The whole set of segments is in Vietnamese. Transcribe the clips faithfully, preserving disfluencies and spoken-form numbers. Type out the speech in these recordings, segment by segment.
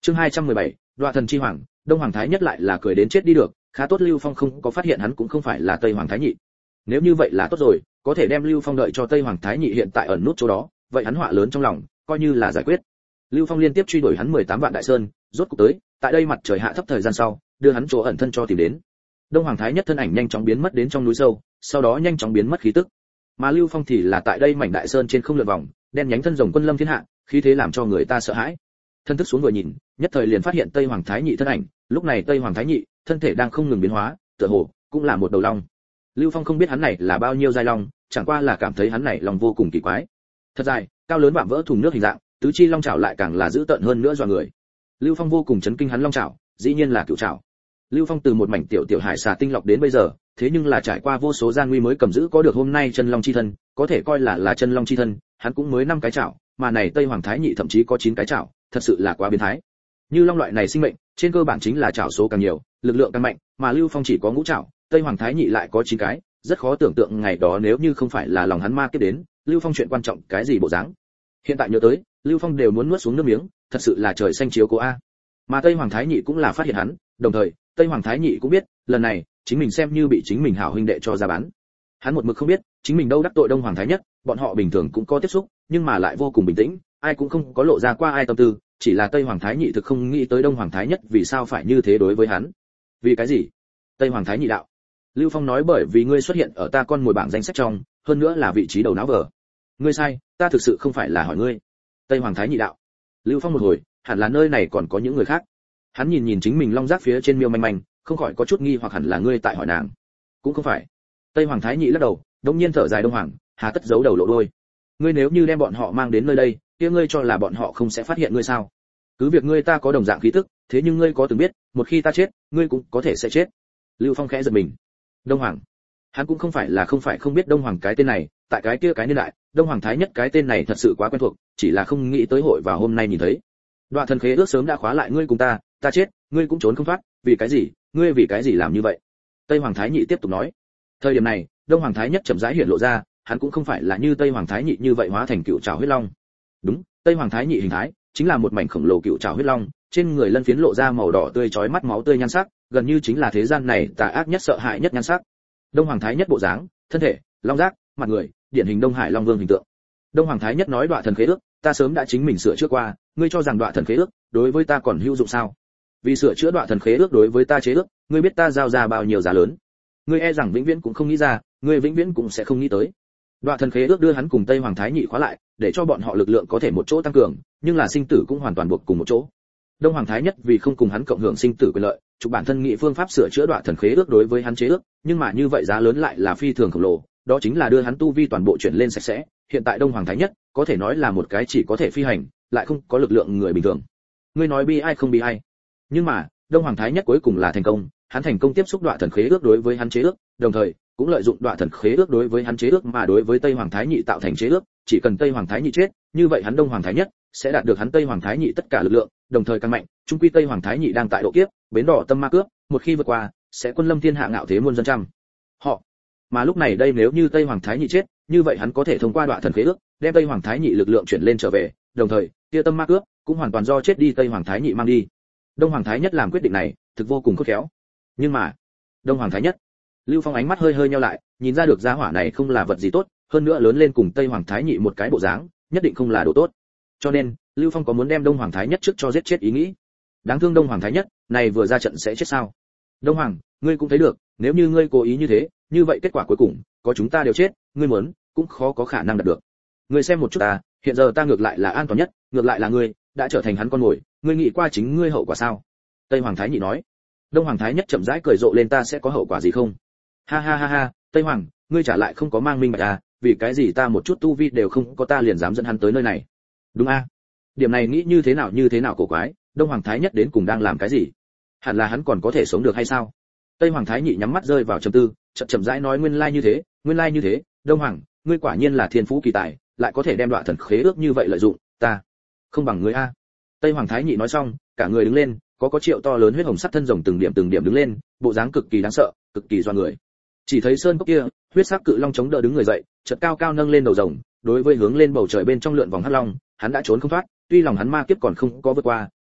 Chương hai trăm mười bảy, Đoạ thần chi hoàng. Đông Hoàng Thái Nhất lại là cười đến chết đi được, khá tốt Lưu Phong không có phát hiện hắn cũng không phải là Tây Hoàng Thái Nhị. Nếu như vậy là tốt rồi, có thể đem Lưu Phong đợi cho Tây Hoàng Thái Nhị hiện tại ẩn nút chỗ đó, vậy hắn họa lớn trong lòng, coi như là giải quyết. Lưu Phong liên tiếp truy đuổi hắn mười tám vạn đại sơn, rốt cục tới, tại đây mặt trời hạ thấp thời gian sau, đưa hắn chỗ ẩn thân cho tìm đến. Đông Hoàng Thái Nhất thân ảnh nhanh chóng biến mất đến trong núi sâu, sau đó nhanh chóng biến mất khí tức. Mà Lưu Phong thì là tại đây mảnh đại sơn trên không lượn vòng, đen nhánh thân rồng quân lâm thiên hạ, khí thế làm cho người ta sợ hãi. Thân thức xuống vừa nhìn, nhất thời liền phát hiện Tây Hoàng Thái Nhị thân ảnh, lúc này Tây Hoàng Thái Nhị, thân thể đang không ngừng biến hóa, tựa hồ cũng là một đầu long. Lưu Phong không biết hắn này là bao nhiêu giai long, chẳng qua là cảm thấy hắn này long vô cùng kỳ quái. Thật dài, cao lớn vạm vỡ thùng nước hình dạng, tứ chi long chảo lại càng là dữ tợn hơn nữa dọa người. Lưu Phong vô cùng chấn kinh hắn long chảo, dĩ nhiên là cựu chảo. Lưu Phong từ một mảnh tiểu tiểu hải xà tinh lọc đến bây giờ, thế nhưng là trải qua vô số gian nguy mới cầm giữ có được hôm nay chân long chi thân, có thể coi là là chân long chi thân, hắn cũng mới năm cái chảo, mà này Tây Hoàng Thái Nhị thậm chí có chín cái chảo, thật sự là quá biến thái. Như long loại này sinh mệnh, trên cơ bản chính là chảo số càng nhiều, lực lượng càng mạnh, mà Lưu Phong chỉ có ngũ chảo, Tây Hoàng Thái Nhị lại có chín cái, rất khó tưởng tượng ngày đó nếu như không phải là lòng hắn ma kiếp đến, Lưu Phong chuyện quan trọng cái gì bộ dáng. Hiện tại nhớ tới, Lưu Phong đều muốn nuốt xuống nước miếng, thật sự là trời xanh chiếu cố a. Mà Tây Hoàng Thái Nhị cũng là phát hiện hắn, đồng thời, Tây Hoàng Thái Nhị cũng biết, lần này, chính mình xem như bị chính mình hảo huynh đệ cho ra bán. Hắn một mực không biết, chính mình đâu đắc tội Đông Hoàng Thái Nhất, bọn họ bình thường cũng có tiếp xúc, nhưng mà lại vô cùng bình tĩnh, ai cũng không có lộ ra qua ai tâm tư, chỉ là Tây Hoàng Thái Nhị thực không nghĩ tới Đông Hoàng Thái Nhất vì sao phải như thế đối với hắn. Vì cái gì? Tây Hoàng Thái Nhị đạo. Lưu Phong nói bởi vì ngươi xuất hiện ở ta con mồi bảng danh sách trong, hơn nữa là vị trí đầu não vở. Ngươi sai, ta thực sự không phải là hỏi ngươi. Tây Hoàng Thái Nhị đạo. Lưu Phong một hồi, hẳn là nơi này còn có những người khác. Hắn nhìn nhìn chính mình long giác phía trên miêu manh manh, không khỏi có chút nghi hoặc hẳn là ngươi tại hỏi nàng. Cũng không phải. Tây Hoàng Thái Nhị lắc đầu, đột nhiên thở dài Đông Hoàng, hà tất giấu đầu lộ đuôi. Ngươi nếu như đem bọn họ mang đến nơi đây, kia ngươi cho là bọn họ không sẽ phát hiện ngươi sao? Cứ việc ngươi ta có đồng dạng khí tức, thế nhưng ngươi có từng biết, một khi ta chết, ngươi cũng có thể sẽ chết. Lưu Phong khẽ giật mình. Đông Hoàng, hắn cũng không phải là không phải không biết Đông Hoàng cái tên này, tại cái kia cái niên đại, Đông Hoàng Thái Nhất cái tên này thật sự quá quen thuộc, chỉ là không nghĩ tới hội vào hôm nay nhìn thấy. Đoạ thần khế ước sớm đã khóa lại ngươi cùng ta, ta chết, ngươi cũng trốn không thoát, vì cái gì? Ngươi vì cái gì làm như vậy? Tây Hoàng Thái Nhị tiếp tục nói. Thời điểm này, Đông Hoàng Thái Nhất chậm rãi hiện lộ ra, hắn cũng không phải là như Tây Hoàng Thái Nhị như vậy hóa thành cựu trảo huyết long. Đúng, Tây Hoàng Thái Nhị hình thái chính là một mảnh khổng lồ cựu trảo huyết long, trên người lân phiến lộ ra màu đỏ tươi chói mắt máu tươi nhan sắc, gần như chính là thế gian này tà ác nhất sợ hãi nhất nhan sắc. Đông Hoàng Thái Nhất bộ dáng, thân thể, long giác, mặt người, điển hình Đông Hải Long Vương hình tượng. Đông Hoàng Thái Nhất nói Đoạ thần khế ước, ta sớm đã chính mình sửa chữa qua, ngươi cho rằng Đoạ thần khế ước đối với ta còn hữu dụng sao? Vì sửa chữa Đoạ thần khế ước đối với ta chế ước, ngươi biết ta giao ra bao nhiêu giá lớn? Ngươi e rằng vĩnh viễn cũng không nghĩ ra, ngươi vĩnh viễn cũng sẽ không nghĩ tới. Đoạ thần khế ước đưa hắn cùng Tây Hoàng Thái Nhị khóa lại, để cho bọn họ lực lượng có thể một chỗ tăng cường, nhưng là sinh tử cũng hoàn toàn buộc cùng một chỗ. Đông Hoàng Thái Nhất vì không cùng hắn cộng hưởng sinh tử quyền lợi, chụp bản thân nghị phương pháp sửa chữa Đoạ thần khế ước đối với hắn chế ước, nhưng mà như vậy giá lớn lại là phi thường khổng lồ, đó chính là đưa hắn tu vi toàn bộ chuyển lên sạch sẽ. Hiện tại Đông Hoàng Thái Nhất có thể nói là một cái chỉ có thể phi hành, lại không có lực lượng người bình thường. Ngươi nói bi ai không bi ai? Nhưng mà Đông Hoàng Thái Nhất cuối cùng là thành công, hắn thành công tiếp xúc Đoạ thần khế ước đối với hắn chế ước, đồng thời cũng lợi dụng Đoạ thần khế ước đối với hắn chế ước mà đối với Tây Hoàng Thái Nhị tạo thành chế ước, chỉ cần Tây Hoàng Thái Nhị chết, như vậy hắn Đông Hoàng Thái Nhất sẽ đạt được hắn Tây Hoàng Thái Nhị tất cả lực lượng, đồng thời càng mạnh, chung quy Tây Hoàng Thái Nhị đang tại độ kiếp, bến đỏ tâm ma cướp, một khi vượt qua, sẽ quân lâm thiên hạ ngạo thế muôn dân trăm. Họ. Mà lúc này đây nếu như Tây Hoàng Thái Nhị chết, như vậy hắn có thể thông qua Đoạ thần khế ước, đem Tây Hoàng Thái Nhị lực lượng chuyển lên trở về, đồng thời, kia tâm ma cướp cũng hoàn toàn do chết đi Tây Hoàng Thái Nhị mang đi. Đông Hoàng Thái Nhất làm quyết định này, thực vô cùng khôn khéo. Nhưng mà, Đông Hoàng Thái Nhất, Lưu Phong ánh mắt hơi hơi nheo lại, nhìn ra được gia hỏa này không là vật gì tốt, hơn nữa lớn lên cùng Tây Hoàng Thái Nhị một cái bộ dáng, nhất định không là đồ tốt. Cho nên, Lưu Phong có muốn đem Đông Hoàng Thái Nhất trước cho giết chết ý nghĩ. Đáng thương Đông Hoàng Thái Nhất, này vừa ra trận sẽ chết sao? Đông Hoàng, ngươi cũng thấy được, nếu như ngươi cố ý như thế, như vậy kết quả cuối cùng, có chúng ta đều chết, ngươi muốn, cũng khó có khả năng đạt được. Ngươi xem một chút ta, hiện giờ ta ngược lại là an toàn nhất, ngược lại là ngươi, đã trở thành hắn con mồi, ngươi nghĩ qua chính ngươi hậu quả sao? Tây Hoàng Thái Nhị nói. Đông Hoàng Thái Nhất chậm rãi cười rộ lên ta sẽ có hậu quả gì không? Ha ha ha ha, Tây Hoàng, ngươi trả lại không có mang minh bạch à, vì cái gì ta một chút tu vi đều không có ta liền dám dẫn hắn tới nơi này. Đúng a? À? Điểm này nghĩ như thế nào như thế nào cổ quái, Đông Hoàng Thái Nhất đến cùng đang làm cái gì? Hẳn là hắn còn có thể sống được hay sao? Tây Hoàng Thái Nhị nhắm mắt rơi vào trầm tư, chậm chậm rãi nói nguyên lai như thế, nguyên lai như thế, Đông Hoàng, ngươi quả nhiên là thiên phú kỳ tài, lại có thể đem Đoạ thần khế ước như vậy lợi dụng, ta không bằng ngươi a. Tây Hoàng Thái Nhị nói xong, cả người đứng lên, có có triệu to lớn huyết hồng sắc thân rồng từng điểm từng điểm đứng lên, bộ dáng cực kỳ đáng sợ, cực kỳ doa người. Chỉ thấy sơn cốc kia, huyết sắc cự long chống đỡ đứng người dậy, chợt cao cao nâng lên đầu rồng, đối với hướng lên bầu trời bên trong lượn vòng hắc long, hắn đã trốn không thoát, tuy lòng hắn ma kiếp còn không có vượt qua,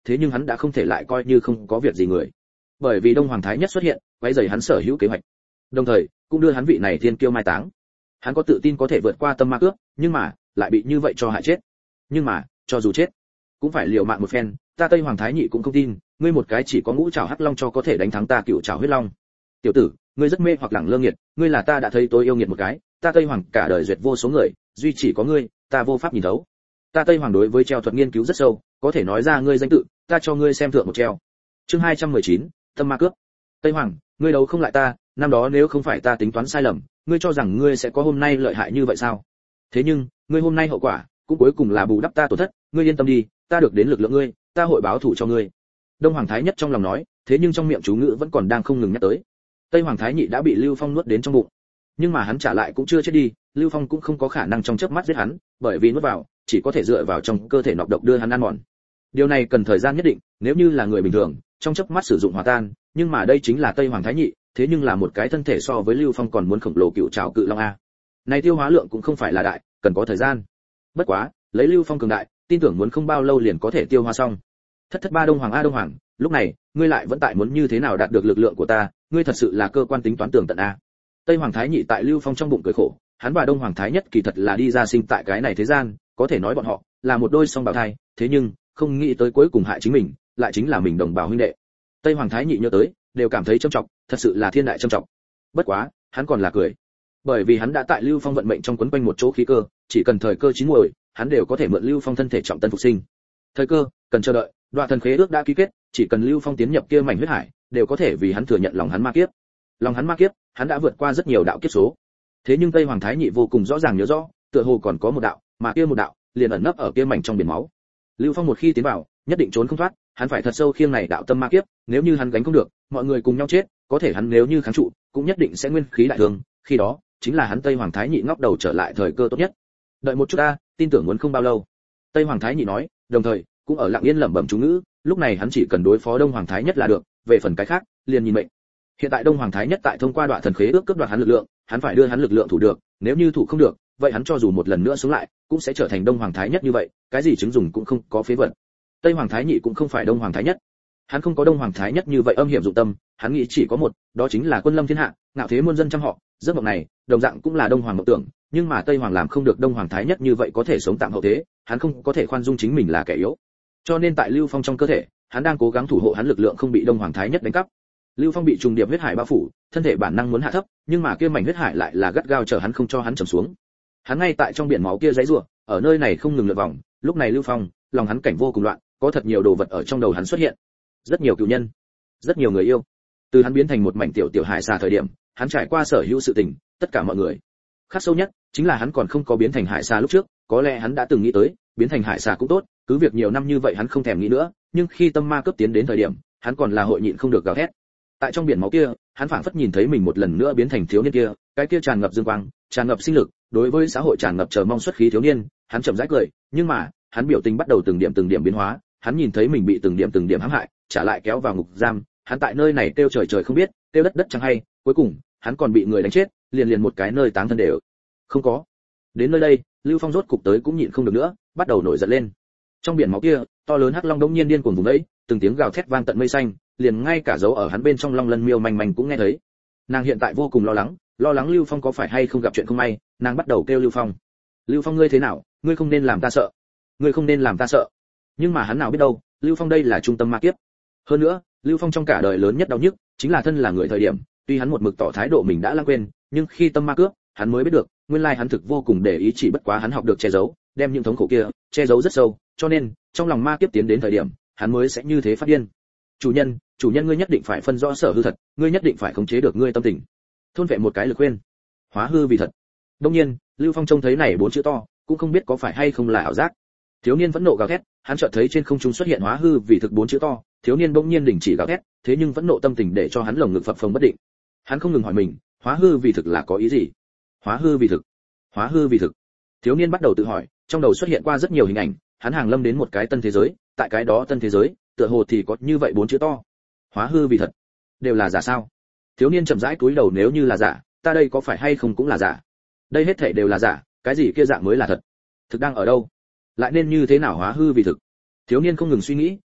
thế nhưng hắn đã không thể lại coi như không có việc gì người, bởi vì đông hoàng thái nhất xuất hiện quấy rầy hắn sở hữu kế hoạch, đồng thời cũng đưa hắn vị này thiên kiêu mai táng. Hắn có tự tin có thể vượt qua tâm ma cướp, nhưng mà lại bị như vậy cho hại chết. Nhưng mà cho dù chết cũng phải liều mạng một phen. Ta Tây Hoàng Thái Nhị cũng không tin, ngươi một cái chỉ có ngũ trảo hắc long cho có thể đánh thắng ta cựu trảo huyết long. Tiểu tử, ngươi rất mê hoặc lẳng lơ nghiệt, ngươi là ta đã thấy tối yêu nghiệt một cái, ta Tây Hoàng cả đời duyệt vô số người, duy chỉ có ngươi, ta vô pháp nhìn thấu. Ta Tây Hoàng đối với treo thuật nghiên cứu rất sâu, có thể nói ra ngươi danh tự, ta cho ngươi xem thượng một treo. Chương hai trăm mười chín, tâm ma cướp. Tây Hoàng, ngươi đấu không lại ta, năm đó nếu không phải ta tính toán sai lầm, ngươi cho rằng ngươi sẽ có hôm nay lợi hại như vậy sao? Thế nhưng, ngươi hôm nay hậu quả, cũng cuối cùng là bù đắp ta tổn thất, ngươi yên tâm đi, ta được đến lực lượng ngươi, ta hội báo thù cho ngươi. Đông Hoàng Thái Nhất trong lòng nói, thế nhưng trong miệng chú ngữ vẫn còn đang không ngừng nhắc tới. Tây Hoàng Thái Nhị đã bị Lưu Phong nuốt đến trong bụng, nhưng mà hắn trả lại cũng chưa chết đi, Lưu Phong cũng không có khả năng trong chớp mắt giết hắn, bởi vì nuốt vào, chỉ có thể dựa vào trong cơ thể nọc độc đưa hắn ăn mòn. Điều này cần thời gian nhất định, nếu như là người bình thường, trong chớp mắt sử dụng hòa tan, nhưng mà đây chính là Tây Hoàng Thái Nhị, thế nhưng là một cái thân thể so với Lưu Phong còn muốn khổng lồ cựu trảo cự long a. Này tiêu hóa lượng cũng không phải là đại, cần có thời gian. Bất quá, lấy Lưu Phong cường đại, tin tưởng muốn không bao lâu liền có thể tiêu hóa xong. Thất thất ba Đông Hoàng a Đông Hoàng, lúc này, ngươi lại vẫn tại muốn như thế nào đạt được lực lượng của ta, ngươi thật sự là cơ quan tính toán tường tận a. Tây Hoàng Thái Nhị tại Lưu Phong trong bụng cười khổ, hắn và Đông Hoàng Thái Nhất kỳ thật là đi ra sinh tại cái này thế gian, có thể nói bọn họ là một đôi song bào thai, thế nhưng không nghĩ tới cuối cùng hại chính mình, lại chính là mình đồng bào huynh đệ. Tây Hoàng Thái Nhị nhớ tới, đều cảm thấy trâm trọng, thật sự là thiên đại trâm trọng. Bất quá, hắn còn là cười, bởi vì hắn đã tại Lưu Phong vận mệnh trong quấn quanh một chỗ khí cơ, chỉ cần thời cơ chín muồi, hắn đều có thể mượn Lưu Phong thân thể trọng tân phục sinh. Thời cơ cần chờ đợi, đoạn thần khế ước đã ký kết, chỉ cần Lưu Phong tiến nhập kia mảnh huyết hải, đều có thể vì hắn thừa nhận lòng hắn ma kiếp. Lòng hắn ma kiếp, hắn đã vượt qua rất nhiều đạo kiếp số. Thế nhưng Tây Hoàng Thái Nhị vô cùng rõ ràng nhớ rõ, tựa hồ còn có một đạo, mà kia một đạo liền ẩn nấp ở kia mảnh trong biển máu. Lưu Phong một khi tiến vào, nhất định trốn không thoát, hắn phải thật sâu khiêng này đạo tâm ma kiếp, nếu như hắn gánh không được, mọi người cùng nhau chết, có thể hắn nếu như kháng trụ, cũng nhất định sẽ nguyên khí đại thương, khi đó, chính là hắn Tây Hoàng Thái Nhị ngóc đầu trở lại thời cơ tốt nhất. Đợi một chút ta, tin tưởng muốn không bao lâu. Tây Hoàng Thái Nhị nói, đồng thời cũng ở lặng yên lẩm bẩm chú ngữ, lúc này hắn chỉ cần đối phó Đông Hoàng Thái Nhất là được, về phần cái khác, liền nhìn mệnh. Hiện tại Đông Hoàng Thái Nhất tại thông qua đoạn thần khế ước cướp đoạt hắn lực lượng, hắn phải đưa hắn lực lượng thủ được, nếu như thủ không được, vậy hắn cho dù một lần nữa sống lại, cũng sẽ trở thành Đông Hoàng Thái Nhất như vậy, cái gì chứng dùng cũng không có phế vật. Tây Hoàng Thái Nhị cũng không phải Đông Hoàng Thái Nhất, hắn không có Đông Hoàng Thái Nhất như vậy âm hiểm dụng tâm, hắn nghĩ chỉ có một, đó chính là quân lâm thiên hạ, ngạo thế muôn dân trăm họ, giấc mộng này, đồng dạng cũng là Đông Hoàng mộng tưởng, nhưng mà Tây Hoàng làm không được Đông Hoàng Thái Nhất như vậy có thể sống tạm hậu thế, hắn không có thể khoan dung chính mình là kẻ yếu. Cho nên tại Lưu Phong trong cơ thể, hắn đang cố gắng thủ hộ hắn lực lượng không bị Đông Hoàng Thái Nhất đánh cắp. Lưu Phong bị trùng điệp huyết hải bao phủ, thân thể bản năng muốn hạ thấp, nhưng mà kia mảnh huyết hải lại là gắt gao chờ hắn không cho hắn trầm xuống. Hắn ngay tại trong biển máu kia giãy giụa, ở nơi này không ngừng lượn vòng, lúc này Lưu Phong, lòng hắn cảnh vô cùng loạn, có thật nhiều đồ vật ở trong đầu hắn xuất hiện. Rất nhiều cựu nhân, rất nhiều người yêu. Từ hắn biến thành một mảnh tiểu tiểu hải xà thời điểm, hắn trải qua sở hữu sự tình, tất cả mọi người. Khắc sâu nhất chính là hắn còn không có biến thành hải xà lúc trước, có lẽ hắn đã từng nghĩ tới, biến thành hải xà cũng tốt, cứ việc nhiều năm như vậy hắn không thèm nghĩ nữa, nhưng khi tâm ma cấp tiến đến thời điểm, hắn còn là hội nhịn không được gào thét. Tại trong biển máu kia, hắn phảng phất nhìn thấy mình một lần nữa biến thành thiếu niên kia, cái kia tràn ngập dương quang, tràn ngập sinh lực, đối với xã hội tràn ngập chờ mong xuất khí thiếu niên, hắn chậm rãi cười, nhưng mà, hắn biểu tình bắt đầu từng điểm từng điểm biến hóa, hắn nhìn thấy mình bị từng điểm từng điểm hãm hại, trả lại kéo vào ngục giam, hắn tại nơi này kêu trời trời không biết, kêu đất đất chẳng hay, cuối cùng, hắn còn bị người đánh chết, liền liền một cái nơi táng thân đều không có. Đến nơi đây, Lưu Phong rốt cục tới cũng nhịn không được nữa, bắt đầu nổi giận lên. Trong biển máu kia, to lớn hắc long đống nhiên điên cuồng vùng vẫy, từng tiếng gào thét vang tận mây xanh, liền ngay cả dấu ở hắn bên trong long lân miêu manh manh cũng nghe thấy. Nàng hiện tại vô cùng lo lắng, lo lắng Lưu Phong có phải hay không gặp chuyện không may, nàng bắt đầu kêu Lưu Phong. Lưu Phong ngươi thế nào, ngươi không nên làm ta sợ, ngươi không nên làm ta sợ. Nhưng mà hắn nào biết đâu, Lưu Phong đây là trung tâm ma kiếp. Hơn nữa, Lưu Phong trong cả đời lớn nhất đau nhức, chính là thân là người thời điểm, tuy hắn một mực tỏ thái độ mình đã lãng quên, nhưng khi tâm ma cướp, hắn mới biết được, nguyên lai hắn thực vô cùng để ý, chỉ bất quá hắn học được che giấu, đem những thống khổ kia che giấu rất sâu, cho nên trong lòng ma kiếp tiến đến thời điểm, hắn mới sẽ như thế phát điên. Chủ nhân, chủ nhân ngươi nhất định phải phân rõ sở hư thật, ngươi nhất định phải khống chế được ngươi tâm tình. Thôn vệ một cái lực khuyên, hóa hư vì thật. Đương nhiên, Lưu Phong trông thấy này bốn chữ to, cũng không biết có phải hay không là ảo giác. Thiếu niên vẫn nộ gào thét, hắn chợt thấy trên không trung xuất hiện hóa hư vì thực bốn chữ to, thiếu niên bỗng nhiên đình chỉ gào thét, thế nhưng vẫn nộ tâm tình để cho hắn lồng ngực phập phồng bất định. Hắn không ngừng hỏi mình, hóa hư vì thực là có ý gì? Hóa hư vì thực, hóa hư vì thực. Thiếu niên bắt đầu tự hỏi, trong đầu xuất hiện qua rất nhiều hình ảnh, hắn hàng lâm đến một cái tân thế giới, tại cái đó tân thế giới, tựa hồ thì có như vậy bốn chữ to. Hóa hư vì thật, đều là giả sao? Thiếu niên chậm rãi cúi đầu, nếu như là giả, ta đây có phải hay không cũng là giả? Đây hết thảy đều là giả, cái gì kia dạng mới là thật? Thực đang ở đâu? Lại nên như thế nào hóa hư vì thực? Thiếu niên không ngừng suy nghĩ,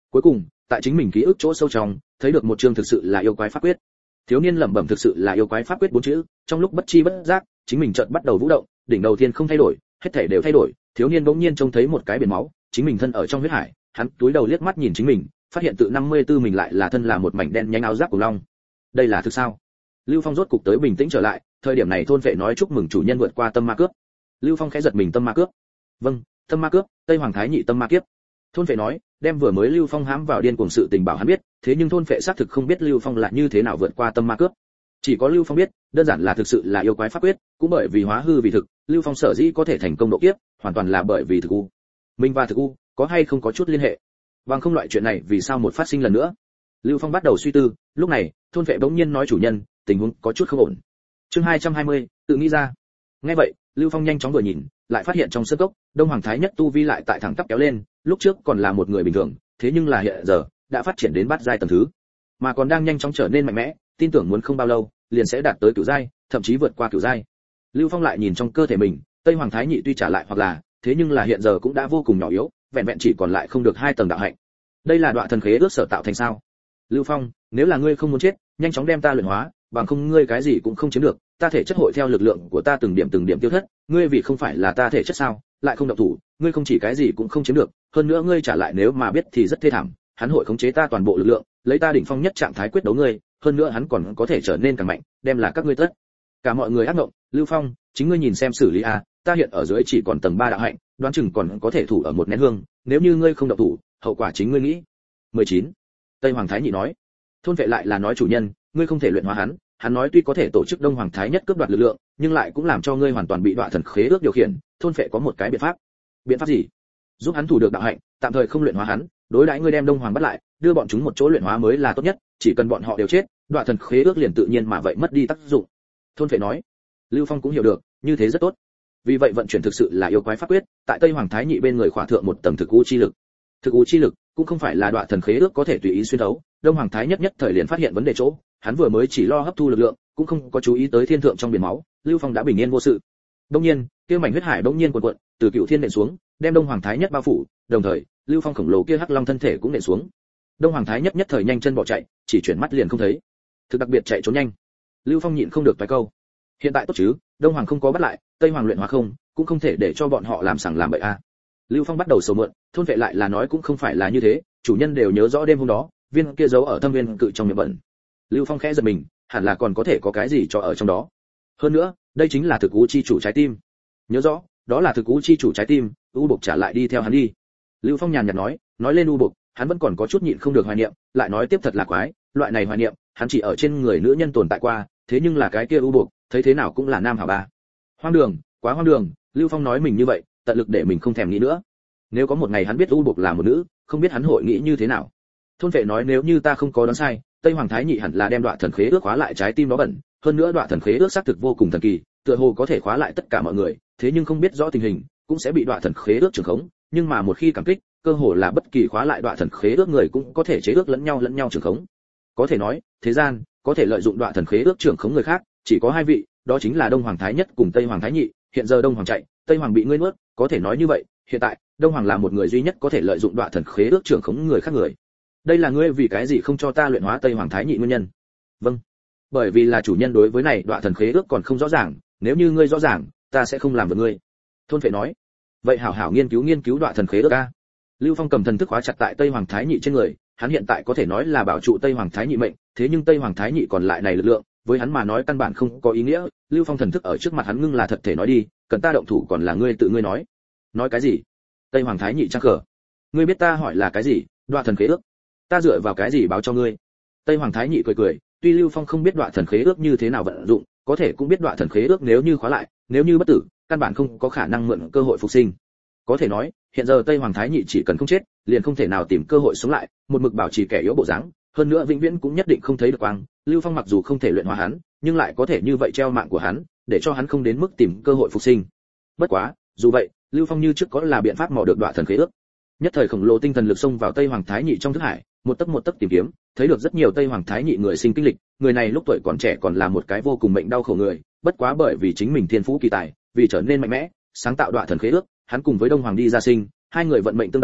Cuối cùng, tại chính mình ký ức chỗ sâu trong, thấy được một chương thực sự là yêu quái pháp quyết. Thiếu niên lẩm bẩm thực sự là yêu quái pháp quyết bốn chữ, trong lúc bất chi bất giác, chính mình chợt bắt đầu vũ động, đỉnh đầu tiên không thay đổi, hết thảy đều thay đổi. Thiếu niên bỗng nhiên trông thấy một cái biển máu, chính mình thân ở trong huyết hải, hắn túi đầu liếc mắt nhìn chính mình, phát hiện tự năm mươi tư mình lại là thân là một mảnh đen nhánh áo giáp của long. Đây là thực sao? Lưu Phong rốt cục tới bình tĩnh trở lại, thời điểm này thôn vệ nói chúc mừng chủ nhân vượt qua tâm ma cướp. Lưu Phong khẽ giật mình, tâm ma cướp. Vâng, tâm ma cướp, Tây Hoàng Thái Nhị tâm ma kiếp. Thôn vệ nói, đem vừa mới Lưu Phong hãm vào điên cuồng sự tình bảo hắn biết, thế nhưng thôn vệ xác thực không biết Lưu Phong là như thế nào vượt qua tâm ma cướp. Chỉ có Lưu Phong biết, đơn giản là thực sự là yêu quái pháp quyết, cũng bởi vì hóa hư vì thực, Lưu Phong sở dĩ có thể thành công độ kiếp, hoàn toàn là bởi vì thực u. Mình và thực u có hay không có chút liên hệ? Bằng không loại chuyện này vì sao một phát sinh lần nữa? Lưu Phong bắt đầu suy tư, lúc này, thôn vệ bỗng nhiên nói chủ nhân, tình huống có chút không ổn. Chương hai trăm hai mươi, tự nghĩ ra. Nghe vậy, Lưu Phong nhanh chóng vừa nhìn, lại phát hiện trong sơn cốc, Đông Hoàng Thái Nhất tu vi lại tại thẳng tắp kéo lên, lúc trước còn là một người bình thường, thế nhưng là hiện giờ đã phát triển đến bát giai tầng thứ, mà còn đang nhanh chóng trở nên mạnh mẽ, tin tưởng muốn không bao lâu, liền sẽ đạt tới cửu giai, thậm chí vượt qua cửu giai. Lưu Phong lại nhìn trong cơ thể mình, Tây Hoàng Thái Nhị tuy trả lại hoặc là, thế nhưng là hiện giờ cũng đã vô cùng nhỏ yếu, vẹn vẹn chỉ còn lại không được hai tầng đạo hạnh. Đây là đoạn thần khế ước sở tạo thành sao? Lưu Phong, nếu là ngươi không muốn chết, nhanh chóng đem ta luyện hóa, bằng không ngươi cái gì cũng không chiếm được, ta thể chất hội theo lực lượng của ta từng điểm từng điểm tiêu thất, ngươi vì không phải là ta thể chất sao, lại không động thủ, ngươi không chỉ cái gì cũng không chiếm được, hơn nữa ngươi trả lại nếu mà biết thì rất thê thảm, hắn hội khống chế ta toàn bộ lực lượng, lấy ta đỉnh phong nhất trạng thái quyết đấu ngươi, hơn nữa hắn còn có thể trở nên càng mạnh, đem là các ngươi tất cả mọi người ác ngộng. Lưu Phong, chính ngươi nhìn xem xử lý a, ta hiện ở dưới chỉ còn tầng ba đạo hạnh, đoán chừng còn có thể thủ ở một nén hương, nếu như ngươi không động thủ, hậu quả chính ngươi nghĩ. mười chín. Tây Hoàng Thái Nhị nói. Thôn vệ lại là nói chủ nhân, ngươi không thể luyện hóa hắn, hắn nói tuy có thể tổ chức Đông Hoàng Thái Nhất cướp đoạt lực lượng, nhưng lại cũng làm cho ngươi hoàn toàn bị đọa thần khế ước điều khiển, thôn vệ có một cái biện pháp. Biện pháp gì? Giúp hắn thủ được đạo hạnh, tạm thời không luyện hóa hắn, đối đãi ngươi đem Đông Hoàng bắt lại, đưa bọn chúng một chỗ luyện hóa mới là tốt nhất, chỉ cần bọn họ đều chết, đọa thần khế ước liền tự nhiên mà vậy mất đi tác dụng. Thôn vệ nói. Lưu Phong cũng hiểu được, như thế rất tốt. Vì vậy vận chuyển thực sự là yêu quái pháp quyết, tại Tây Hoàng Thái Nhị bên người khỏa thượng một tầng thực u chi lực. Thực u chi lực cũng không phải là đọa thần khế ước có thể tùy ý xuyên thấu, Đông Hoàng Thái Nhất nhất thời liền phát hiện vấn đề chỗ, hắn vừa mới chỉ lo hấp thu lực lượng, cũng không có chú ý tới thiên thượng trong biển máu, Lưu Phong đã bình yên vô sự. Đương nhiên, kia mảnh huyết hải đột nhiên cuộn cuộn, từ cựu thiên nện xuống, đem Đông Hoàng Thái Nhất bao phủ, đồng thời, Lưu Phong khổng lồ kia hắc long thân thể cũng nện xuống. Đông Hoàng Thái Nhất nhất thời nhanh chân bỏ chạy, chỉ chuyển mắt liền không thấy. Thực đặc biệt chạy trốn nhanh. Lưu Phong nhịn không được vài câu. Hiện tại tốt chứ, Đông Hoàng không có bắt lại, Tây Hoàng luyện hóa không, cũng không thể để cho bọn họ làm sằng làm bậy a. À. Lưu Phong bắt đầu sầu muộn, thôn vệ lại là nói cũng không phải là như thế, chủ nhân đều nhớ rõ đêm hôm đó, viên kia giấu ở thâm viên cự trong miệng bẩn. Lưu Phong khẽ giật mình, hẳn là còn có thể có cái gì cho ở trong đó. Hơn nữa, đây chính là thực u chi chủ trái tim. Nhớ rõ, đó là thực u chi chủ trái tim, u bộc trả lại đi theo hắn đi. Lưu Phong nhàn nhạt nói, nói lên u bộc, hắn vẫn còn có chút nhịn không được hoài niệm, lại nói tiếp thật là quái, loại này hoài niệm, hắn chỉ ở trên người nữ nhân tồn tại qua, thế nhưng là cái kia u bộc, thấy thế nào cũng là nam hảo ba. Hoang đường, quá hoang đường, Lưu Phong nói mình như vậy, tận lực để mình không thèm nghĩ nữa. Nếu có một ngày hắn biết u bộc là một nữ, không biết hắn hội nghĩ như thế nào. Thôn vệ nói nếu như ta không có đoán sai, Tây Hoàng Thái Nhị hẳn là đem đọa thần khế ước khóa lại trái tim nó bẩn, hơn nữa đọa thần khế ước xác thực vô cùng thần kỳ, tựa hồ có thể khóa lại tất cả mọi người, thế nhưng không biết rõ tình hình, cũng sẽ bị đọa thần khế ước trường khống, nhưng mà một khi cảm kích, cơ hồ là bất kỳ khóa lại đọa thần khế ước người cũng có thể chế ước lẫn nhau lẫn nhau trường khống. Có thể nói, thế gian có thể lợi dụng đọa thần khế ước trường khống người khác, chỉ có hai vị, đó chính là Đông Hoàng Thái Nhất cùng Tây Hoàng Thái Nhị, hiện giờ Đông Hoàng chạy, Tây Hoàng bị ngươi nuốt, có thể nói như vậy, hiện tại, Đông Hoàng là một người duy nhất có thể lợi dụng đọa thần khế ước trường khống người khác người. Đây là ngươi vì cái gì không cho ta luyện hóa Tây Hoàng Thái Nhị nguyên nhân? Vâng, bởi vì là chủ nhân đối với này đọa thần khế ước còn không rõ ràng, nếu như ngươi rõ ràng, ta sẽ không làm với ngươi. Thôn Phệ nói. Vậy hảo hảo nghiên cứu nghiên cứu đọa thần khế ước a. Lưu Phong cầm thần thức khóa chặt tại Tây Hoàng Thái Nhị trên người, hắn hiện tại có thể nói là bảo trụ Tây Hoàng Thái Nhị mệnh, thế nhưng Tây Hoàng Thái Nhị còn lại này lực lượng, với hắn mà nói căn bản không có ý nghĩa. Lưu Phong thần thức ở trước mặt hắn ngưng là thật thể nói đi, cần ta động thủ còn là ngươi tự ngươi nói. Nói cái gì? Tây Hoàng Thái Nhị trăng khờ. Ngươi biết ta hỏi là cái gì? Đọa thần khế ước. Ta dựa vào cái gì báo cho ngươi? Tây Hoàng Thái Nhị cười cười, tuy Lưu Phong không biết đọa thần khế ước như thế nào vận dụng, có thể cũng biết đọa thần khế ước nếu như khóa lại, nếu như bất tử, căn bản không có khả năng mượn cơ hội phục sinh. Có thể nói, hiện giờ Tây Hoàng Thái Nhị chỉ cần không chết, liền không thể nào tìm cơ hội sống lại, một mực bảo trì kẻ yếu bộ dáng, hơn nữa vĩnh viễn cũng nhất định không thấy được quang. Lưu Phong mặc dù không thể luyện hóa hắn, nhưng lại có thể như vậy treo mạng của hắn, để cho hắn không đến mức tìm cơ hội phục sinh. Bất quá, dù vậy, Lưu Phong như trước có là biện pháp mò được đọa thần khế ước. Nhất thời khổng lồ tinh thần lực xông vào Tây Hoàng Thái Nhị trong thức hải, một tấc một tấc tìm kiếm, thấy được rất nhiều Tây Hoàng Thái Nhị người sinh kinh lịch, người này lúc tuổi còn trẻ còn là một cái vô cùng mệnh đau khổ người, bất quá bởi vì chính mình thiên phú kỳ tài, vì trở nên mạnh mẽ, sáng tạo đọa thần khế ước, hắn cùng với Đông Hoàng đi ra sinh, hai người vận mệnh tương đồng,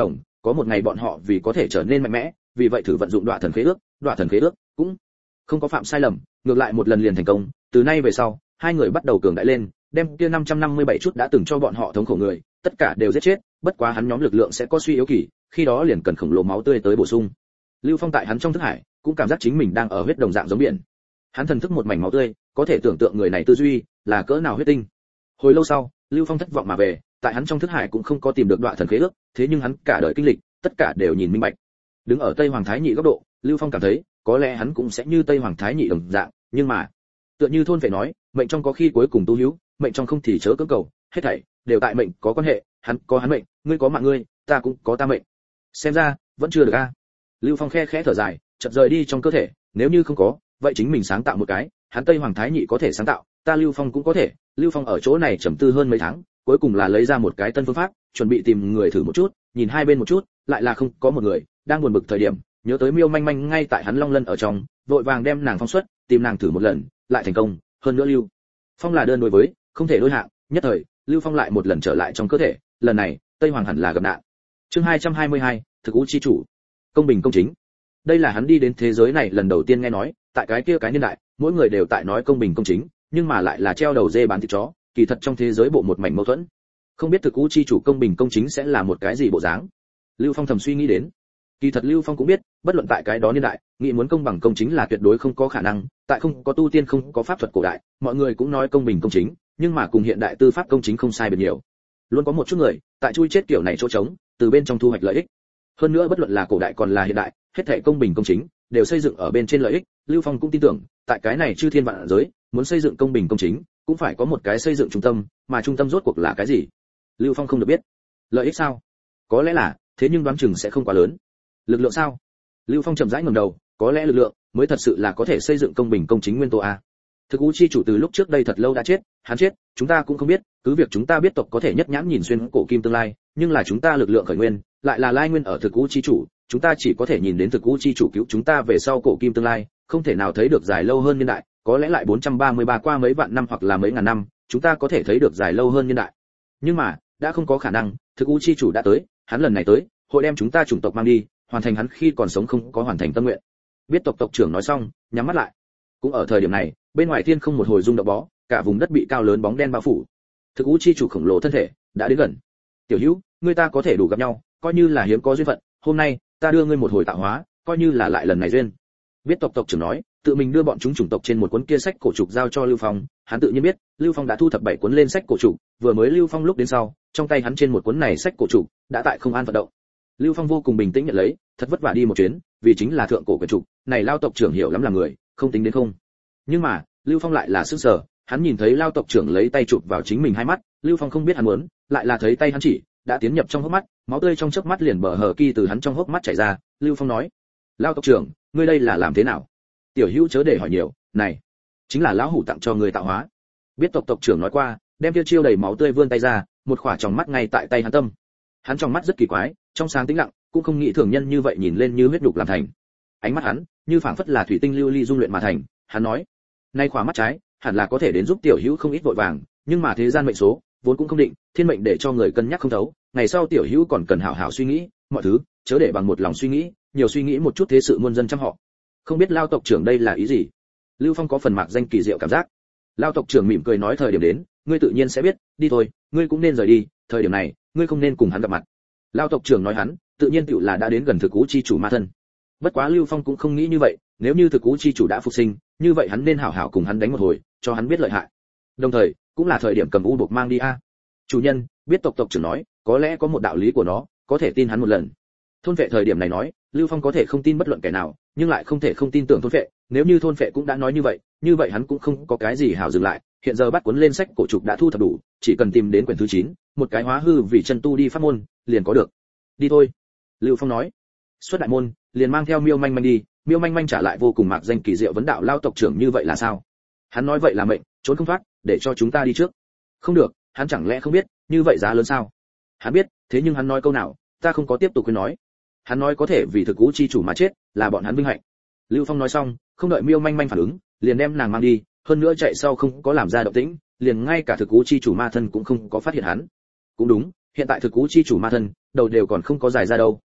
có một ngày bọn họ vì có thể trở nên mạnh mẽ, vì vậy thử vận dụng Đoạ thần khế ước, Đoạ thần khế ước cũng không có phạm sai lầm, ngược lại một lần liền thành công. Từ nay về sau, hai người bắt đầu cường đại lên, đem kia năm trăm năm mươi bảy chút đã từng cho bọn họ thống khổ người, tất cả đều giết chết, bất quá hắn nhóm lực lượng sẽ có suy yếu kỳ, khi đó liền cần khổng lồ máu tươi tới bổ sung. Lưu Phong tại hắn trong thức hải, cũng cảm giác chính mình đang ở huyết đồng dạng giống biển. Hắn thần thức một mảnh máu tươi, có thể tưởng tượng người này tư duy là cỡ nào huyết tinh. Hồi lâu sau, Lưu Phong thất vọng mà về, tại hắn trong thức hải cũng không có tìm được Đoạ thần khế ước, thế nhưng hắn cả đời kinh lịch, tất cả đều nhìn minh bạch. Đứng ở Tây Hoàng Thái Nhị góc độ, Lưu Phong cảm thấy, có lẽ hắn cũng sẽ như Tây Hoàng Thái Nhị đồng dạng, nhưng mà, tựa như thôn vệ nói, mệnh trong có khi cuối cùng tu hữu, mệnh trong không thì chớ cưỡng cầu, hết thảy đều tại mệnh có quan hệ, hắn có hắn mệnh, ngươi có mạng ngươi, ta cũng có ta mệnh. Xem ra, vẫn chưa được a. Lưu Phong khe khẽ thở dài, chợt rời đi trong cơ thể, nếu như không có, vậy chính mình sáng tạo một cái, hắn Tây Hoàng Thái Nhị có thể sáng tạo, ta Lưu Phong cũng có thể. Lưu Phong ở chỗ này trầm tư hơn mấy tháng, cuối cùng là lấy ra một cái tân phương pháp, chuẩn bị tìm người thử một chút, nhìn hai bên một chút, lại là không có một người, đang buồn bực thời điểm, nhớ tới Miêu Manh Manh ngay tại hắn Long Lân ở trong, vội vàng đem nàng phong xuất, tìm nàng thử một lần, lại thành công, hơn nữa Lưu Phong là đơn đối với, không thể đối hạng, nhất thời, Lưu Phong lại một lần trở lại trong cơ thể, lần này, Tây Hoàng hẳn là gặp nạn. Chương hai trăm hai mươi hai, thực u chi chủ. Công bình công chính. Đây là hắn đi đến thế giới này lần đầu tiên nghe nói, tại cái kia cái niên đại, mỗi người đều tại nói công bình công chính, nhưng mà lại là treo đầu dê bán thịt chó, kỳ thật trong thế giới bộ một mảnh mâu thuẫn. Không biết thực u chi chủ công bình công chính sẽ là một cái gì bộ dáng. Lưu Phong thầm suy nghĩ đến. Kỳ thật Lưu Phong cũng biết, bất luận tại cái đó niên đại, nghĩ muốn công bằng công chính là tuyệt đối không có khả năng, tại không có tu tiên không có pháp thuật cổ đại, mọi người cũng nói công bình công chính, nhưng mà cùng hiện đại tư pháp công chính không sai biệt nhiều. Luôn có một chút người, tại chui chết kiểu này chỗ trống, từ bên trong thu hoạch lợi ích. Hơn nữa bất luận là cổ đại còn là hiện đại, hết thảy công bình công chính đều xây dựng ở bên trên lợi ích. Lưu Phong cũng tin tưởng, tại cái này chư thiên vạn giới, muốn xây dựng công bình công chính, cũng phải có một cái xây dựng trung tâm, mà trung tâm rốt cuộc là cái gì? Lưu Phong không được biết. Lợi ích sao? Có lẽ là, thế nhưng đoán chừng sẽ không quá lớn. Lực lượng sao? Lưu Phong chậm rãi ngẩng đầu, có lẽ lực lượng mới thật sự là có thể xây dựng công bình công chính nguyên tố a. Thực u chi chủ từ lúc trước đây thật lâu đã chết, hắn chết, chúng ta cũng không biết, cứ việc chúng ta biết tộc có thể nhất nhãn nhìn xuyên cổ kim tương lai, nhưng là chúng ta lực lượng khởi nguyên, lại là lai nguyên ở thực u chi chủ, chúng ta chỉ có thể nhìn đến thực u chi chủ cứu chúng ta về sau cổ kim tương lai, không thể nào thấy được dài lâu hơn niên đại, có lẽ lại bốn trăm ba mươi ba qua mấy vạn năm hoặc là mấy ngàn năm, chúng ta có thể thấy được dài lâu hơn niên đại. Nhưng mà, đã không có khả năng, thực u chi chủ đã tới, hắn lần này tới, hội đem chúng ta chủng tộc mang đi, hoàn thành hắn khi còn sống không có hoàn thành tâm nguyện. Biết tộc tộc trưởng nói xong, nhắm mắt lại. Cũng ở thời điểm này, bên ngoài thiên không một hồi rung động bó, cả vùng đất bị cao lớn bóng đen bao phủ. Thực u chi chủ khổng lồ thân thể đã đến gần. Tiểu Hữu, ngươi ta có thể đủ gặp nhau, coi như là hiếm có duyên phận, hôm nay ta đưa ngươi một hồi tạo hóa, coi như là lại lần này duyên. Biết tộc tộc trưởng nói, tự mình đưa bọn chúng chủng tộc trên một cuốn kia sách cổ trục giao cho Lưu Phong, hắn tự nhiên biết, Lưu Phong đã thu thập bảy cuốn lên sách cổ trục, vừa mới Lưu Phong lúc đến sau, trong tay hắn trên một cuốn này sách cổ trục đã tại không an vận động. Lưu Phong vô cùng bình tĩnh nhận lấy, thật vất vả đi một chuyến, vì chính là thượng cổ quyển trục, này lao tộc trưởng hiểu lắm là người, không tính đến không. Nhưng mà, Lưu Phong lại là sửng sở, hắn nhìn thấy lao tộc trưởng lấy tay chụp vào chính mình hai mắt, Lưu Phong không biết hắn muốn, lại là thấy tay hắn chỉ đã tiến nhập trong hốc mắt, máu tươi trong chớp mắt liền bờ hờ kỳ từ hắn trong hốc mắt chảy ra. Lưu Phong nói: "Lao tộc trưởng, ngươi đây là làm thế nào?" Tiểu Hữu chớ để hỏi nhiều, này chính là lão hủ tặng cho người tạo hóa. Biết tộc tộc trưởng nói qua, đem tiêu chiêu đầy máu tươi vươn tay ra, một khỏa tròng mắt ngay tại tay hắn tâm. Hắn trong mắt rất kỳ quái, trong sáng tĩnh lặng, cũng không nghĩ thường nhân như vậy nhìn lên như huyết đục làm thành. Ánh mắt hắn, như phảng phất là thủy tinh lưu ly dung luyện mà thành, hắn nói: "Nay khỏa mắt trái, hẳn là có thể đến giúp tiểu Hữu không ít vội vàng, nhưng mà thế gian mệnh số, vốn cũng không định, thiên mệnh để cho người cân nhắc không thấu, ngày sau tiểu Hữu còn cần hảo hảo suy nghĩ, mọi thứ, chớ để bằng một lòng suy nghĩ, nhiều suy nghĩ một chút thế sự muôn dân trăm họ." Không biết lao tộc trưởng đây là ý gì? Lưu Phong có phần mạc danh kỳ diệu cảm giác. Lao tộc trưởng mỉm cười nói: "Thời điểm đến, ngươi tự nhiên sẽ biết, đi thôi, ngươi cũng nên rời đi, thời điểm này, ngươi không nên cùng hắn gặp mặt." Lao tộc trưởng nói hắn, tự nhiên tựu là đã đến gần thực cú chi chủ ma thân. Bất quá Lưu Phong cũng không nghĩ như vậy, nếu như thực cú chi chủ đã phục sinh, như vậy hắn nên hảo hảo cùng hắn đánh một hồi, cho hắn biết lợi hại. Đồng thời, cũng là thời điểm cầm u buộc mang đi a. Chủ nhân, biết tộc tộc trưởng nói, có lẽ có một đạo lý của nó, có thể tin hắn một lần. Thôn vệ thời điểm này nói, Lưu Phong có thể không tin bất luận kẻ nào, nhưng lại không thể không tin tưởng thôn vệ, nếu như thôn vệ cũng đã nói như vậy, như vậy hắn cũng không có cái gì hảo dừng lại, hiện giờ bắt cuốn lên sách cổ trục đã thu thập đủ, chỉ cần tìm đến quyển thứ chín, một cái hóa hư vì chân tu đi pháp môn, liền có được. Đi thôi. Lưu Phong nói. Xuất đại môn, liền mang theo Miêu Manh Manh đi, Miêu Manh Manh trả lại vô cùng mạc danh kỳ diệu vấn đạo lao tộc trưởng như vậy là sao? Hắn nói vậy là mệnh, trốn không thoát, để cho chúng ta đi trước. Không được, hắn chẳng lẽ không biết, như vậy giá lớn sao? Hắn biết, thế nhưng hắn nói câu nào, ta không có tiếp tục khuyên nói. Hắn nói có thể vì thực cú chi chủ mà chết, là bọn hắn vinh hạnh. Lưu Phong nói xong, không đợi Miêu Manh Manh phản ứng, liền đem nàng mang đi, hơn nữa chạy sau không có làm ra động tĩnh, liền ngay cả thực cú chi chủ ma thân cũng không có phát hiện hắn. Cũng đúng, hiện tại thực cú chi chủ ma thân, đầu đều còn không có dài ra đâu,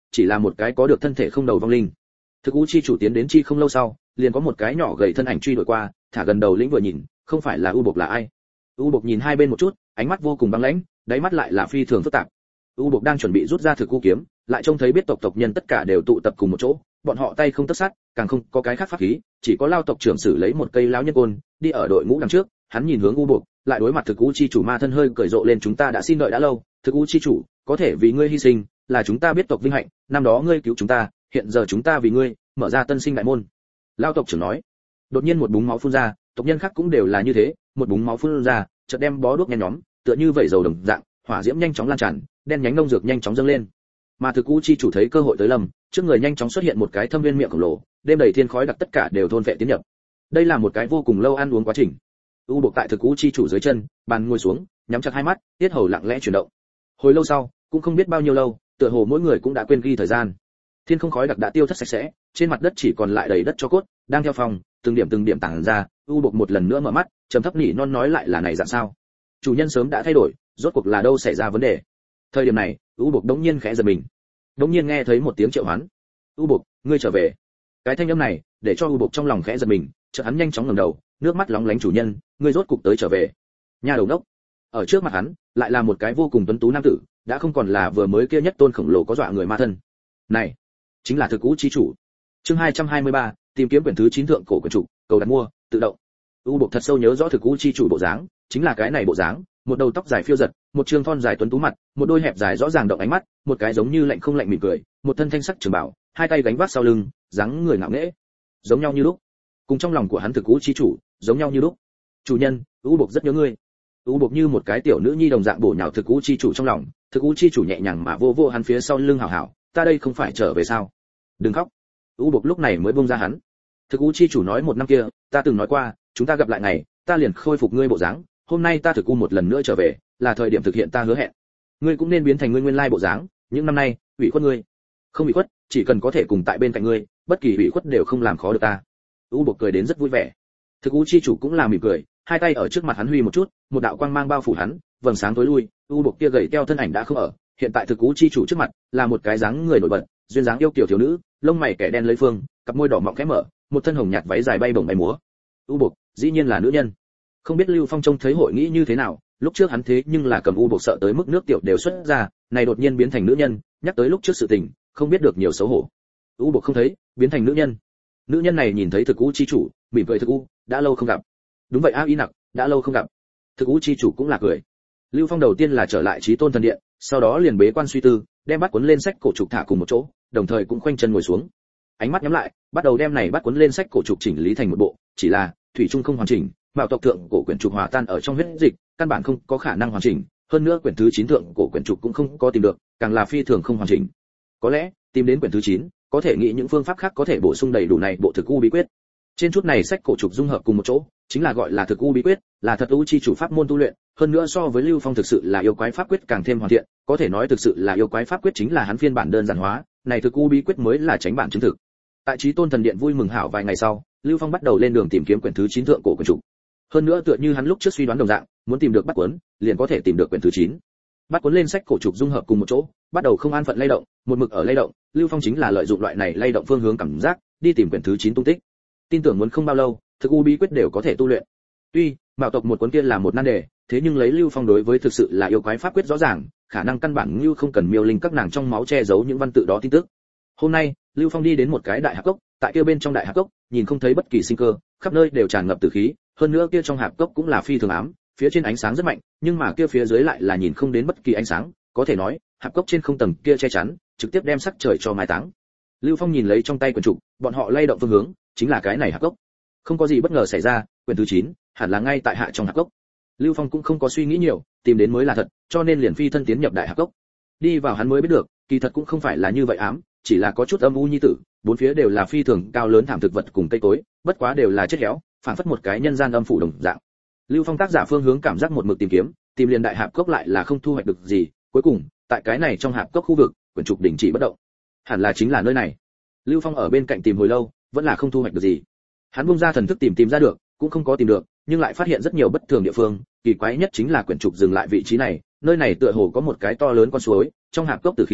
chỉ là một cái có được thân thể không đầu vong linh. Thực u chi chủ tiến đến chi không lâu sau, liền có một cái nhỏ gầy thân ảnh truy đuổi qua, thả gần đầu lĩnh vừa nhìn, không phải là U Bộc là ai? U Bộc nhìn hai bên một chút, ánh mắt vô cùng băng lãnh, đáy mắt lại là phi thường phức tạp. U Bộc đang chuẩn bị rút ra thực u kiếm, lại trông thấy biết tộc tộc nhân tất cả đều tụ tập cùng một chỗ, bọn họ tay không tất sát, càng không có cái khác pháp khí, chỉ có Lao tộc trưởng xử lấy một cây lão nhân côn, đi ở đội ngũ đằng trước, hắn nhìn hướng U Bộc, lại đối mặt thực u chi chủ ma thân hơi cười rộ lên, chúng ta đã xin đợi đã lâu, thực u chi chủ, có thể vì ngươi hy sinh, là chúng ta biết tộc vinh hạnh, năm đó ngươi cứu chúng ta, hiện giờ chúng ta vì ngươi, mở ra tân sinh đại môn. Lao tộc trưởng nói. Đột nhiên một búng máu phun ra, tộc nhân khác cũng đều là như thế, một búng máu phun ra, chợt đem bó đuốc nhen nhóm, tựa như vẩy dầu đồng dạng, hỏa diễm nhanh chóng lan tràn, đen nhánh nông dược nhanh chóng dâng lên. Mà thực u chi chủ thấy cơ hội tới lầm, trước người nhanh chóng xuất hiện một cái thâm viên miệng khổng lồ, đêm đầy thiên khói đặc tất cả đều thôn vệ tiến nhập. Đây là một cái vô cùng lâu ăn uống quá trình. U Bộc tại thực u chi chủ dưới chân, bàn ngồi xuống, nhắm chặt hai mắt, tiết hầu lặng lẽ chuyển động. Hồi lâu sau, cũng không biết bao nhiêu lâu, tựa hồ mỗi người cũng đã quên ghi thời gian. Thiên không khói đặc đã tiêu thất sạch sẽ, trên mặt đất chỉ còn lại đầy đất cho cốt, đang theo phòng, từng điểm từng điểm tản ra. U Bộc một lần nữa mở mắt, trầm thấp nỉ non nói lại là này dạng sao? Chủ nhân sớm đã thay đổi, rốt cuộc là đâu xảy ra vấn đề? Thời điểm này, U Bộc đống nhiên khẽ giật mình, đống nhiên nghe thấy một tiếng triệu hoán. U Bộc, ngươi trở về. Cái thanh âm này, để cho U Bộc trong lòng khẽ giật mình, chợt hắn nhanh chóng ngẩng đầu, nước mắt lóng lánh, chủ nhân, ngươi rốt cục tới trở về. Nhà đầu đốc. Ở trước mặt hắn, lại là một cái vô cùng tuấn tú nam tử, đã không còn là vừa mới kia nhất tôn khổng lồ có dọa người ma thân. Này, chính là thực u chi chủ. Chương hai trăm hai mươi ba, tìm kiếm quyển thứ chín thượng cổ quyển trục, cầu đặt mua, tự động. U Bộc thật sâu nhớ rõ thực u chi chủ bộ dáng, chính là cái này bộ dáng, một đầu tóc dài phiêu giật, một trương thon dài tuấn tú mặt, một đôi hẹp dài rõ ràng động ánh mắt, một cái giống như lạnh không lạnh mỉm cười, một thân thanh sắc trường bảo, hai tay gánh vác sau lưng, dáng người ngạo nghễ, giống nhau như lúc. Cùng trong lòng của hắn thực u chi chủ, giống nhau như lúc. Chủ nhân, U Bộc rất nhớ ngươi. U Bộc như một cái tiểu nữ nhi đồng dạng bổ nhào thực u chi chủ trong lòng, thực u chi chủ nhẹ nhàng mà vô vô hắn phía sau lưng hảo hảo, ta đây không phải trở về sao? Đừng khóc. U Bộc lúc này mới buông ra hắn. Thực u chi chủ nói một năm kia, ta từng nói qua, chúng ta gặp lại ngày, ta liền khôi phục ngươi bộ dáng, hôm nay ta thực u một lần nữa trở về, là thời điểm thực hiện ta hứa hẹn. Ngươi cũng nên biến thành ngươi nguyên lai bộ dáng, những năm nay, ủy khuất ngươi. Không ủy khuất, chỉ cần có thể cùng tại bên cạnh ngươi, bất kỳ ủy khuất đều không làm khó được ta. U Bộc cười đến rất vui vẻ. Thực u chi chủ cũng là mỉm cười, hai tay ở trước mặt hắn huy một chút, một đạo quang mang bao phủ hắn, vầng sáng tối lui, U Bộc kia gầy teo thân ảnh đã không ở, hiện tại thực u chi chủ trước mặt là một cái dáng người nổi bật, duyên dáng yêu kiều thiếu nữ, lông mày kẻ đen lấy phương, cặp môi đỏ mọng khẽ mở, một thân hồng nhạt váy dài bay bổng bay múa. U Bộc, dĩ nhiên là nữ nhân. Không biết Lưu Phong trông thấy hội nghĩ như thế nào, lúc trước hắn thế nhưng là cầm U Bộc sợ tới mức nước tiểu đều xuất ra, này đột nhiên biến thành nữ nhân, nhắc tới lúc trước sự tình, không biết được nhiều xấu hổ. U Bộc không thấy, biến thành nữ nhân. Nữ nhân này nhìn thấy thực u chi chủ, mỉm cười, thực u, đã lâu không gặp. Đúng vậy a y nặc, đã lâu không gặp. Thực u chi chủ cũng là cười. Lưu Phong đầu tiên là trở lại Chí Tôn thần điện, sau đó liền bế quan suy tư, đem bắt cuốn lên sách cổ trục thả cùng một chỗ, đồng thời cũng khoanh chân ngồi xuống. Ánh mắt nhắm lại, bắt đầu đem này bắt cuốn lên sách cổ trục chỉnh lý thành một bộ, chỉ là thủy chung không hoàn chỉnh, bảo tộc thượng cổ quyển trục hòa tan ở trong huyết dịch, căn bản không có khả năng hoàn chỉnh, hơn nữa quyển thứ chín thượng cổ quyển trục cũng không có tìm được, càng là phi thường không hoàn chỉnh. Có lẽ, tìm đến quyển thứ chín, có thể nghĩ những phương pháp khác có thể bổ sung đầy đủ này bộ thực u bí quyết. Trên chút này sách cổ trục dung hợp cùng một chỗ, chính là gọi là thực u bí quyết, là thật u chi chủ pháp môn tu luyện, hơn nữa so với Lưu Phong thực sự là yêu quái pháp quyết càng thêm hoàn thiện, có thể nói thực sự là yêu quái pháp quyết chính là hắn phiên bản đơn giản hóa, này thực u bí quyết mới là tránh bản chứng thực. Tại Chí Tôn thần điện vui mừng hảo vài ngày sau, Lưu Phong bắt đầu lên đường tìm kiếm quyển thứ chín thượng cổ quyển trục. Hơn nữa tựa như hắn lúc trước suy đoán đồng dạng, muốn tìm được bắt cuốn, liền có thể tìm được quyển thứ chín. Bắt cuốn lên sách cổ trục dung hợp cùng một chỗ, bắt đầu không an phận lay động, một mực ở lay động, Lưu Phong chính là lợi dụng loại này lay động phương hướng cảm giác, đi tìm quyển thứ chín tung tích. Tin tưởng muốn không bao lâu, thực u bí quyết đều có thể tu luyện. Tuy, bảo tộc một cuốn kia là một nan đề, thế nhưng lấy Lưu Phong đối với thực sự là yêu quái pháp quyết rõ ràng, khả năng căn bản Lưu không cần miêu linh các nàng trong máu che giấu những văn tự đó tin tức. Hôm nay, Lưu Phong đi đến một cái đại hạp cốc, tại kia bên trong đại hạp cốc, nhìn không thấy bất kỳ sinh cơ, khắp nơi đều tràn ngập tử khí, hơn nữa kia trong hạp cốc cũng là phi thường ám, phía trên ánh sáng rất mạnh, nhưng mà kia phía dưới lại là nhìn không đến bất kỳ ánh sáng, có thể nói, hạp cốc trên không tầng kia che chắn, trực tiếp đem sắc trời cho mai táng. Lưu Phong nhìn lấy trong tay quyển trục, bọn họ lay động phương hướng, chính là cái này hạp cốc. Không có gì bất ngờ xảy ra, quyển thứ chín hẳn là ngay tại hạ trong hạp cốc. Lưu Phong cũng không có suy nghĩ nhiều, tìm đến mới là thật, cho nên liền phi thân tiến nhập đại hạp cốc. Đi vào hắn mới biết được, kỳ thật cũng không phải là như vậy ám, chỉ là có chút âm u nhi tử, bốn phía đều là phi thường cao lớn thảm thực vật cùng cây cối, bất quá đều là chết héo, phản phất một cái nhân gian âm phủ đồng dạng. Lưu Phong tác giả phương hướng cảm giác một mực tìm kiếm, tìm liền đại hạp cốc lại là không thu hoạch được gì, cuối cùng, tại cái này trong hạp cốc khu vực, quyển trục đình chỉ bất động. Hẳn là chính là nơi này. Lưu Phong ở bên cạnh tìm hồi lâu, vẫn là không thu hoạch được gì. Hắn buông ra thần thức tìm tìm ra được, cũng không có tìm được, nhưng lại phát hiện rất nhiều bất thường địa phương, kỳ quái nhất chính là quyển trục dừng lại vị trí này, nơi này tựa hồ có một cái to lớn con suối, trong hạp cốc tử khí,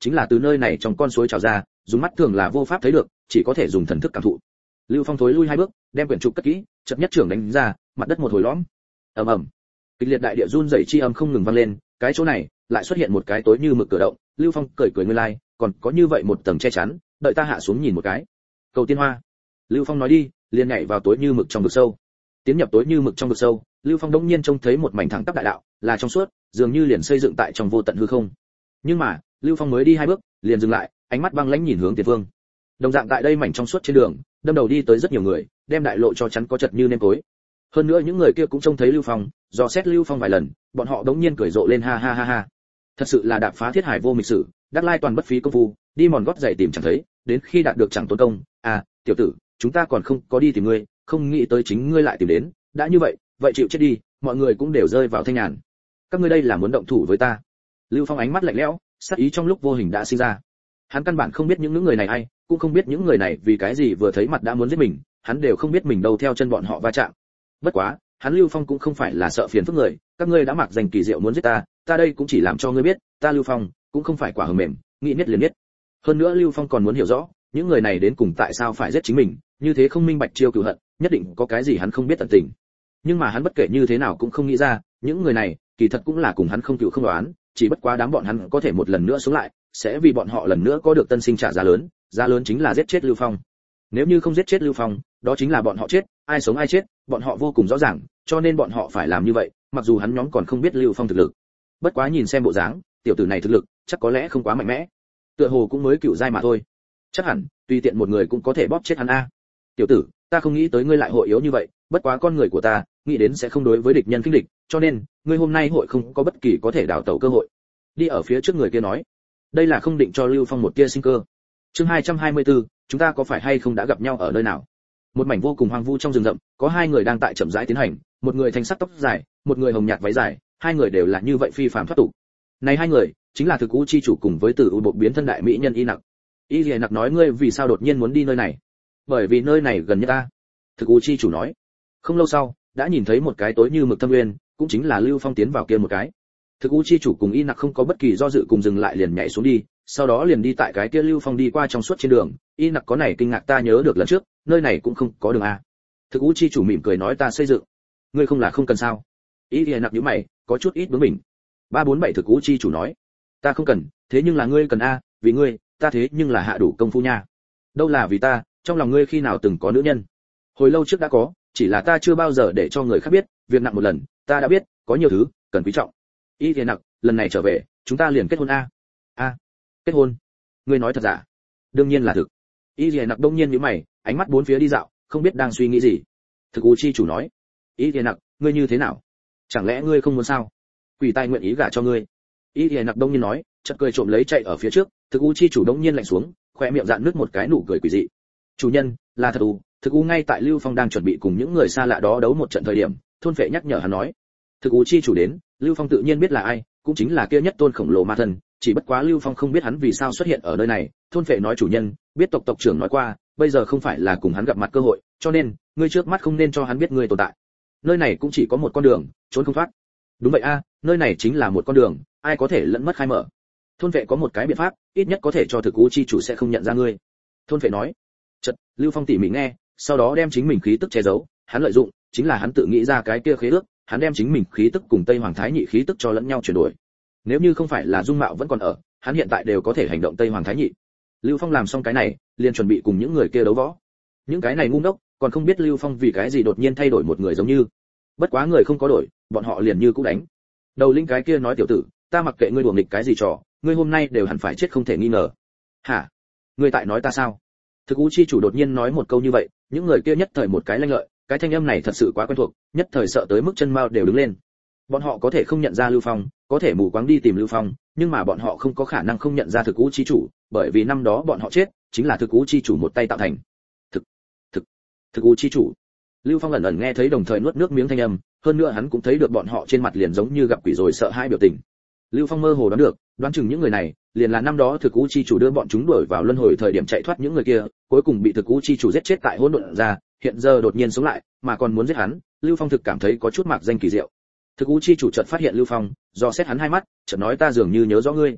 chính là từ nơi này trong con suối trào ra, dùng mắt thường là vô pháp thấy được, chỉ có thể dùng thần thức cảm thụ. Lưu Phong thối lui hai bước, đem quyển trục cất kỹ, chợt nhất trưởng đánh ra, mặt đất một hồi lõm. Ầm ầm. Kịch liệt đại địa run rẩy chi âm không ngừng vang lên, cái chỗ này lại xuất hiện một cái tối như mực cửa động. Lưu Phong cười cười nguyên lai, còn có như vậy một tầng che chắn, đợi ta hạ xuống nhìn một cái. Cầu tiên hoa. Lưu Phong nói đi, liền nhảy vào tối như mực trong vực sâu. Tiến nhập tối như mực trong vực sâu, Lưu Phong đống nhiên trông thấy một mảnh thẳng tắp đại đạo, là trong suốt, dường như liền xây dựng tại trong vô tận hư không. Nhưng mà, Lưu Phong mới đi hai bước, liền dừng lại, ánh mắt băng lãnh nhìn hướng tiền phương. Đồng dạng tại đây mảnh trong suốt trên đường, đâm đầu đi tới rất nhiều người, đem đại lộ cho chắn có chật như nêm tối. Hơn nữa những người kia cũng trông thấy Lưu Phong, dò xét Lưu Phong vài lần, bọn họ đống nhiên cười rộ lên ha ha ha ha. Thật sự là đạp phá thiết hải vô mịch sử, đắc lai toàn bất phí công phu, đi mòn gót giày tìm chẳng thấy, đến khi đạt được chẳng tốn công. À, tiểu tử, chúng ta còn không có đi tìm ngươi, không nghĩ tới chính ngươi lại tìm đến, đã như vậy, vậy chịu chết đi, mọi người cũng đều rơi vào thanh nhàn. Các ngươi đây là muốn động thủ với ta? Lưu Phong ánh mắt lạnh lẽo, sát ý trong lúc vô hình đã sinh ra. Hắn căn bản không biết những nữ người này ai, cũng không biết những người này vì cái gì vừa thấy mặt đã muốn giết mình, hắn đều không biết mình đâu theo chân bọn họ va chạm. Bất quá, hắn Lưu Phong cũng không phải là sợ phiền phức người, các ngươi đã mặc danh kỳ diệu muốn giết ta, ta đây cũng chỉ làm cho ngươi biết, ta Lưu Phong cũng không phải quả hờ mềm, nghĩ biết liền biết. Hơn nữa Lưu Phong còn muốn hiểu rõ, những người này đến cùng tại sao phải giết chính mình, như thế không minh bạch chiêu cửu hận, nhất định có cái gì hắn không biết tận tình. Nhưng mà hắn bất kể như thế nào cũng không nghĩ ra, những người này kỳ thật cũng là cùng hắn không cựu không đoán, chỉ bất quá đám bọn hắn có thể một lần nữa sống lại, sẽ vì bọn họ lần nữa có được tân sinh trả giá lớn, giá lớn chính là giết chết Lưu Phong. Nếu như không giết chết Lưu Phong, đó chính là bọn họ chết, ai sống ai chết, bọn họ vô cùng rõ ràng, cho nên bọn họ phải làm như vậy, mặc dù hắn nhóm còn không biết Lưu Phong thực lực. Bất quá nhìn xem bộ dáng, tiểu tử này thực lực chắc có lẽ không quá mạnh mẽ, tựa hồ cũng mới cựu giai mà thôi. Chắc hẳn, tùy tiện một người cũng có thể bóp chết hắn a. Tiểu tử, ta không nghĩ tới ngươi lại hội yếu như vậy, bất quá con người của ta, nghĩ đến sẽ không đối với địch nhân khinh địch, cho nên, ngươi hôm nay hội không có bất kỳ có thể đào tẩu cơ hội. Đi ở phía trước người kia nói, đây là không định cho Lưu Phong một tia sinh cơ. Chương hai trăm hai mươi tư, chúng ta có phải hay không đã gặp nhau ở nơi nào? Một mảnh vô cùng hoang vu trong rừng rậm, có hai người đang tại chậm rãi tiến hành, một người thanh sắc tóc dài, một người hồng nhạt váy dài, hai người đều là như vậy phi phàm thoát tục. Này hai người, chính là thực cú chi chủ cùng với Tử U bộ biến thân đại mỹ nhân Y Nặc. Y Liễu Nặc nói ngươi vì sao đột nhiên muốn đi nơi này? Bởi vì nơi này gần nhất ta. Thực cú chi chủ nói. Không lâu sau, đã nhìn thấy một cái tối như mực thâm nguyên, cũng chính là Lưu Phong tiến vào kia một cái. Thực U chi chủ cùng Y Nặc không có bất kỳ do dự cùng dừng lại liền nhảy xuống đi, sau đó liền đi tại cái kia Lưu Phong đi qua trong suốt trên đường. Y Nặc có này kinh ngạc ta nhớ được lần trước, nơi này cũng không có đường a. Thực U chi chủ mỉm cười nói ta xây dựng. Ngươi không là không cần sao? Y Nặc nhíu mày, có chút ít bướng bỉnh. ba bốn bảy Thực U chi chủ nói, ta không cần, thế nhưng là ngươi cần a, vì ngươi, ta thế nhưng là hạ đủ công phu nha. Đâu là vì ta, trong lòng ngươi khi nào từng có nữ nhân? Hồi lâu trước đã có, chỉ là ta chưa bao giờ để cho người khác biết, việc nặng một lần, ta đã biết, có nhiều thứ cần quý trọng. Y Thiên Nặc, lần này trở về, chúng ta liền kết hôn a. A, kết hôn? Ngươi nói thật giả? Đương nhiên là thực. Y Thiên Nặc đông nhiên nhíu mày, ánh mắt bốn phía đi dạo, không biết đang suy nghĩ gì. Thực U chi chủ nói, Y Thiên Nặc, ngươi như thế nào? Chẳng lẽ ngươi không muốn sao? Quỷ tài nguyện ý gả cho ngươi. Y Thiên Nặc đông nhiên nói, chợt cười trộm lấy chạy ở phía trước, Thực U chi chủ đông nhiên lạnh xuống, khóe miệng dạn nứt một cái nụ cười quỷ dị. Chủ nhân, là thật U. Thực U ngay tại Lưu Phong đang chuẩn bị cùng những người xa lạ đó đấu một trận thời điểm, thôn phệ nhắc nhở hắn nói, Thực U chi chủ đến, Lưu Phong tự nhiên biết là ai, cũng chính là kia nhất tôn khổng lồ ma thần, chỉ bất quá Lưu Phong không biết hắn vì sao xuất hiện ở nơi này. Thôn phệ nói chủ nhân, biết tộc tộc trưởng nói qua, bây giờ không phải là cùng hắn gặp mặt cơ hội, cho nên, ngươi trước mắt không nên cho hắn biết ngươi tồn tại. Nơi này cũng chỉ có một con đường, trốn không thoát. Đúng vậy a, nơi này chính là một con đường, ai có thể lẫn mất khai mở. Thôn phệ có một cái biện pháp, ít nhất có thể cho Thực U chi chủ sẽ không nhận ra ngươi. Thôn phệ nói. Chợt, Lưu Phong tỉ mỉ nghe, sau đó đem chính mình khí tức che giấu, hắn lợi dụng chính là hắn tự nghĩ ra cái kia khế ước, hắn đem chính mình khí tức cùng Tây Hoàng Thái Nhị khí tức cho lẫn nhau chuyển đổi. Nếu như không phải là dung mạo vẫn còn ở, hắn hiện tại đều có thể hành động Tây Hoàng Thái Nhị. Lưu Phong làm xong cái này, liền chuẩn bị cùng những người kia đấu võ. Những cái này ngu ngốc, còn không biết Lưu Phong vì cái gì đột nhiên thay đổi một người giống như. Bất quá người không có đổi, bọn họ liền như cũ đánh. Đầu linh cái kia nói tiểu tử, ta mặc kệ ngươi đùa nghịch cái gì trò, ngươi hôm nay đều hẳn phải chết không thể nghi ngờ. Hả? Ngươi tại nói ta sao? Thực U chi chủ đột nhiên nói một câu như vậy, những người kia nhất thời một cái lanh lợi, cái thanh âm này thật sự quá quen thuộc, nhất thời sợ tới mức chân mao đều đứng lên. Bọn họ có thể không nhận ra Lưu Phong, có thể mù quáng đi tìm Lưu Phong, nhưng mà bọn họ không có khả năng không nhận ra Thực U chi chủ, bởi vì năm đó bọn họ chết, chính là Thực U chi chủ một tay tạo thành. Thực, thực, Thực U chi chủ. Lưu Phong ẩn ẩn nghe thấy đồng thời nuốt nước miếng thanh âm, hơn nữa hắn cũng thấy được bọn họ trên mặt liền giống như gặp quỷ rồi sợ hãi biểu tình. Lưu Phong mơ hồ đoán được, đoán chừng những người này liền là năm đó Thực U chi chủ đưa bọn chúng đuổi vào luân hồi thời điểm chạy thoát những người kia, cuối cùng bị Thực U chi chủ giết chết tại hỗn độn ra, hiện giờ đột nhiên sống lại, mà còn muốn giết hắn. Lưu Phong thực cảm thấy có chút mạc danh kỳ diệu. Thực U chi chủ chợt phát hiện Lưu Phong, do xét hắn hai mắt, chợt nói ta dường như nhớ rõ ngươi.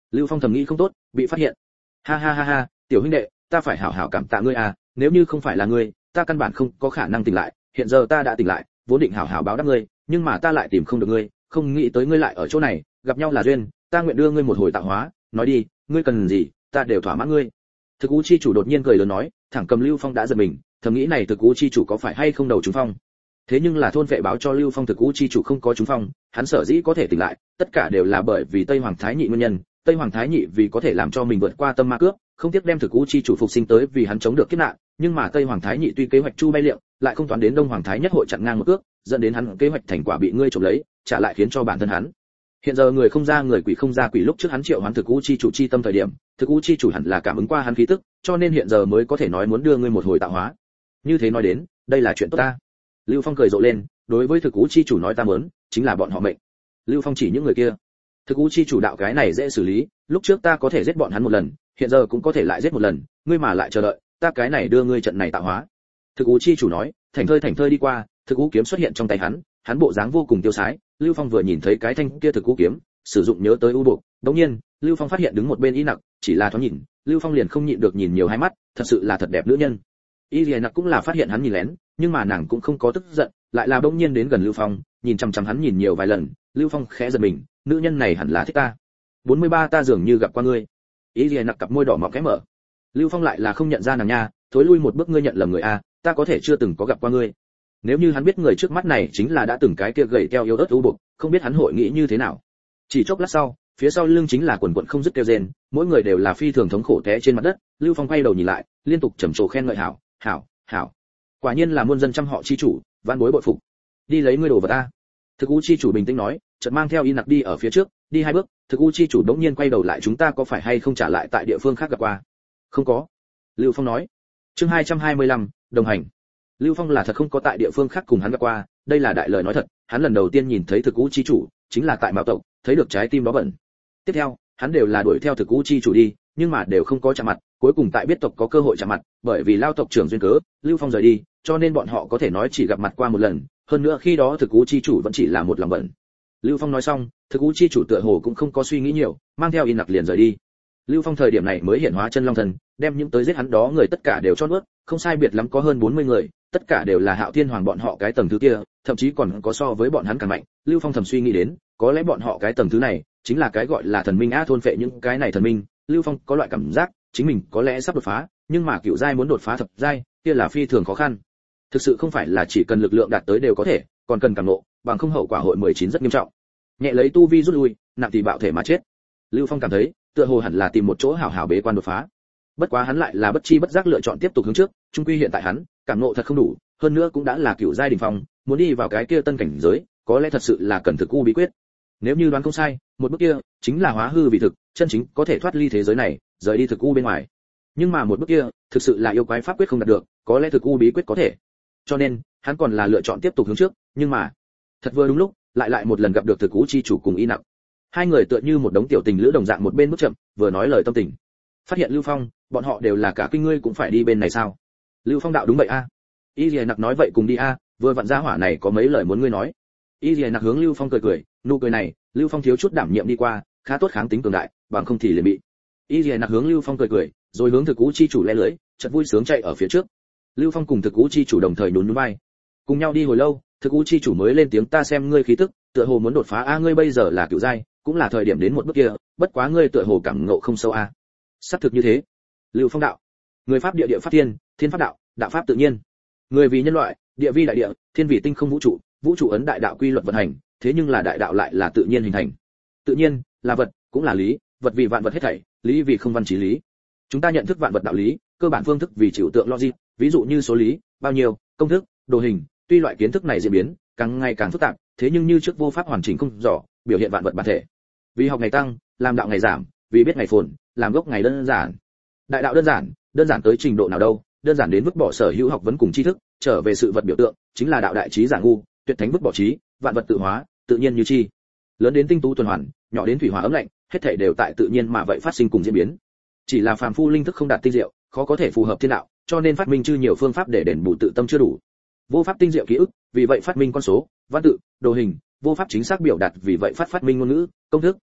Lưu Phong thầm nghĩ không tốt, bị phát hiện. Ha ha ha ha, tiểu huynh đệ, ta phải hảo hảo cảm tạ ngươi à, nếu như không phải là ngươi, ta căn bản không có khả năng tỉnh lại, hiện giờ ta đã tỉnh lại, vốn định hảo hảo báo đáp ngươi, nhưng mà ta lại tìm không được ngươi, không nghĩ tới ngươi lại ở chỗ này, gặp nhau là duyên, ta nguyện đưa ngươi một hồi tạo hóa, nói đi, ngươi cần gì, ta đều thỏa mãn ngươi. Thực U chi chủ đột nhiên cười lớn nói, thẳng cầm Lưu Phong đã giật mình, thầm nghĩ này Thực U chi chủ có phải hay không đầu trúng phong. Thế nhưng là thôn vệ báo cho Lưu Phong Thực U chi chủ không có trúng phong, hắn sở dĩ có thể tỉnh lại, tất cả đều là bởi vì Tây Hoàng Thái Nhị nguyên nhân, Tây Hoàng Thái Nhị vì có thể làm cho mình vượt qua tâm ma cướp, không tiếc đem Thực U chi chủ phục sinh tới vì hắn chống được kiếp nạn, nhưng mà Tây Hoàng Thái Nhị tuy kế hoạch chu bay liệu, lại không toán đến Đông Hoàng Thái nhất hội chặn ngang một cước, dẫn đến hắn kế hoạch thành quả bị ngươi trộm lấy, trả lại khiến cho bản thân hắn. Hiện giờ người không ra người quỷ không ra quỷ, lúc trước hắn triệu hoán Thực U chi chủ chi tâm thời điểm, Thực U chi chủ hẳn là cảm ứng qua hắn khí tức, cho nên hiện giờ mới có thể nói muốn đưa ngươi một hồi tạo hóa. Như thế nói đến, đây là chuyện tốt ta. Lưu Phong cười rộ lên, đối với Thực U chi chủ nói ta muốn, chính là bọn họ mệnh. Lưu Phong chỉ những người kia. Thực U chi chủ đạo cái này dễ xử lý, lúc trước ta có thể giết bọn hắn một lần, hiện giờ cũng có thể lại giết một lần, ngươi mà lại chờ đợi, ta cái này đưa ngươi trận này tạo hóa. Thực U chi chủ nói, thành thơi thành thơi đi qua, Thực U kiếm xuất hiện trong tay hắn, hắn bộ dáng vô cùng tiêu sái. Lưu Phong vừa nhìn thấy cái thanh kia Thực U kiếm, sử dụng nhớ tới u buộc, đống nhiên, Lưu Phong phát hiện đứng một bên Y Nặc, chỉ là thoáng nhìn, Lưu Phong liền không nhịn được nhìn nhiều hai mắt, thật sự là thật đẹp nữ nhân. Y Liễu Nặc cũng là phát hiện hắn nhìn lén, nhưng mà nàng cũng không có tức giận, lại là bỗng nhiên đến gần Lưu Phong, nhìn chằm chằm hắn nhìn nhiều vài lần, Lưu Phong khẽ giật mình, nữ nhân này hẳn là thích ta. bốn mươi ba ta dường như gặp qua ngươi. Y Liễu Nặc cặp môi đỏ mọng khẽ mở. Lưu Phong lại là không nhận ra nàng nha, thối lui một bước, ngươi nhận lầm người a, ta có thể chưa từng có gặp qua ngươi. Nếu như hắn biết người trước mắt này chính là đã từng cái kia gầy teo yếu ớt u buộc, không biết hắn hội nghĩ như thế nào. Chỉ chốc lát sau, phía sau lưng chính là quần quần không dứt kêu rên, mỗi người đều là phi thường thống khổ té trên mặt đất. Lưu Phong quay đầu nhìn lại, liên tục trầm trồ khen ngợi hảo, hảo, hảo. Quả nhiên là muôn dân trăm họ chi chủ, vạn bối bội phục. Đi lấy ngươi đồ vật ta. Thực U chi chủ bình tĩnh nói, chợt mang theo Y Nặc đi ở phía trước, đi hai bước, Thực U chi chủ đống nhiên quay đầu lại, chúng ta có phải hay không trả lại tại địa phương khác gặp qua? Không có. Lưu Phong nói. Chương hai trăm hai mươi lăm, đồng hành. Lưu Phong là thật không có tại địa phương khác cùng hắn gặp qua, đây là đại lời nói thật, hắn lần đầu tiên nhìn thấy Thực U chi chủ, chính là tại Mạo tộc, thấy được trái tim đó bẩn. Tiếp theo, hắn đều là đuổi theo Thực U chi chủ đi, nhưng mà đều không có chạm mặt, cuối cùng tại biết tộc có cơ hội chạm mặt, bởi vì lao tộc trưởng duyên cớ, Lưu Phong rời đi, cho nên bọn họ có thể nói chỉ gặp mặt qua một lần, hơn nữa khi đó Thực U chi chủ vẫn chỉ là một lòng bẩn. Lưu Phong nói xong, Thực U chi chủ tựa hồ cũng không có suy nghĩ nhiều, mang theo Y Nặc liền rời đi. Lưu Phong thời điểm này mới hiện hóa chân long thần, đem những tới giết hắn đó người tất cả đều cho nuốt, không sai biệt lắm có hơn bốn mươi người, tất cả đều là Hạo Thiên Hoàng bọn họ cái tầng thứ kia, thậm chí còn có so với bọn hắn càng mạnh. Lưu Phong thầm suy nghĩ đến, có lẽ bọn họ cái tầng thứ này chính là cái gọi là thần minh á, thôn phệ những cái này thần minh. Lưu Phong có loại cảm giác, chính mình có lẽ sắp đột phá, nhưng mà cựu giai muốn đột phá thập giai, kia là phi thường khó khăn. Thực sự không phải là chỉ cần lực lượng đạt tới đều có thể, còn cần cảm ngộ, bằng không hậu quả hội mười chín rất nghiêm trọng. Nhẹ lấy tu vi rút lui, nặng thì bạo thể mà chết. Lưu Phong cảm thấy, tựa hồ hẳn là tìm một chỗ hảo hảo bế quan đột phá. Bất quá hắn lại là bất chi bất giác lựa chọn tiếp tục hướng trước, chung quy hiện tại hắn, cảm ngộ thật không đủ, hơn nữa cũng đã là cựu giai đỉnh phong, muốn đi vào cái kia tân cảnh giới, có lẽ thật sự là cần thực u bí quyết. Nếu như đoán không sai, một bước kia chính là hóa hư vì thực, chân chính có thể thoát ly thế giới này, rời đi thực u bên ngoài. Nhưng mà một bước kia, thực sự là yêu quái pháp quyết không đạt được, có lẽ thực u bí quyết có thể. Cho nên, hắn còn là lựa chọn tiếp tục hướng trước, nhưng mà, thật vừa đúng lúc, lại lại một lần gặp được thực u chi chủ cùng Y Nặc. Hai người tựa như một đống tiểu tình lữ đồng dạng, một bên bước chậm, vừa nói lời tâm tình. Phát hiện Lưu Phong, bọn họ đều là cả kinh, ngươi cũng phải đi bên này sao? Lưu Phong đạo đúng vậy a. Y Liễu Nặc nói vậy cùng đi a, vừa vặn ra hỏa này có mấy lời muốn ngươi nói. Y Liễu Nặc hướng Lưu Phong cười cười, nụ cười này, Lưu Phong thiếu chút đảm nhiệm đi qua, khá tốt kháng tính cường đại, bằng không thì liền bị. Y Liễu Nặc hướng Lưu Phong cười cười, rồi hướng thực cú chi chủ lẽ lưỡi, chợt vui sướng chạy ở phía trước. Lưu Phong cùng thực cú chi chủ đồng thời nhún nhún vai, cùng nhau đi hồi lâu, thực cú chi chủ mới lên tiếng, ta xem ngươi khí tức, tựa hồ muốn đột phá a, ngươi bây giờ là cửu giai, cũng là thời điểm đến một bước kia, bất quá ngươi tựa hồ cảm ngộ không sâu a. Xác thực như thế. Lưu Phong đạo, người pháp địa địa pháp thiên, thiên pháp đạo, đạo pháp tự nhiên. Người vì nhân loại, địa vi đại địa, thiên vì tinh không vũ trụ, vũ trụ ấn đại đạo quy luật vận hành, thế nhưng là đại đạo lại là tự nhiên hình thành. Tự nhiên là vật, cũng là lý, vật vì vạn vật hết thảy, lý vì không văn chí lý. Chúng ta nhận thức vạn vật đạo lý, cơ bản phương thức vì trừu tượng logic, ví dụ như số lý, bao nhiêu, công thức, đồ hình, tuy loại kiến thức này diễn biến càng ngày càng phức tạp, thế nhưng như trước vô pháp hoàn chỉnh không rõ, biểu hiện vạn vật bản thể. Vì học ngày tăng, làm đạo ngày giảm, vì biết ngày phồn, làm gốc ngày đơn giản. Đại đạo đơn giản, đơn giản tới trình độ nào đâu? Đơn giản đến vứt bỏ sở hữu học vấn cùng tri thức, trở về sự vật biểu tượng, chính là đạo đại trí giả ngu, tuyệt thánh vứt bỏ trí, vạn vật tự hóa, tự nhiên như chi. Lớn đến tinh tú tuần hoàn, nhỏ đến thủy hỏa ấm lạnh, hết thảy đều tại tự nhiên mà vậy phát sinh cùng diễn biến. Chỉ là phàm phu linh thức không đạt tinh diệu, khó có thể phù hợp thiên đạo, cho nên phát minh chư nhiều phương pháp để đền bù tự tâm chưa đủ. Vô pháp tinh diệu ký ức, vì vậy phát minh con số, văn tự, đồ hình, vô pháp chính xác biểu đạt, vì vậy phát phát minh ngôn ngữ, công thức, tri thức,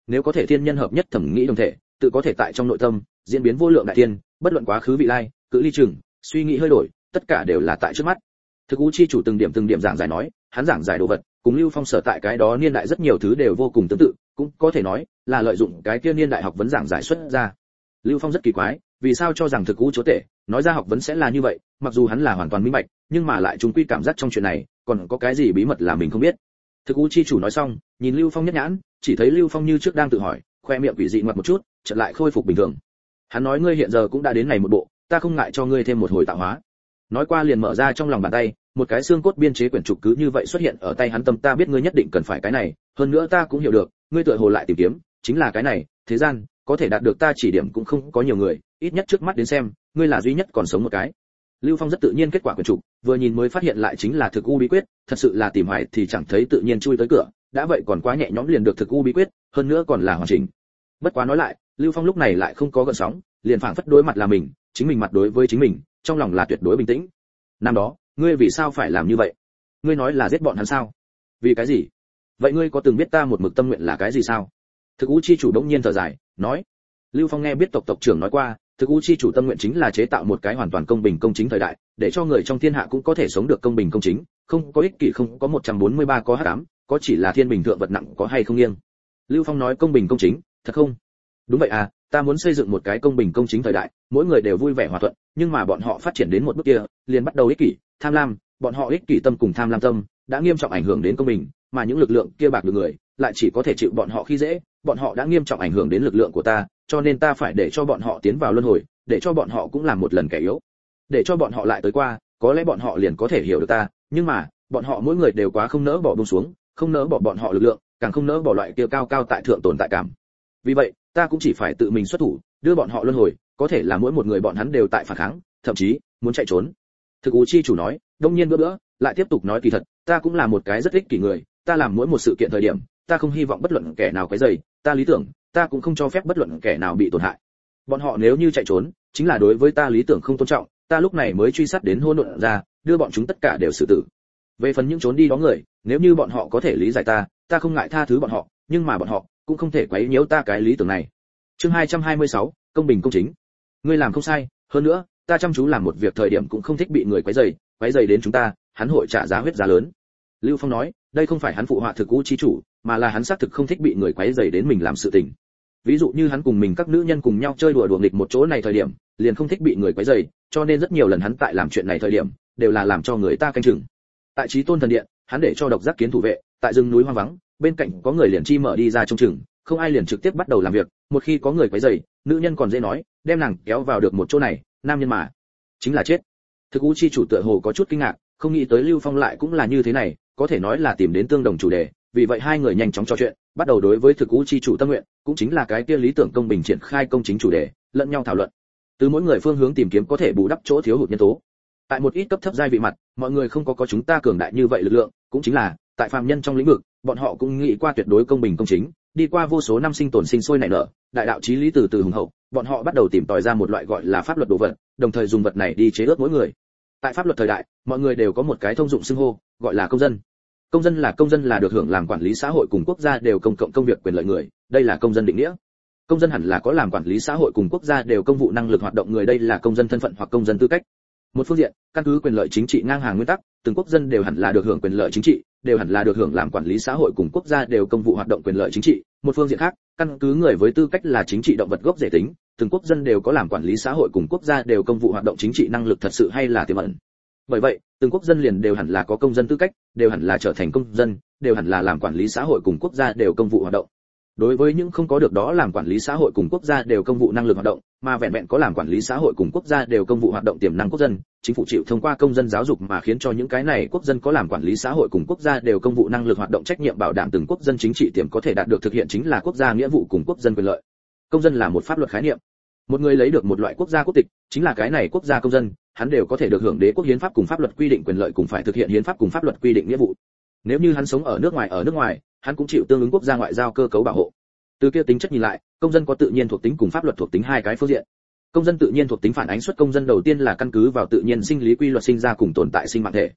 nếu có thể thiên nhân hợp nhất thẩm nghĩ đồng thể, tự có thể tại trong nội tâm diễn biến vô lượng đại thiên, bất luận quá khứ vị lai, cự ly chừng, suy nghĩ hơi đổi, tất cả đều là tại trước mắt. Thực U chi chủ từng điểm từng điểm giảng giải nói, hắn giảng giải đồ vật, cùng Lưu Phong sở tại cái đó niên đại rất nhiều thứ đều vô cùng tương tự, cũng có thể nói là lợi dụng cái kia niên đại học vấn giảng giải xuất ra. Lưu Phong rất kỳ quái, vì sao cho rằng Thực U chúa tể nói ra học vấn sẽ là như vậy, mặc dù hắn là hoàn toàn minh bạch, nhưng mà lại chúng quy cảm giác trong chuyện này còn có cái gì bí mật là mình không biết. Thực U chi chủ nói xong, nhìn Lưu Phong nhất nhãn, chỉ thấy Lưu Phong như trước đang tự hỏi, khoe miệng quỷ dị ngoặt một chút, chợt lại khôi phục bình thường. Hắn nói ngươi hiện giờ cũng đã đến này một bộ, ta không ngại cho ngươi thêm một hồi tạo hóa. Nói qua liền mở ra trong lòng bàn tay, một cái xương cốt biên chế quyển trục cứ như vậy xuất hiện ở tay hắn. Tâm ta biết ngươi nhất định cần phải cái này, hơn nữa ta cũng hiểu được, ngươi tựa hồ lại tìm kiếm, chính là cái này, thế gian có thể đạt được ta chỉ điểm cũng không có nhiều người, ít nhất trước mắt đến xem, ngươi là duy nhất còn sống một cái. Lưu Phong rất tự nhiên kết quả quyển trục, vừa nhìn mới phát hiện lại chính là Thực U bí quyết, thật sự là tìm hoài thì chẳng thấy tự nhiên chui tới cửa, đã vậy còn quá nhẹ nhõm liền được Thực U bí quyết, hơn nữa còn là hoàn chỉnh. Bất quá nói lại, Lưu Phong lúc này lại không có gợn sóng, liền phảng phất đối mặt là mình, chính mình mặt đối với chính mình, trong lòng là tuyệt đối bình tĩnh. Năm đó, ngươi vì sao phải làm như vậy? Ngươi nói là giết bọn hắn sao? Vì cái gì? Vậy ngươi có từng biết ta một mực tâm nguyện là cái gì sao? Thực U chi chủ đống nhiên thở dài, nói. Lưu Phong nghe biết tộc tộc trưởng nói qua, Thực U chi chủ tâm nguyện chính là chế tạo một cái hoàn toàn công bình công chính thời đại, để cho người trong thiên hạ cũng có thể sống được công bình công chính, không có ích kỷ, không có một trăm bốn mươi ba có hắc ám, có chỉ là thiên bình thượng vật nặng có hay không nghiêng. Lưu Phong nói công bình công chính, thật không? Đúng vậy à, ta muốn xây dựng một cái công bình công chính thời đại, mỗi người đều vui vẻ hòa thuận, nhưng mà bọn họ phát triển đến một bước kia, liền bắt đầu ích kỷ, tham lam, bọn họ ích kỷ tâm cùng tham lam tâm đã nghiêm trọng ảnh hưởng đến công bình, mà những lực lượng kia bạc được người, lại chỉ có thể chịu bọn họ khi dễ, bọn họ đã nghiêm trọng ảnh hưởng đến lực lượng của ta, cho nên ta phải để cho bọn họ tiến vào luân hồi, để cho bọn họ cũng làm một lần kẻ yếu, để cho bọn họ lại tới qua, có lẽ bọn họ liền có thể hiểu được ta, nhưng mà bọn họ mỗi người đều quá không nỡ bỏ buông xuống, không nỡ bỏ bọn họ lực lượng, càng không nỡ bỏ loại kia cao cao tại thượng tồn tại cảm. Vì vậy, ta cũng chỉ phải tự mình xuất thủ, đưa bọn họ luân hồi, có thể là mỗi một người bọn hắn đều tại phản kháng, thậm chí muốn chạy trốn. Thực U chi chủ nói, đông nhiên bữa bữa, lại tiếp tục nói kỳ thật, ta cũng là một cái rất ích kỷ người, ta làm mỗi một sự kiện thời điểm, ta không hy vọng bất luận kẻ nào quấy rầy, ta lý tưởng, ta cũng không cho phép bất luận kẻ nào bị tổn hại. Bọn họ nếu như chạy trốn, chính là đối với ta lý tưởng không tôn trọng, ta lúc này mới truy sát đến hỗn độn ra, đưa bọn chúng tất cả đều xử tử. Về phần những trốn đi đó người, nếu như bọn họ có thể lý giải ta, ta không ngại tha thứ bọn họ, nhưng mà bọn họ cũng không thể quấy nhiễu ta cái lý tưởng này. Chương hai trăm hai mươi sáu, công bình công chính. Ngươi làm không sai, hơn nữa, ta chăm chú làm một việc thời điểm cũng không thích bị người quấy rầy, quấy rầy đến chúng ta, hắn hội trả giá huyết giá lớn. Lưu Phong nói, đây không phải hắn phụ họa Thực U chi chủ, mà là hắn xác thực không thích bị người quấy rầy đến mình làm sự tình. Ví dụ như hắn cùng mình các nữ nhân cùng nhau chơi đùa đùa nghịch một chỗ này thời điểm, liền không thích bị người quấy rầy, cho nên rất nhiều lần hắn tại làm chuyện này thời điểm, đều là làm cho người ta canh chừng. Tại Chí Tôn thần điện, hắn để cho độc giác kiến thủ vệ, tại rừng núi hoang vắng, bên cạnh có người liền chi mở đi ra trông chừng, không ai liền trực tiếp bắt đầu làm việc, một khi có người quấy rầy, nữ nhân còn dễ nói, đem nàng kéo vào được một chỗ này, nam nhân mà chính là chết. Thực U chi chủ tựa hồ có chút kinh ngạc, không nghĩ tới Lưu Phong lại cũng là như thế này, có thể nói là tìm đến tương đồng chủ đề, vì vậy hai người nhanh chóng trò chuyện, bắt đầu đối với Thực U chi chủ tâm nguyện, cũng chính là cái kia lý tưởng công bình triển khai công chính chủ đề, lẫn nhau thảo luận. Từ mỗi người phương hướng tìm kiếm có thể bù đắp chỗ thiếu hụt nhân tố. Tại một ít cấp thấp giai vị mặt, mọi người không có có chúng ta cường đại như vậy lực lượng, cũng chính là tại phàm nhân trong lĩnh vực, bọn họ cũng nghĩ qua tuyệt đối công bình công chính, đi qua vô số năm sinh tồn sinh sôi nảy nở, đại đạo chí lý từ từ hùng hậu, bọn họ bắt đầu tìm tòi ra một loại gọi là pháp luật đồ vật, đồng thời dùng vật này đi chế ước mỗi người. Tại pháp luật thời đại, mọi người đều có một cái thông dụng xưng hô, gọi là công dân. Công dân là công dân là được hưởng làm quản lý xã hội cùng quốc gia đều công cộng công việc quyền lợi người, đây là công dân định nghĩa. Công dân hẳn là có làm quản lý xã hội cùng quốc gia đều công vụ năng lực hoạt động người, đây là công dân thân phận hoặc công dân tư cách. Một phương diện, căn cứ quyền lợi chính trị ngang hàng nguyên tắc, từng quốc dân đều hẳn là được hưởng quyền lợi chính trị, đều hẳn là được hưởng làm quản lý xã hội cùng quốc gia đều công vụ hoạt động quyền lợi chính trị. Một phương diện khác, căn cứ người với tư cách là chính trị động vật gốc rễ tính, từng quốc dân đều có làm quản lý xã hội cùng quốc gia đều công vụ hoạt động chính trị năng lực thật sự hay là tiềm ẩn. Bởi vậy, từng quốc dân liền đều hẳn là có công dân tư cách, đều hẳn là trở thành công dân, đều hẳn là làm quản lý xã hội cùng quốc gia đều công vụ hoạt động. Đối với những không có được đó làm quản lý xã hội cùng quốc gia đều công vụ năng lực hoạt động, mà vẹn vẹn có làm quản lý xã hội cùng quốc gia đều công vụ hoạt động tiềm năng quốc dân, chính phủ chịu thông qua công dân giáo dục mà khiến cho những cái này quốc dân có làm quản lý xã hội cùng quốc gia đều công vụ năng lực hoạt động trách nhiệm bảo đảm từng quốc dân chính trị tiềm có thể đạt được thực hiện chính là quốc gia nghĩa vụ cùng quốc dân quyền lợi. Công dân là một pháp luật khái niệm. Một người lấy được một loại quốc gia quốc tịch, chính là cái này quốc gia công dân, hắn đều có thể được hưởng đế quốc hiến pháp cùng pháp luật quy định quyền lợi cùng phải thực hiện hiến pháp cùng pháp luật quy định nghĩa vụ. Nếu như hắn sống ở nước ngoài ở nước ngoài, hắn cũng chịu tương ứng quốc gia ngoại giao cơ cấu bảo hộ. Từ kia tính chất nhìn lại, công dân có tự nhiên thuộc tính cùng pháp luật thuộc tính hai cái phương diện. Công dân tự nhiên thuộc tính phản ánh xuất công dân đầu tiên là căn cứ vào tự nhiên sinh lý quy luật sinh ra cùng tồn tại sinh mạng thể.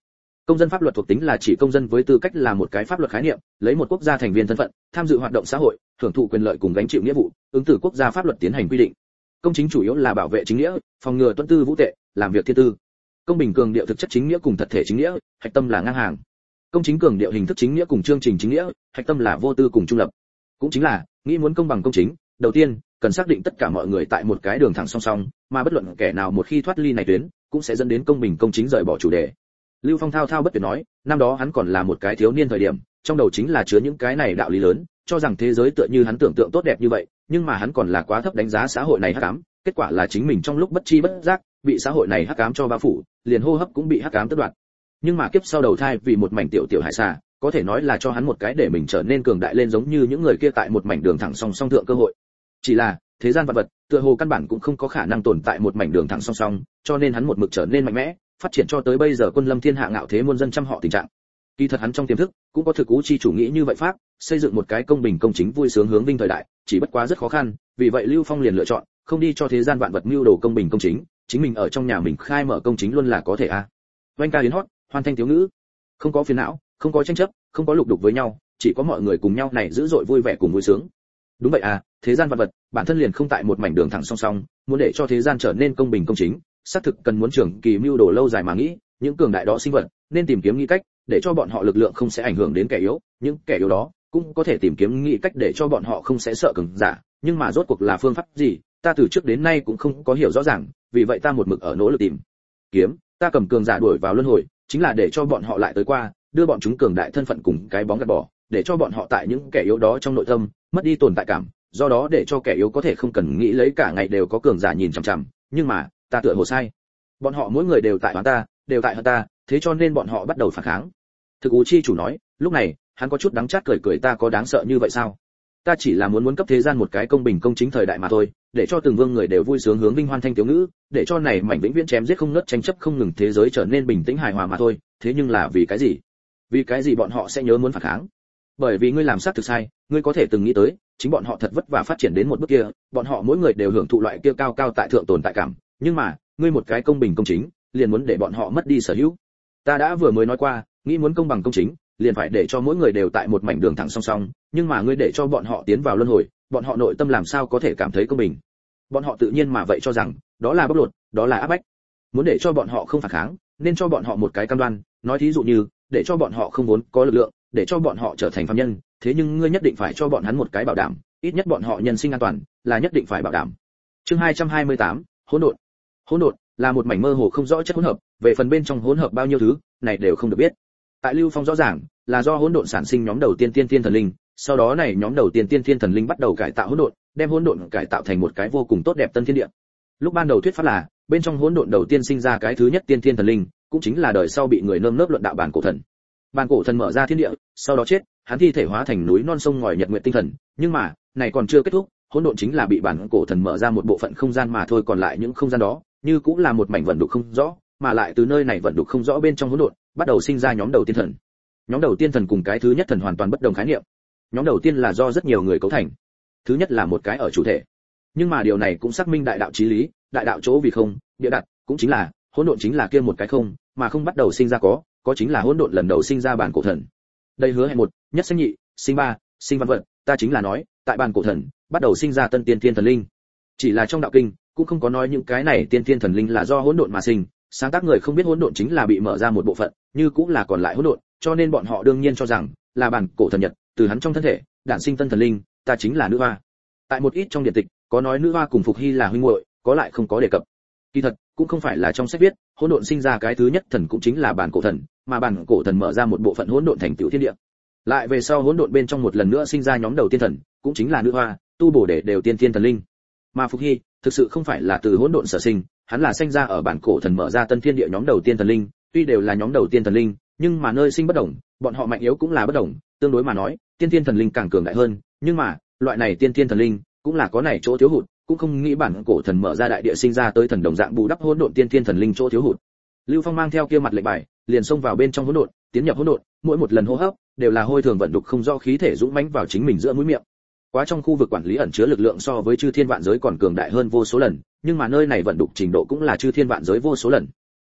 Công dân pháp luật thuộc tính là chỉ công dân với tư cách là một cái pháp luật khái niệm, lấy một quốc gia thành viên thân phận, tham dự hoạt động xã hội, hưởng thụ quyền lợi cùng gánh chịu nghĩa vụ, ứng từ quốc gia pháp luật tiến hành quy định. Công chính chủ yếu là bảo vệ chính nghĩa, phòng ngừa tuân tư vũ tệ, làm việc thiên tư. Công bình cường điệu thực chất chính nghĩa cùng thật thể chính nghĩa, hạch tâm là ngang hàng. Công chính cường điệu hình thức chính nghĩa cùng chương trình chính nghĩa, hạch tâm là vô tư cùng trung lập. Cũng chính là, nghĩ muốn công bằng công chính, đầu tiên, cần xác định tất cả mọi người tại một cái đường thẳng song song, mà bất luận kẻ nào một khi thoát ly này tuyến, cũng sẽ dẫn đến công bình công chính rời bỏ chủ đề. Lưu Phong thao thao bất tuyệt nói, năm đó hắn còn là một cái thiếu niên thời điểm, trong đầu chính là chứa những cái này đạo lý lớn, cho rằng thế giới tựa như hắn tưởng tượng tốt đẹp như vậy, nhưng mà hắn còn là quá thấp đánh giá xã hội này hắc ám, kết quả là chính mình trong lúc bất chi bất giác, bị xã hội này hắc ám cho bao phủ, liền hô hấp cũng bị hắc ám tước đoạt. Nhưng mà kiếp sau đầu thai vì một mảnh tiểu tiểu hải xà, có thể nói là cho hắn một cái để mình trở nên cường đại lên giống như những người kia tại một mảnh đường thẳng song song thượng cơ hội. Chỉ là, thế gian vật vật, tựa hồ căn bản cũng không có khả năng tồn tại một mảnh đường thẳng song song, cho nên hắn một mực trở nên mạnh mẽ, phát triển cho tới bây giờ quân lâm thiên hạ ngạo thế muôn dân trăm họ tình trạng. Kỳ thật hắn trong tiềm thức cũng có thực cú chi chủ nghĩ như vậy pháp, xây dựng một cái công bình công chính vui sướng hướng vinh thời đại, chỉ bất quá rất khó khăn, vì vậy Lưu Phong liền lựa chọn không đi cho thế gian vạn vật mưu đồ công bình công chính, chính mình ở trong nhà mình khai mở công chính luôn là có thể a. À. Oanh ca yến hót, hoan thanh thiếu ngữ, không có phiền não, không có tranh chấp, không có lục đục với nhau, chỉ có mọi người cùng nhau này dữ dội vui vẻ cùng vui sướng. Đúng vậy à, thế gian vạn vật bản thân liền không tại một mảnh đường thẳng song song, muốn để cho thế gian trở nên công bình công chính, xác thực cần muốn trưởng kỳ mưu đồ lâu dài mà nghĩ, những cường đại đó sinh vật nên tìm kiếm nghĩ cách để cho bọn họ lực lượng không sẽ ảnh hưởng đến kẻ yếu, những kẻ yếu đó cũng có thể tìm kiếm nghĩ cách để cho bọn họ không sẽ sợ cường giả, nhưng mà rốt cuộc là phương pháp gì, ta từ trước đến nay cũng không có hiểu rõ ràng, vì vậy ta một mực ở nỗ lực tìm kiếm, ta cầm cường giả đuổi vào luân hồi, chính là để cho bọn họ lại tới qua, đưa bọn chúng cường đại thân phận cùng cái bóng gạt bỏ, để cho bọn họ tại những kẻ yếu đó trong nội tâm mất đi tồn tại cảm, do đó để cho kẻ yếu có thể không cần nghĩ lấy cả ngày đều có cường giả nhìn chằm chằm, nhưng mà ta tựa hồ sai, bọn họ mỗi người đều tại oán ta, đều tại hơn ta, thế cho nên bọn họ bắt đầu phản kháng. Thực Ú chi chủ nói, lúc này hắn có chút đắng chát cười cười, ta có đáng sợ như vậy sao? Ta chỉ là muốn muốn cấp thế gian một cái công bình công chính thời đại mà thôi, để cho từng vương người đều vui sướng hướng vinh hoan thanh tiểu ngữ, để cho này mảnh vĩnh viễn chém giết không ngớt tranh chấp không ngừng thế giới trở nên bình tĩnh hài hòa mà thôi, thế nhưng là vì cái gì? Vì cái gì bọn họ sẽ nhớ muốn phản kháng? Bởi vì ngươi làm sát thực sai, ngươi có thể từng nghĩ tới, chính bọn họ thật vất vả phát triển đến một bước kia, bọn họ mỗi người đều hưởng thụ loại kia cao cao tại thượng tồn tại cảm, nhưng mà, ngươi một cái công bình công chính, liền muốn để bọn họ mất đi sở hữu. Ta đã vừa mới nói qua, nghĩ muốn công bằng công chính, liền phải để cho mỗi người đều tại một mảnh đường thẳng song song, nhưng mà ngươi để cho bọn họ tiến vào luân hồi, bọn họ nội tâm làm sao có thể cảm thấy công bình? Bọn họ tự nhiên mà vậy cho rằng, đó là bóc lột, đó là áp bách. Muốn để cho bọn họ không phản kháng, nên cho bọn họ một cái cam đoan, nói thí dụ như, để cho bọn họ không muốn có lực lượng, để cho bọn họ trở thành phàm nhân, thế nhưng ngươi nhất định phải cho bọn hắn một cái bảo đảm, ít nhất bọn họ nhân sinh an toàn là nhất định phải bảo đảm. Chương hai trăm hai mươi tám, hỗn độn. Hỗn độn là một mảnh mơ hồ không rõ chất hỗn hợp, về phần bên trong hỗn hợp bao nhiêu thứ, này đều không được biết. Tại Lưu Phong rõ ràng, là do hỗn độn sản sinh nhóm đầu tiên tiên thiên thần linh, sau đó này nhóm đầu tiên tiên thiên thần linh bắt đầu cải tạo hỗn độn, đem hỗn độn cải tạo thành một cái vô cùng tốt đẹp tân thiên địa. Lúc ban đầu thuyết pháp là, bên trong hỗn độn đầu tiên sinh ra cái thứ nhất tiên thiên thần linh, cũng chính là đời sau bị người nơm nớp luận đạo bản cổ thần. Bản cổ thần mở ra thiên địa, sau đó chết, hắn thi thể hóa thành núi non sông ngòi nhật nguyệt tinh thần, nhưng mà, này còn chưa kết thúc, hỗn độn chính là bị bản cổ thần mở ra một bộ phận không gian mà thôi, còn lại những không gian đó, như cũng là một mảnh vận đục không rõ, mà lại từ nơi này vận đục không rõ bên trong hỗn độn, bắt đầu sinh ra nhóm đầu tiên thần. Nhóm đầu tiên thần cùng cái thứ nhất thần hoàn toàn bất đồng khái niệm. Nhóm đầu tiên là do rất nhiều người cấu thành. Thứ nhất là một cái ở chủ thể. Nhưng mà điều này cũng xác minh đại đạo chí lý, đại đạo chỗ vì không, địa đặt, cũng chính là hỗn độn chính là kia một cái không, mà không bắt đầu sinh ra có, có chính là hỗn độn lần đầu sinh ra bản cổ thần. Đây hứa hẹn một, nhất sinh nhị, sinh ba, sinh văn vật, ta chính là nói, tại bản cổ thần, bắt đầu sinh ra tân tiên thiên thần linh. Chỉ là trong đạo kinh, cũng không có nói những cái này tiên thiên thần linh là do hỗn độn mà sinh, sáng tác người không biết hỗn độn chính là bị mở ra một bộ phận, như cũng là còn lại hỗn độn, cho nên bọn họ đương nhiên cho rằng là bản cổ thần nhật, từ hắn trong thân thể đản sinh tân thần linh, ta chính là nữ hoa. Tại một ít trong điện tịch, có nói nữ hoa cùng Phục Hy là huynh muội, có lại không có đề cập. Kỳ thật, cũng không phải là trong sách viết, hỗn độn sinh ra cái thứ nhất thần cũng chính là bản cổ thần, mà bản cổ thần mở ra một bộ phận hỗn độn thành tiểu thiên địa. Lại về sau hỗn độn bên trong một lần nữa sinh ra nhóm đầu tiên thần, cũng chính là nữ hoa, tu bổ để đều tiên thiên thần linh. Mà Phục Hy, thực sự không phải là từ hỗn độn sở sinh, hắn là sinh ra ở bản cổ thần mở ra tân thiên địa nhóm đầu tiên thần linh, tuy đều là nhóm đầu tiên thần linh, nhưng mà nơi sinh bất đồng, bọn họ mạnh yếu cũng là bất đồng, tương đối mà nói, tiên thiên thần linh càng cường đại hơn, nhưng mà, loại này tiên thiên thần linh cũng là có này chỗ thiếu hụt, cũng không nghĩ bản cổ thần mở ra đại địa sinh ra tới thần đồng dạng bù đắp hỗn độn tiên thiên thần linh chỗ thiếu hụt. Lưu Phong mang theo kia mặt lệnh bài, liền xông vào bên trong hỗn độn, tiến nhập hỗn độn, mỗi một lần hô hấp đều là hôi thường vận đục không do khí thể dũng mãnh vào chính mình giữa mũi miệng. Quá trong khu vực quản lý ẩn chứa lực lượng so với chư thiên vạn giới còn cường đại hơn vô số lần, nhưng mà nơi này vận đục trình độ cũng là chư thiên vạn giới vô số lần.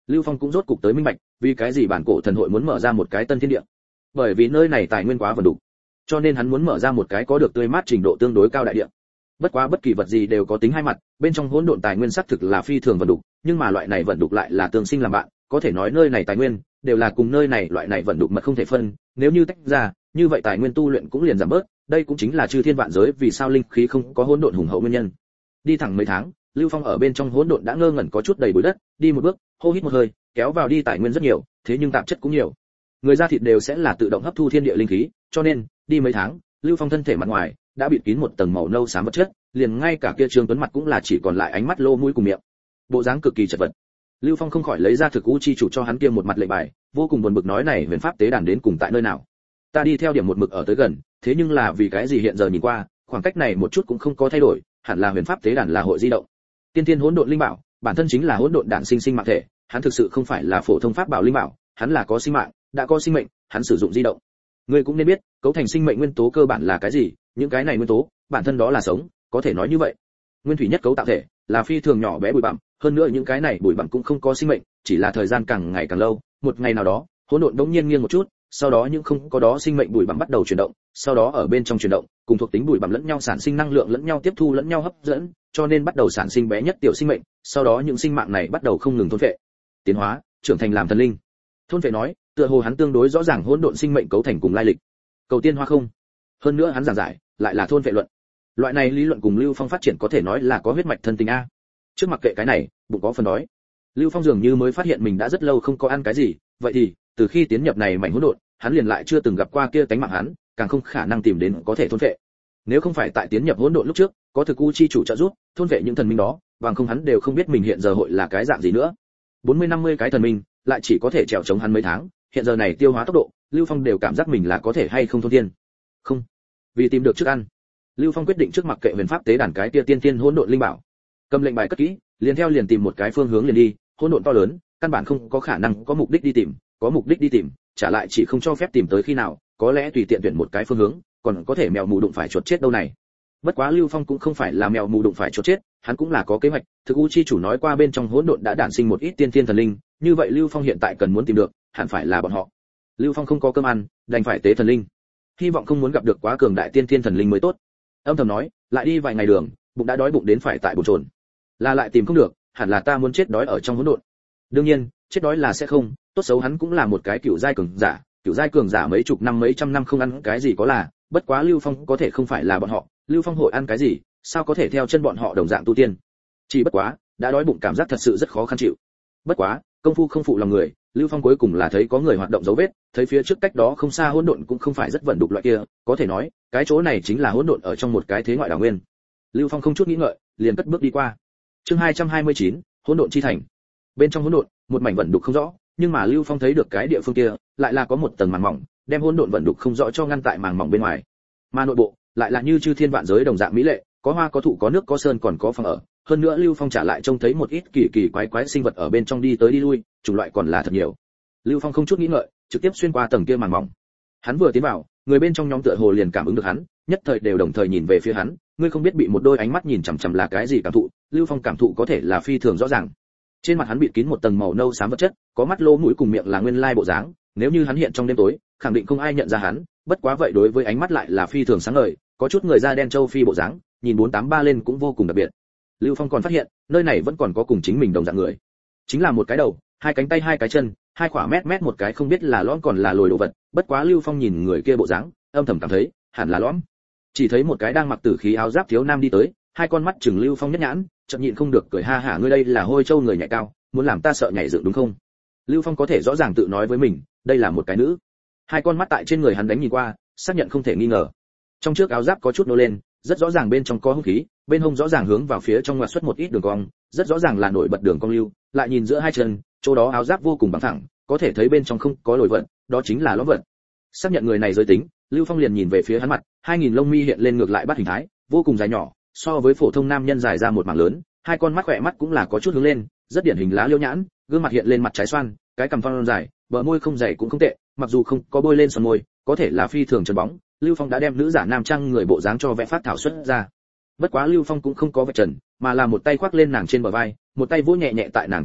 Lưu Phong cũng rốt cục tới minh bạch, vì cái gì bản cổ thần hội muốn mở ra một cái tân thiên địa. Bởi vì nơi này tài nguyên quá vần đủ, cho nên hắn muốn mở ra một cái có được tươi mát trình độ tương đối cao đại địa. Bất quá bất kỳ vật gì đều có tính hai mặt, bên trong hỗn độn tài nguyên xác thực là phi thường vần đủ, nhưng mà loại này vần đủ lại là tương sinh làm bạn, có thể nói nơi này tài nguyên đều là cùng nơi này loại này vần đủ mật không thể phân, nếu như tách ra, như vậy tài nguyên tu luyện cũng liền giảm bớt, đây cũng chính là chư thiên vạn giới vì sao linh khí không có hỗn độn hùng hậu nguyên nhân. Đi thẳng mấy tháng, Lưu Phong ở bên trong hỗn độn đã ngơ ngẩn có chút đầy bụi đất, đi một bước, hô hít một hơi, kéo vào đi tài nguyên rất nhiều, thế nhưng tạp chất cũng nhiều. Người da thịt đều sẽ là tự động hấp thu thiên địa linh khí, cho nên, đi mấy tháng, Lưu Phong thân thể mặt ngoài đã bịt kín một tầng màu nâu xám vật chất, liền ngay cả kia Trương Tuấn mặt cũng là chỉ còn lại ánh mắt lô mũi cùng miệng. Bộ dáng cực kỳ chật vật. Lưu Phong không khỏi lấy ra thực u chi chủ cho hắn kia một mặt lệnh bài, vô cùng buồn bực nói này huyền pháp tế đàn đến cùng tại nơi nào? Ta đi theo điểm một mực ở tới gần, thế nhưng là vì cái gì hiện giờ nhìn qua, khoảng cách này một chút cũng không có thay đổi, hẳn là huyền pháp tế đàn là hội di động. Tiên tiên hỗn độn linh bảo, bản thân chính là hỗn độn đản sinh sinh mạng thể, hắn thực sự không phải là phổ thông pháp bảo linh bảo, hắn là có sinh mạng, đã có sinh mệnh, hắn sử dụng di động. Ngươi cũng nên biết, cấu thành sinh mệnh nguyên tố cơ bản là cái gì, những cái này nguyên tố, bản thân đó là sống, có thể nói như vậy. Nguyên thủy nhất cấu tạo thể, là phi thường nhỏ bé bụi bặm, hơn nữa những cái này bụi bặm cũng không có sinh mệnh, chỉ là thời gian càng ngày càng lâu, một ngày nào đó, hỗn độn đống nhiên nghiêng một chút, sau đó những không có đó sinh mệnh bụi bặm bắt đầu chuyển động, sau đó ở bên trong chuyển động, cùng thuộc tính bụi bặm lẫn nhau sản sinh năng lượng lẫn nhau tiếp thu lẫn nhau hấp dẫn, cho nên bắt đầu sản sinh bé nhất tiểu sinh mệnh, sau đó những sinh mạng này bắt đầu không ngừng thôn phệ, tiến hóa, trưởng thành làm thần linh. Thôn phệ nói, tựa hồ hắn tương đối rõ ràng hỗn độn sinh mệnh cấu thành cùng lai lịch. Cầu tiên hoa không. Hơn nữa hắn giảng giải, lại là thôn phệ luận. Loại này lý luận cùng Lưu Phong phát triển có thể nói là có huyết mạch thân tình a. Trước mặc kệ cái này, bụng có phần đói. Lưu Phong dường như mới phát hiện mình đã rất lâu không có ăn cái gì, vậy thì, từ khi tiến nhập này mảnh hỗn độn, hắn liền lại chưa từng gặp qua kia tánh mạng hắn, càng không khả năng tìm đến có thể thôn phệ. Nếu không phải tại tiến nhập hỗn độn lúc trước, có thực u chi chủ trợ giúp, thôn phệ những thần minh đó, bằng không hắn đều không biết mình hiện giờ hội là cái dạng gì nữa. bốn mươi năm mươi cái thần minh, lại chỉ có thể trèo chống hắn mấy tháng, hiện giờ này tiêu hóa tốc độ, Lưu Phong đều cảm giác mình là có thể hay không thôn thiên. Không, vì tìm được trước ăn. Lưu Phong quyết định trước mặc kệ huyền pháp tế đàn cái kia tiên tiên hỗn độn linh bảo. Cầm lệnh bài cất kỹ, liền theo liền tìm một cái phương hướng liền đi, hỗn độn to lớn, căn bản không có khả năng có mục đích đi tìm, có mục đích đi tìm, trả lại chỉ không cho phép tìm tới khi nào, có lẽ tùy tiện tuyển một cái phương hướng, còn có thể mèo mù đụng phải chuột chết đâu này. Bất quá Lưu Phong cũng không phải là mèo mù đụng phải chuột chết, hắn cũng là có kế hoạch, thực u chi chủ nói qua bên trong hỗn độn đã đản sinh một ít tiên tiên thần linh, như vậy Lưu Phong hiện tại cần muốn tìm được, hẳn phải là bọn họ. Lưu Phong không có cơm ăn, đành phải tế thần linh. Hy vọng không muốn gặp được quá cường đại tiên tiên thần linh mới tốt. Âm thầm nói, lại đi vài ngày đường, bụng đã đói bụng đến phải tại bồn chồn. Là lại tìm không được, hẳn là ta muốn chết đói ở trong hỗn độn. Đương nhiên, chết đói là sẽ không, tốt xấu hắn cũng là một cái cựu giai cường giả, cựu giai cường giả mấy chục năm mấy trăm năm không ăn cái gì có là, bất quá Lưu Phong có thể không phải là bọn họ, Lưu Phong hội ăn cái gì, sao có thể theo chân bọn họ đồng dạng tu tiên. Chỉ bất quá, đã đói bụng cảm giác thật sự rất khó khăn chịu. Bất quá, công phu không phụ lòng người, Lưu Phong cuối cùng là thấy có người hoạt động dấu vết, thấy phía trước cách đó không xa hỗn độn cũng không phải rất vận đục loại kia, có thể nói, cái chỗ này chính là hỗn độn ở trong một cái thế ngoại đảo nguyên. Lưu Phong không chút nghĩ ngợi, liền cất bước đi qua. Chương hai trăm hai mươi chín, hỗn độn chi thành. Bên trong hỗn độn, một mảnh vận đục không rõ, nhưng mà Lưu Phong thấy được cái địa phương kia, lại là có một tầng màng mỏng, đem hỗn độn vận đục không rõ cho ngăn tại màng mỏng bên ngoài. Mà nội bộ, lại là như chư thiên vạn giới đồng dạng mỹ lệ, có hoa có thụ có nước có sơn còn có phòng ở, hơn nữa Lưu Phong trả lại trông thấy một ít kỳ kỳ quái quái sinh vật ở bên trong đi tới đi lui, chủng loại còn là thật nhiều. Lưu Phong không chút nghĩ ngợi, trực tiếp xuyên qua tầng kia màng mỏng. Hắn vừa tiến vào, người bên trong nhóm tựa hồ liền cảm ứng được hắn, nhất thời đều đồng thời nhìn về phía hắn, ngươi không biết bị một đôi ánh mắt nhìn chằm chằm là cái gì cảm thụ, Lưu Phong cảm thụ có thể là phi thường rõ ràng. Trên mặt hắn bịt kín một tầng màu nâu xám vật chất, có mắt lỗ mũi cùng miệng là nguyên lai bộ dáng, nếu như hắn hiện trong đêm tối, khẳng định không ai nhận ra hắn, bất quá vậy đối với ánh mắt lại là phi thường sáng ngời, có chút người da đen châu phi bộ dáng, nhìn bốn tám ba lên cũng vô cùng đặc biệt. Lưu Phong còn phát hiện, nơi này vẫn còn có cùng chính mình đồng dạng người. Chính là một cái đầu, hai cánh tay hai cái chân, hai khỏa mét mét một cái không biết là lõm còn là lồi đồ vật, bất quá Lưu Phong nhìn người kia bộ dáng, âm thầm cảm thấy, hẳn là lõm. Chỉ thấy một cái đang mặc tử khí áo giáp thiếu nam đi tới, hai con mắt chừng Lưu Phong nhất nhãn, chợt nhịn không được cười ha hả, ngươi đây là Hôi Châu người nhảy cao, muốn làm ta sợ nhảy dựng đúng không? Lưu Phong có thể rõ ràng tự nói với mình, đây là một cái nữ. Hai con mắt tại trên người hắn đánh nhìn qua, xác nhận không thể nghi ngờ. Trong trước áo giáp có chút nô lên, rất rõ ràng bên trong có hung khí, bên hông rõ ràng hướng vào phía trong ngoặt xuất một ít đường cong, rất rõ ràng là nổi bật đường cong lưu, lại nhìn giữa hai chân, chỗ đó áo giáp vô cùng bằng thẳng, có thể thấy bên trong không có lồi vận, đó chính là lõm vận. Xác nhận người này giới tính, Lưu Phong liền nhìn về phía hắn mặt, hai nghìn lông mi hiện lên ngược lại bắt hình thái, vô cùng dài nhỏ, so với phổ thông nam nhân dài ra một mảng lớn, hai con mắt khỏe mắt cũng là có chút hướng lên, rất điển hình lá liêu nhãn, gương mặt hiện lên mặt trái xoan, cái cằm thon dài, bờ môi không dày cũng không tệ, mặc dù không có bôi lên son môi, có thể là phi thường chân bóng. Lưu Phong đã đem nữ giả nam trang người bộ dáng cho vẽ phát thảo xuất ra. Bất quá Lưu Phong cũng không có vạch trần, mà là một tay khoác lên nàng trên bờ vai, một tay vỗ nhẹ nhẹ tại nàng trong miệng,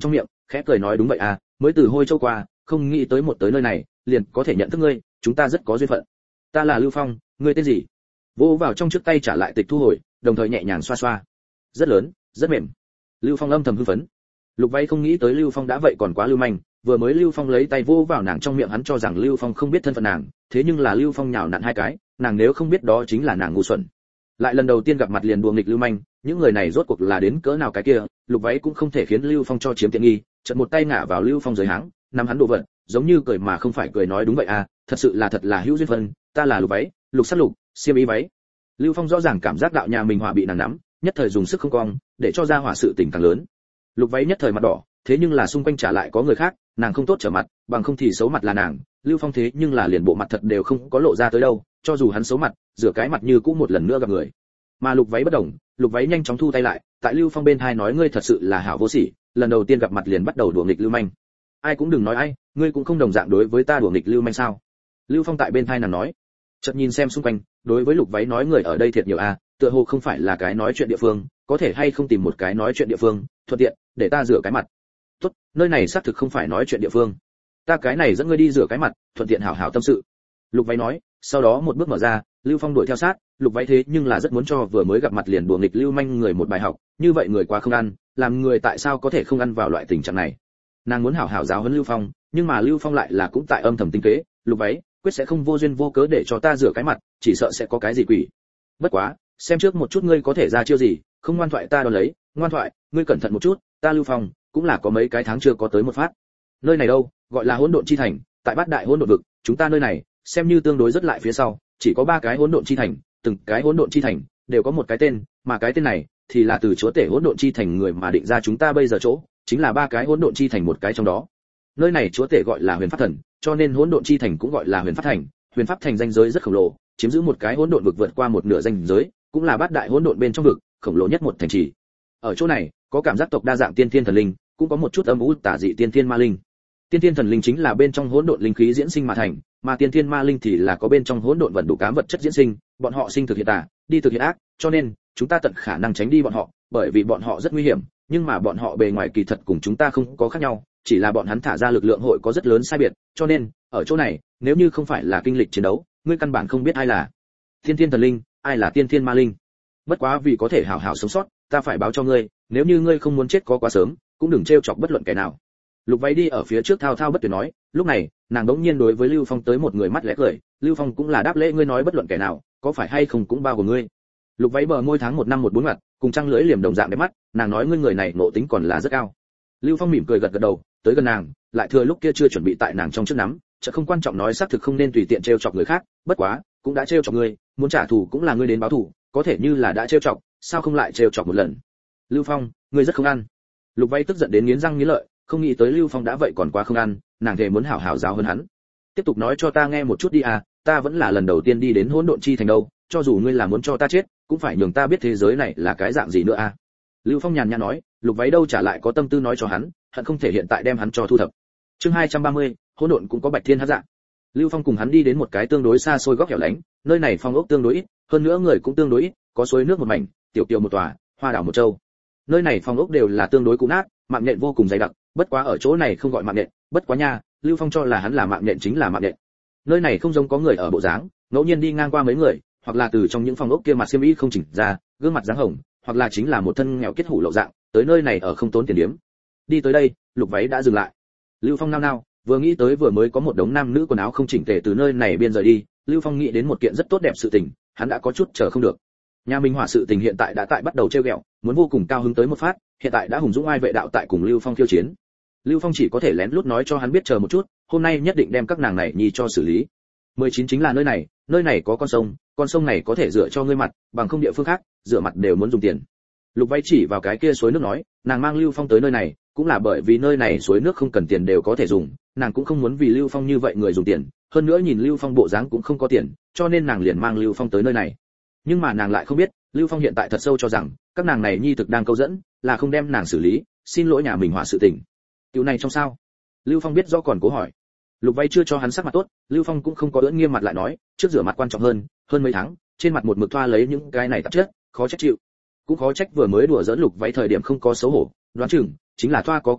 khẽ cười nói đúng vậy à, mới từ Hôi Châu qua, không nghĩ tới một tới nơi này, liền có thể nhận thức ngươi, chúng ta rất có duyên phận. Ta là Lưu Phong, ngươi tên gì? Vô vào trong trước tay trả lại tịch thu hồi, đồng thời nhẹ nhàng xoa xoa. Rất lớn, rất mềm. Lưu Phong âm thầm hưng phấn. Lục Vây không nghĩ tới Lưu Phong đã vậy còn quá lưu manh, vừa mới Lưu Phong lấy tay vô vào nàng trong miệng, hắn cho rằng Lưu Phong không biết thân phận nàng, thế nhưng là Lưu Phong nhào nặn hai cái, nàng nếu không biết đó chính là nàng ngu xuẩn. Lại lần đầu tiên gặp mặt liền đùa nghịch lưu manh, những người này rốt cuộc là đến cỡ nào cái kia, Lục Váy cũng không thể khiến Lưu Phong cho chiếm tiện nghi, chợt một tay ngã vào Lưu Phong dưới háng, nắm hắn đồ vật, giống như cười mà không phải cười nói đúng vậy à, thật sự là thật là hữu duyên phận, ta là Lục Váy, Lục Sát Lục, xiêm y váy. Lưu Phong rõ ràng cảm giác đạo nhà mình hỏa bị nàng nắm, nhất thời dùng sức không cong, để cho ra hỏa sự tình càng lớn. Lục Váy nhất thời mặt đỏ, thế nhưng là xung quanh trả lại có người khác, nàng không tốt trở mặt, bằng không thì xấu mặt là nàng, Lưu Phong thế nhưng là liền bộ mặt thật đều không có lộ ra tới đâu, cho dù hắn xấu mặt, rửa cái mặt như cũ một lần nữa gặp người. Mà Lục Váy bất động, Lục Váy nhanh chóng thu tay lại, tại Lưu Phong bên tai nói ngươi thật sự là hảo vô sỉ, lần đầu tiên gặp mặt liền bắt đầu đùa nghịch lưu manh. Ai cũng đừng nói ai, ngươi cũng không đồng dạng đối với ta đùa nghịch lưu manh sao? Lưu Phong tại bên tai nàng nói. Chợt nhìn xem xung quanh, đối với Lục Váy nói người ở đây thiệt nhiều a, tựa hồ không phải là cái nói chuyện địa phương, có thể hay không tìm một cái nói chuyện địa phương, thuận tiện để ta rửa cái mặt. Tốt, nơi này xác thực không phải nói chuyện địa phương. Ta cái này dẫn ngươi đi rửa cái mặt, thuận tiện hảo hảo tâm sự. Lục Váy nói, sau đó một bước mở ra, Lưu Phong đuổi theo sát, Lục Váy thế nhưng là rất muốn cho vừa mới gặp mặt liền đùa nghịch lưu manh người một bài học, như vậy người quá không ăn, làm người tại sao có thể không ăn vào loại tình trạng này. Nàng muốn hảo hảo giáo huấn Lưu Phong, nhưng mà Lưu Phong lại là cũng tại âm thầm tính kế, Lục Váy, quyết sẽ không vô duyên vô cớ để cho ta rửa cái mặt, chỉ sợ sẽ có cái gì quỷ. Bất quá, xem trước một chút ngươi có thể ra chiêu gì, không ngoan thoại ta đón lấy, ngoan thoại, ngươi cẩn thận một chút, ta Lưu Phong cũng là có mấy cái tháng chưa có tới một phát. Nơi này đâu, gọi là hỗn độn chi thành, tại bát đại hỗn độn vực, chúng ta nơi này xem như tương đối rất lại phía sau, chỉ có ba cái hỗn độn chi thành, từng cái hỗn độn chi thành đều có một cái tên, mà cái tên này thì là từ chúa tể hỗn độn chi thành người mà định ra, chúng ta bây giờ chỗ chính là ba cái hỗn độn chi thành một cái trong đó. Nơi này chúa tể gọi là Huyền Pháp Thần, cho nên hỗn độn chi thành cũng gọi là Huyền Pháp Thành. Huyền Pháp Thành danh giới rất khổng lồ, chiếm giữ một cái hỗn độn vực vượt qua một nửa danh giới, cũng là bát đại hỗn độn bên trong vực, khổng lồ nhất một thành trì. Ở chỗ này, có cảm giác tộc đa dạng tiên thiên thần linh, cũng có một chút âm u tà dị tiên thiên ma linh. Tiên thiên thần linh chính là bên trong hỗn độn linh khí diễn sinh mà thành, mà tiên thiên ma linh thì là có bên trong hỗn độn vận đủ cám vật chất diễn sinh, bọn họ sinh thực hiện tà, đi thực hiện ác, cho nên chúng ta tận khả năng tránh đi bọn họ, bởi vì bọn họ rất nguy hiểm, nhưng mà bọn họ bề ngoài kỳ thật cùng chúng ta không có khác nhau, chỉ là bọn hắn thả ra lực lượng hội có rất lớn sai biệt, cho nên ở chỗ này, nếu như không phải là kinh lịch chiến đấu, ngươi căn bản không biết ai là tiên thiên thần linh, ai là tiên thiên ma linh. Bất quá vì có thể hảo hảo sống sót, ta phải báo cho ngươi, nếu như ngươi không muốn chết có quá sớm, cũng đừng trêu chọc bất luận kẻ nào. Lục Váy đi ở phía trước thao thao bất tuyệt nói, lúc này, nàng đống nhiên đối với Lưu Phong tới một người mắt lẽ cười, Lưu Phong cũng là đáp lễ, ngươi nói bất luận kẻ nào, có phải hay không cũng bao gồm ngươi. Lục Váy bờ môi tháng một năm một bốn mặt, cùng trăng lưỡi liềm đồng dạng đẹp mắt, nàng nói ngươi người này ngộ tính còn là rất cao. Lưu Phong mỉm cười gật gật đầu, tới gần nàng, lại thừa lúc kia chưa chuẩn bị tại nàng trong trước nắm, chợt không quan trọng nói xác thực không nên tùy tiện trêu chọc người khác, bất quá, cũng đã trêu chọc ngươi, muốn trả thù cũng là ngươi đến báo thù, có thể như là đã trêu chọc, sao không lại trêu chọc một lần. Lưu Phong, ngươi rất không ăn. Lục Váy tức giận đến nghiến răng nghiến lợi, không nghĩ tới Lưu Phong đã vậy còn quá không ăn, nàng thề muốn hảo hảo giáo hơn hắn. Tiếp tục nói cho ta nghe một chút đi à, ta vẫn là lần đầu tiên đi đến hỗn độn chi thành đâu, cho dù ngươi là muốn cho ta chết, cũng phải nhường ta biết thế giới này là cái dạng gì nữa à. Lưu Phong nhàn nhã nói, Lục Váy đâu trả lại có tâm tư nói cho hắn, hận không thể hiện tại đem hắn cho thu thập. Chương hai trăm ba mươi, hỗn độn cũng có bạch thiên hắc dạng. Lưu Phong cùng hắn đi đến một cái tương đối xa xôi góc hẻo lánh, nơi này phong ốc tương đối ít, hơn nữa người cũng tương đối ít, có suối nước một mảnh, tiểu kiều một tòa, hoa đảo một châu. Nơi này phong ốc đều là tương đối cũ nát, mạng nhện vô cùng dày đặc, bất quá ở chỗ này không gọi mạng nhện, bất quá nha, Lưu Phong cho là hắn là mạng nhện chính là mạng nhện. Nơi này không giống có người ở bộ dáng, ngẫu nhiên đi ngang qua mấy người, hoặc là từ trong những phong ốc kia mặt xiêm y không chỉnh ra, gương mặt dáng hồng, hoặc là chính là một thân nghèo kết hủ lậu dạng, tới nơi này ở không tốn tiền điếm. Đi tới đây, Lục Váy đã dừng lại. Lưu Phong nao nao, vừa nghĩ tới vừa mới có một đống nam nữ quần áo không chỉnh tề từ nơi này biên rời đi, Lưu Phong nghĩ đến một kiện rất tốt đẹp sự tình, hắn đã có chút chờ không được. Nhà Minh Hỏa sự tình hiện tại đã tại bắt đầu trêu ghẹo, muốn vô cùng cao hứng tới một phát, hiện tại đã hùng dũng ai vệ đạo tại cùng Lưu Phong khiêu chiến. Lưu Phong chỉ có thể lén lút nói cho hắn biết chờ một chút, hôm nay nhất định đem các nàng này nhi cho xử lý. mười chín chính là nơi này, nơi này có con sông, con sông này có thể rửa cho ngươi mặt, bằng không địa phương khác, rửa mặt đều muốn dùng tiền. Lục Váy chỉ vào cái kia suối nước nói, nàng mang Lưu Phong tới nơi này, cũng là bởi vì nơi này suối nước không cần tiền đều có thể dùng, nàng cũng không muốn vì Lưu Phong như vậy người dùng tiền, hơn nữa nhìn Lưu Phong bộ dáng cũng không có tiền, cho nên nàng liền mang Lưu Phong tới nơi này. Nhưng mà nàng lại không biết, Lưu Phong hiện tại thật sâu cho rằng, các nàng này nhi thực đang câu dẫn, là không đem nàng xử lý, xin lỗi nhà mình Hỏa sự tình. Điều này trong sao? Lưu Phong biết rõ còn cố hỏi. Lục Váy chưa cho hắn sắc mặt tốt, Lưu Phong cũng không có ưỡn nghiêm mặt lại nói, trước rửa mặt quan trọng hơn, hơn mấy tháng, trên mặt một mực thoa lấy những cái này tạp chất, khó trách chịu. Cũng khó trách vừa mới đùa giỡn Lục Váy thời điểm không có xấu hổ, đoán chừng chính là thoa có quá nhiều,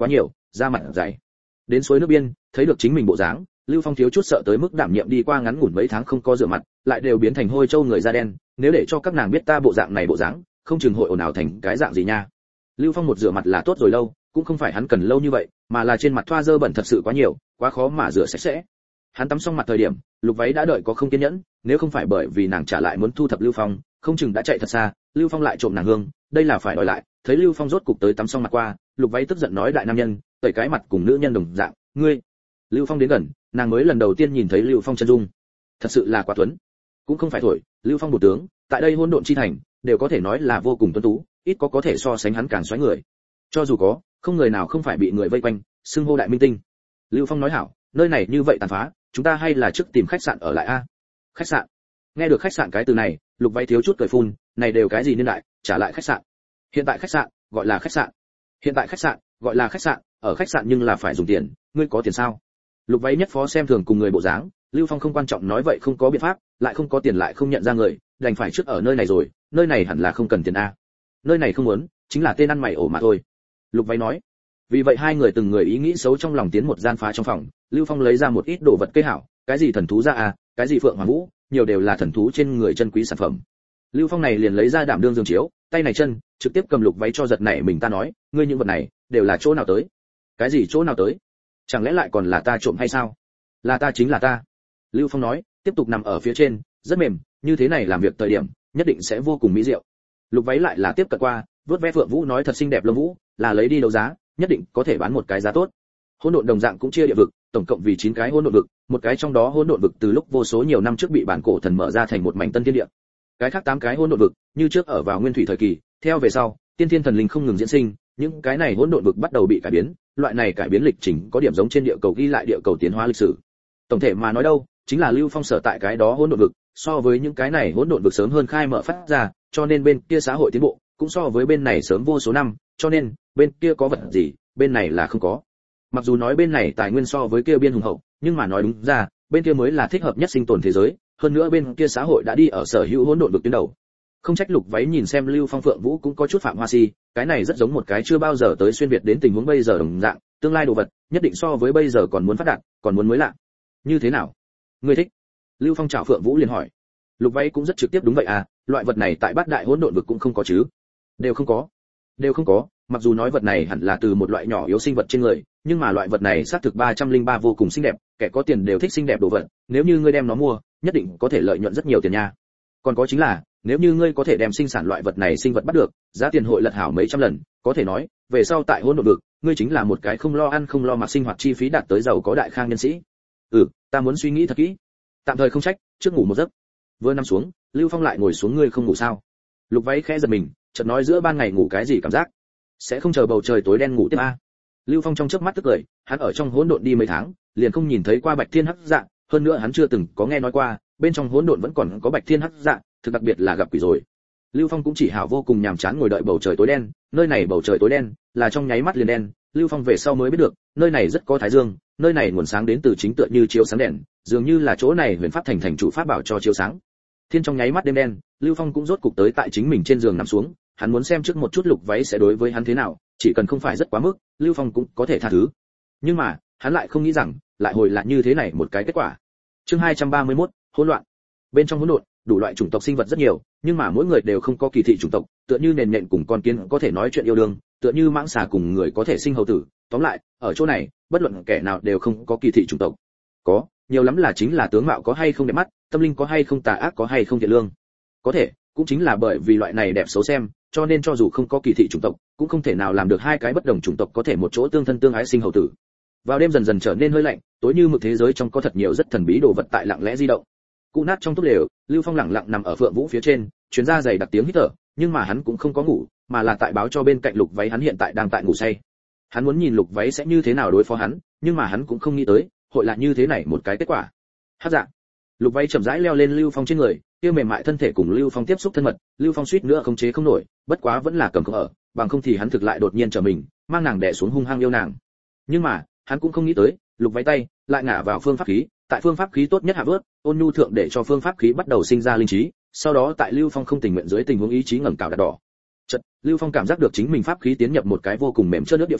da mặt dày. Đến suối nước biên, thấy được chính mình bộ dáng, Lưu Phong thiếu chút sợ tới mức đảm nhiệm đi qua ngắn ngủn mấy tháng không có rửa mặt, lại đều biến thành hôi trâu người da đen, nếu để cho các nàng biết ta bộ dạng này bộ dáng, không chừng hội ồn ào thành cái dạng gì nha. Lưu Phong một rửa mặt là tốt rồi lâu, cũng không phải hắn cần lâu như vậy, mà là trên mặt thoa dơ bẩn thật sự quá nhiều, quá khó mà rửa sạch sẽ. Hắn tắm xong mặt thời điểm, Lục Váy đã đợi có không kiên nhẫn, nếu không phải bởi vì nàng trả lại muốn thu thập Lưu Phong, không chừng đã chạy thật xa, Lưu Phong lại trộm nàng hương, đây là phải đòi lại. Thấy Lưu Phong rốt cục tới tắm xong mặt qua, Lục Váy tức giận nói đại nam nhân, tẩy cái mặt cùng nữ nhân đồng dạng, ngươi. Lưu Phong đến gần, nàng mới lần đầu tiên nhìn thấy Lưu Phong chân dung. Thật sự là quá tuấn. Cũng không phải thổi, Lưu Phong bột tướng, tại đây hỗn độn chi thành, đều có thể nói là vô cùng tuấn tú, ít có có thể so sánh hắn càng xoáy người. Cho dù có, không người nào không phải bị người vây quanh, xưng hô đại minh tinh. Lưu Phong nói hảo, nơi này như vậy tàn phá, chúng ta hay là trước tìm khách sạn ở lại a. Khách sạn? Nghe được khách sạn cái từ này, Lục Váy thiếu chút cười phun, này đều cái gì niên đại, trả lại khách sạn. Hiện tại khách sạn, gọi là khách sạn. Hiện tại khách sạn, gọi là khách sạn, ở khách sạn nhưng là phải dùng tiền, ngươi có tiền sao? Lục Váy nhất phó xem thường cùng người bộ dáng, Lưu Phong không quan trọng nói vậy không có biện pháp, lại không có tiền lại không nhận ra người, đành phải trước ở nơi này rồi, nơi này hẳn là không cần tiền a. Nơi này không muốn, chính là tên ăn mày ổ mà thôi. Lục Váy nói. Vì vậy hai người từng người ý nghĩ xấu trong lòng tiến một gian phá trong phòng, Lưu Phong lấy ra một ít đồ vật cây hảo, cái gì thần thú ra a, cái gì phượng hoàng vũ, nhiều đều là thần thú trên người chân quý sản phẩm. Lưu Phong này liền lấy ra đảm đương giường chiếu, tay này chân, trực tiếp cầm Lục Váy cho giật nảy mình ta nói, ngươi những vật này đều là chỗ nào tới? Cái gì chỗ nào tới? Chẳng lẽ lại còn là ta trộm hay sao? Là ta chính là ta. Lưu Phong nói, tiếp tục nằm ở phía trên, rất mềm, như thế này làm việc thời điểm, nhất định sẽ vô cùng mỹ diệu. Lục Váy lại là tiếp cận qua, vuốt ve Phượng Vũ nói thật xinh đẹp lông vũ, là lấy đi đấu giá, nhất định có thể bán một cái giá tốt. Hỗn độn đồng dạng cũng chia địa vực, tổng cộng vì chín cái hỗn độn vực, một cái trong đó hỗn độn vực từ lúc vô số nhiều năm trước bị bản cổ thần mở ra thành một mảnh tân thiên địa. Cái khác tám cái hỗn độn vực, như trước ở vào nguyên thủy thời kỳ, theo về sau, tiên thiên thần linh không ngừng diễn sinh, những cái này hỗn độn vực bắt đầu bị cải biến, loại này cải biến lịch trình có điểm giống trên địa cầu ghi lại địa cầu tiến hóa lịch sử. Tổng thể mà nói đâu, chính là Lưu Phong sở tại cái đó hỗn độn vực, so với những cái này hỗn độn vực sớm hơn khai mở phát ra, cho nên bên kia xã hội tiến bộ, cũng so với bên này sớm vô số năm, cho nên bên kia có vật gì, bên này là không có. Mặc dù nói bên này tài nguyên so với kia biên hùng hậu, nhưng mà nói đúng ra, bên kia mới là thích hợp nhất sinh tồn thế giới, hơn nữa bên kia xã hội đã đi ở sở hữu hỗn độn vực tuyến đầu. Không trách Lục Váy nhìn xem Lưu Phong Phượng Vũ cũng có chút phạm hoa si, cái này rất giống một cái chưa bao giờ tới xuyên việt đến tình huống bây giờ đồng dạng, tương lai đồ vật, nhất định so với bây giờ còn muốn phát đạt, còn muốn mới lạ. Như thế nào? Ngươi thích? Lưu Phong chào Phượng Vũ liền hỏi. Lục Váy cũng rất trực tiếp đúng vậy à, loại vật này tại Bát Đại hỗn độn vực cũng không có chứ? Đều không có. Đều không có, mặc dù nói vật này hẳn là từ một loại nhỏ yếu sinh vật trên người, nhưng mà loại vật này xác thực ba trăm linh ba vô cùng xinh đẹp, kẻ có tiền đều thích xinh đẹp đồ vật, nếu như ngươi đem nó mua, nhất định có thể lợi nhuận rất nhiều tiền nha. Còn có chính là, nếu như ngươi có thể đem sinh sản loại vật này sinh vật bắt được, giá tiền hội lật hảo mấy trăm lần, có thể nói, về sau tại hỗn độn vực, ngươi chính là một cái không lo ăn không lo mặc sinh hoạt chi phí đạt tới giàu có đại khang nhân sĩ. Ừ, ta muốn suy nghĩ thật kỹ. Tạm thời không trách, trước ngủ một giấc. Vừa nằm xuống, Lưu Phong lại ngồi xuống ngươi không ngủ sao? Lục Váy khẽ giật mình, chợt nói giữa ban ngày ngủ cái gì cảm giác? Sẽ không chờ bầu trời tối đen ngủ tiếp a? Lưu Phong trong chớp mắt tức cười, hắn ở trong hỗn độn đi mấy tháng, liền không nhìn thấy qua Bạch Thiên Hắc Dạ, hơn nữa hắn chưa từng có nghe nói qua, bên trong hỗn độn vẫn còn có Bạch Thiên Hắc Dạ, thực đặc biệt là gặp quỷ rồi. Lưu Phong cũng chỉ hảo vô cùng nhàm chán ngồi đợi bầu trời tối đen, nơi này bầu trời tối đen, là trong nháy mắt liền đen, Lưu Phong về sau mới biết được, nơi này rất có thái dương, nơi này nguồn sáng đến từ chính tựa như chiếu sáng đèn, dường như là chỗ này huyền pháp thành thành chủ pháp bảo cho chiếu sáng. Thiên trong nháy mắt đêm đen, Lưu Phong cũng rốt cục tới tại chính mình trên giường nằm xuống, hắn muốn xem trước một chút Lục Váy sẽ đối với hắn thế nào, chỉ cần không phải rất quá mức, Lưu Phong cũng có thể tha thứ. Nhưng mà, hắn lại không nghĩ rằng, lại hồi lại như thế này một cái kết quả. Chương hai trăm ba mươi mốt, hỗn loạn. Bên trong hỗn độn, đủ loại chủng tộc sinh vật rất nhiều, nhưng mà mỗi người đều không có kỳ thị chủng tộc, tựa như nền nhện cùng con kiến có thể nói chuyện yêu đương, tựa như mãng xà cùng người có thể sinh hầu tử, tóm lại, ở chỗ này, bất luận kẻ nào đều không có kỳ thị chủng tộc. Có, nhiều lắm là chính là tướng mạo có hay không đẹp mắt, tâm linh có hay không tà ác có hay không thiện lương. Có thể, cũng chính là bởi vì loại này đẹp xấu xem, cho nên cho dù không có kỳ thị chủng tộc, cũng không thể nào làm được hai cái bất đồng chủng tộc có thể một chỗ tương thân tương ái sinh hầu tử. Vào đêm dần dần trở nên hơi lạnh, tối như mực thế giới trong có thật nhiều rất thần bí đồ vật tại lặng lẽ di động. Cụ nát trong túp lều, Lưu Phong lặng lặng nằm ở Phượng Vũ phía trên, truyền ra dày đặc tiếng hít thở, nhưng mà hắn cũng không có ngủ, mà là tại báo cho bên cạnh Lục Váy hắn hiện tại đang tại ngủ say. Hắn muốn nhìn Lục Váy sẽ như thế nào đối phó hắn, nhưng mà hắn cũng không nghĩ tới, hội là như thế này một cái kết quả. Hắc Dạ. Lục Váy chậm rãi leo lên Lưu Phong trên người, kia mềm mại thân thể cùng Lưu Phong tiếp xúc thân mật, Lưu Phong suýt nữa không chế không nổi, bất quá vẫn là cầm không ở, bằng không thì hắn thực lại đột nhiên trở mình, mang nàng đè xuống hung hăng yêu nàng. Nhưng mà, hắn cũng không nghĩ tới, Lục Váy tay lại ngả vào phương pháp khí, tại phương pháp khí tốt nhất hạ vớt, ôn nhu thượng để cho phương pháp khí bắt đầu sinh ra linh trí, sau đó tại Lưu Phong không tình nguyện dưới tình huống ý chí ngẩng cào đặt đỏ. Chợt, Lưu Phong cảm giác được chính mình pháp khí tiến nhập một cái vô cùng mềm trơn nước địa phương,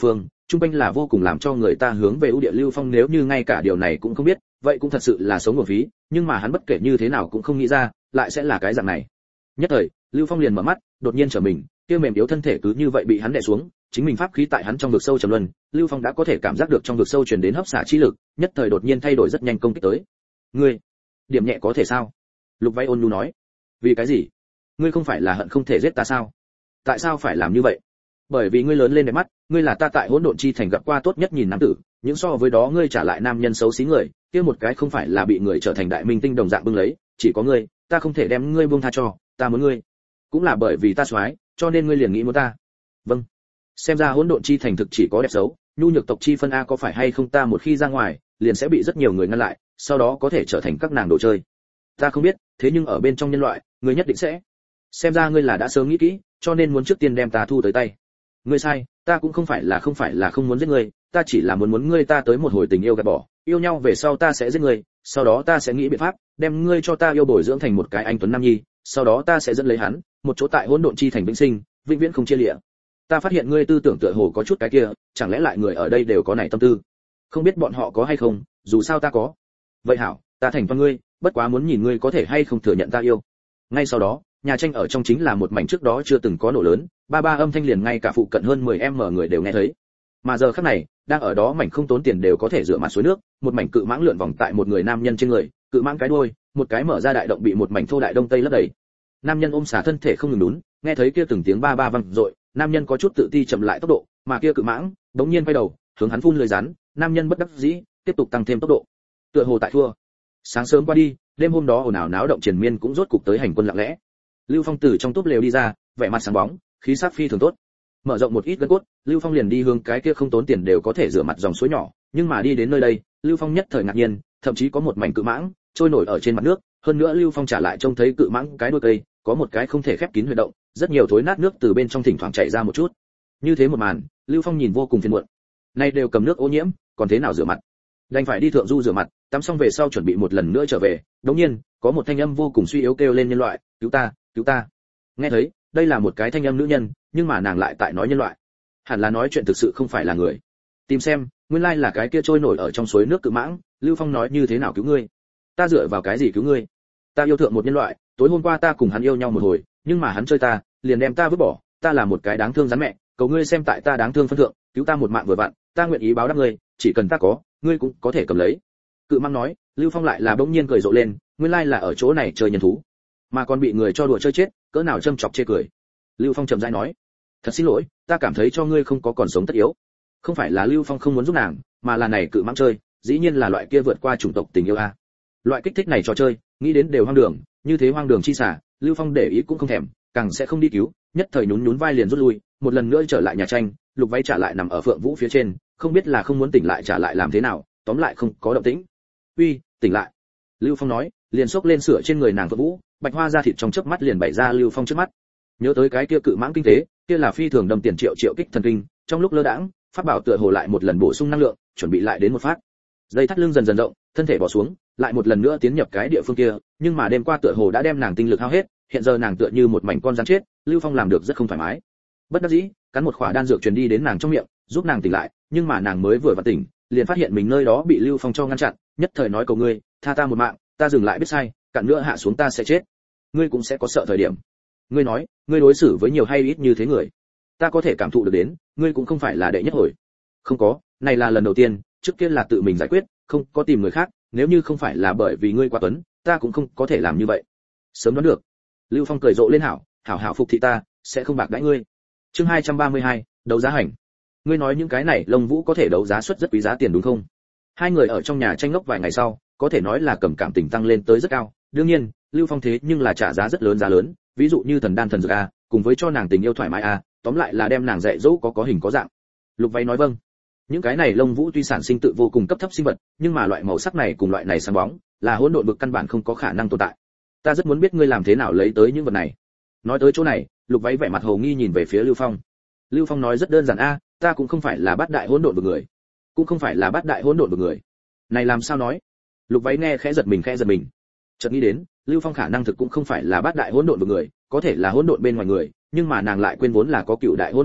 trung quanh là vô cùng làm cho người ta hướng về ưu địa Lưu Phong nếu như ngay cả điều này cũng không biết, vậy cũng thật sự là sống nguồn phí, nhưng mà hắn bất kể như thế nào cũng không nghĩ ra, lại sẽ là cái dạng này. Nhất thời, Lưu Phong liền mở mắt, đột nhiên trở mình, kia mềm yếu thân thể cứ như vậy bị hắn đè xuống, chính mình pháp khí tại hắn trong vực sâu trầm luân, Lưu Phong đã có thể cảm giác được trong vực sâu truyền đến hấp xả chi lực, nhất thời đột nhiên thay đổi rất nhanh công kích tới. Ngươi, điểm nhẹ có thể sao? Lục Vay ôn nhu nói. Vì cái gì? Ngươi không phải là hận không thể giết ta sao? Tại sao phải làm như vậy? Bởi vì ngươi lớn lên đẹp mắt, ngươi là ta tại hỗn độn chi thành gặp qua tốt nhất nhìn nam tử, những so với đó ngươi trả lại nam nhân xấu xí người, kia một cái không phải là bị người trở thành đại minh tinh đồng dạng bưng lấy, chỉ có ngươi, ta không thể đem ngươi buông tha cho, ta muốn ngươi. Cũng là bởi vì ta soái, cho nên ngươi liền nghĩ muốn ta. Vâng. Xem ra hỗn độn chi thành thực chỉ có đẹp xấu, nhu nhược tộc chi phân a có phải hay không ta một khi ra ngoài, liền sẽ bị rất nhiều người ngăn lại, sau đó có thể trở thành các nàng đồ chơi. Ta không biết, thế nhưng ở bên trong nhân loại, ngươi nhất định sẽ. Xem ra ngươi là đã sớm nghĩ kỹ, cho nên muốn trước tiên đem ta thu tới tay. Ngươi sai, ta cũng không phải là không phải là không muốn giết ngươi, ta chỉ là muốn muốn ngươi ta tới một hồi tình yêu gạt bỏ, yêu nhau về sau ta sẽ giết ngươi, sau đó ta sẽ nghĩ biện pháp, đem ngươi cho ta yêu bồi dưỡng thành một cái anh tuấn nam nhi, sau đó ta sẽ dẫn lấy hắn, một chỗ tại hỗn độn chi thành vĩnh sinh, vĩnh viễn không chia lìa. Ta phát hiện ngươi tư tưởng tựa hồ có chút cái kia, chẳng lẽ lại người ở đây đều có này tâm tư? Không biết bọn họ có hay không, dù sao ta có. Vậy hảo, ta thành toàn ngươi, bất quá muốn nhìn ngươi có thể hay không thừa nhận ta yêu. Ngay sau đó, nhà tranh ở trong chính là một mảnh trước đó chưa từng có nổ lớn, ba ba âm thanh liền ngay cả phụ cận hơn mười em người đều nghe thấy. Mà giờ khắc này, đang ở đó mảnh không tốn tiền đều có thể rửa mặt suối nước, một mảnh cự mãng lượn vòng tại một người nam nhân trên người, cự mãng cái đuôi, một cái mở ra đại động bị một mảnh thô đại đông tây lấp đầy. Nam nhân ôm xả thân thể không ngừng đún, nghe thấy kia từng tiếng ba ba vang dội, nam nhân có chút tự ti chậm lại tốc độ, mà kia cự mãng đống nhiên quay đầu, hướng hắn phun lưỡi rắn, nam nhân bất đắc dĩ, tiếp tục tăng thêm tốc độ. Tựa hồ tại thua. Sáng sớm qua đi, đêm hôm đó ồn ào náo động triền miên cũng rốt cục tới hành quân lặng lẽ. Lưu Phong từ trong túp lều đi ra, vẻ mặt sáng bóng, khí sắc phi thường tốt. Mở rộng một ít gân cốt, Lưu Phong liền đi hướng cái kia không tốn tiền đều có thể rửa mặt dòng suối nhỏ, nhưng mà đi đến nơi đây, Lưu Phong nhất thời ngạc nhiên, thậm chí có một mảnh cự mãng trôi nổi ở trên mặt nước, hơn nữa Lưu Phong trả lại trông thấy cự mãng cái đuôi cây, có một cái không thể khép kín huyệt động, rất nhiều thối nát nước từ bên trong thỉnh thoảng chảy ra một chút. Như thế một màn, Lưu Phong nhìn vô cùng phiền muộn. Nay đều cầm nước ô nhiễm, còn thế nào rửa mặt? Đành phải đi thượng du rửa mặt, tắm xong về sau chuẩn bị một lần nữa trở về, đột nhiên, có một thanh âm vô cùng suy yếu kêu lên nhân loại, "Cứu ta, cứu ta." Nghe thấy, đây là một cái thanh âm nữ nhân, nhưng mà nàng lại tại nói nhân loại. Hẳn là nói chuyện thực sự không phải là người. Tìm xem, nguyên lai là cái kia trôi nổi ở trong suối nước cự mãng, Lưu Phong nói như thế nào cứu ngươi? Ta dựa vào cái gì cứu ngươi? Ta yêu thượng một nhân loại, tối hôm qua ta cùng hắn yêu nhau một hồi, nhưng mà hắn chơi ta, liền đem ta vứt bỏ, ta là một cái đáng thương rắn mẹ, cầu ngươi xem tại ta đáng thương phân thượng, cứu ta một mạng vừa vặn, ta nguyện ý báo đáp ngươi, chỉ cần ta có, ngươi cũng có thể cầm lấy. Cự mãng nói, Lưu Phong lại là bỗng nhiên cười rộ lên, nguyên lai là ở chỗ này chơi nhân thú, mà còn bị người cho đùa chơi chết, cỡ nào châm chọc chê cười. Lưu Phong trầm rãi nói, thật xin lỗi, ta cảm thấy cho ngươi không có còn sống tất yếu. Không phải là Lưu Phong không muốn giúp nàng, mà là này cự mãng chơi, dĩ nhiên là loại kia vượt qua chủng tộc tình yêu a. Loại kích thích này trò chơi, nghĩ đến đều hoang đường, như thế hoang đường chi xả, Lưu Phong để ý cũng không thèm, càng sẽ không đi cứu, nhất thời nhún nhún vai liền rút lui, một lần nữa trở lại nhà tranh, Lục Váy trả lại nằm ở Phượng Vũ phía trên, không biết là không muốn tỉnh lại trả lại làm thế nào, tóm lại không có động tĩnh. "Uy, tỉnh lại." Lưu Phong nói, liền xốc lên sửa trên người nàng Phượng Vũ, bạch hoa da thịt trong chớp mắt liền bày ra Lưu Phong trước mắt. Nhớ tới cái kia cự mãng kinh tế, kia là phi thường đâm tiền triệu triệu kích thần kinh, trong lúc lơ đãng, pháp bảo tựa hồ lại một lần bổ sung năng lượng, chuẩn bị lại đến một phát. Dây thắt lưng dần dần rộng, thân thể bỏ xuống, lại một lần nữa tiến nhập cái địa phương kia, nhưng mà đêm qua tựa hồ đã đem nàng tinh lực hao hết, hiện giờ nàng tựa như một mảnh con rắn chết, Lưu Phong làm được rất không thoải mái. Bất đắc dĩ, cắn một khỏa đan dược truyền đi đến nàng trong miệng, giúp nàng tỉnh lại, nhưng mà nàng mới vừa vặn tỉnh, liền phát hiện mình nơi đó bị Lưu Phong cho ngăn chặn, nhất thời nói cầu ngươi, tha ta một mạng, ta dừng lại biết sai, cạn nữa hạ xuống ta sẽ chết. Ngươi cũng sẽ có sợ thời điểm. Ngươi nói, ngươi đối xử với nhiều hay ít như thế người, ta có thể cảm thụ được đến, ngươi cũng không phải là đệ nhất hồi. Không có, này là lần đầu tiên, trước kia là tự mình giải quyết, không có tìm người khác, nếu như không phải là bởi vì ngươi quá tuấn, ta cũng không có thể làm như vậy. Sớm đoán được. Lưu Phong cười rộ lên hảo, hảo hảo phục thị ta, sẽ không bạc đãi ngươi. Chương hai trăm ba mươi hai, đấu giá hành. Ngươi nói những cái này, Lông Vũ có thể đấu giá suất rất quý giá tiền đúng không? Hai người ở trong nhà tranh ngốc vài ngày sau, có thể nói là cầm cảm tình tăng lên tới rất cao, đương nhiên, Lưu Phong thế nhưng là trả giá rất lớn giá lớn, ví dụ như thần đan thần dược a, cùng với cho nàng tình yêu thoải mái a, tóm lại là đem nàng dạy dỗ có có hình có dạng. Lục Váy nói vâng. Những cái này Lông Vũ tuy sản sinh tự vô cùng cấp thấp sinh vật, nhưng mà loại màu sắc này cùng loại này sáng bóng, là hỗn độn vực căn bản không có khả năng tồn tại. Ta rất muốn biết ngươi làm thế nào lấy tới những vật này. Nói tới chỗ này, Lục Váy vẻ mặt hồ nghi nhìn về phía Lưu Phong. Lưu Phong nói rất đơn giản a, ta cũng không phải là bát đại hỗn độn vực người, cũng không phải là bát đại hỗn độn vực người. Này làm sao nói? Lục Váy nghe khẽ giật mình khẽ giật mình. Chợt nghĩ đến, Lưu Phong khả năng thực cũng không phải là bát đại hỗn độn vực người, có thể là hỗn độn bên ngoài người, nhưng mà nàng lại quên vốn là có cựu đại hỗn độn vực,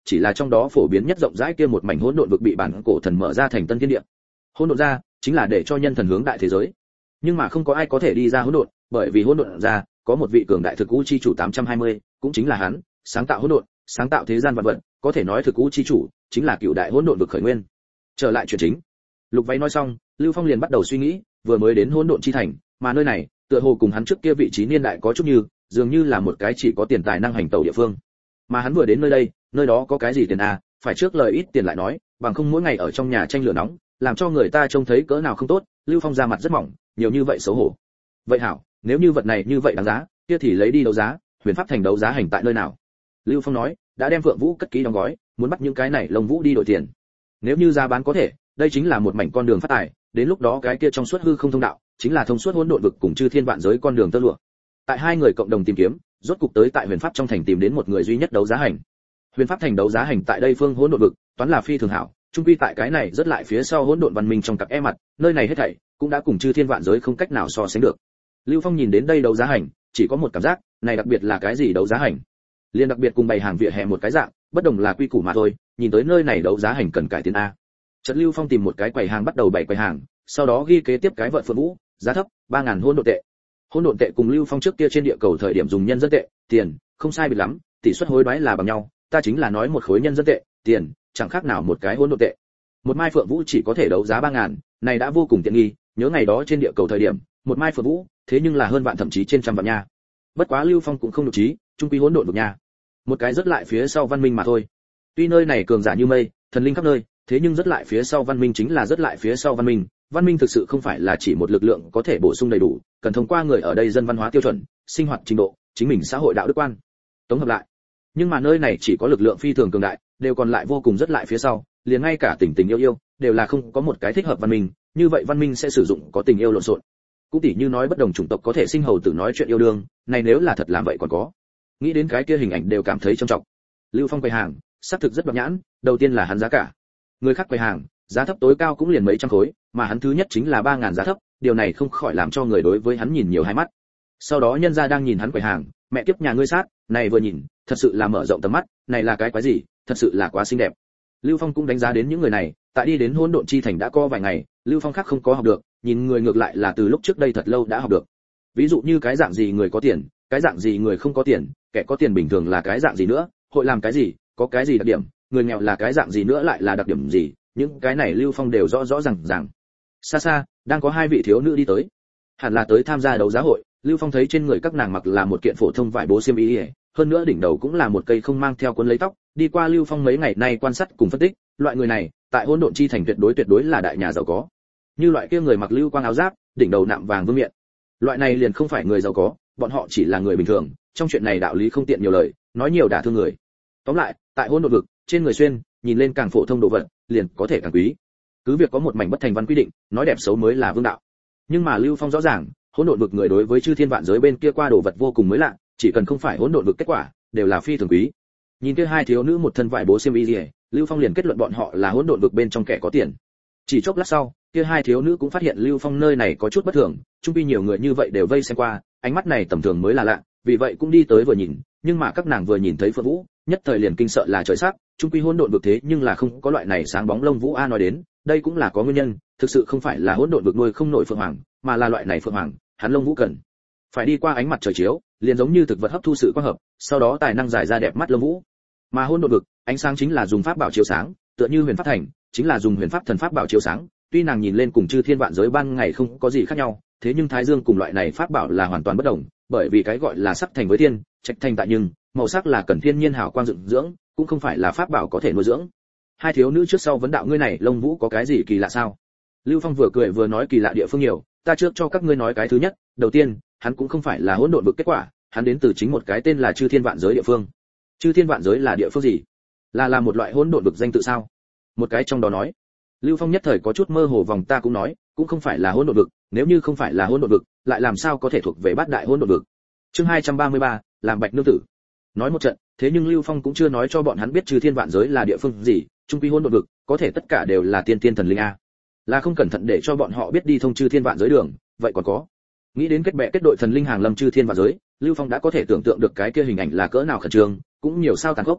chỉ là trong đó phổ biến nhất rộng rãi kia một mảnh hỗn độn vực bị bản cổ thần mở ra thành tân thiên địa. Hỗn độn ra chính là để cho nhân thần hướng đại thế giới, nhưng mà không có ai có thể đi ra hỗn độn, bởi vì hỗn độn ra có một vị cường đại thực u chi chủ tám trăm hai mươi, cũng chính là hắn, sáng tạo hỗn độn, sáng tạo thế gian vạn vật, có thể nói thực u chi chủ chính là cựu đại hỗn độn vực khởi nguyên. Trở lại chuyện chính, Lục Váy nói xong, Lưu Phong liền bắt đầu suy nghĩ, vừa mới đến hỗn độn chi thành, mà nơi này tựa hồ cùng hắn trước kia vị trí niên đại có chút như, dường như là một cái chỉ có tiền tài năng hành tẩu địa phương. Mà hắn vừa đến nơi đây, nơi đó có cái gì tiền à, phải trước lời ít tiền lại nói, bằng không mỗi ngày ở trong nhà tranh lửa nóng, làm cho người ta trông thấy cỡ nào không tốt. Lưu Phong ra mặt rất mỏng, nhiều như vậy xấu hổ. Vậy hảo, nếu như vật này như vậy đáng giá, kia thì lấy đi đấu giá, Huyền Pháp thành đấu giá hành tại nơi nào? Lưu Phong nói, đã đem Phượng Vũ cất kỹ đóng gói, muốn bắt những cái này lông vũ đi đổi tiền. Nếu như giá bán có thể, đây chính là một mảnh con đường phát tài, đến lúc đó cái kia trong suốt hư không thông đạo, chính là thông suốt hỗn độn vực cùng chư thiên vạn giới con đường tơ lụa. Tại hai người cộng đồng tìm kiếm, rốt cục tới tại Huyền Pháp trong thành tìm đến một người duy nhất đấu giá hành. Huyền Pháp thành đấu giá hành tại đây phương hỗn độn vực, toán là phi thường hảo, chung quy tại cái này rất lại phía sau hỗn độn văn minh trong cặp e mặt, nơi này hết thảy cũng đã cùng chư thiên vạn giới không cách nào so sánh được. Lưu Phong nhìn đến đây đấu giá hành, chỉ có một cảm giác, này đặc biệt là cái gì đấu giá hành? Liên đặc biệt cùng bày hàng vỉa hè một cái dạng, bất đồng là quy củ mà thôi, nhìn tới nơi này đấu giá hành cần cải tiến a. Chợt Lưu Phong tìm một cái quầy hàng bắt đầu bày quầy hàng, sau đó ghi kế tiếp cái vợt Phượng Vũ, giá thấp, ba ngàn hỗn độn tệ. Hỗn độn tệ cùng Lưu Phong trước kia trên địa cầu thời điểm dùng nhân dân tệ, tiền, không sai biệt lắm, tỷ suất hối đoái là bằng nhau, ta chính là nói một khối nhân dân tệ, tiền, chẳng khác nào một cái hỗn độn tệ. Một mai Phượng Vũ chỉ có thể đấu giá ba ngàn, này đã vô cùng tiện nghi, nhớ ngày đó trên địa cầu thời điểm, một mai Phượng Vũ, thế nhưng là hơn vạn thậm chí trên trăm vạn nha. Bất quá Lưu Phong cũng không nhục trí, trung quy hỗn độn vực nha. Một cái rất lại phía sau văn minh mà thôi. Tuy nơi này cường giả như mây, thần linh khắp nơi, thế nhưng rất lại phía sau văn minh chính là rất lại phía sau văn minh, văn minh thực sự không phải là chỉ một lực lượng có thể bổ sung đầy đủ, cần thông qua người ở đây dân văn hóa tiêu chuẩn, sinh hoạt trình độ, chính mình xã hội đạo đức quan, tổng hợp lại. Nhưng mà nơi này chỉ có lực lượng phi thường cường đại, đều còn lại vô cùng rất lại phía sau, liền ngay cả tình tình yêu yêu đều là không có một cái thích hợp văn minh, như vậy văn minh sẽ sử dụng có tình yêu lộn xộn. Cũng tỉ như nói bất đồng chủng tộc có thể sinh hầu tử nói chuyện yêu đương, này nếu là thật làm vậy còn có. Nghĩ đến cái kia hình ảnh đều cảm thấy trầm trọng. Lưu Phong quầy hàng, xác thực rất độc nhãn, đầu tiên là hắn giá cả. Người khác quầy hàng, giá thấp tối cao cũng liền mấy trăm khối, mà hắn thứ nhất chính là ba ngàn giá thấp, điều này không khỏi làm cho người đối với hắn nhìn nhiều hai mắt. Sau đó nhân gia đang nhìn hắn quầy hàng, mẹ kiếp nhà ngươi sát, này vừa nhìn, thật sự là mở rộng tầm mắt, này là cái quái gì, thật sự là quá xinh đẹp. Lưu Phong cũng đánh giá đến những người này, tại đi đến hỗn độn chi thành đã có vài ngày, Lưu Phong khác không có học được, nhìn người ngược lại là từ lúc trước đây thật lâu đã học được. Ví dụ như cái dạng gì người có tiền, cái dạng gì người không có tiền, kẻ có tiền bình thường là cái dạng gì nữa, hội làm cái gì, có cái gì đặc điểm, người nghèo là cái dạng gì nữa lại là đặc điểm gì, những cái này Lưu Phong đều rõ rõ ràng ràng. Xa xa, đang có hai vị thiếu nữ đi tới, hẳn là tới tham gia đấu giá hội. Lưu Phong thấy trên người các nàng mặc là một kiện phổ thông vải bố xiêm y, hơn nữa đỉnh đầu cũng là một cây không mang theo cuốn lấy tóc. Đi qua Lưu Phong mấy ngày nay quan sát cùng phân tích, loại người này tại hỗn độn chi thành tuyệt đối tuyệt đối là đại nhà giàu có. Như loại kia người mặc lưu quang áo giáp, đỉnh đầu nạm vàng vương miện, loại này liền không phải người giàu có, bọn họ chỉ là người bình thường. Trong chuyện này đạo lý không tiện nhiều lời, nói nhiều đả thương người. Tóm lại, tại hỗn độn vực, trên người xuyên, nhìn lên càng phổ thông đồ vật, liền có thể càng quý. Cứ việc có một mảnh bất thành văn quy định, nói đẹp xấu mới là vương đạo. Nhưng mà Lưu Phong rõ ràng, hỗn độn vực người đối với chư thiên vạn giới bên kia qua đồ vật vô cùng mới lạ, chỉ cần không phải hỗn độn vực kết quả, đều là phi thường quý. Nhìn kia hai thiếu nữ một thân vải bố xiêm y, Lưu Phong liền kết luận bọn họ là hỗn độn vực bên trong kẻ có tiền. Chỉ chốc lát sau, kia hai thiếu nữ cũng phát hiện Lưu Phong nơi này có chút bất thường, chung quy nhiều người như vậy đều vây xem qua, ánh mắt này tầm thường mới là lạ, vì vậy cũng đi tới vừa nhìn, nhưng mà các nàng vừa nhìn thấy Phượng Vũ, nhất thời liền kinh sợ là trời sắc, chung quy hỗn độn vực thế nhưng là không có loại này sáng bóng lông vũ a nói đến, đây cũng là có nguyên nhân, thực sự không phải là hỗn độn vực nuôi không nổi phượng hoàng, mà là loại này phượng hoàng, hắn lông vũ cần phải đi qua ánh mặt trời chiếu, liền giống như thực vật hấp thu sự quang hợp, sau đó tài năng giải ra đẹp mắt lông vũ. Mà hỗn độn vực, ánh sáng chính là dùng pháp bảo chiếu sáng, tựa như huyền pháp thành, chính là dùng huyền pháp thần pháp bảo chiếu sáng, tuy nàng nhìn lên cùng chư thiên vạn giới ban ngày không có gì khác nhau, thế nhưng thái dương cùng loại này pháp bảo là hoàn toàn bất đồng, bởi vì cái gọi là sắc thành với thiên, trạch thành tại nhưng, màu sắc là cần thiên nhiên hào quang dựng dưỡng, cũng không phải là pháp bảo có thể nuôi dưỡng. Hai thiếu nữ trước sau vấn đạo ngươi này lông vũ có cái gì kỳ lạ sao? Lưu Phong vừa cười vừa nói kỳ lạ địa phương nhiều, ta trước cho các ngươi nói cái thứ nhất, đầu tiên, hắn cũng không phải là hỗn độn vực kết quả, hắn đến từ chính một cái tên là chư thiên vạn giới địa phương. Chư thiên vạn giới là địa phương gì? Là là một loại hỗn độn vực danh tự sao? Một cái trong đó nói. Lưu Phong nhất thời có chút mơ hồ vòng ta cũng nói, cũng không phải là hỗn độn vực, nếu như không phải là hỗn độn vực, lại làm sao có thể thuộc về bát đại hỗn độn vực? Chương hai trăm ba mươi ba, làm bạch nương tử. Nói một trận, thế nhưng Lưu Phong cũng chưa nói cho bọn hắn biết chư thiên vạn giới là địa phương gì, trung quy hỗn độn vực, có thể tất cả đều là tiên tiên thần linh a. Là không cẩn thận để cho bọn họ biết đi thông chư thiên vạn giới đường, vậy còn có. Nghĩ đến kết bè kết đội thần linh hàng lâm chư thiên vạn giới, Lưu Phong đã có thể tưởng tượng được cái kia hình ảnh là cỡ nào khẩn trương, cũng nhiều sao tàn khốc.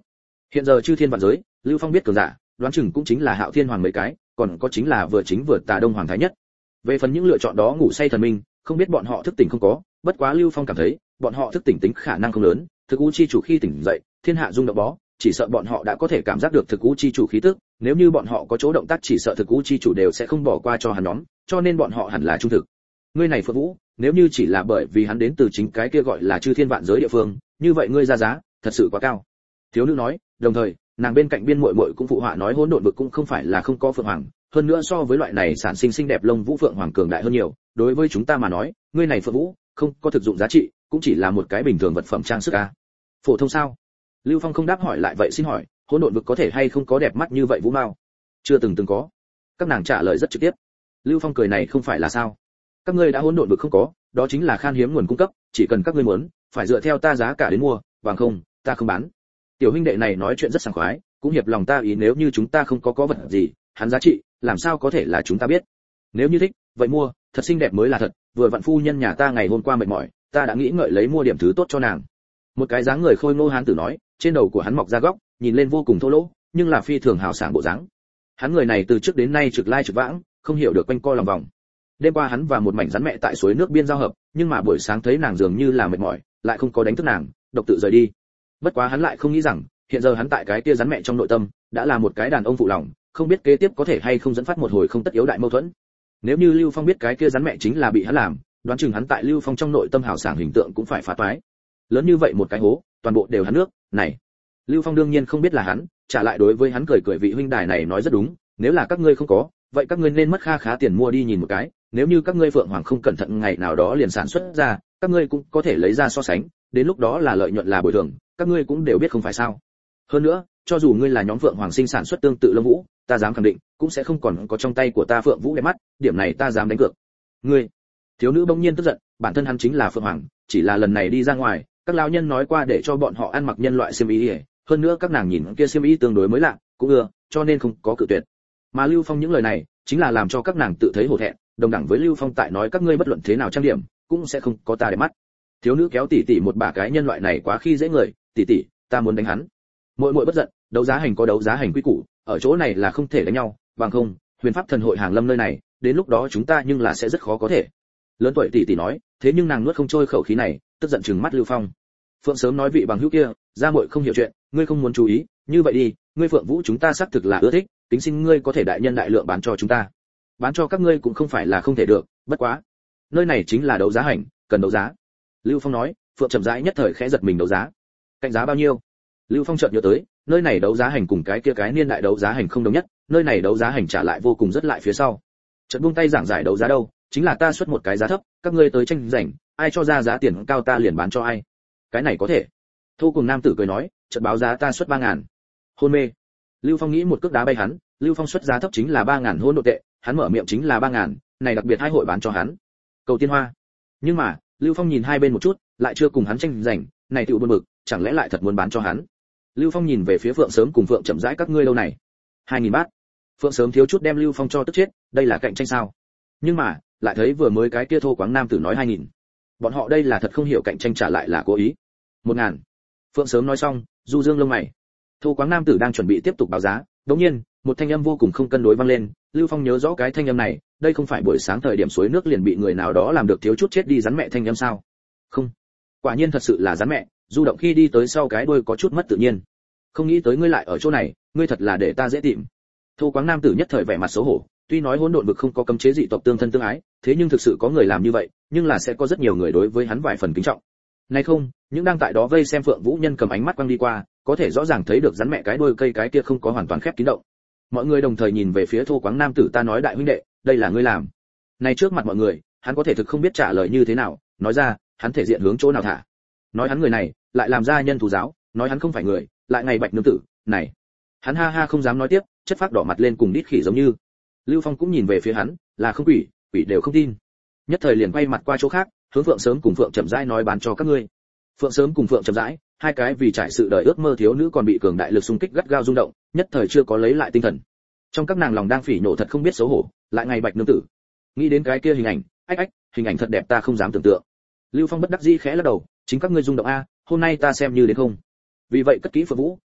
Hiện giờ chư thiên vạn giới, Lưu Phong biết cường giả, đoán chừng cũng chính là Hạo Thiên Hoàng mấy cái, còn có chính là vừa chính vừa tà Đông Hoàng thái nhất. Về phần những lựa chọn đó ngủ say thần minh, không biết bọn họ thức tỉnh không có, bất quá Lưu Phong cảm thấy, bọn họ thức tỉnh tính khả năng không lớn, thực u chi chủ khi tỉnh dậy, thiên hạ rung động bó, chỉ sợ bọn họ đã có thể cảm giác được thực u chi chủ khí tức, nếu như bọn họ có chỗ động tác chỉ sợ thực u chi chủ đều sẽ không bỏ qua cho hắn nhóm, cho nên bọn họ hẳn là trung thực. Ngươi này Phượng Vũ, nếu như chỉ là bởi vì hắn đến từ chính cái kia gọi là chư thiên vạn giới địa phương, như vậy ngươi ra giá, thật sự quá cao. Thiếu nữ nói, đồng thời, nàng bên cạnh biên muội muội cũng phụ họa nói hỗn độn vực cũng không phải là không có phượng hoàng, hơn nữa so với loại này sản sinh xinh đẹp lông vũ phượng hoàng cường đại hơn nhiều, đối với chúng ta mà nói, ngươi này Phượng Vũ, không có thực dụng giá trị, cũng chỉ là một cái bình thường vật phẩm trang sức a. Phổ thông sao? Lưu Phong không đáp hỏi lại vậy xin hỏi, hỗn độn vực có thể hay không có đẹp mắt như vậy vũ mao? Chưa từng từng có. Các nàng trả lời rất trực tiếp. Lưu Phong cười này không phải là sao? Các ngươi đã hỗn độn vực không có, đó chính là khan hiếm nguồn cung cấp, chỉ cần các ngươi muốn, phải dựa theo ta giá cả đến mua, bằng không, ta không bán. Tiểu huynh đệ này nói chuyện rất sảng khoái, cũng hiệp lòng ta ý nếu như chúng ta không có có vật gì, hắn giá trị, làm sao có thể là chúng ta biết. Nếu như thích, vậy mua, thật xinh đẹp mới là thật, vừa vặn phu nhân nhà ta ngày hôm qua mệt mỏi, ta đã nghĩ ngợi lấy mua điểm thứ tốt cho nàng. Một cái dáng người khôi ngô hán tử nói, trên đầu của hắn mọc ra góc, nhìn lên vô cùng thô lỗ, nhưng là phi thường hào sảng bộ dáng. Hắn người này từ trước đến nay trực lai trực vãng, không hiểu được quanh co lòng vòng. Đêm qua hắn và một mảnh rắn mẹ tại suối nước biên giao hợp, nhưng mà buổi sáng thấy nàng dường như là mệt mỏi, lại không có đánh thức nàng, độc tự rời đi. Bất quá hắn lại không nghĩ rằng, hiện giờ hắn tại cái kia rắn mẹ trong nội tâm, đã là một cái đàn ông phụ lòng, không biết kế tiếp có thể hay không dẫn phát một hồi không tất yếu đại mâu thuẫn. Nếu như Lưu Phong biết cái kia rắn mẹ chính là bị hắn làm, đoán chừng hắn tại Lưu Phong trong nội tâm hào sảng hình tượng cũng phải phá toái. Lớn như vậy một cái hố, toàn bộ đều hắn nước, này. Lưu Phong đương nhiên không biết là hắn, trả lại đối với hắn cười cười vị huynh đài này nói rất đúng, nếu là các ngươi không có, vậy các ngươi nên mất kha khá tiền mua đi nhìn một cái, nếu như các ngươi Phượng Hoàng không cẩn thận ngày nào đó liền sản xuất ra, các ngươi cũng có thể lấy ra so sánh, đến lúc đó là lợi nhuận là bồi thường, các ngươi cũng đều biết không phải sao. Hơn nữa, cho dù ngươi là nhóm Phượng Hoàng sinh sản xuất tương tự lông vũ, ta dám khẳng định, cũng sẽ không còn có trong tay của ta Phượng Vũ đẹp mắt, điểm này ta dám đánh cược. Ngươi, thiếu nữ bỗng nhiên tức giận, bản thân hắn chính là Phượng Hoàng, chỉ là lần này đi ra ngoài, các lão nhân nói qua để cho bọn họ ăn mặc nhân loại xiêm y, hơn nữa các nàng nhìn kia xiêm y tương đối mới lạ, cũng ưa, cho nên không có cự tuyệt. Mà Lưu Phong những lời này, chính là làm cho các nàng tự thấy hổ thẹn, đồng đẳng với Lưu Phong tại nói các ngươi bất luận thế nào trang điểm, cũng sẽ không có ta đẹp mắt. Thiếu nữ kéo tỷ tỷ một bà cái nhân loại này quá khi dễ người, tỷ tỷ, ta muốn đánh hắn. Muội muội bất giận, đấu giá hành có đấu giá hành quy củ, ở chỗ này là không thể đánh nhau, bằng không, Huyền Pháp Thần Hội hàng lâm nơi này, đến lúc đó chúng ta nhưng là sẽ rất khó có thể. Lớn tuổi tỷ tỷ nói, thế nhưng nàng nuốt không trôi khẩu khí này, tức giận trừng mắt Lưu Phong. Phượng sớm nói vị bằng hữu kia, gia muội không hiểu chuyện, ngươi không muốn chú ý, như vậy đi, ngươi Phượng Vũ chúng ta xác thực là ưa thích, kính xin ngươi có thể đại nhân đại lượng bán cho chúng ta. Bán cho các ngươi cũng không phải là không thể được, bất quá, nơi này chính là đấu giá hành, cần đấu giá. Lưu Phong nói, Phượng chậm rãi nhất thời khẽ giật mình đấu giá. Cạnh giá bao nhiêu? Lưu Phong chợt nhớ tới, nơi này đấu giá hành cùng cái kia cái niên đại đấu giá hành không đồng nhất, nơi này đấu giá hành trả lại vô cùng rất lại phía sau. Chợt buông tay giảng giải đấu giá đâu, chính là ta xuất một cái giá thấp, các ngươi tới tranh giành, ai cho ra giá tiền cao ta liền bán cho ai. Cái này có thể. Thu cùng nam tử cười nói, chợt báo giá ta xuất ba ngàn. Hôn mê. Lưu Phong nghĩ một cước đá bay hắn, Lưu Phong xuất giá thấp chính là ba ngàn hôn độ tệ, hắn mở miệng chính là ba ngàn, này đặc biệt hai hội bán cho hắn. Cầu tiên hoa. Nhưng mà, Lưu Phong nhìn hai bên một chút, lại chưa cùng hắn tranh giành, này tiểu buồn bực, chẳng lẽ lại thật muốn bán cho hắn. Lưu Phong nhìn về phía Phượng Sớm cùng Phượng chậm rãi các ngươi lâu này. hai nghìn bát. Phượng Sớm thiếu chút đem Lưu Phong cho tức chết, đây là cạnh tranh sao? Nhưng mà, lại thấy vừa mới cái kia thô quáng nam tử nói hai nghìn. Bọn họ đây là thật không hiểu cạnh tranh trả lại là cố ý. một ngàn. Phượng Sớm nói xong, du dương lông mày. Thô quáng nam tử đang chuẩn bị tiếp tục báo giá, đột nhiên, một thanh âm vô cùng không cân đối vang lên, Lưu Phong nhớ rõ cái thanh âm này, đây không phải buổi sáng thời điểm suối nước liền bị người nào đó làm được thiếu chút chết đi rắn mẹ thanh âm sao? Không. Quả nhiên thật sự là rắn mẹ, du động khi đi tới sau cái đuôi có chút mất tự nhiên. Không nghĩ tới ngươi lại ở chỗ này, ngươi thật là để ta dễ tìm. Thô quáng nam tử nhất thời vẻ mặt xấu hổ, tuy nói hỗn độn vực không có cấm chế dị tộc tương thân tương ái, thế nhưng thực sự có người làm như vậy, nhưng là sẽ có rất nhiều người đối với hắn vài phần kính trọng. Này không, những đang tại đó vây xem Phượng Vũ nhân cầm ánh mắt quăng đi qua, có thể rõ ràng thấy được rắn mẹ cái đuôi cây cái kia không có hoàn toàn khép kín động. Mọi người đồng thời nhìn về phía thô quáng nam tử, ta nói đại huynh đệ, đây là ngươi làm. Này trước mặt mọi người, hắn có thể thực không biết trả lời như thế nào, nói ra, hắn thể diện hướng chỗ nào thả. Nói hắn người này, lại làm ra nhân thủ giáo, nói hắn không phải người, lại ngày bạch nương tử, này. Hắn ha ha không dám nói tiếp, chất phác đỏ mặt lên cùng đít khỉ giống như. Lưu Phong cũng nhìn về phía hắn, là không quỷ, quỷ đều không tin. Nhất thời liền quay mặt qua chỗ khác, hướng Phượng Sớm cùng Phượng chậm rãi nói bán cho các ngươi. Phượng Sớm cùng Phượng chậm rãi, hai cái vì trải sự đời ước mơ thiếu nữ còn bị cường đại lực xung kích gắt gao rung động, nhất thời chưa có lấy lại tinh thần. Trong các nàng lòng đang phỉ nhổ thật không biết xấu hổ, lại ngày bạch nương tử. Nghĩ đến cái kia hình ảnh, ách ách, hình ảnh thật đẹp ta không dám tưởng tượng. Lưu Phong bất đắc dĩ khẽ lắc đầu, chính các ngươi rung động a, hôm nay ta xem như đến không. Vì vậy cất kỹ Phượng Vũ,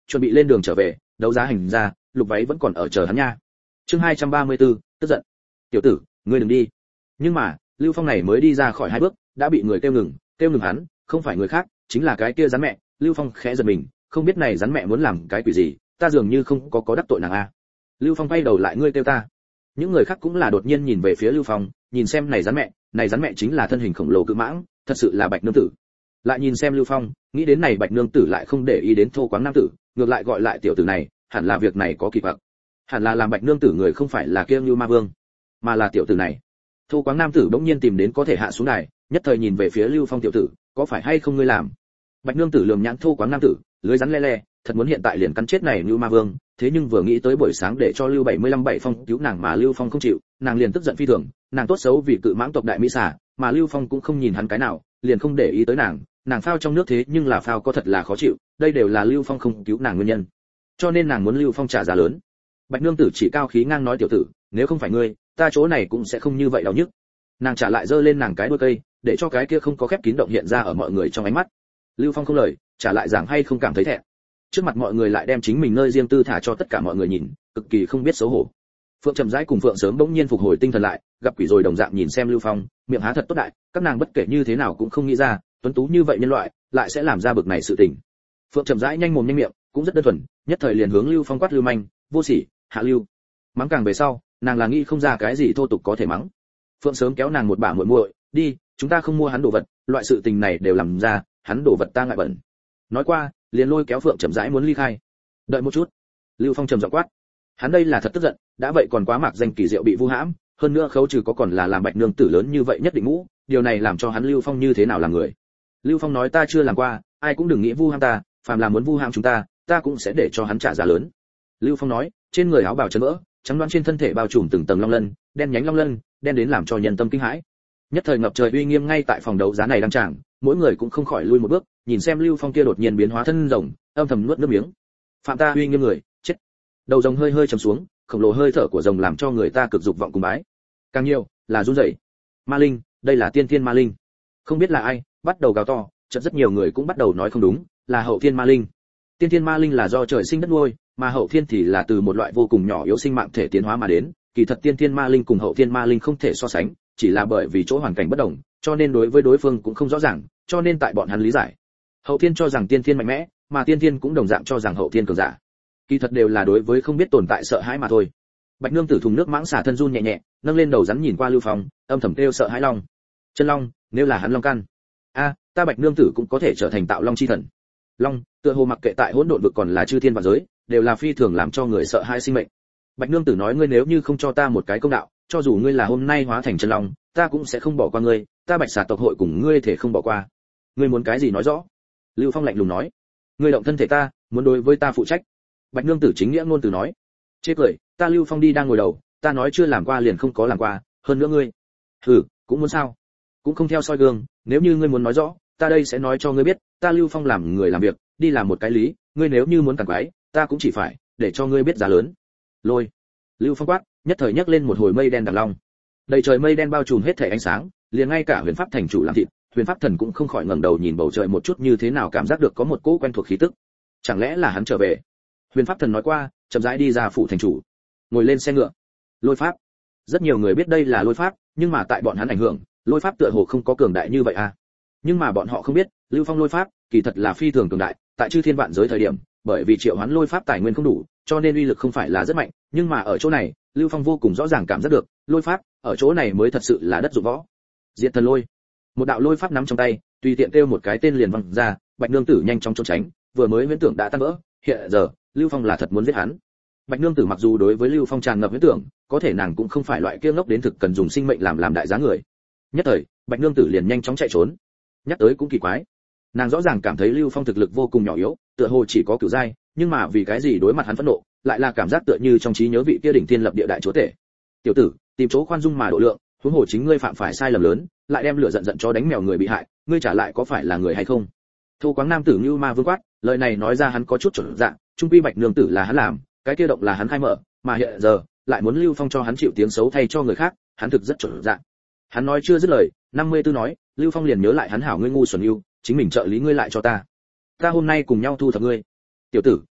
chuẩn bị lên đường trở về, đấu giá hành ra, lục váy vẫn còn ở chờ hắn nha. Chương hai trăm ba mươi tư, tức giận. Tiểu tử, ngươi đừng đi. Nhưng mà, Lưu Phong này mới đi ra khỏi hai bước, đã bị người kêu ngừng, kêu ngừng hắn, không phải người khác, chính là cái kia rắn mẹ. Lưu Phong khẽ giật mình, không biết này rắn mẹ muốn làm cái quỷ gì, ta dường như không có có đắc tội nàng a. Lưu Phong quay đầu lại, ngươi kêu ta. Những người khác cũng là đột nhiên nhìn về phía Lưu Phong, nhìn xem này rắn mẹ, này rắn mẹ chính là thân hình khổng lồ cự mãng, thật sự là Bạch nương tử. Lại nhìn xem Lưu Phong, nghĩ đến này Bạch nương tử lại không để ý đến thô quáng nam tử, ngược lại gọi lại tiểu tử này, hẳn là việc này có kỳ quặc. Hẳn là làm Bạch nương tử người không phải là kia Như Ma Vương, mà là tiểu tử này. Thô quáng nam tử bỗng nhiên tìm đến có thể hạ xuống đài, nhất thời nhìn về phía Lưu Phong, tiểu tử, có phải hay không ngươi làm? Bạch nương tử lườm nhãn thô quáng nam tử, lưới rắn le le, thật muốn hiện tại liền cắn chết này Như Ma Vương, thế nhưng vừa nghĩ tới buổi sáng để cho Lưu bảy mươi lăm bảy Phong cứu nàng mà Lưu Phong không chịu, nàng liền tức giận phi thường, nàng tốt xấu vì cự mãng tộc đại mỹ xà, mà Lưu Phong cũng không nhìn hắn cái nào, liền không để ý tới nàng, nàng phao trong nước thế nhưng là phao có thật là khó chịu, đây đều là Lưu Phong không cứu nàng nguyên nhân. Cho nên nàng muốn Lưu Phong trả giá lớn. Bạch nương tử chỉ cao khí ngang nói, tiểu tử, nếu không phải ngươi, ta chỗ này cũng sẽ không như vậy đau nhức. Nàng trả lại giơ lên nàng cái đuôi cây, để cho cái kia không có khép kín động hiện ra ở mọi người trong ánh mắt. Lưu Phong không lời, trả lại giảng hay không cảm thấy thẹn. Trước mặt mọi người lại đem chính mình nơi riêng tư thả cho tất cả mọi người nhìn, cực kỳ không biết xấu hổ. Phượng Trầm Rãi cùng Phượng Sớm bỗng nhiên phục hồi tinh thần lại, gặp quỷ rồi đồng dạng nhìn xem Lưu Phong, miệng há thật tốt đại, các nàng bất kể như thế nào cũng không nghĩ ra, tuấn tú như vậy nhân loại, lại sẽ làm ra bực này sự tình. Phượng Trầm Rãi nhanh mồm nhanh miệng, cũng rất đơn thuần, nhất thời liền hướng Lưu Phong quát, Lưu manh, vô sỉ, hạ lưu. Mắng càng về sau, nàng là nghĩ không ra cái gì thô tục có thể mắng. Phượng Sớm kéo nàng một bả, muội muội, đi, chúng ta không mua hắn đồ vật, loại sự tình này đều làm ra, hắn đồ vật ta ngại bẩn. Nói qua, liền lôi kéo Phượng Trầm Rãi muốn ly khai. Đợi một chút. Lưu Phong trầm giọng quát. Hắn đây là thật tức giận, đã vậy còn quá mạc danh kỳ diệu bị vu hãm, hơn nữa khấu trừ có còn là làm Bạch nương tử lớn như vậy nhất định ngũ, điều này làm cho hắn Lưu Phong như thế nào làm người. Lưu Phong nói, ta chưa làm qua, ai cũng đừng nghĩ vu hãm ta, phàm là muốn vu hãm chúng ta, ta cũng sẽ để cho hắn trả giá lớn. Lưu Phong nói, trên người áo bào chấn vỡ, trắng đoán trên thân thể bao trùm từng tầng long lân, đen nhánh long lân, đen đến làm cho nhân tâm kinh hãi. Nhất thời ngập trời uy nghiêm ngay tại phòng đấu giá này đang tràng, mỗi người cũng không khỏi lui một bước, nhìn xem Lưu Phong kia đột nhiên biến hóa thân rồng, âm thầm nuốt nước miếng. Phạm ta uy nghiêm người, chết. Đầu rồng hơi hơi trầm xuống, khổng lồ hơi thở của rồng làm cho người ta cực dục vọng cùng bái. Càng nhiều là run rẩy. Ma linh, đây là tiên thiên ma linh. Không biết là ai, bắt đầu gào to, chợt rất nhiều người cũng bắt đầu nói không đúng, là hậu thiên ma linh. Tiên thiên ma linh là do trời sinh đất nuôi, mà hậu thiên thì là từ một loại vô cùng nhỏ yếu sinh mạng thể tiến hóa mà đến. Kỳ thật tiên thiên ma linh cùng hậu thiên ma linh không thể so sánh, chỉ là bởi vì chỗ hoàn cảnh bất đồng, cho nên đối với đối phương cũng không rõ ràng, cho nên tại bọn hắn lý giải, hậu thiên cho rằng tiên thiên mạnh mẽ, mà tiên thiên cũng đồng dạng cho rằng hậu thiên cường giả. Kỳ thật đều là đối với không biết tồn tại sợ hãi mà thôi. Bạch nương tử thùng nước mãng xả thân run nhẹ nhẹ, nâng lên đầu rắn nhìn qua Lưu Phong, âm thầm kêu sợ hãi long. Chân long, nếu là hắn long căn. A, ta Bạch nương tử cũng có thể trở thành tạo long chi thần. Long, tựa hồ mặc kệ tại hỗn độn vực còn là chư thiên vạn giới, đều là phi thường làm cho người sợ hãi sinh mệnh. Bạch nương tử nói, ngươi nếu như không cho ta một cái công đạo, cho dù ngươi là hôm nay hóa thành chân long, ta cũng sẽ không bỏ qua ngươi, ta Bạch xà tộc hội cùng ngươi thể không bỏ qua. Ngươi muốn cái gì nói rõ. Lưu Phong lạnh lùng nói, ngươi động thân thể ta, muốn đối với ta phụ trách. Bạch nương tử chính nghĩa ngôn từ nói, chê cười, ta Lưu Phong đi đang ngồi đầu, ta nói chưa làm qua liền không có làm qua, hơn nữa ngươi, hừ, cũng muốn sao? Cũng không theo soi gương, nếu như ngươi muốn nói rõ, ta đây sẽ nói cho ngươi biết, ta Lưu Phong làm người làm việc, đi làm một cái lý, ngươi nếu như muốn cản quái, ta cũng chỉ phải để cho ngươi biết giá lớn. Lôi. Lưu Phong quát, nhất thời nhấc lên một hồi mây đen đằng long. Đầy trời mây đen bao trùm hết thể ánh sáng, liền ngay cả Huyền Pháp thành chủ làm thịt, Huyền Pháp thần cũng không khỏi ngẩng đầu nhìn bầu trời một chút, như thế nào cảm giác được có một cỗ quen thuộc khí tức. Chẳng lẽ là hắn trở về? Huyền Pháp thần nói qua, chậm rãi đi ra phủ thành chủ, ngồi lên xe ngựa. Lôi pháp. Rất nhiều người biết đây là lôi pháp, nhưng mà tại bọn hắn ảnh hưởng, lôi pháp tựa hồ không có cường đại như vậy à. Nhưng mà bọn họ không biết, Lưu Phong lôi pháp, kỳ thật là phi thường cường đại, tại chư thiên vạn giới thời điểm, bởi vì triệu hoán lôi pháp tài nguyên không đủ, cho nên uy lực không phải là rất mạnh, nhưng mà ở chỗ này, Lưu Phong vô cùng rõ ràng cảm giác được, lôi pháp, ở chỗ này mới thật sự là đất dụng võ. Diệt thần lôi. Một đạo lôi pháp nắm trong tay, tùy tiện kêu một cái tên liền văng ra, Bạch nương tử nhanh chóng trốn tránh, vừa mới huyễn tưởng đã tan vỡ, hiện giờ, Lưu Phong là thật muốn giết hắn. Bạch nương tử mặc dù đối với Lưu Phong tràn ngập huyễn tưởng, có thể nàng cũng không phải loại kia ngốc đến thực cần dùng sinh mệnh làm làm đại giá người. Nhất thời, Bạch nương tử liền nhanh chóng chạy trốn. Nhắc tới cũng kỳ quái, nàng rõ ràng cảm thấy Lưu Phong thực lực vô cùng nhỏ yếu, tựa hồ chỉ có cửu giai, nhưng mà vì cái gì đối mặt hắn phẫn nộ, lại là cảm giác tựa như trong trí nhớ vị kia đỉnh thiên lập địa đại chúa tể. Tiểu tử, tìm chỗ khoan dung mà độ lượng, huống hồ chính ngươi phạm phải sai lầm lớn, lại đem lửa giận giận cho đánh mèo người bị hại, ngươi trả lại có phải là người hay không? Thu Quáng nam tử Như Ma Vương quát, lời này nói ra hắn có chút chuẩn dạng, trung quy Bạch nương tử là hắn làm, cái kia động là hắn khai mở, mà hiện giờ lại muốn Lưu Phong cho hắn chịu tiếng xấu thay cho người khác, hắn thực rất chuẩn dạng. Hắn nói chưa dứt lời, năm mươi tư nói, Lưu Phong liền nhớ lại hắn hảo ngươi ngu xuẩn yêu, chính mình trợ lý ngươi lại cho ta. Ta hôm nay cùng nhau thu thập ngươi. Tiểu tử,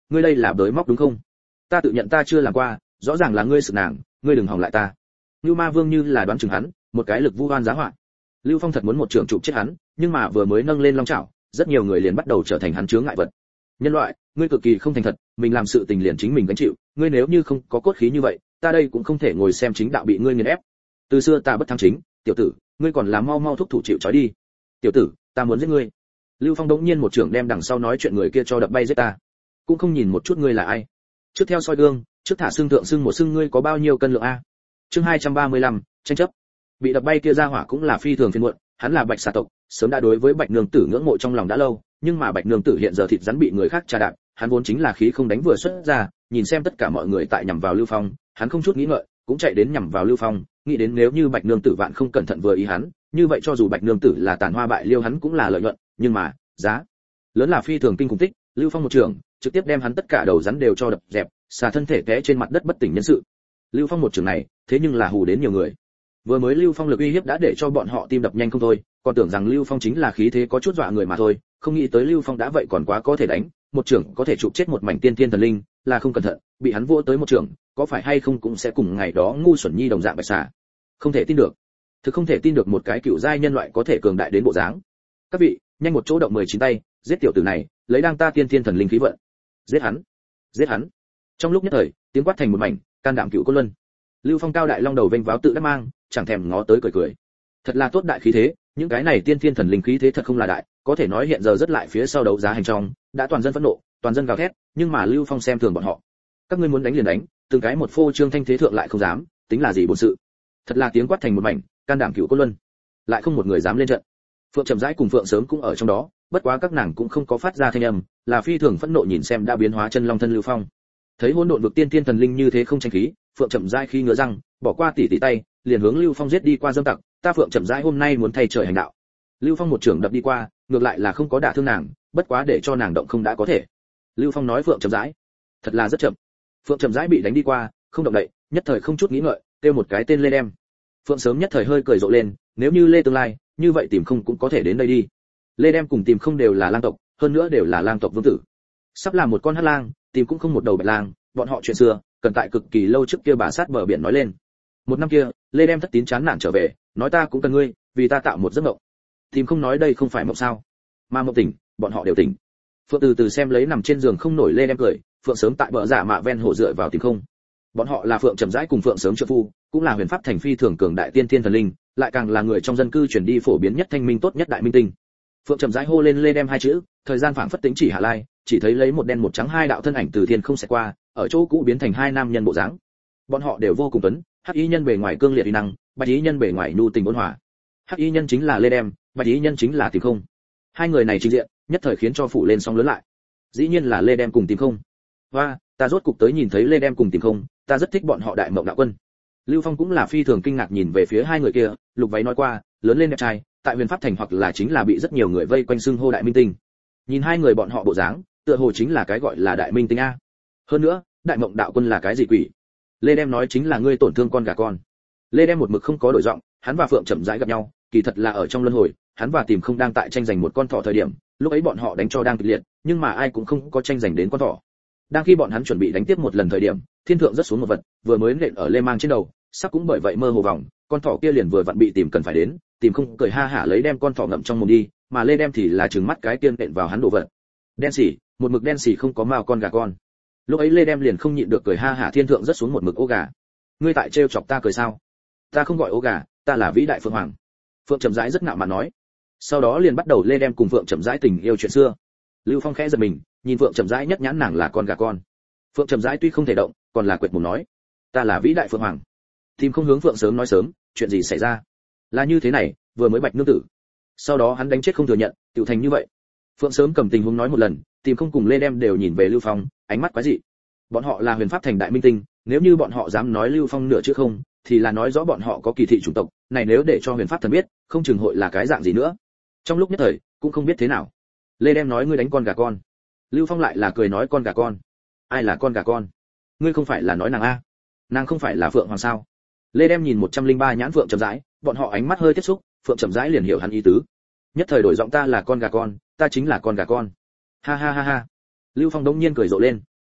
ngươi đây là bới móc đúng không? Ta tự nhận ta chưa làm qua, rõ ràng là ngươi sự nàng, ngươi đừng hòng lại ta. Như Ma Vương như là đoán chừng hắn, một cái lực vu oan giá họa. Lưu Phong thật muốn một trường trụ chết hắn, nhưng mà vừa mới nâng lên long chảo, rất nhiều người liền bắt đầu trở thành hắn chướng ngại vật. Nhân loại, ngươi cực kỳ không thành thật, mình làm sự tình liền chính mình gánh chịu, ngươi nếu như không có cốt khí như vậy, ta đây cũng không thể ngồi xem chính đạo bị ngươi nghiền ép. Từ xưa ta bất thắng chính, tiểu tử, ngươi còn làm mau mau thúc thủ chịu trói đi. Tiểu tử, ta muốn giết ngươi. Lưu Phong đống nhiên một trường đem đằng sau nói chuyện người kia cho đập bay giết ta. Cũng không nhìn một chút ngươi là ai. Trước theo soi gương, trước thả xương thượng xương một xương ngươi có bao nhiêu cân lượng a? Chương hai trăm ba mươi lăm, tranh chấp. Bị đập bay kia ra hỏa cũng là phi thường phiền muộn, hắn là Bạch xà tộc, sớm đã đối với Bạch nương tử ngưỡng mộ trong lòng đã lâu, nhưng mà Bạch nương tử hiện giờ thịt rắn bị người khác trà đạp, hắn vốn chính là khí không đánh vừa xuất ra, nhìn xem tất cả mọi người tại nhằm vào Lưu Phong, hắn không chút nghĩ ngợi, cũng chạy đến nhằm vào Lưu Phong, nghĩ đến nếu như Bạch nương tử vạn không cẩn thận vừa ý hắn, như vậy cho dù Bạch nương tử là tàn hoa bại liêu hắn cũng là lợi nhuận, nhưng mà, giá lớn là phi thường kinh khủng tích, Lưu Phong một trường, trực tiếp đem hắn tất cả đầu rắn đều cho đập dẹp, xà thân thể té trên mặt đất bất tỉnh nhân sự. Lưu Phong một trường này, thế nhưng là hù đến nhiều người. Vừa mới Lưu Phong lực uy hiếp đã để cho bọn họ tim đập nhanh không thôi, còn tưởng rằng Lưu Phong chính là khí thế có chút dọa người mà thôi, không nghĩ tới Lưu Phong đã vậy còn quá có thể đánh, một trưởng có thể chụp chết một mảnh tiên thiên thần linh, là không cẩn thận, bị hắn vỗ tới một trưởng, có phải hay không cũng sẽ cùng ngày đó ngu xuẩn nhi đồng dạng Bạch xà. Không thể tin được. Thực không thể tin được một cái cựu giai nhân loại có thể cường đại đến bộ dáng. Các vị, nhanh một chỗ động mười chín tay, giết tiểu tử này, lấy đang ta tiên thiên thần linh khí vận. Giết hắn, giết hắn. Trong lúc nhất thời, tiếng quát thành một mảnh, can đảm cựu Côn Luân. Lưu Phong cao đại long đầu vênh váo tự đắc mang, chẳng thèm ngó tới cười cười. Thật là tốt đại khí thế, những cái này tiên thiên thần linh khí thế thật không là đại, có thể nói hiện giờ rất lại phía sau đấu giá hành trong, đã toàn dân phẫn nộ, toàn dân gào thét, nhưng mà Lưu Phong xem thường bọn họ. Các ngươi muốn đánh liền đánh, từng cái một phô trương thanh thế thượng lại không dám, tính là gì bổn sự. Thật là tiếng quát thành một mảnh, can đảm cựu Côn Luân. Lại không một người dám lên trận. Phượng Trầm Rãi cùng Phượng Sớm cũng ở trong đó, bất quá các nàng cũng không có phát ra thanh âm, là phi thường phẫn nộ nhìn xem đã biến hóa chân long thân Lưu Phong. Thấy hỗn độn vực tiên thiên thần linh như thế không tranh khí, Phượng Trầm Rãi khi ngửa răng, bỏ qua tỉ tỉ tay, liền hướng Lưu Phong giết đi qua dâm tặc, ta Phượng Trầm Rãi hôm nay muốn thay trời hành đạo. Lưu Phong một trường đập đi qua, ngược lại là không có đả thương nàng, bất quá để cho nàng động không đã có thể. Lưu Phong nói Phượng Trầm Rãi, thật là rất chậm. Phượng Trầm Rãi bị đánh đi qua, không động đậy, nhất thời không chút nghĩ ngợi, kêu một cái tên Lê Đem. Phượng Sớm nhất thời hơi cười rộ lên, nếu như Lê tương lai, như vậy Tìm Không cũng có thể đến đây đi. Lê Đem cùng Tìm Không đều là lang tộc, hơn nữa đều là lang tộc vương tử. Sắp làm một con hắc lang, Tìm cũng không một đầu bạch lang, bọn họ chuyện xưa, cần tại cực kỳ lâu trước kia bà sát bờ biển nói lên. Một năm kia, Lê Đem thất tín chán nản trở về, nói ta cũng cần ngươi, vì ta tạo một giấc mộng. Tìm Không nói đây không phải mộng sao? Mà mộng tỉnh, bọn họ đều tỉnh. Phượng từ từ xem lấy nằm trên giường không nổi Lê Đem cười, Phượng Sớm tại bờ giả mạ ven hồ dựa vào Tìm Không. Bọn họ là Phượng Trầm Rãi cùng Phượng Sớm trợ phu, cũng là huyền pháp thành phi thường cường đại tiên thiên thần linh, lại càng là người trong dân cư truyền đi phổ biến nhất thanh minh tốt nhất đại minh tinh. Phượng Trầm Rãi hô lên Lê Đem hai chữ, thời gian phảng phất tính chỉ hạ lai, chỉ thấy lấy một đen một trắng hai đạo thân ảnh từ thiên không sẽ qua, ở chỗ cũ biến thành hai nam nhân bộ dáng. Bọn họ đều vô cùng tuấn, hắc y nhân bề ngoài cương liệt uy năng, bạch y nhân bề ngoài nhu tình ôn hòa. Hắc y nhân chính là Lê Đem, bạch y nhân chính là Tìm Không. Hai người này trình diện, nhất thời khiến cho phủ lên sóng lớn lại. Dĩ nhiên là Lê Đem cùng Tìm Không. Hoa, ta rốt cục tới nhìn thấy Lê Đem cùng Tìm Không, ta rất thích bọn họ đại mộng đạo quân. Lưu Phong cũng là phi thường kinh ngạc nhìn về phía hai người kia, Lục Váy nói qua, lớn lên đẹp trai, tại Huyền Pháp thành hoặc là chính là bị rất nhiều người vây quanh xưng hô đại minh tinh. Nhìn hai người bọn họ bộ dáng, tựa hồ chính là cái gọi là đại minh tinh a. Hơn nữa, đại mộng đạo quân là cái gì quỷ? Lê Đem nói chính là ngươi tổn thương con gà con. Lê Đem một mực không có đổi giọng, hắn và Phượng Trầm Rãi gặp nhau, kỳ thật là ở trong luân hồi, hắn và Tìm Không đang tại tranh giành một con thỏ thời điểm, lúc ấy bọn họ đánh cho đang kịch liệt, nhưng mà ai cũng không có tranh giành đến con thỏ. Đang khi bọn hắn chuẩn bị đánh tiếp một lần thời điểm, thiên thượng rất xuống một vật, vừa mới nện ở Lê Mang trên đầu, sắc cũng bởi vậy mơ hồ vòng, con thỏ kia liền vừa vặn bị Tìm cần phải đến, Tìm Không cười ha hả lấy đem con thỏ ngậm trong mồm đi, mà Lê Đem thì là trừng mắt cái tiên nện vào hắn đồ vật. Đen xỉ, một mực đen xỉ không có mao con gà con. Lúc ấy Lê Đem liền không nhịn được cười ha hả, thiên thượng rất xuống một mực ô gà. Ngươi tại trêu chọc ta cười sao? Ta không gọi ô gà, ta là vĩ đại Phượng Hoàng. Phượng Trầm Rãi rất ngạo mạn nói. Sau đó liền bắt đầu Lê Đem cùng Phượng Trầm Rãi tình yêu chuyện xưa. Lưu Phong khẽ giật mình, nhìn Phượng Trầm Rãi nhất nhãn nàng là con gà con. Phượng Trầm Rãi tuy không thể động, còn là quệt mồm nói, ta là vĩ đại Phượng Hoàng. Tìm Không hướng Phượng Sớm nói sớm, chuyện gì xảy ra? Là như thế này, vừa mới Bạch nương tử. Sau đó hắn đánh chết không thừa nhận, tiểu thành như vậy. Phượng Sớm cầm tình huống nói một lần, Tìm Không cùng Lê Đem đều nhìn về Lưu Phong, ánh mắt quái dị. Bọn họ là huyền pháp thành đại minh tinh, nếu như bọn họ dám nói Lưu Phong nửa chữ không, thì là nói rõ bọn họ có kỳ thị chủng tộc, này nếu để cho huyền pháp thần biết, không chừng hội là cái dạng gì nữa. Trong lúc nhất thời, cũng không biết thế nào. Lê Đem nói ngươi đánh con gà con. Lưu Phong lại là cười nói con gà con. Ai là con gà con? Ngươi không phải là nói nàng a? Nàng không phải là Phượng Hoàng sao? Lê Đem nhìn một trăm linh ba nhãn Phượng Trầm Rãi, bọn họ ánh mắt hơi tiếp xúc, Phượng Trầm Rãi liền hiểu hắn ý tứ. Nhất thời đổi giọng, ta là con gà con, ta chính là con gà con. Ha ha ha ha. Lưu Phong đống nhiên cười rộ lên.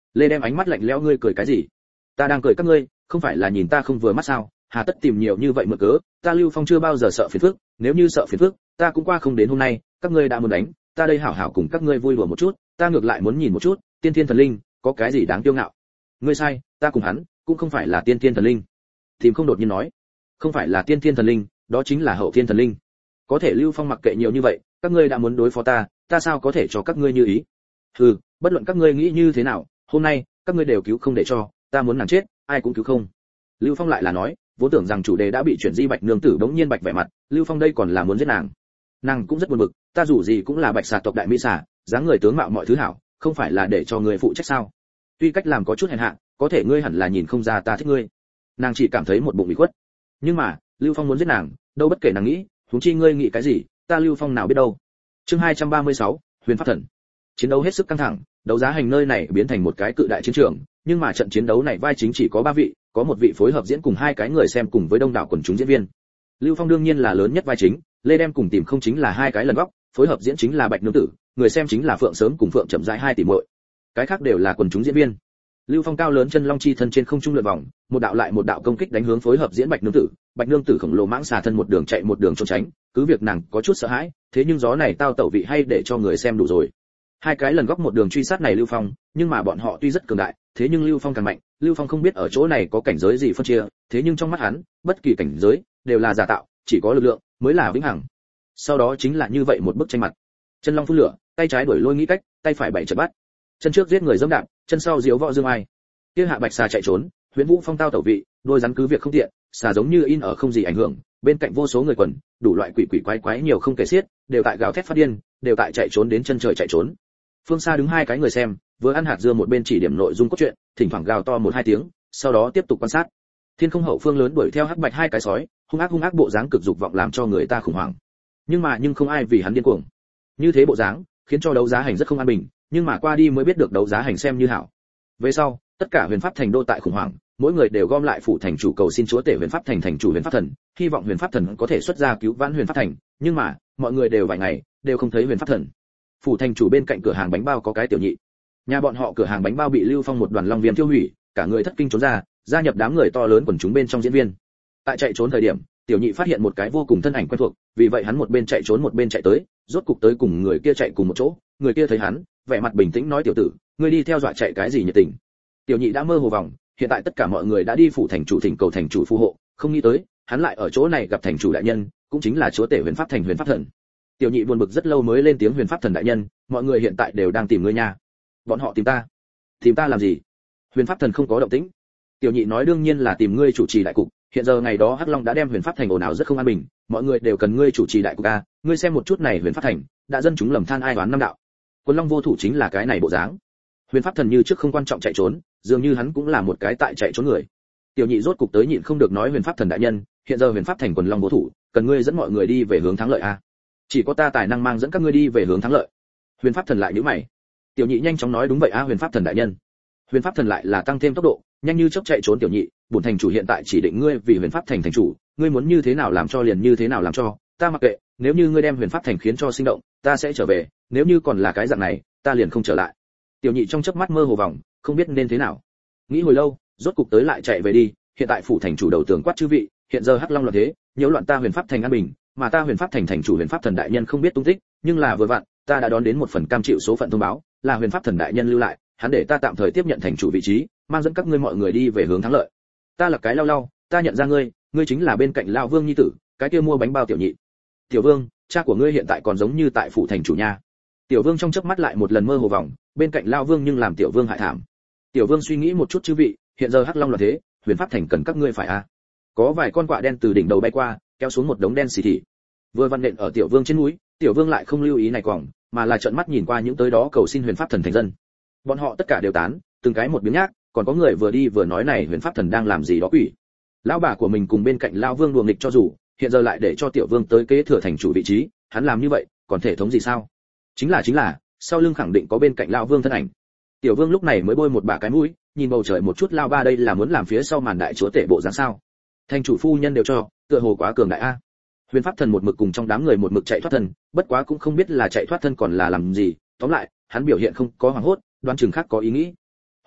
Lê đem ánh mắt lạnh lẽo, ngươi cười cái gì? Ta đang cười các ngươi, không phải là nhìn ta không vừa mắt sao? Hà tất tìm nhiều như vậy mượn cớ, ta Lưu Phong chưa bao giờ sợ phiền phức, nếu như sợ phiền phức, ta cũng qua không đến hôm nay, các ngươi đã muốn đánh, ta đây hảo hảo cùng các ngươi vui đùa một chút, ta ngược lại muốn nhìn một chút, tiên thiên thần linh, có cái gì đáng kiêu ngạo? Ngươi sai, ta cùng hắn, cũng không phải là tiên thiên thần linh. Tìm không đột nhiên nói, không phải là tiên thiên thần linh, đó chính là hậu thiên thần linh. Có thể Lưu Phong mặc kệ nhiều như vậy, các ngươi đã muốn đối phó ta, ta sao có thể cho các ngươi như ý? Hừ, bất luận các ngươi nghĩ như thế nào, hôm nay các ngươi đều cứu không để cho, ta muốn nàng chết, ai cũng cứu không. Lưu Phong lại là nói, vốn tưởng rằng chủ đề đã bị chuyển di Bạch nương tử bỗng nhiên bạch vẻ mặt, Lưu Phong đây còn là muốn giết nàng. Nàng cũng rất buồn bực, ta dù gì cũng là Bạch xà tộc đại mỹ xà, dáng người tướng mạo mọi thứ hảo, không phải là để cho người phụ trách sao? Tuy cách làm có chút hèn hạ, có thể ngươi hẳn là nhìn không ra ta thích ngươi. Nàng chỉ cảm thấy một bụng ủy khuất. Nhưng mà, Lưu Phong muốn giết nàng, đâu bất kể nàng nghĩ, huống chi ngươi nghĩ cái gì, ta Lưu Phong nào biết đâu. Chương hai trăm ba mươi sáu, Huyền Pháp Thần. Chiến đấu hết sức căng thẳng, đấu giá hành nơi này biến thành một cái cự đại chiến trường, nhưng mà trận chiến đấu này vai chính chỉ có ba vị, có một vị phối hợp diễn cùng hai cái người xem cùng với đông đảo quần chúng diễn viên. Lưu Phong đương nhiên là lớn nhất vai chính, Lê Đem cùng Tìm Không chính là hai cái lần góc, phối hợp diễn chính là Bạch nương tử, người xem chính là Phượng Sớm cùng Phượng Chậm Rãi hai tỷ muội. Cái khác đều là quần chúng diễn viên. Lưu Phong cao lớn chân long chi thân trên không trung lượn vòng, một đạo lại một đạo công kích đánh hướng phối hợp diễn Bạch nương tử, Bạch nương tử khổng lồ mãng xà thân một đường chạy một đường trốn tránh, cứ việc nàng có chút sợ hãi, thế nhưng gió này tao tẩu vị hay để cho người xem đủ rồi. Hai cái lần góc một đường truy sát này Lưu Phong, nhưng mà bọn họ tuy rất cường đại, thế nhưng Lưu Phong càng mạnh, Lưu Phong không biết ở chỗ này có cảnh giới gì phân chia, thế nhưng trong mắt hắn, bất kỳ cảnh giới đều là giả tạo, chỉ có lực lượng mới là vĩnh hằng. Sau đó chính là như vậy một bức tranh mặt. Chân long phun lửa, tay trái đuổi lôi nghĩ cách, tay phải bảy chật bắt. Chân trước giết người dẫm đạp, chân sau diếu võ dương ai. Kia hạ Bạch xà chạy trốn, Huyễn Vũ Phong tao tẩu vị, đôi rắn cứ việc không tiện, xà giống như in ở không gì ảnh hưởng, bên cạnh vô số người quần, đủ loại quỷ quỷ quái quái nhiều không kể xiết, đều tại gào thét phát điên, đều tại chạy trốn đến chân trời chạy trốn. Phương xa đứng hai cái người xem, vừa ăn hạt dưa một bên chỉ điểm nội dung cốt truyện, thỉnh thoảng gào to một hai tiếng, sau đó tiếp tục quan sát. Thiên không hậu phương lớn đuổi theo hắc bạch hai cái sói, hung ác hung ác bộ dáng cực dục vọng làm cho người ta khủng hoảng. Nhưng mà nhưng không ai vì hắn điên cuồng. Như thế bộ dáng, khiến cho đấu giá hành rất không an bình, nhưng mà qua đi mới biết được đấu giá hành xem như hảo. Về sau, tất cả Huyền Pháp Thành đô tại khủng hoảng, mỗi người đều gom lại phủ thành chủ cầu xin chúa tể Huyền Pháp Thành thành chủ Huyền Pháp Thần, hy vọng Huyền Pháp Thần có thể xuất ra cứu vãn Huyền Pháp Thành, nhưng mà, mọi người đều vài ngày đều không thấy Huyền Pháp Thần. Phủ thành chủ bên cạnh cửa hàng bánh bao có cái tiểu nhị, nhà bọn họ cửa hàng bánh bao bị Lưu Phong một đoàn long viêm tiêu hủy, cả người thất kinh trốn ra, gia nhập đám người to lớn quần chúng bên trong diễn viên. Tại chạy trốn thời điểm, tiểu nhị phát hiện một cái vô cùng thân ảnh quen thuộc, vì vậy hắn một bên chạy trốn một bên chạy tới, rốt cục tới cùng người kia chạy cùng một chỗ. Người kia thấy hắn, vẻ mặt bình tĩnh nói, tiểu tử, ngươi đi theo dọa chạy cái gì nhiệt tình? Tiểu nhị đã mơ hồ vòng, hiện tại tất cả mọi người đã đi phủ thành chủ thỉnh cầu thành chủ phù hộ, không nghĩ tới hắn lại ở chỗ này gặp thành chủ đại nhân, cũng chính là chúa tể Huyền Pháp Thành Huyền Pháp Thần. Tiểu nhị buồn bực rất lâu mới lên tiếng, Huyền Pháp Thần đại nhân, mọi người hiện tại đều đang tìm ngươi nha. Bọn họ tìm ta? Tìm ta làm gì? Huyền Pháp Thần không có động tĩnh. Tiểu nhị nói, đương nhiên là tìm ngươi chủ trì đại cục, hiện giờ ngày đó Hắc Long đã đem Huyền Pháp Thành ồn ào rất không an bình, mọi người đều cần ngươi chủ trì đại cục a, ngươi xem một chút này Huyền Pháp Thành, đã dân chúng lầm than ai oán năm đạo. Quân Long vô thủ chính là cái này bộ dáng. Huyền Pháp Thần như trước không quan trọng chạy trốn, dường như hắn cũng là một cái tại chạy trốn người. Tiểu nhị rốt cục tới nhịn không được nói, Huyền Pháp Thần đại nhân, hiện giờ Huyền Pháp Thành Quần Long vô thủ, cần ngươi dẫn mọi người đi về hướng thắng lợi a. Chỉ có ta tài năng mang dẫn các ngươi đi về hướng thắng lợi. Huyền Pháp Thần lại nhíu mày. Tiểu nhị nhanh chóng nói, đúng vậy a Huyền Pháp Thần đại nhân. Huyền Pháp Thần lại là tăng thêm tốc độ, nhanh như chớp chạy trốn. Tiểu nhị, bổn thành chủ hiện tại chỉ định ngươi vì Huyền Pháp Thành thành chủ, ngươi muốn như thế nào làm cho liền như thế nào làm cho, ta mặc kệ, nếu như ngươi đem Huyền Pháp Thành khiến cho sinh động, ta sẽ trở về, nếu như còn là cái dạng này, ta liền không trở lại. Tiểu nhị trong chớp mắt mơ hồ vòng, không biết nên thế nào. Nghĩ hồi lâu, rốt cục tới lại chạy về đi, hiện tại phủ thành chủ đầu tường quát, chư vị, hiện giờ Hắc Long loạn thế, nhiễu loạn ta Huyền Pháp Thành an bình, mà ta Huyền Pháp Thành thành chủ Huyền Pháp Thần đại nhân không biết tung tích, nhưng là vừa vặn, ta đã đón đến một phần cam chịu số phận thông báo, là Huyền Pháp Thần đại nhân lưu lại, hắn để ta tạm thời tiếp nhận thành chủ vị trí, mang dẫn các ngươi mọi người đi về hướng thắng lợi. Ta là cái lau lau, ta nhận ra ngươi, ngươi chính là bên cạnh lão Vương nhi tử, cái kia mua bánh bao tiểu nhị. Tiểu Vương, cha của ngươi hiện tại còn giống như tại phủ thành chủ nha. Tiểu Vương trong chớp mắt lại một lần mơ hồ vòng, bên cạnh lão Vương nhưng làm Tiểu Vương hại thảm. Tiểu Vương suy nghĩ một chút, chư vị, hiện giờ Hắc Long là thế, Huyền Pháp Thành cần các ngươi phải a. À. Có vài con quạ đen từ đỉnh đầu bay qua, kéo xuống một đống đen xì thị. Vừa văn nện ở Tiểu Vương trên núi, Tiểu Vương lại không lưu ý này quòng, mà là trợn mắt nhìn qua những tới đó cầu xin Huyền Pháp Thần thành dân. Bọn họ tất cả đều tán, từng cái một biếng nhác, còn có người vừa đi vừa nói, này Huyền Pháp Thần đang làm gì đó quỷ. Lão bà của mình cùng bên cạnh lão Vương đùa nghịch cho dù, hiện giờ lại để cho Tiểu Vương tới kế thừa thành chủ vị trí, hắn làm như vậy, còn thể thống gì sao? Chính là chính là, sau lưng khẳng định có bên cạnh lão Vương thân ảnh. Tiểu Vương lúc này mới bôi một bả cái mũi, nhìn bầu trời một chút, lao ba đây là muốn làm phía sau màn đại chúa tể bộ dáng sao? Thành chủ phu nhân đều cho, tựa hồ quá cường đại a. Huyền Pháp Thần một mực cùng trong đám người một mực chạy thoát thân, bất quá cũng không biết là chạy thoát thân còn là làm gì, tóm lại, hắn biểu hiện không có hoảng hốt, đoán chừng khác có ý nghĩ.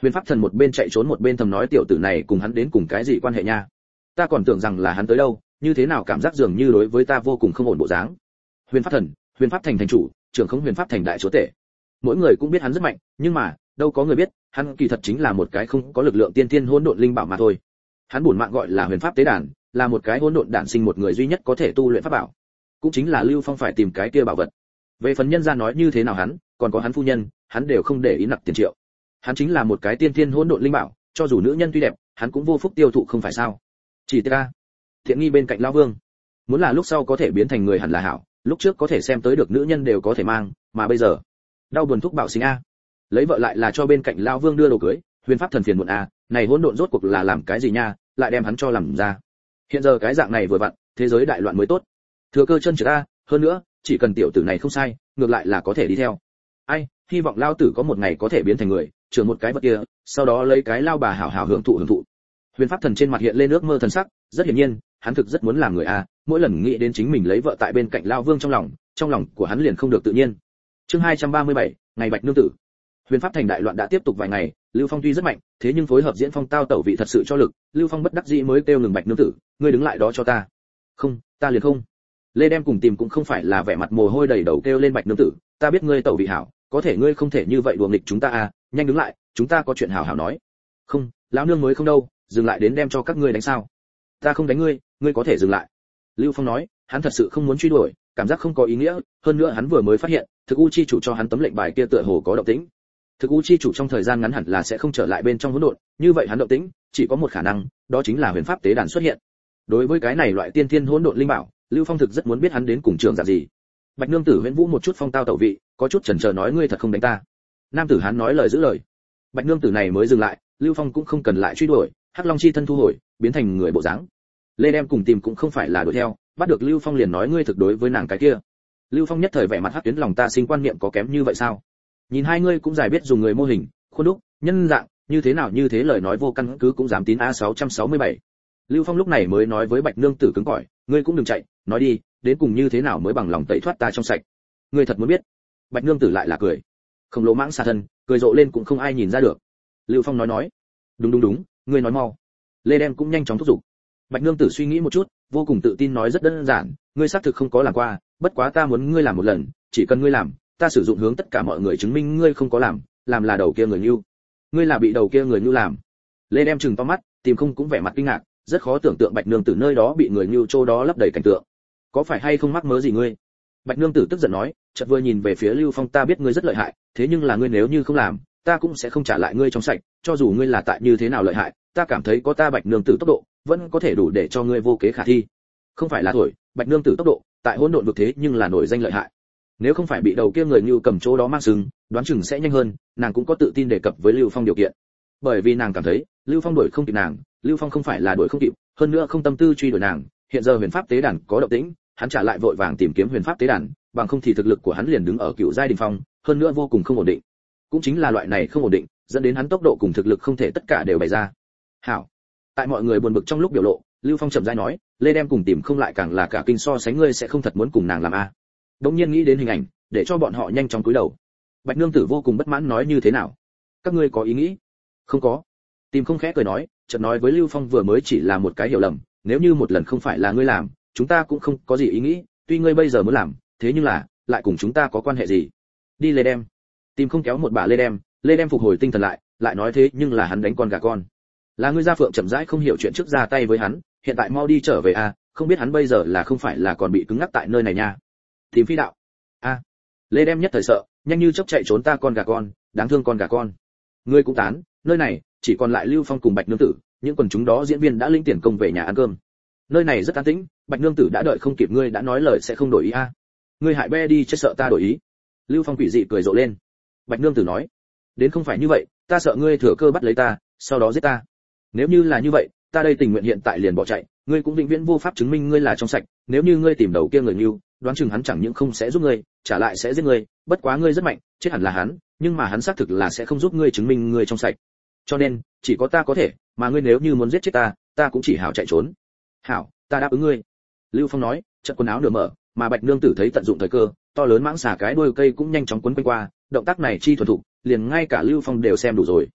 Huyền Pháp Thần một bên chạy trốn một bên thầm nói tiểu tử này cùng hắn đến cùng cái gì quan hệ nha? Ta còn tưởng rằng là hắn tới đâu, như thế nào cảm giác dường như đối với ta vô cùng không ổn bộ dáng. Huyền Pháp Thần, Huyền Pháp Thành thành chủ, trưởng không Huyền Pháp Thành đại chúa tể. Mỗi người cũng biết hắn rất mạnh, nhưng mà, đâu có người biết, hắn kỳ thật chính là một cái không có lực lượng tiên thiên hỗn độn linh bảo mà thôi. Hắn bổn mạng gọi là Huyền Pháp Tế Đàn, là một cái hỗn độn đản sinh một người duy nhất có thể tu luyện pháp bảo. Cũng chính là Lưu Phong phải tìm cái kia bảo vật. Về phần nhân gian nói như thế nào hắn, còn có hắn phu nhân, hắn đều không để ý nặc tiền triệu. Hắn chính là một cái tiên thiên hỗn độn linh bảo, cho dù nữ nhân tuy đẹp, hắn cũng vô phúc tiêu thụ không phải sao? Chỉ ta, thiện nghi bên cạnh lão vương, muốn là lúc sau có thể biến thành người hẳn là hảo, lúc trước có thể xem tới được nữ nhân đều có thể mang, mà bây giờ, đau buồn thúc bạo sinh a. Lấy vợ lại là cho bên cạnh lão vương đưa đồ cưới, Huyền Pháp Thần phiền muộn a, này hỗn độn rốt cuộc là làm cái gì nha, lại đem hắn cho làm ra. Hiện giờ cái dạng này vừa vặn, thế giới đại loạn mới tốt. Thừa cơ chân trượt a, hơn nữa, chỉ cần tiểu tử này không sai, ngược lại là có thể đi theo. Ai, hy vọng lao tử có một ngày có thể biến thành người, trưởng một cái vật kia, sau đó lấy cái lao bà hảo hảo hưởng thụ hưởng thụ. Huyền Pháp Thần trên mặt hiện lên ước mơ thần sắc, rất hiển nhiên, hắn thực rất muốn làm người a, mỗi lần nghĩ đến chính mình lấy vợ tại bên cạnh lao vương trong lòng, trong lòng của hắn liền không được tự nhiên. Chương hai trăm ba mươi bảy, ngày Bạch nương tử. Huyền Pháp Thành đại loạn đã tiếp tục vài ngày, Lưu Phong tuy rất mạnh, thế nhưng phối hợp diễn phong tao tẩu vị thật sự cho lực, Lưu Phong bất đắc dĩ mới kêu ngừng Bạch nương tử, ngươi đứng lại đó cho ta. Không, ta liền không. Lê đem cùng tìm cũng không phải là vẻ mặt mồ hôi đầy đầu kêu lên Bạch nương tử, ta biết ngươi tẩu vị hảo, có thể ngươi không thể như vậy đùa nghịch chúng ta à, nhanh đứng lại, chúng ta có chuyện hảo hảo nói. Không, lão nương mới không đâu, dừng lại đến đem cho các ngươi đánh sao? Ta không đánh ngươi, ngươi có thể dừng lại. Lưu Phong nói, hắn thật sự không muốn truy đuổi, cảm giác không có ý nghĩa, hơn nữa hắn vừa mới phát hiện, thực u chi chủ cho hắn tấm lệnh bài kia tựa hồ có động tĩnh. Thực u chi chủ trong thời gian ngắn hẳn là sẽ không trở lại bên trong hỗn độn, như vậy hắn động tĩnh chỉ có một khả năng, đó chính là Huyền Pháp Tế Đàn xuất hiện. Đối với cái này loại tiên thiên hỗn độn linh bảo, Lưu Phong thực rất muốn biết hắn đến cùng trường giả gì. Bạch nương tử Huyễn Vũ một chút phong tao tẩu vị, có chút chần chờ nói ngươi thật không đánh ta. Nam tử hắn nói lời giữ lời. Bạch nương tử này mới dừng lại, Lưu Phong cũng không cần lại truy đuổi, Hắc Long chi thân thu hồi, biến thành người bộ dáng. Lê đem cùng tìm cũng không phải là đuổi theo, bắt được Lưu Phong liền nói ngươi thực đối với nàng cái kia. Lưu Phong nhất thời vẻ mặt hắc tuyến lòng ta sinh quan niệm có kém như vậy sao? Nhìn hai ngươi cũng giải biết dùng người mô hình, khuôn đúc, nhân dạng, như thế nào như thế lời nói vô căn cứ cũng dám tín a sáu trăm sáu mươi bảy. Lưu Phong lúc này mới nói với Bạch nương tử cứng cỏi, ngươi cũng đừng chạy, nói đi, đến cùng như thế nào mới bằng lòng tẩy thoát ta trong sạch. Ngươi thật muốn biết. Bạch nương tử lại là cười. Không lỗ mãng xà thân, cười rộ lên cũng không ai nhìn ra được. Lưu Phong nói nói, đúng đúng đúng, ngươi nói mau. Lê Đen cũng nhanh chóng thúc giục. Bạch nương tử suy nghĩ một chút, vô cùng tự tin nói rất đơn giản, ngươi xác thực không có làm qua, bất quá ta muốn ngươi làm một lần, chỉ cần ngươi làm, ta sử dụng hướng tất cả mọi người chứng minh ngươi không có làm, làm là đầu kia người nhu. Ngươi là bị đầu kia người nhu làm. Lê đem trừng to mắt, tìm không cũng vẻ mặt kinh ngạc, rất khó tưởng tượng Bạch nương tử nơi đó bị người nhu trô đó lấp đầy cảnh tượng. Có phải hay không mắc mớ gì ngươi? Bạch nương tử tức giận nói, chợt vừa nhìn về phía Lưu Phong, ta biết ngươi rất lợi hại, thế nhưng là ngươi nếu như không làm, ta cũng sẽ không trả lại ngươi trong sạch, cho dù ngươi là tại như thế nào lợi hại, ta cảm thấy có ta Bạch nương tử tốc độ, vẫn có thể đủ để cho ngươi vô kế khả thi. Không phải là thổi, Bạch nương tử tốc độ, tại hỗn độn vực thế nhưng là nổi danh lợi hại. Nếu không phải bị đầu kia người như cầm chỗ đó mang sừng, đoán chừng sẽ nhanh hơn, nàng cũng có tự tin đề cập với Lưu Phong điều kiện. Bởi vì nàng cảm thấy, Lưu Phong đuổi không kịp nàng, Lưu Phong không phải là đuổi không kịp, hơn nữa không tâm tư truy đuổi nàng, hiện giờ Huyền Pháp Tế Đàn có động tĩnh, hắn trả lại vội vàng tìm kiếm Huyền Pháp Tế Đàn, bằng không thì thực lực của hắn liền đứng ở cựu giai đỉnh phong, hơn nữa vô cùng không ổn định. Cũng chính là loại này không ổn định, dẫn đến hắn tốc độ cùng thực lực không thể tất cả đều bày ra. Hảo. Tại mọi người buồn bực trong lúc biểu lộ, Lưu Phong chậm rãi nói, Lê đem cùng tìm không lại càng là cả kinh so sánh ngươi sẽ không thật muốn cùng nàng làm a. Đống nhiên nghĩ đến hình ảnh, để cho bọn họ nhanh chóng cúi đầu. Bạch nương tử vô cùng bất mãn nói như thế nào? Các ngươi có ý nghĩ? Không có. Tìm không khẽ cười nói, chợt nói với Lưu Phong vừa mới chỉ là một cái hiểu lầm, nếu như một lần không phải là ngươi làm, chúng ta cũng không có gì ý nghĩ, tuy ngươi bây giờ muốn làm, thế nhưng là, lại cùng chúng ta có quan hệ gì? Đi Lê đem. Tìm không kéo một bà Lê đem, Lê đem phục hồi tinh thần lại, lại nói thế nhưng là hắn đánh con gà con. Là ngươi gia phượng chậm rãi không hiểu chuyện trước ra tay với hắn, hiện tại mau đi trở về a, không biết hắn bây giờ là không phải là còn bị cứng ngắc tại nơi này nha. Tìm phi đạo. A. Lê đem nhất thời sợ, nhanh như chớp chạy trốn ta con gà con, đáng thương con gà con. Ngươi cũng tán, nơi này chỉ còn lại Lưu Phong cùng Bạch nương tử, những quần chúng đó diễn viên đã linh tiền công về nhà ăn cơm. Nơi này rất an tĩnh, Bạch nương tử đã đợi không kịp ngươi đã nói lời sẽ không đổi ý a. Ngươi hại be đi chết sợ ta đổi ý. Lưu Phong quỷ dị cười rộ lên. Bạch nương tử nói, đến không phải như vậy, ta sợ ngươi thừa cơ bắt lấy ta, sau đó giết ta. Nếu như là như vậy, ta đây tình nguyện hiện tại liền bỏ chạy, ngươi cũng vĩnh viễn vô pháp chứng minh ngươi là trong sạch, nếu như ngươi tìm đầu kia người nhu, đoán chừng hắn chẳng những không sẽ giúp ngươi, trả lại sẽ giết ngươi, bất quá ngươi rất mạnh, chết hẳn là hắn, nhưng mà hắn xác thực là sẽ không giúp ngươi chứng minh ngươi trong sạch. Cho nên, chỉ có ta có thể, mà ngươi nếu như muốn giết chết ta, ta cũng chỉ hảo chạy trốn. Hảo, ta đáp ứng ngươi. Lưu Phong nói, chợt quần áo nửa mở, mà Bạch nương tử thấy tận dụng thời cơ, to lớn mãng xà cái đuôi cây cũng nhanh chóng quấn quanh qua, động tác này chi thuần thục, liền ngay cả Lưu Phong đều xem đủ rồi.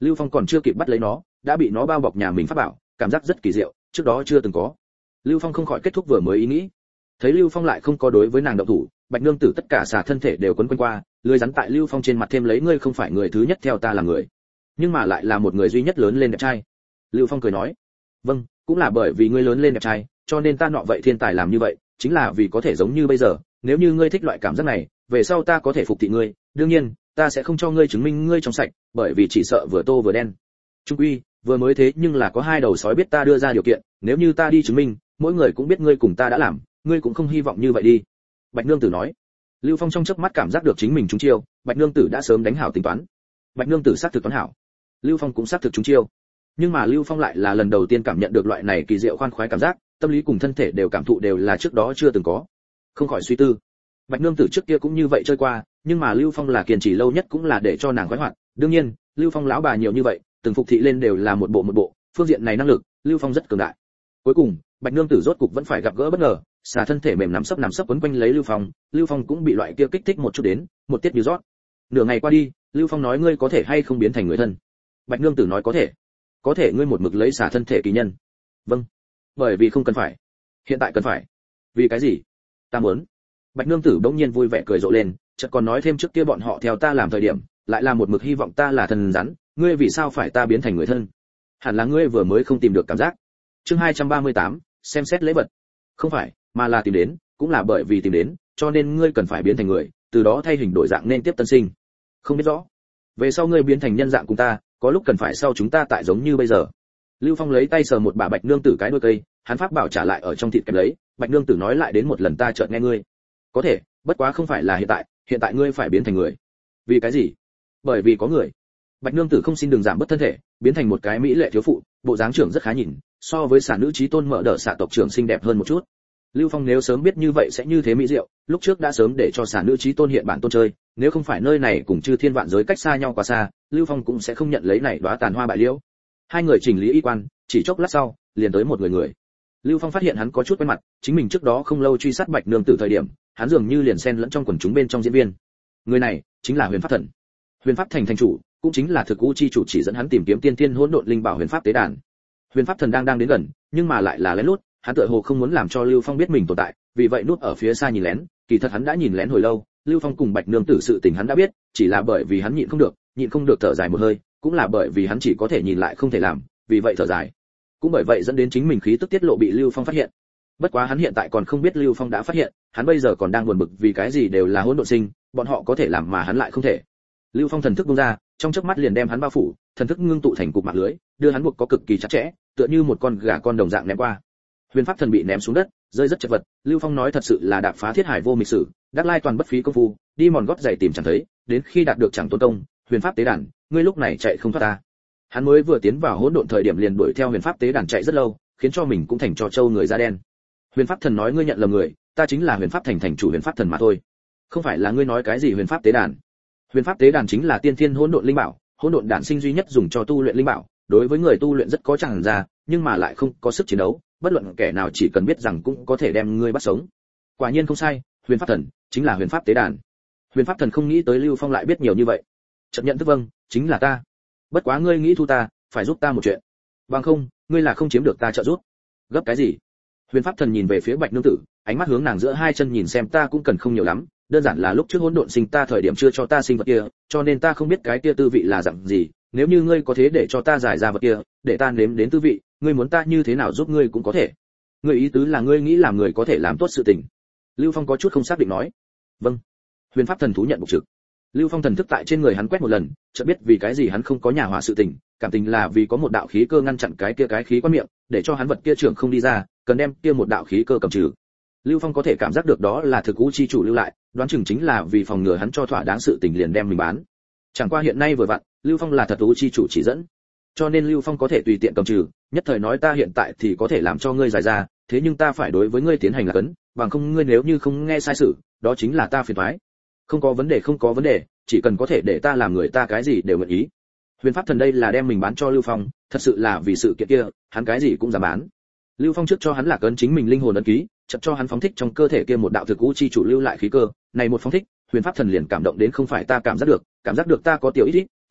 Lưu Phong còn chưa kịp bắt lấy nó, đã bị nó bao bọc nhà mình pháp bảo, cảm giác rất kỳ diệu, trước đó chưa từng có. Lưu Phong không khỏi kết thúc vừa mới ý nghĩ. Thấy Lưu Phong lại không có đối với nàng động thủ, Bạch Nương Tử tất cả xả thân thể đều quấn quanh qua, lưỡi rắn tại Lưu Phong trên mặt thêm lấy ngươi không phải người thứ nhất theo ta là người, nhưng mà lại là một người duy nhất lớn lên đẹp trai. Lưu Phong cười nói, vâng, cũng là bởi vì ngươi lớn lên đẹp trai, cho nên ta nọ vậy thiên tài làm như vậy, chính là vì có thể giống như bây giờ, nếu như ngươi thích loại cảm giác này, về sau ta có thể phục thị ngươi, đương nhiên, ta sẽ không cho ngươi chứng minh ngươi trong sạch, bởi vì chỉ sợ vừa tô vừa đen. Trung quy, vừa mới thế nhưng là có hai đầu sói biết ta đưa ra điều kiện, nếu như ta đi chứng minh, mỗi người cũng biết ngươi cùng ta đã làm, ngươi cũng không hy vọng như vậy đi. Bạch Nương Tử nói. Lưu Phong trong chớp mắt cảm giác được chính mình trúng chiêu, Bạch Nương Tử đã sớm đánh hảo tính toán. Bạch Nương Tử xác thực toán hảo. Lưu Phong cũng xác thực trúng chiêu. Nhưng mà Lưu Phong lại là lần đầu tiên cảm nhận được loại này kỳ diệu khoan khoái cảm giác, tâm lý cùng thân thể đều cảm thụ đều là trước đó chưa từng có. Không khỏi suy tư. Bạch Nương Tử trước kia cũng như vậy chơi qua, nhưng mà Lưu Phong là kiên trì lâu nhất cũng là để cho nàng khoái hoạt. Đương nhiên, Lưu Phong lão bà nhiều như vậy, từng phục thị lên đều là một bộ một bộ, phương diện này năng lực, Lưu Phong rất cường đại. Cuối cùng, Bạch Nương Tử rốt cục vẫn phải gặp gỡ bất ngờ, xà thân thể mềm nắm sấp nắm sấp quấn quanh lấy Lưu Phong, Lưu Phong cũng bị loại kia kích thích một chút đến, một tiết như rót. Nửa ngày qua đi, Lưu Phong nói ngươi có thể hay không biến thành người thân. Bạch Nương Tử nói có thể. Có thể ngươi một mực lấy xà thân thể kỳ nhân. Vâng. Bởi vì không cần phải. Hiện tại cần phải. Vì cái gì? Ta muốn. Bạch Nương Tử bỗng nhiên vui vẻ cười rộ lên, chợt còn nói thêm trước kia bọn họ theo ta làm thời điểm, lại là một mực hy vọng ta là thần rắn, ngươi vì sao phải ta biến thành người thân? Hẳn là ngươi vừa mới không tìm được cảm giác. Chương hai trăm ba mươi tám, xem xét lễ vật. Không phải, mà là tìm đến, cũng là bởi vì tìm đến, cho nên ngươi cần phải biến thành người, từ đó thay hình đổi dạng nên tiếp tân sinh. Không biết rõ. Về sau ngươi biến thành nhân dạng cùng ta, có lúc cần phải sau chúng ta tại giống như bây giờ. Lưu Phong lấy tay sờ một bà Bạch Nương Tử cái đuôi cây, hắn pháp bảo trả lại ở trong thịt kẹp lấy, Bạch Nương Tử nói lại đến một lần ta chợt nghe ngươi. Có thể, bất quá không phải là hiện tại, hiện tại ngươi phải biến thành người. Vì cái gì? Bởi vì có người. Bạch Nương Tử không xin đừng giảm bớt thân thể, biến thành một cái mỹ lệ thiếu phụ, bộ dáng trưởng rất khá nhìn, so với sản nữ chí tôn mở đỡ xạ tộc trưởng xinh đẹp hơn một chút. Lưu Phong nếu sớm biết như vậy sẽ như thế mỹ diệu, lúc trước đã sớm để cho sản nữ chí tôn hiện bản tôn chơi, nếu không phải nơi này cùng chư thiên vạn giới cách xa nhau quá xa, Lưu Phong cũng sẽ không nhận lấy này đóa tàn hoa bại liễu. Hai người chỉnh lý y quan, chỉ chốc lát sau, liền tới một người người. Lưu Phong phát hiện hắn có chút quen mặt, chính mình trước đó không lâu truy sát Bạch Nương Tử thời điểm, hắn dường như liền xen lẫn trong quần chúng bên trong diễn viên. Người này chính là Huyền Pháp Thần. Huyền Pháp Thành thành chủ, cũng chính là thực u chi chủ chỉ dẫn hắn tìm kiếm tiên tiên hỗn độn linh bảo Huyền Pháp tế đàn. Huyền Pháp Thần đang đang đến gần, nhưng mà lại là lén lút, hắn tựa hồ không muốn làm cho Lưu Phong biết mình tồn tại, vì vậy núp ở phía xa nhìn lén, kỳ thật hắn đã nhìn lén hồi lâu, Lưu Phong cùng Bạch Nương Tử sự tình hắn đã biết, chỉ là bởi vì hắn nhịn không được, nhịn không được thở dài một hơi, cũng là bởi vì hắn chỉ có thể nhìn lại không thể làm, vì vậy thở dài. Cũng bởi vậy dẫn đến chính mình khí tức tiết lộ bị Lưu Phong phát hiện. Bất quá hắn hiện tại còn không biết Lưu Phong đã phát hiện, hắn bây giờ còn đang buồn bực vì cái gì đều là hỗn độn sinh, bọn họ có thể làm mà hắn lại không thể. Lưu Phong thần thức bung ra, trong chớp mắt liền đem hắn bao phủ, thần thức ngưng tụ thành cục mạng lưới, đưa hắn buộc có cực kỳ chặt chẽ, tựa như một con gà con đồng dạng ném qua. Huyền Pháp Thần bị ném xuống đất, rơi rất chật vật, Lưu Phong nói thật sự là đạp phá thiết hải vô mịch sử, đắc lai toàn bất phí công phu, đi mòn gót giày tìm chẳng thấy, đến khi đạt được chẳng tốn công, Huyền Pháp tế đàn, ngươi lúc này chạy không thoát ta. Hắn mới vừa tiến vào hỗn độn thời điểm liền đuổi theo Huyền Pháp tế đàn chạy rất lâu, khiến cho mình cũng thành trò trâu người da đen. Huyền Pháp Thần nói ngươi nhận lầm người, ta chính là Huyền Pháp Thành thành chủ Huyền Pháp Thần mà thôi. Không phải là ngươi nói cái gì Huyền Pháp tế đàn? Huyền Pháp tế đàn chính là tiên thiên hỗn độn linh bảo, hỗn độn đản sinh duy nhất dùng cho tu luyện linh bảo, đối với người tu luyện rất có chẳng ra, nhưng mà lại không có sức chiến đấu, bất luận kẻ nào chỉ cần biết rằng cũng có thể đem ngươi bắt sống. Quả nhiên không sai, Huyền Pháp Thần chính là Huyền Pháp tế đàn. Huyền Pháp Thần không nghĩ tới Lưu Phong lại biết nhiều như vậy. Chợt nhận thức vâng, chính là ta. Bất quá ngươi nghĩ thu ta, phải giúp ta một chuyện. Bằng không, ngươi là không chiếm được ta trợ giúp. Gấp cái gì? Huyền Pháp Thần nhìn về phía Bạch Nương Tử, ánh mắt hướng nàng giữa hai chân nhìn xem ta cũng cần không nhiều lắm, đơn giản là lúc trước hỗn độn sinh ta thời điểm chưa cho ta sinh vật kia, cho nên ta không biết cái kia tư vị là dạng gì, nếu như ngươi có thế để cho ta giải ra vật kia, để ta nếm đến tư vị, ngươi muốn ta như thế nào giúp ngươi cũng có thể. Ngươi ý tứ là ngươi nghĩ làm người có thể làm tốt sự tình. Lưu Phong có chút không xác định nói. Vâng. Huyền Pháp Thần thú nhận bục trực. Lưu Phong thần thức tại trên người hắn quét một lần, chợt biết vì cái gì hắn không có nhà hỏa sự tình, cảm tình là vì có một đạo khí cơ ngăn chặn cái kia cái khí quan miệng, để cho hắn vật kia trưởng không đi ra, cần đem kia một đạo khí cơ cầm trừ. Lưu Phong có thể cảm giác được đó là thực u chi chủ lưu lại, đoán chừng chính là vì phòng ngừa hắn cho thỏa đáng sự tình liền đem mình bán. Chẳng qua hiện nay vừa vặn, Lưu Phong là thật u chi chủ chỉ dẫn, cho nên Lưu Phong có thể tùy tiện cầm trừ, nhất thời nói ta hiện tại thì có thể làm cho ngươi giải ra, thế nhưng ta phải đối với ngươi tiến hành là cấn, bằng không ngươi nếu như không nghe sai sự, đó chính là ta phiền toái. Không có vấn đề không có vấn đề, chỉ cần có thể để ta làm người ta cái gì đều nguyện ý. Huyền Pháp Thần đây là đem mình bán cho Lưu Phong, thật sự là vì sự kiện kia, hắn cái gì cũng dám bán. Lưu Phong trước cho hắn là cấn chính mình linh hồn ấn ký, chợt cho hắn phóng thích trong cơ thể kia một đạo thực u chi chủ lưu lại khí cơ, này một phóng thích, Huyền Pháp Thần liền cảm động đến không phải ta cảm giác được, cảm giác được ta có tiểu ít ít,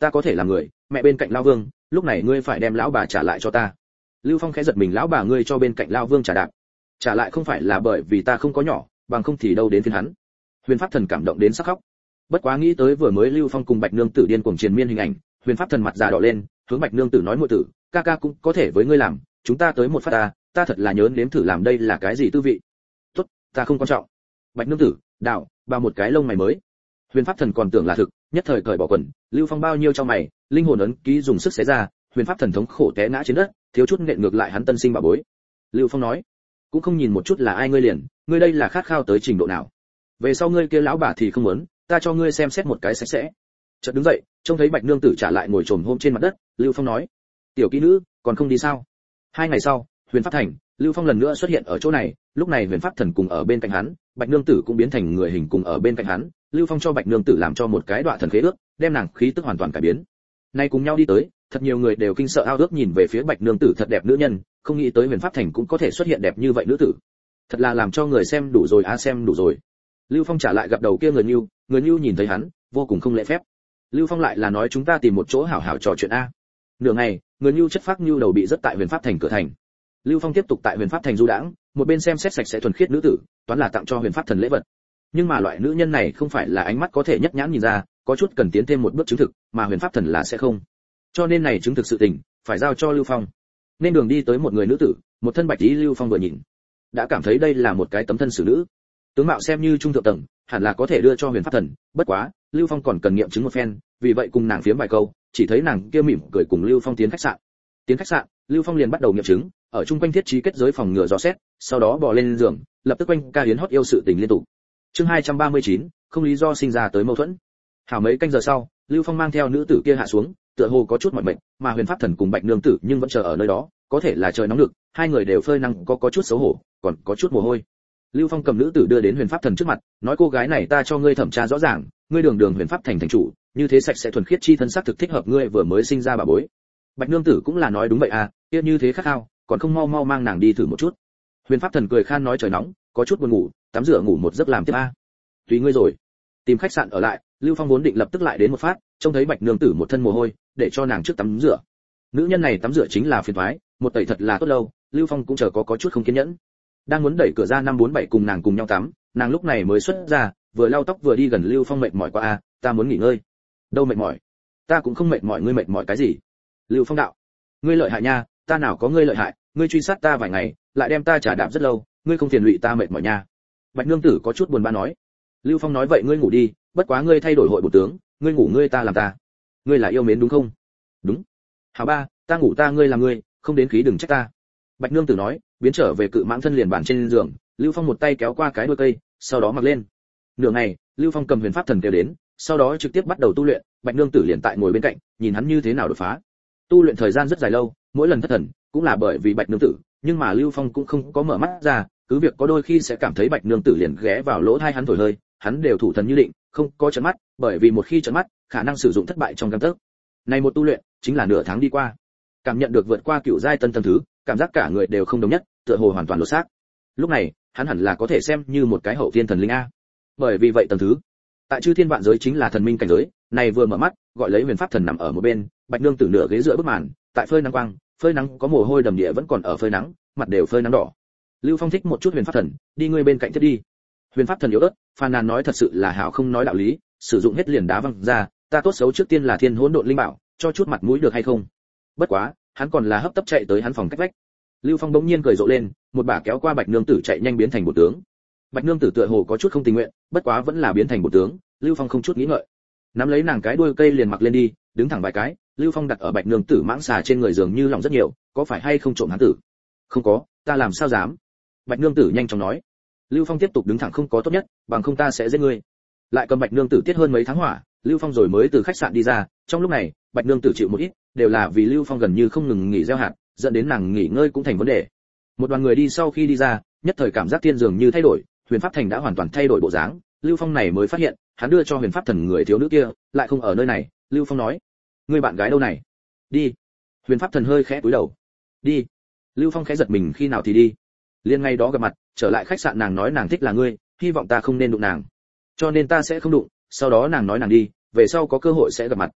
ta có thể làm người, mẹ bên cạnh lão vương, lúc này ngươi phải đem lão bà trả lại cho ta. Lưu Phong khẽ giật mình, lão bà ngươi cho bên cạnh lão vương trả đạp. Trả lại không phải là bởi vì ta không có nhỏ, bằng không thì đâu đến phiên hắn. Huyền Pháp Thần cảm động đến sắp khóc. Bất quá nghĩ tới vừa mới Lưu Phong cùng Bạch Nương Tử điên cuồng triền miên hình ảnh, Huyền Pháp Thần mặt già đỏ lên, hướng Bạch Nương Tử nói, muội tử, ca ca cũng có thể với ngươi làm, chúng ta tới một phát ta, ta thật là nhớ nếm thử làm đây là cái gì tư vị. Tốt, ta không quan trọng. Bạch Nương Tử, đạo, bao một cái lông mày mới. Huyền Pháp Thần còn tưởng là thực, nhất thời cởi bỏ quần, Lưu Phong bao nhiêu trong mày, linh hồn ấn ký dùng sức xé ra, Huyền Pháp Thần thống khổ té ngã trên đất, thiếu chút nện ngược lại hắn tân sinh bà bối. Lưu Phong nói, cũng không nhìn một chút là ai ngươi liền, ngươi đây là khát khao tới trình độ nào? Về sau ngươi kia lão bà thì không muốn, ta cho ngươi xem xét một cái sạch sẽ. Chợt đứng dậy, trông thấy Bạch Nương Tử trả lại ngồi trồm hôm trên mặt đất, Lưu Phong nói, tiểu kỹ nữ, còn không đi sao? Hai ngày sau, Huyền Pháp Thành, Lưu Phong lần nữa xuất hiện ở chỗ này, lúc này Huyền Pháp Thần cùng ở bên cạnh hắn, Bạch Nương Tử cũng biến thành người hình cùng ở bên cạnh hắn, Lưu Phong cho Bạch Nương Tử làm cho một cái đoạn thần khế ước, đem nàng khí tức hoàn toàn cải biến. Nay cùng nhau đi tới, thật nhiều người đều kinh sợ ao ước nhìn về phía Bạch Nương Tử thật đẹp nữ nhân, không nghĩ tới Huyền Pháp Thành cũng có thể xuất hiện đẹp như vậy nữ tử. Thật là làm cho người xem đủ rồi a, à, xem đủ rồi. Lưu Phong trả lại gặp đầu kia người Nưu, người Nưu nhìn thấy hắn, vô cùng không lễ phép. Lưu Phong lại là nói chúng ta tìm một chỗ hảo hảo trò chuyện a. Nửa ngày, người Nưu chất phác Nưu đầu bị rất tại Huyền Pháp Thành cửa thành. Lưu Phong tiếp tục tại Huyền Pháp Thành du đãng, một bên xem xét sạch sẽ thuần khiết nữ tử, toán là tặng cho Huyền Pháp Thần lễ vật. Nhưng mà loại nữ nhân này không phải là ánh mắt có thể nhất nhãn nhìn ra, có chút cần tiến thêm một bước chứng thực, mà Huyền Pháp Thần là sẽ không. Cho nên này chứng thực sự tình, phải giao cho Lưu Phong. Nên đường đi tới một người nữ tử, một thân bạch y, Lưu Phong vừa nhìn, đã cảm thấy đây là một cái tấm thân xử nữ. Tướng mạo xem như trung thượng tầng, hẳn là có thể đưa cho Huyền Pháp Thần, bất quá, Lưu Phong còn cần nghiệm chứng một phen, vì vậy cùng nàng phiếm vài câu, chỉ thấy nàng kia mỉm cười cùng Lưu Phong tiến khách sạn. Tiến khách sạn, Lưu Phong liền bắt đầu nghiệm chứng, ở trung quanh thiết trí kết giới phòng ngừa dò xét, sau đó bò lên giường, lập tức quanh ca hiến hót yêu sự tình liên tục. Chương hai trăm ba mươi chín, không lý do sinh ra tới mâu thuẫn. Hảo mấy canh giờ sau, Lưu Phong mang theo nữ tử kia hạ xuống, tựa hồ có chút mỏi mệt, mà Huyền Pháp Thần cùng Bạch Nương Tử nhưng vẫn chờ ở nơi đó, có thể là trời nóng lực, hai người đều phơi nắng, có có chút xấu hổ, còn có chút mồ hôi. Lưu Phong cầm nữ tử đưa đến Huyền Pháp Thần trước mặt, nói cô gái này ta cho ngươi thẩm tra rõ ràng, ngươi đường đường Huyền Pháp Thành thành chủ, như thế sạch sẽ thuần khiết chi thân sắc thực thích hợp ngươi vừa mới sinh ra bà bối. Bạch Nương Tử cũng là nói đúng vậy à, kia như thế khát khao, còn không mau mau mang nàng đi thử một chút. Huyền Pháp Thần cười khan nói trời nóng, có chút buồn ngủ, tắm rửa ngủ một giấc làm tiếp a. Tùy ngươi rồi. Tìm khách sạn ở lại, Lưu Phong vốn định lập tức lại đến một phát, trông thấy Bạch Nương Tử một thân mồ hôi, để cho nàng trước tắm rửa. Nữ nhân này tắm rửa chính là phiền toái, một tẩy thật là tốt lâu, Lưu Phong cũng chờ có có chút không kiên nhẫn. Đang muốn đẩy cửa ra năm bốn bảy cùng nàng cùng nhau tắm, nàng lúc này mới xuất ra, vừa lau tóc vừa đi gần Lưu Phong mệt mỏi quá a, ta muốn nghỉ ngơi. Đâu mệt mỏi? Ta cũng không mệt mỏi, ngươi mệt mỏi cái gì? Lưu Phong đạo, ngươi lợi hại nha, ta nào có ngươi lợi hại, ngươi truy sát ta vài ngày, lại đem ta trả đạp rất lâu, ngươi không phiền lụy ta mệt mỏi nha. Bạch Nương Tử có chút buồn bã nói. Lưu Phong nói vậy ngươi ngủ đi, bất quá ngươi thay đổi hội bộ tướng, ngươi ngủ ngươi ta làm ta. Ngươi là yêu mến đúng không? Đúng. Hảo ba, ta ngủ ta ngươi làm ngươi, không đến khí đừng trách ta. Bạch Nương Tử nói, biến trở về cự mãng thân liền bản trên giường, Lưu Phong một tay kéo qua cái đuôi cây, sau đó mặc lên. Nửa ngày, Lưu Phong cầm Huyền Pháp Thần kêu đến, sau đó trực tiếp bắt đầu tu luyện, Bạch Nương Tử liền tại ngồi bên cạnh, nhìn hắn như thế nào đột phá. Tu luyện thời gian rất dài lâu, mỗi lần thất thần, cũng là bởi vì Bạch Nương Tử, nhưng mà Lưu Phong cũng không có mở mắt ra, cứ việc có đôi khi sẽ cảm thấy Bạch Nương Tử liền ghé vào lỗ tai hắn thổi hơi, hắn đều thủ thần như định, không có chớp mắt, bởi vì một khi chớp mắt, khả năng sử dụng thất bại trong gang tấc. Này một tu luyện, chính là nửa tháng đi qua. Cảm nhận được vượt qua cựu giai tân tầng thứ, cảm giác cả người đều không đồng nhất, tựa hồ hoàn toàn lột xác. Lúc này, hắn hẳn là có thể xem như một cái hậu thiên thần linh a. Bởi vì vậy tầng thứ, tại chư thiên vạn giới chính là thần minh cảnh giới, này vừa mở mắt, gọi lấy Huyền Pháp Thần nằm ở một bên, Bạch Nương Tử nửa ghế dựa bức màn, tại phơi nắng quang, phơi nắng có mồ hôi đầm địa vẫn còn ở phơi nắng, mặt đều phơi nắng đỏ. Lưu Phong thích một chút Huyền Pháp Thần, đi ngươi bên cạnh tiếp đi. Huyền Pháp Thần yếu ớt, phàn nàn nói thật sự là hảo không nói đạo lý, sử dụng hết liền đá văng ra, ta tốt xấu trước tiên là thiên hỗn độn linh bảo, cho chút mặt mũi được hay không? Bất quá, hắn còn là hấp tấp chạy tới hắn phòng cách vách. Lưu Phong bỗng nhiên cười rộ lên, một bà kéo qua Bạch Nương Tử chạy nhanh biến thành bộ tướng. Bạch Nương Tử tựa hồ có chút không tình nguyện, bất quá vẫn là biến thành bộ tướng, Lưu Phong không chút nghĩ ngợi, nắm lấy nàng cái đuôi cây liền mặc lên đi, đứng thẳng vài cái, Lưu Phong đặt ở Bạch Nương Tử mãng xà trên người giường như lòng rất nhiều, có phải hay không trộm hắn tử? Không có, ta làm sao dám? Bạch Nương Tử nhanh chóng nói. Lưu Phong tiếp tục đứng thẳng không có tốt nhất, bằng không ta sẽ giết ngươi. Lại cầm Bạch Nương Tử tiết hơn mấy tháng hỏa, Lưu Phong rồi mới từ khách sạn đi ra, trong lúc này, Bạch Nương Tử chịu một ít, đều là vì Lưu Phong gần như không ngừng nghỉ gieo hạt, dẫn đến nàng nghỉ ngơi cũng thành vấn đề. Một đoàn người đi sau khi đi ra, nhất thời cảm giác thiên dường như thay đổi, Huyền Pháp Thành đã hoàn toàn thay đổi bộ dáng, Lưu Phong này mới phát hiện, hắn đưa cho Huyền Pháp Thần người thiếu nữ kia, lại không ở nơi này, Lưu Phong nói: "Ngươi bạn gái đâu này?" "Đi." Huyền Pháp Thần hơi khẽ cúi đầu. "Đi." Lưu Phong khẽ giật mình, khi nào thì đi? Liên ngay đó gặp mặt, trở lại khách sạn nàng nói nàng thích là ngươi, hy vọng ta không nên đụng nàng. Cho nên ta sẽ không đụng, sau đó nàng nói nàng đi, về sau có cơ hội sẽ gặp mặt.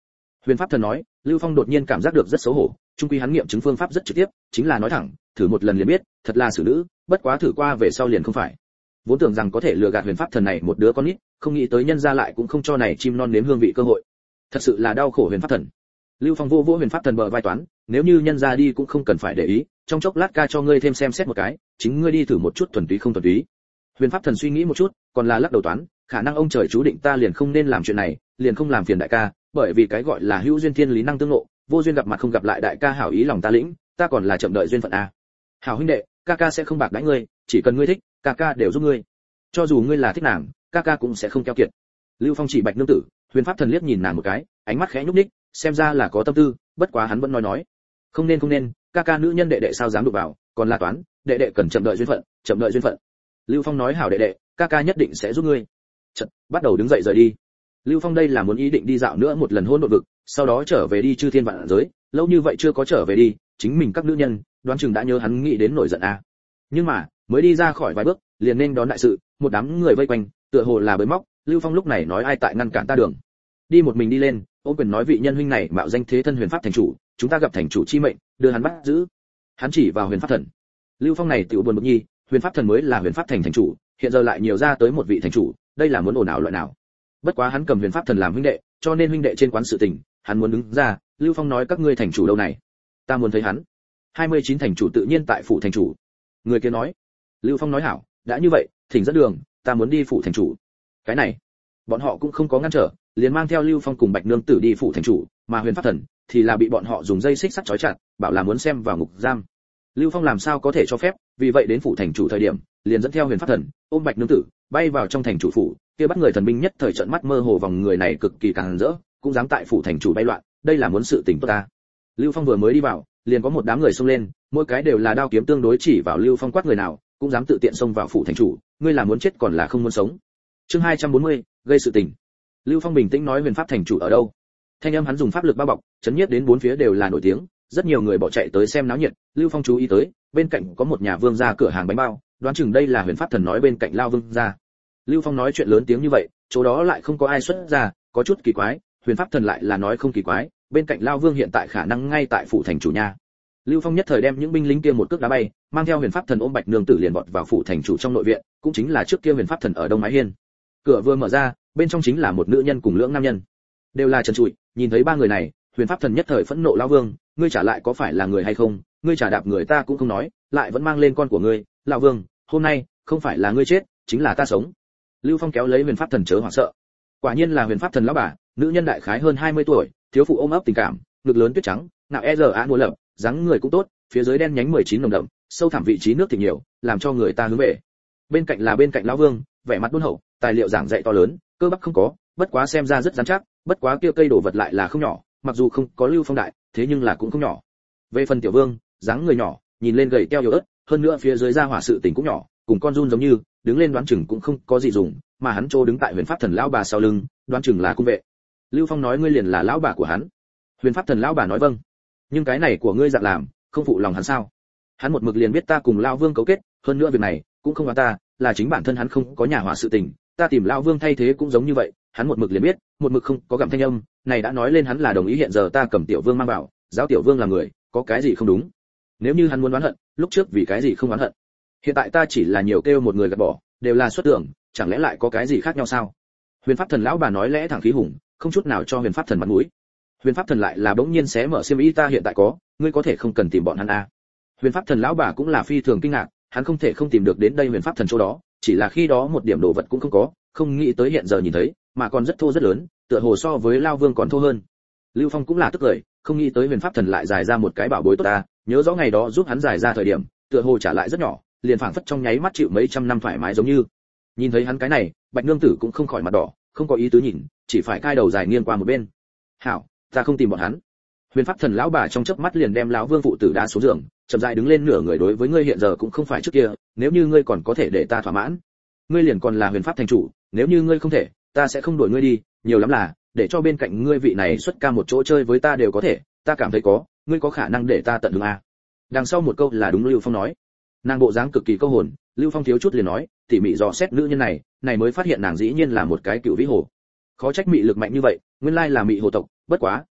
Huyền pháp thần nói. Lưu Phong đột nhiên cảm giác được rất xấu hổ, chung quy hắn nghiệm chứng phương pháp rất trực tiếp, chính là nói thẳng, thử một lần liền biết, thật là xử nữ, bất quá thử qua về sau liền không phải. Vốn tưởng rằng có thể lừa gạt huyền pháp thần này một đứa con nít, không nghĩ tới nhân gia lại cũng không cho này chim non nếm hương vị cơ hội. Thật sự là đau khổ huyền pháp thần. Lưu Phong vô vô huyền pháp thần bờ vai toán, nếu như nhân gia đi cũng không cần phải để ý, trong chốc lát ca cho ngươi thêm xem xét một cái, chính ngươi đi thử một chút thuần túy không thuần túy. Huyền pháp thần suy nghĩ một chút, còn là lắc đầu toán, khả năng ông trời chú định ta liền không nên làm chuyện này, liền không làm phiền đại ca, bởi vì cái gọi là hữu duyên thiên lý năng tương ngộ, vô duyên gặp mặt không gặp lại, đại ca hảo ý lòng ta lĩnh, ta còn là chậm đợi duyên phận a. Hảo huynh đệ, ca ca sẽ không bạc đãi ngươi, chỉ cần ngươi thích, ca ca đều giúp ngươi. Cho dù ngươi là thích nàng, ca ca cũng sẽ không keo kiệt. Lưu Phong chỉ Bạch nương tử, huyền pháp thần liếc nhìn nàng một cái, ánh mắt khẽ nhúc nhích, xem ra là có tâm tư, bất quá hắn vẫn nói nói, không nên không nên, ca ca nữ nhân đệ đệ sao dám đụng vào, còn là toán, đệ đệ cần chậm đợi duyên phận, chậm đợi duyên phận. Lưu Phong nói hảo đệ đệ, ca ca nhất định sẽ giúp ngươi. Chợt, bắt đầu đứng dậy rời đi. Lưu Phong đây là muốn ý định đi dạo nữa một lần hôn độn vực, sau đó trở về đi chư thiên vạn giới, lâu như vậy chưa có trở về đi, chính mình các nữ nhân, đoán chừng đã nhớ hắn nghĩ đến nổi giận a. À. Nhưng mà, mới đi ra khỏi vài bước, liền nên đón đại sự, một đám người vây quanh, tựa hồ là bới móc, Lưu Phong lúc này nói ai tại ngăn cản ta đường. Đi một mình đi lên, ôm quyền nói vị nhân huynh này mạo danh thế thân huyền pháp thành chủ, chúng ta gặp thành chủ chi mệnh, đưa hắn bắt giữ. Hắn chỉ vào huyền pháp thần. Lưu Phong này tiểu buồn bực nhi, huyền pháp thần mới là huyền pháp thành thành chủ, hiện giờ lại nhiều ra tới một vị thành chủ, đây là muốn ồn ào loại nào? Bất quá hắn cầm huyền pháp thần làm huynh đệ, cho nên huynh đệ trên quán sự tình, hắn muốn đứng ra. Lưu Phong nói các ngươi thành chủ đâu này? Ta muốn thấy hắn. hai mươi chín thành chủ tự nhiên tại phủ thành chủ. Người kia nói. Lưu Phong nói hảo, đã như vậy, thỉnh dẫn đường, ta muốn đi phủ thành chủ. Cái này, bọn họ cũng không có ngăn trở, liền mang theo Lưu Phong cùng Bạch nương tử đi phủ thành chủ, mà huyền pháp thần thì là bị bọn họ dùng dây xích sắt trói chặt, bảo là muốn xem vào ngục giam. Lưu Phong làm sao có thể cho phép, vì vậy đến phủ thành chủ thời điểm, liền dẫn theo huyền pháp thần, ôm Bạch nương tử, bay vào trong thành chủ phủ, kia bắt người thần binh nhất thời trợn mắt mơ hồ vòng người này cực kỳ càng rỡ, cũng dám tại phủ thành chủ bay loạn, đây là muốn sự tình tốt ta. Lưu Phong vừa mới đi vào, liền có một đám người xông lên, mỗi cái đều là đao kiếm tương đối chỉ vào Lưu Phong, quát người nào cũng dám tự tiện xông vào phủ thành chủ, ngươi là muốn chết còn là không muốn sống. Chương hai trăm bốn mươi, gây sự tình. Lưu Phong bình tĩnh nói huyền pháp thành chủ ở đâu? Thanh âm hắn dùng pháp lực bao bọc, chấn nhiếp đến bốn phía đều là nổi tiếng, rất nhiều người bỏ chạy tới xem náo nhiệt. Lưu Phong chú ý tới, bên cạnh có một nhà vương gia cửa hàng bánh bao, đoán chừng đây là huyền pháp thần nói bên cạnh lao vương gia. Lưu Phong nói chuyện lớn tiếng như vậy, chỗ đó lại không có ai xuất ra, có chút kỳ quái, huyền pháp thần lại là nói không kỳ quái, bên cạnh lao vương hiện tại khả năng ngay tại phủ thành chủ nhà. Lưu Phong nhất thời đem những binh lính kia một cước đá bay, mang theo huyền pháp thần ôm Bạch nương tử liền vọt vào phủ thành chủ trong nội viện, cũng chính là trước kia huyền pháp thần ở đông mái hiên. Cửa vừa mở ra, bên trong chính là một nữ nhân cùng lưỡng nam nhân, đều là trần trụi. Nhìn thấy ba người này, huyền pháp thần nhất thời phẫn nộ lao vương, ngươi trả lại có phải là người hay không? Ngươi trả đạp người ta cũng không nói, lại vẫn mang lên con của ngươi, lão vương, hôm nay không phải là ngươi chết, chính là ta sống. Lưu Phong kéo lấy huyền pháp thần chớ hoảng sợ. Quả nhiên là huyền pháp thần lão bà, nữ nhân đại khái hơn hai mươi tuổi, thiếu phụ ôm ấp tình cảm, ngực lớn tuyết trắng, nạo e giờ á mua lập, dáng người cũng tốt, phía dưới đen nhánh mười chín nồng đậm, sâu thẳm vị trí nước thì nhiều, làm cho người ta hướng về. Bên cạnh là bên cạnh lão vương, vẻ mặt đôn hậu, tài liệu giảng dạy to lớn, cơ bắp không có, bất quá xem ra rất rắn chắc, bất quá kia cây đổ vật lại là không nhỏ, mặc dù không có Lưu Phong đại, thế nhưng là cũng không nhỏ. Về phần tiểu vương, dáng người nhỏ, nhìn lên gầy teo yếu ớt, hơn nữa phía dưới da hỏa sự tình cũng nhỏ, cùng con run giống như, đứng lên đoán chừng cũng không có gì dùng, mà hắn trô đứng tại huyền pháp thần lão bà sau lưng, đoán chừng là cung vệ. Lưu Phong nói ngươi liền là lão bà của hắn. Huyền pháp thần lão bà nói vâng. Nhưng cái này của ngươi dạng làm, không phụ lòng hắn sao? Hắn một mực liền biết ta cùng lão vương cấu kết, hơn nữa việc này cũng không oan ta, là chính bản thân hắn không có nhà hỏa sự tình, ta tìm lão vương thay thế cũng giống như vậy, hắn một mực liền biết, một mực không có gặm thanh âm, này đã nói lên hắn là đồng ý hiện giờ ta cầm tiểu vương mang vào, giáo tiểu vương là người, có cái gì không đúng? Nếu như hắn muốn oán hận, lúc trước vì cái gì không oán hận? Hiện tại ta chỉ là nhiều kêu một người gạt bỏ, đều là xuất tưởng, chẳng lẽ lại có cái gì khác nhau sao? Huyền pháp thần lão bà nói lẽ thẳng khí hùng, không chút nào cho huyền pháp thần mặt mũi. Huyền pháp thần lại là bỗng nhiên xé mở xiêm y, ta hiện tại có, ngươi có thể không cần tìm bọn hắn a. Huyền pháp thần lão bà cũng là phi thường kinh ngạc, hắn không thể không tìm được đến đây huyền pháp thần chỗ đó, chỉ là khi đó một điểm đồ vật cũng không có, không nghĩ tới hiện giờ nhìn thấy, mà còn rất thô rất lớn, tựa hồ so với lao vương còn thô hơn. Lưu Phong cũng là tức cười, không nghĩ tới huyền pháp thần lại giải ra một cái bảo bối tốt ta, nhớ rõ ngày đó giúp hắn giải ra thời điểm, tựa hồ trả lại rất nhỏ, liền phảng phất trong nháy mắt chịu mấy trăm năm thoải mái giống như. Nhìn thấy hắn cái này, Bạch nương tử cũng không khỏi mặt đỏ, không có ý tứ nhìn, chỉ phải cai đầu dài nghiêng qua một bên. Hảo, ta không tìm bọn hắn. Huyền pháp thần lão bà trong chớp mắt liền đem lão vương phụ tử đá xuống giường, chậm rãi đứng lên nửa người, đối với ngươi hiện giờ cũng không phải trước kia, nếu như ngươi còn có thể để ta thỏa mãn, ngươi liền còn là huyền pháp thành chủ, nếu như ngươi không thể, ta sẽ không đuổi ngươi đi, nhiều lắm là để cho bên cạnh ngươi vị này xuất ca một chỗ chơi với ta đều có thể, ta cảm thấy có, ngươi có khả năng để ta tận hưởng a. Đằng sau một câu là đúng Lưu Phong nói. Nàng bộ dáng cực kỳ câu hồn, Lưu Phong thiếu chút liền nói, tỉ mỉ dò xét nữ nhân này, này mới phát hiện nàng dĩ nhiên là một cái cựu vĩ hồ. Khó trách mị lực mạnh như vậy, nguyên lai là mị hồ tộc, bất quá,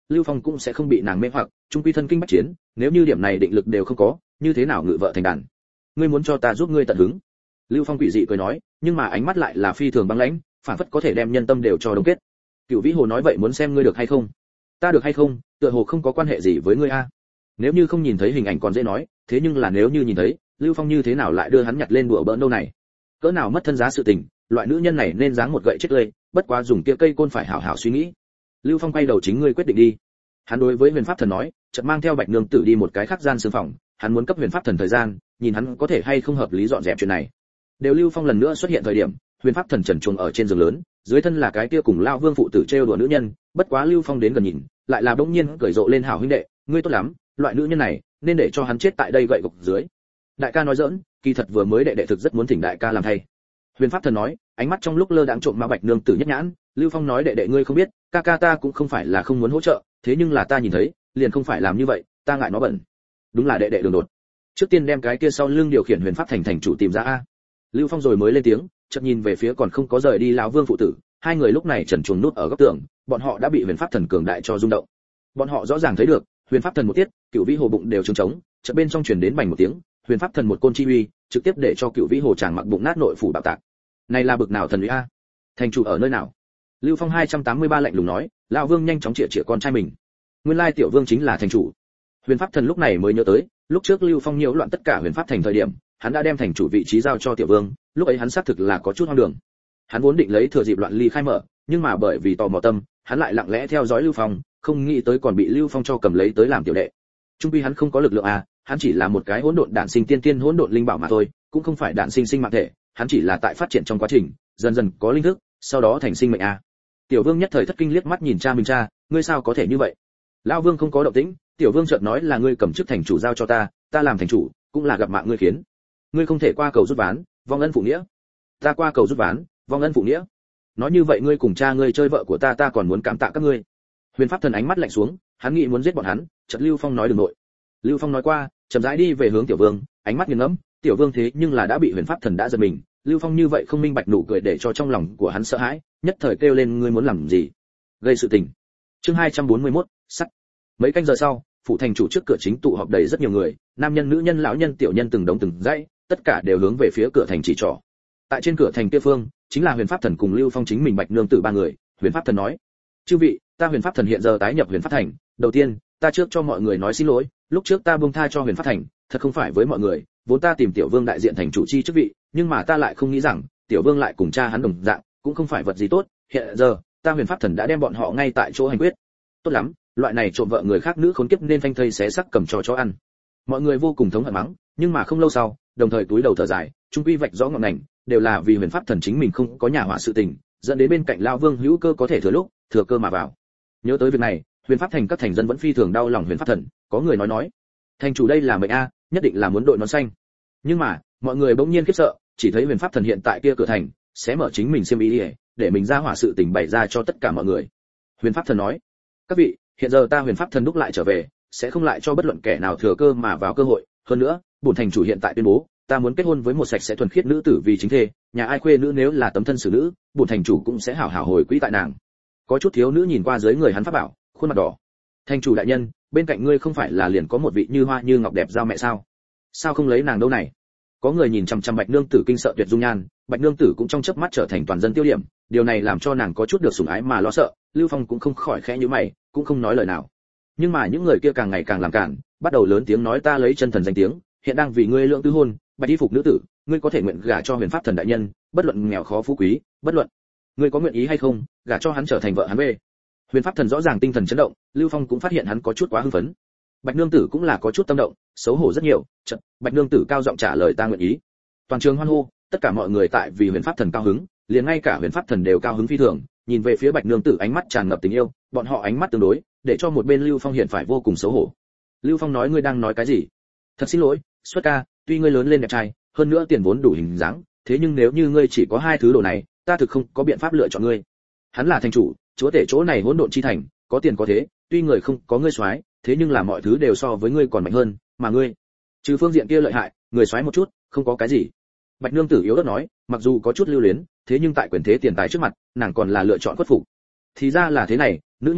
Lưu Phong cũng sẽ không bị nàng mê hoặc, trung quy thân kinh bách chiến, nếu như điểm này định lực đều không có, như thế nào ngự vợ thành đàn. Ngươi muốn cho ta giúp ngươi tận hứng. Lưu Phong quỷ dị cười nói, nhưng mà ánh mắt lại là phi thường băng lãnh, phản phất có thể đem nhân tâm đều cho đông kết. Cửu Vĩ Hồ nói vậy muốn xem ngươi được hay không. Ta được hay không, tựa hồ không có quan hệ gì với ngươi a. Nếu như không nhìn thấy hình ảnh còn dễ nói, thế nhưng là nếu như nhìn thấy, Lưu Phong như thế nào lại đưa hắn nhặt lên đùa bỡn đâu này? Cỡ nào mất thân giá sự tình, loại nữ nhân này nên giáng một gậy chết tươi, bất quá dùng kia cây côn phải hảo hảo suy nghĩ. Lưu Phong quay đầu chính ngươi quyết định đi. Hắn đối với Huyền Pháp Thần nói, chợt mang theo Bạch Nương Tử đi một cái khác gian sương phòng, hắn muốn cấp Huyền Pháp Thần thời gian, nhìn hắn có thể hay không hợp lý dọn dẹp chuyện này. Đều Lưu Phong lần nữa xuất hiện thời điểm, Huyền Pháp Thần trần truồng ở trên giường lớn, dưới thân là cái kia cùng Lao Vương phụ tử trêu đùa nữ nhân, bất quá Lưu Phong đến gần nhìn, lại là bỗng nhiên cười rộ lên hảo huynh đệ, ngươi tốt lắm, loại nữ nhân này, nên để cho hắn chết tại đây gậy gộc dưới. Đại ca nói giỡn, kỳ thật vừa mới đệ đệ thực rất muốn thỉnh đại ca làm thay. Huyền Pháp Thần nói, ánh mắt trong lúc lơ đãng trộm ma Bạch Nương Tử nhất nhãn. Lưu Phong nói đệ đệ ngươi không biết, ca ca ta cũng không phải là không muốn hỗ trợ, thế nhưng là ta nhìn thấy, liền không phải làm như vậy, ta ngại nó bẩn. Đúng là đệ đệ đường đột. Trước tiên đem cái kia sau lưng điều khiển Huyền Pháp thành thành chủ tìm ra a. Lưu Phong rồi mới lên tiếng, chợt nhìn về phía còn không có rời đi lão Vương phụ tử, hai người lúc này trần truồng nút ở góc tường, bọn họ đã bị Huyền Pháp Thần cường đại cho rung động. Bọn họ rõ ràng thấy được, Huyền Pháp Thần một tiết, Cửu Vĩ Hồ bụng đều trống trống, chợt bên trong truyền đến bành một tiếng, Huyền Pháp Thần một côn chi uy, trực tiếp để cho Cửu Vĩ Hồ chàng mặc bụng nát nội phủ bạo tạc. Này là bực nào thần uy a? Thành chủ ở nơi nào? Lưu Phong hai trăm tám mươi ba lạnh lùng nói, lão Vương nhanh chóng chĩa chĩa con trai mình. Nguyên lai tiểu Vương chính là thành chủ. Huyền Pháp Thần lúc này mới nhớ tới, lúc trước Lưu Phong nhiễu loạn tất cả Huyền Pháp thành thời điểm, hắn đã đem thành chủ vị trí giao cho tiểu Vương, lúc ấy hắn xác thực là có chút hoang đường. Hắn vốn định lấy thừa dịp loạn ly khai mở, nhưng mà bởi vì tò mò tâm, hắn lại lặng lẽ theo dõi Lưu Phong, không nghĩ tới còn bị Lưu Phong cho cầm lấy tới làm tiểu đệ. Trung quy hắn không có lực lượng à, hắn chỉ là một cái hỗn độn đản sinh tiên tiên hỗn độn linh bảo mà thôi, cũng không phải đản sinh sinh mạng thể, hắn chỉ là tại phát triển trong quá trình, dần dần có linh thức, sau đó thành sinh mệnh à. Tiểu Vương nhất thời thất kinh liếc mắt nhìn cha mình, cha, ngươi sao có thể như vậy? Lão Vương không có động tĩnh, Tiểu Vương chợt nói là ngươi cầm chức thành chủ giao cho ta, ta làm thành chủ, cũng là gặp mạng ngươi khiến. Ngươi không thể qua cầu rút ván, vong ân phụ nghĩa. Ta qua cầu rút ván, vong ân phụ nghĩa. Nói như vậy ngươi cùng cha ngươi chơi vợ của ta, ta còn muốn cảm tạ các ngươi. Huyền Pháp Thần ánh mắt lạnh xuống, hắn nghĩ muốn giết bọn hắn, chợt Lưu Phong nói đừng nội. Lưu Phong nói qua, chậm rãi đi về hướng Tiểu Vương, ánh mắt nghiêng ngẫm, Tiểu Vương thế nhưng là đã bị Huyền Pháp Thần đã giật mình. Lưu Phong như vậy không minh bạch nụ cười để cho trong lòng của hắn sợ hãi, nhất thời kêu lên ngươi muốn làm gì? Gây sự tình. Chương hai trăm bốn mươi mốt, sắt. Mấy canh giờ sau, phủ thành chủ trước cửa chính tụ họp đầy rất nhiều người, nam nhân, nữ nhân, lão nhân, tiểu nhân từng đống từng dãy, tất cả đều hướng về phía cửa thành chỉ trỏ. Tại trên cửa thành kia phương, chính là Huyền Pháp Thần cùng Lưu Phong chính mình Bạch Nương Tử ba người. Huyền Pháp Thần nói: "Chư vị, ta Huyền Pháp Thần hiện giờ tái nhập Huyền Pháp Thành, đầu tiên, ta trước cho mọi người nói xin lỗi, lúc trước ta buông tha cho Huyền Pháp Thành, thật không phải với mọi người, vốn ta tìm Tiểu Vương đại diện thành chủ chi chức vị, nhưng mà ta lại không nghĩ rằng, Tiểu Vương lại cùng cha hắn đồng dạng, cũng không phải vật gì tốt, hiện giờ, ta Huyền Pháp Thần đã đem bọn họ ngay tại chỗ hành quyết. Tốt lắm, loại này trộm vợ người khác nữ khốn kiếp nên phanh thây xé xác cầm cho chó ăn." Mọi người vô cùng thống hận mắng, nhưng mà không lâu sau, đồng thời túi đầu thở dài, trung quy vạch rõ ngọn ngành, đều là vì Huyền Pháp Thần chính mình không có nhà họa sự tình, dẫn đến bên cạnh lão Vương hữu cơ có thể thừa lúc, thừa cơ mà vào. Nhớ tới việc này, Huyền Pháp Thành các thành dân vẫn phi thường đau lòng Huyền Pháp Thần, có người nói nói: "Thành chủ đây là mệnh a, nhất định là muốn đội nón xanh." Nhưng mà, mọi người bỗng nhiên khiếp sợ, chỉ thấy Huyền Pháp Thần hiện tại kia cửa thành, sẽ mở chính mình xiêm y, để mình ra hỏa sự tình bày ra cho tất cả mọi người. Huyền Pháp Thần nói: "Các vị, hiện giờ ta Huyền Pháp Thần đúc lại trở về, sẽ không lại cho bất luận kẻ nào thừa cơ mà vào cơ hội, hơn nữa, bổn thành chủ hiện tại tuyên bố, ta muốn kết hôn với một sạch sẽ thuần khiết nữ tử vì chính thê, nhà ai khuê nữ nếu là tấm thân xử nữ, bổn thành chủ cũng sẽ hảo hảo hồi quỹ tại nàng." Có chút thiếu nữ nhìn qua dưới người hắn pháp bảo, khuôn mặt đỏ. "Thành chủ đại nhân, bên cạnh ngươi không phải là liền có một vị như hoa như ngọc đẹp giao mẹ sao? Sao không lấy nàng đâu này?" Có người nhìn chằm chằm Bạch Nương Tử kinh sợ tuyệt dung nhan, Bạch Nương Tử cũng trong chớp mắt trở thành toàn dân tiêu điểm, điều này làm cho nàng có chút được sủng ái mà lo sợ. Lưu Phong cũng không khỏi khẽ nhíu mày, cũng không nói lời nào. Nhưng mà những người kia càng ngày càng làm cản, bắt đầu lớn tiếng nói ta lấy chân thần danh tiếng, hiện đang vì ngươi lượng tứ hôn, bạch y phục nữ tử, ngươi có thể nguyện gả cho Huyền Pháp Thần đại nhân, bất luận nghèo khó phú quý, bất luận ngươi có nguyện ý hay không, gả cho hắn trở thành vợ hắn về. Huyền Pháp Thần rõ ràng tinh thần chấn động, Lưu Phong cũng phát hiện hắn có chút quá hưng phấn. Bạch Nương Tử cũng là có chút tâm động, xấu hổ rất nhiều, chợt, Bạch Nương Tử cao giọng trả lời ta nguyện ý. Toàn trường hoan hô, tất cả mọi người tại vì Huyền Pháp Thần cao hứng, liền ngay cả Huyền Pháp Thần đều cao hứng phi thường, nhìn về phía Bạch Nương Tử ánh mắt tràn ngập tình yêu, bọn họ ánh mắt tương đối, để cho một bên Lưu Phong hiện phải vô cùng xấu hổ. Lưu Phong nói ngươi đang nói cái gì? Thật xin lỗi, Xuất ca, tuy ngươi lớn lên đẹp trai, hơn nữa tiền vốn đủ hình dáng, thế nhưng nếu như ngươi chỉ có hai thứ đồ này, ta thực không có biện pháp lựa chọn ngươi. Hắn là thành chủ, chúa tể chỗ này hỗn độn chi thành, có tiền có thế, tuy người không có ngươi soái, thế nhưng là mọi thứ đều so với ngươi còn mạnh hơn, mà ngươi, trừ phương diện kia lợi hại, người soái một chút, không có cái gì. Bạch Nương Tử yếu ớt nói, mặc dù có chút lưu luyến, thế nhưng tại quyền thế tiền tài trước mặt, nàng còn là lựa chọn khuất phục. Thì ra là thế này, nữ nhân,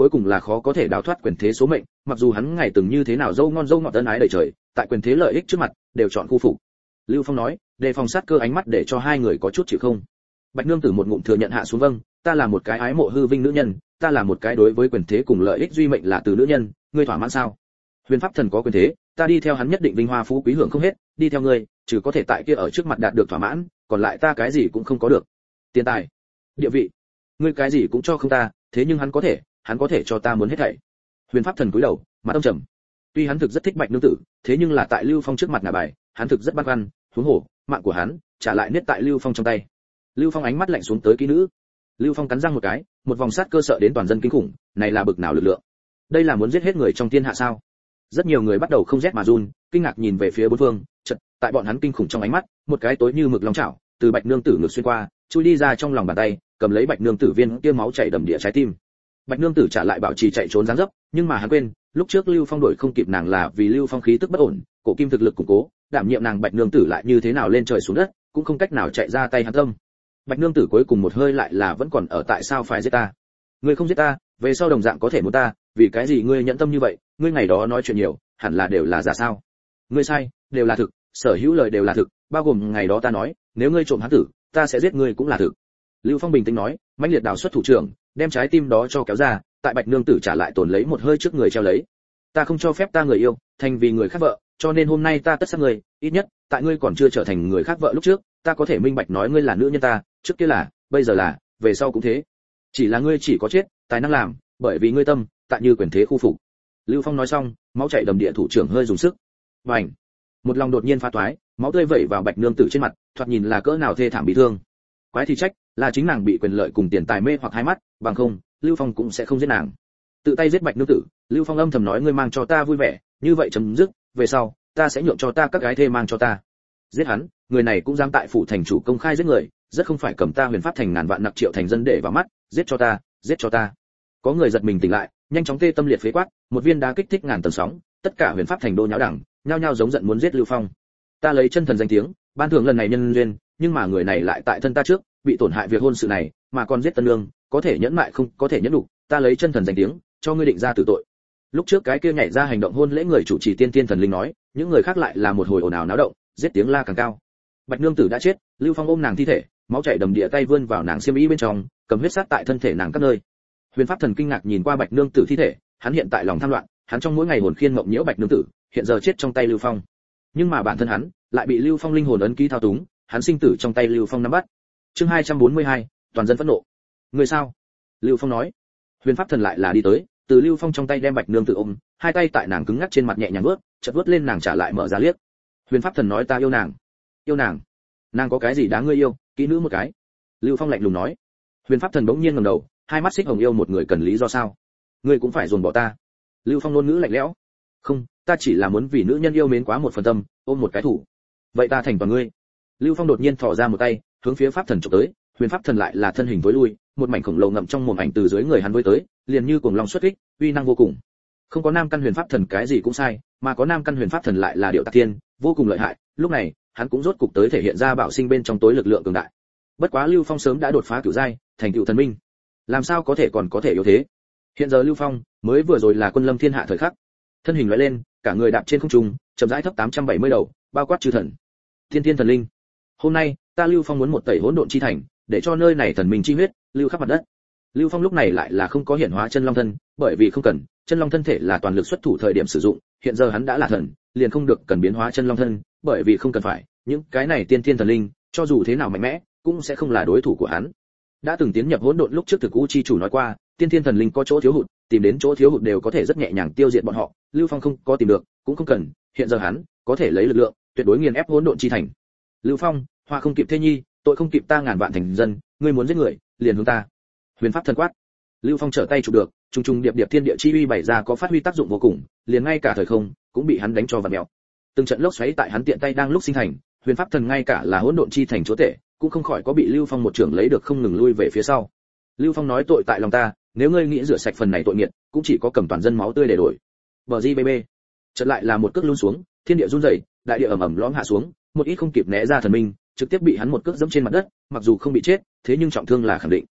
cuối cùng là khó có thể đào thoát quyền thế số mệnh, mặc dù hắn ngày từng như thế nào dâu ngon dâu ngọt ân ái đầy trời, tại quyền thế lợi ích trước mặt đều chọn khu phục. Lưu Phong nói, đề phòng sát cơ ánh mắt để cho hai người có chút chịu không. Bạch nương tử một ngụm thừa nhận hạ xuống, vâng, ta là một cái ái mộ hư vinh nữ nhân, ta là một cái đối với quyền thế cùng lợi ích duy mệnh là từ nữ nhân, ngươi thỏa mãn sao? Huyền Pháp Thần có quyền thế, ta đi theo hắn nhất định vinh hoa phú quý hưởng không hết, đi theo ngươi, trừ có thể tại kia ở trước mặt đạt được thỏa mãn, còn lại ta cái gì cũng không có được. Tiền tài, địa vị, ngươi cái gì cũng cho không ta, thế nhưng hắn có thể, hắn có thể cho ta muốn hết thảy. Huyền Pháp Thần cúi đầu, mặt âm trầm. Tuy hắn thực rất thích Bạch nương tử, thế nhưng là tại Lưu Phong trước mặt ngả bài, hắn thực rất băn khoăn, huống hồ, mạng của hắn trả lại niết tại Lưu Phong trong tay. Lưu Phong ánh mắt lạnh xuống tới kỹ nữ. Lưu Phong cắn răng một cái, một vòng sát cơ sợ đến toàn dân kinh khủng, này là bực nào lực lượng? Đây là muốn giết hết người trong thiên hạ sao? Rất nhiều người bắt đầu không rét mà run, kinh ngạc nhìn về phía bốn phương, chợt, tại bọn hắn kinh khủng trong ánh mắt, một cái tối như mực long chảo, từ Bạch nương tử ngược xuyên qua, chui đi ra trong lòng bàn tay, cầm lấy Bạch nương tử viên kia máu chảy đầm địa trái tim. Bạch nương tử trả lại bảo trì chạy trốn dáng dấp, nhưng mà hắn quên, lúc trước Lưu Phong đuổi không kịp nàng là vì Lưu Phong khí tức bất ổn, cổ kim thực lực củng cố, đảm nhiệm nàng Bạch nương tử lại như thế nào lên trời xuống đất, cũng không cách nào chạy ra tay hắn tâm. Bạch nương tử cuối cùng một hơi lại là vẫn còn ở tại sao phải giết ta? Ngươi không giết ta, về sau đồng dạng có thể muốn ta, vì cái gì ngươi nhẫn tâm như vậy? Ngươi ngày đó nói chuyện nhiều, hẳn là đều là giả sao? Ngươi sai, đều là thực, sở hữu lời đều là thực, bao gồm ngày đó ta nói, nếu ngươi trộm hắn tử, ta sẽ giết ngươi cũng là thực. Lưu Phong bình tĩnh nói, mãnh liệt đào xuất thủ trưởng, đem trái tim đó cho kéo ra, tại Bạch nương tử trả lại tổn lấy một hơi trước người treo lấy. Ta không cho phép ta người yêu thành vì người khác vợ, cho nên hôm nay ta tất sát ngươi, ít nhất, tại ngươi còn chưa trở thành người khác vợ lúc trước, ta có thể minh bạch nói ngươi là nữ nhân ta, trước kia là, bây giờ là, về sau cũng thế. Chỉ là ngươi chỉ có chết, tài năng làm, bởi vì ngươi tâm, tại như quyền thế khu phục. Lưu Phong nói xong, máu chảy đầm địa thủ trưởng hơi dùng sức. Bành! Một lòng đột nhiên phá toái, máu tươi vẩy vào Bạch nương tử trên mặt, thoạt nhìn là cỡ nào thê thảm bị thương. Quái thì trách, là chính nàng bị quyền lợi cùng tiền tài mê hoặc hai mắt, bằng không, Lưu Phong cũng sẽ không giết nàng. Tự tay giết Bạch nương tử, Lưu Phong âm thầm nói ngươi mang cho ta vui vẻ, như vậy chấm dứt, về sau, ta sẽ nhượng cho ta các gái thê mang cho ta. Giết hắn, người này cũng dám tại phủ thành chủ công khai giết người, rất không phải cầm ta Huyền Pháp thành ngàn vạn nặc triệu thành dân để vào mắt, giết cho ta, giết cho ta. Có người giật mình tỉnh lại, nhanh chóng tê tâm liệt phế quát, một viên đá kích thích ngàn tầng sóng, tất cả Huyền Pháp thành đô nháo đẳng, nhao nhao giống giận muốn giết Lưu Phong. Ta lấy chân thần danh tiếng, ban thưởng lần này nhân duyên, nhưng mà người này lại tại thân ta trước, bị tổn hại việc hôn sự này, mà còn giết tân nương, có thể nhẫn mại không, có thể nhẫn đủ, ta lấy chân thần danh tiếng, cho ngươi định ra tử tội. Lúc trước cái kia nhảy ra hành động hôn lễ người chủ trì tiên tiên thần linh nói, những người khác lại là một hồi ồn ào náo động, giết tiếng la càng cao. Bạch nương tử đã chết, Lưu Phong ôm nàng thi thể, máu chảy đầm địa tay vươn vào nàng xiêm y bên trong, cầm huyết sát tại thân thể nàng các nơi. Huyền Pháp Thần kinh ngạc nhìn qua Bạch nương tử thi thể, hắn hiện tại lòng tham loạn, hắn trong mỗi ngày hồn khiên mộng nhiễu Bạch nương tử, hiện giờ chết trong tay Lưu Phong. Nhưng mà bản thân hắn lại bị Lưu Phong linh hồn ấn ký thao túng, hắn sinh tử trong tay Lưu Phong nắm bắt. Chương hai trăm bốn mươi hai, toàn dân phẫn nộ. Người sao? Lưu Phong nói. Huyền Pháp Thần lại là đi tới, từ Lưu Phong trong tay đem Bạch nương tử ôm, hai tay tại nàng cứng ngắc trên mặt nhẹ nhàng vuốt, chợt vuốt lên nàng trả lại mở ra liếc. Huyền Pháp Thần nói ta yêu nàng. Yêu nàng? Nàng có cái gì đáng ngươi yêu? Kỹ nữ một cái. Lưu Phong lạnh lùng nói. Huyền Pháp Thần bỗng nhiên ngẩng đầu, hai mắt xích hồng yêu một người cần lý do sao? Ngươi cũng phải dồn bỏ ta. Lưu Phong ngôn ngữ lạnh lẽo. Không, ta chỉ là muốn vì nữ nhân yêu mến quá một phần tâm, ôm một cái thủ. Vậy ta thành toàn ngươi. Lưu Phong đột nhiên thò ra một tay, hướng phía Pháp Thần chụp tới, Huyền Pháp Thần lại là thân hình tối lui, một mảnh khổng lồ ngậm trong mồm ảnh từ dưới người hắn vơi tới, liền như cuồng long xuất kích, uy năng vô cùng. Không có nam căn Huyền Pháp Thần cái gì cũng sai, mà có nam căn Huyền Pháp Thần lại là điệu tạc thiên, vô cùng lợi hại, lúc này, hắn cũng rốt cục tới thể hiện ra bảo sinh bên trong tối lực lượng cường đại. Bất quá Lưu Phong sớm đã đột phá cửu giai, thành cửu thần minh, làm sao có thể còn có thể yếu thế? Hiện giờ Lưu Phong mới vừa rồi là quân lâm thiên hạ thời khắc, thân hình lóe lên, cả người đạp trên không trung, chậm rãi thấp tám trăm bảy mươi đầu, bao quát chư thần, thiên thiên thần linh. Hôm nay, ta Lưu Phong muốn một tẩy hỗn độn chi thành, để cho nơi này thần minh chi huyết lưu khắp mặt đất. Lưu Phong lúc này lại là không có hiển hóa chân long thân, bởi vì không cần, chân long thân thể là toàn lực xuất thủ thời điểm sử dụng, hiện giờ hắn đã là thần, liền không được cần biến hóa chân long thân, bởi vì không cần phải, những cái này tiên thiên thần linh, cho dù thế nào mạnh mẽ, cũng sẽ không là đối thủ của hắn. Đã từng tiến nhập hỗn độn lúc trước thực u chi chủ nói qua, tiên thiên thần linh có chỗ thiếu hụt, tìm đến chỗ thiếu hụt đều có thể rất nhẹ nhàng tiêu diệt bọn họ, Lưu Phong không có tìm được, cũng không cần, hiện giờ hắn có thể lấy lực lượng, tuyệt đối nghiền ép hỗn độn chi thành. Lưu Phong, hoa không kịp thế nhi, tội không kịp ta ngàn vạn thành dân, ngươi muốn giết người, liền hướng ta. Huyền Pháp Thần quát. Lưu Phong trở tay chụp được, trùng trùng điệp điệp thiên địa chi uy bày ra có phát huy tác dụng vô cùng, liền ngay cả thời không cũng bị hắn đánh cho vặn mèo. Từng trận lốc xoáy tại hắn tiện tay đang lúc sinh thành, Huyền Pháp Thần ngay cả là hỗn độn chi thành chúa tể, cũng không khỏi có bị Lưu Phong một trưởng lấy được không ngừng lui về phía sau. Lưu Phong nói tội tại lòng ta, nếu ngươi nghĩ rửa sạch phần này tội nghiệt, cũng chỉ có cầm toàn dân máu tươi để đổi. Bờ gi bê bê. Chợt lại là một cước luôn xuống, thiên địa run rẩy, đại địa ầm ầm lõm hạ xuống, một ít không kịp né ra thần minh, trực tiếp bị hắn một cước giẫm trên mặt đất, mặc dù không bị chết, thế nhưng trọng thương là khẳng định.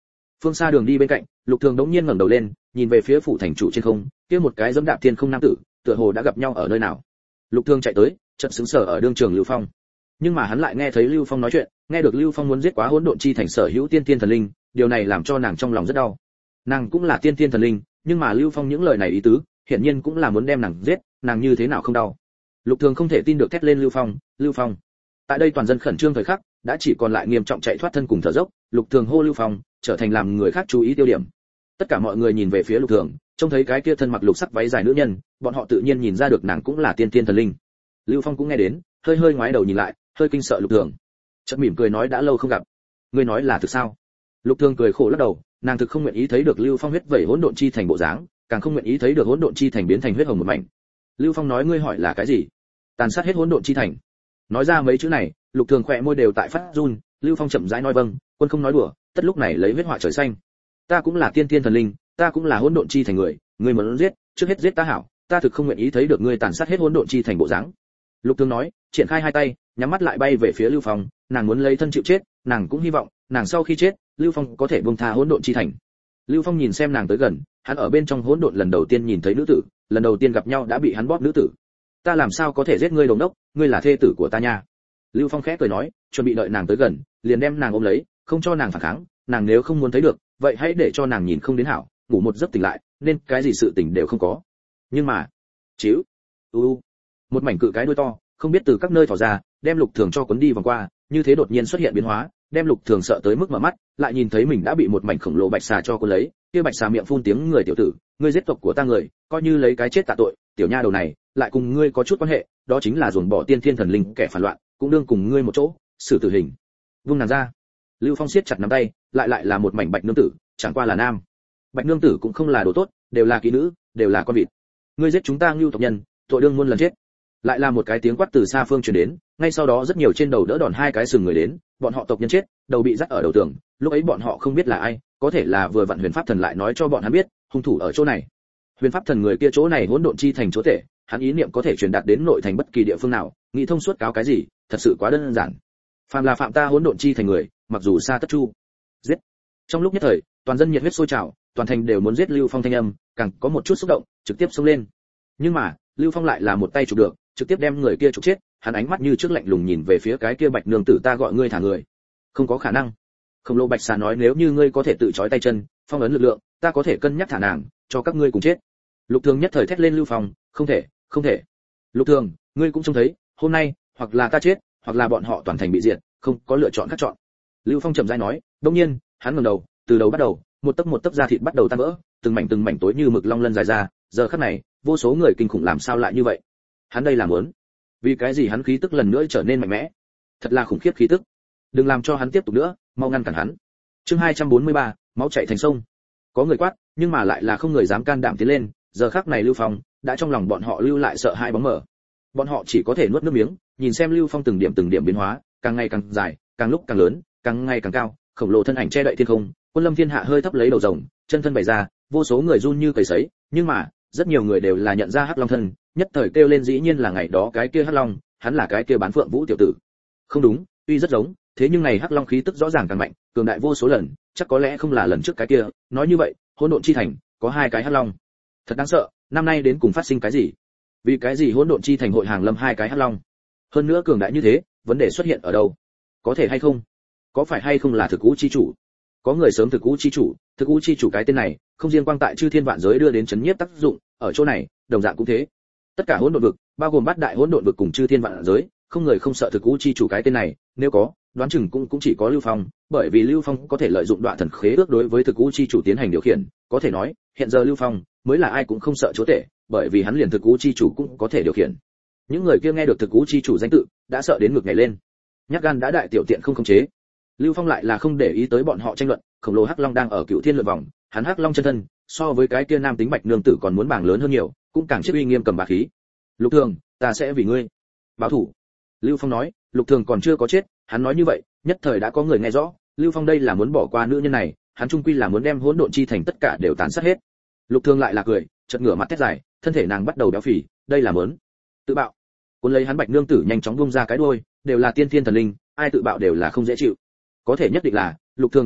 Phương xa đường đi bên cạnh, Lục Thường đống nhiên ngẩng đầu lên, nhìn về phía phủ thành chủ trên không, kia một cái dẫm đạp thiên không nam tử, tựa hồ đã gặp nhau ở nơi nào. Lục Thường chạy tới, chợt sững sờ ở đương trường Lưu Phong. Nhưng mà hắn lại nghe thấy Lưu Phong nói chuyện, nghe được Lưu Phong muốn giết quá hỗn độn chi thành sở hữu tiên tiên thần linh, điều này làm cho nàng trong lòng rất đau. Nàng cũng là tiên tiên thần linh, nhưng mà Lưu Phong những lời này ý tứ, hiển nhiên cũng là muốn đem nàng giết, nàng như thế nào không đau. Lục Thường không thể tin được thét lên Lưu Phong, Lưu Phong. Tại đây toàn dân khẩn trương thời khắc, đã chỉ còn lại nghiêm trọng chạy thoát thân cùng thở dốc, Lục Thường hô Lưu Phong, trở thành làm người khác chú ý tiêu điểm. Tất cả mọi người nhìn về phía Lục Thường, trông thấy cái kia thân mặc lục sắc váy dài nữ nhân, bọn họ tự nhiên nhìn ra được nàng cũng là tiên tiên thần linh. Lưu Phong cũng nghe đến, hơi hơi ngoái đầu nhìn lại, hơi kinh sợ Lục Thường. Chợt mỉm cười nói đã lâu không gặp, ngươi nói là thực sao? Lục Thường cười khổ lắc đầu, nàng thực không nguyện ý thấy được Lưu Phong huyết vẩy hỗn độn chi thành bộ dáng, càng không nguyện ý thấy được hỗn độn chi thành biến thành huyết hồng một mảnh. Lưu Phong nói ngươi hỏi là cái gì? Tàn sát hết hỗn độn chi thành. Nói ra mấy chữ này, Lục Thường khỏe môi đều tại phát run. Lưu Phong chậm rãi nói vâng, quân không nói đùa, tất lúc này lấy huyết họa trời xanh. Ta cũng là tiên tiên thần linh, ta cũng là hỗn độn chi thành người, ngươi muốn giết, trước hết giết ta hảo, ta thực không nguyện ý thấy được ngươi tàn sát hết hỗn độn chi thành bộ dáng. Lục Thường nói, triển khai hai tay, nhắm mắt lại bay về phía Lưu Phong, nàng muốn lấy thân chịu chết, nàng cũng hy vọng, nàng sau khi chết, Lưu Phong có thể buông tha hỗn độn chi thành. Lưu Phong nhìn xem nàng tới gần, hắn ở bên trong hỗn độn lần đầu tiên nhìn thấy nữ tử, lần đầu tiên gặp nhau đã bị hắn bóp nữ tử. Ta làm sao có thể giết ngươi đồng đốc, ngươi là thê tử của ta nha. Lưu Phong khẽ cười nói, chuẩn bị đợi nàng tới gần, liền đem nàng ôm lấy, không cho nàng phản kháng, nàng nếu không muốn thấy được, vậy hãy để cho nàng nhìn không đến hảo, ngủ một giấc tỉnh lại, nên cái gì sự tình đều không có. Nhưng mà, chíu, u, một mảnh cự cái đuôi to, không biết từ các nơi thò ra, đem Lục Thường cho cuốn đi vòng qua, như thế đột nhiên xuất hiện biến hóa, đem Lục Thường sợ tới mức mở mắt, lại nhìn thấy mình đã bị một mảnh khổng lồ bạch xà cho cuốn lấy, kia bạch xà miệng phun tiếng người tiểu tử, ngươi giết tộc của ta người, coi như lấy cái chết tạ tội, tiểu nha đầu này, lại cùng ngươi có chút quan hệ, đó chính là dồn bỏ tiên thiên thần linh kẻ phản loạn, cũng đương cùng ngươi một chỗ, xử tử hình. Vung nàng ra. Lưu Phong siết chặt nắm tay, lại lại là một mảnh bạch nương tử, chẳng qua là nam. Bạch nương tử cũng không là đồ tốt, đều là kỹ nữ, đều là con vịt. Ngươi giết chúng ta Ngưu tộc nhân, tội đương muôn lần chết. Lại là một cái tiếng quát từ xa phương truyền đến, ngay sau đó rất nhiều trên đầu đỡ đòn hai cái sừng người đến, bọn họ tộc nhân chết, đầu bị dắt ở đầu tường, lúc ấy bọn họ không biết là ai, có thể là vừa vặn Huyền Pháp Thần lại nói cho bọn hắn biết, hung thủ ở chỗ này. Huyền Pháp Thần người kia chỗ này hỗn độn chi thành chỗ thể, hắn ý niệm có thể truyền đạt đến nội thành bất kỳ địa phương nào, nghĩ thông suốt cáo cái gì, thật sự quá đơn giản. Phàm là phạm ta hỗn độn chi thành người, mặc dù xa tất chu. Giết. Trong lúc nhất thời, toàn dân nhiệt huyết sôi trào, toàn thành đều muốn giết Lưu Phong thanh âm, càng có một chút xúc động, trực tiếp xông lên. Nhưng mà, Lưu Phong lại là một tay chụp được, trực tiếp đem người kia chụp chết, hắn ánh mắt như trước lạnh lùng nhìn về phía cái kia bạch nương tử, ta gọi ngươi thả người. Không có khả năng. Khổng lồ bạch xà nói nếu như ngươi có thể tự trói tay chân, phong ấn lực lượng, ta có thể cân nhắc thả nàng, cho các ngươi cùng chết. Lục Thường nhất thời thét lên Lưu Phong, không thể, không thể. Lục Thường, ngươi cũng trông thấy, hôm nay, hoặc là ta chết, hoặc là bọn họ toàn thành bị diệt, không có lựa chọn khác chọn. Lưu Phong trầm rãi nói, đương nhiên, hắn ngẩng đầu, từ đầu bắt đầu, một tấc một tấc da thịt bắt đầu tan vỡ, từng mảnh từng mảnh tối như mực long lân dài ra, giờ khắc này, vô số người kinh khủng làm sao lại như vậy? Hắn đây là muốn, vì cái gì hắn khí tức lần nữa trở nên mạnh mẽ? Thật là khủng khiếp khí tức. Đừng làm cho hắn tiếp tục nữa, mau ngăn cản hắn. Chương hai trăm bốn mươi ba, máu chảy thành sông. Có người quát, nhưng mà lại là không người dám can đảm tiến lên, giờ khắc này Lưu Phong đã trong lòng bọn họ lưu lại sợ hãi bóng mờ. Bọn họ chỉ có thể nuốt nước miếng, nhìn xem Lưu Phong từng điểm từng điểm biến hóa, càng ngày càng dài, càng lúc càng lớn, càng ngày càng cao, khổng lồ thân ảnh che đậy thiên không, Quân Lâm Thiên Hạ hơi thấp lấy đầu rồng, chân thân bày ra, vô số người run như cầy sấy, nhưng mà, rất nhiều người đều là nhận ra Hắc Long thân, nhất thời kêu lên dĩ nhiên là ngày đó cái kia Hắc Long, hắn là cái kia bán phượng vũ tiểu tử. Không đúng, tuy rất giống, thế nhưng này Hắc Long khí tức rõ ràng càng mạnh, cường đại vô số lần, chắc có lẽ không là lần trước cái kia, nói như vậy, hỗn độn chi thành có hai cái Hắc Long. Thật đáng sợ, năm nay đến cùng phát sinh cái gì? Vì cái gì hỗn độn chi thành hội hàng lâm hai cái Hắc Long? Hơn nữa cường đại như thế, vấn đề xuất hiện ở đâu? Có thể hay không? Có phải hay không là thực cũ chi chủ? Có người sớm thực cũ chi chủ, thực cũ chi chủ cái tên này, không riêng quang tại chư thiên vạn giới đưa đến chấn nhiếp tác dụng, ở chỗ này, đồng dạng cũng thế. Tất cả hỗn độn vực, bao gồm bát đại hỗn độn vực cùng chư thiên vạn giới, không người không sợ thực cũ chi chủ cái tên này, nếu có, đoán chừng cũng cũng chỉ có Lưu Phong, bởi vì Lưu Phong có thể lợi dụng đoạn thần khế ước đối với thực cũ chi chủ tiến hành điều khiển, có thể nói, hiện giờ Lưu Phong mới là ai cũng không sợ chúa tể, bởi vì hắn liền thực cũ chi chủ cũng có thể điều khiển. Những người kia nghe được thực cũ chi chủ danh tự, đã sợ đến ngực nhảy lên. Nhát gan đã đại tiểu tiện không khống chế. Lưu Phong lại là không để ý tới bọn họ tranh luận, khổng lồ Hắc Long đang ở cựu thiên lượn vòng, hắn Hắc Long chân thân, so với cái kia nam tính bạch nương tử còn muốn bảng lớn hơn nhiều, cũng càng chiếc uy nghiêm cầm bá khí. Lục Thường, ta sẽ vì ngươi báo thủ. Lưu Phong nói, Lục Thường còn chưa có chết, hắn nói như vậy, nhất thời đã có người nghe rõ, Lưu Phong đây là muốn bỏ qua nữ nhân này, hắn trung quy là muốn đem hỗn độn chi thành tất cả đều tàn sát hết. Lục Thường lại là cười, chợt ngửa mặt thét dài, thân thể nàng bắt đầu béo phì, đây là muốn tự bạo. Cuốn lấy hắn bạch nương tử nhanh chóng bung ra cái đuôi, đều là tiên thiên thần linh, ai tự bạo đều là không dễ chịu. Có thể nhất định là Lục Thường tự bạo,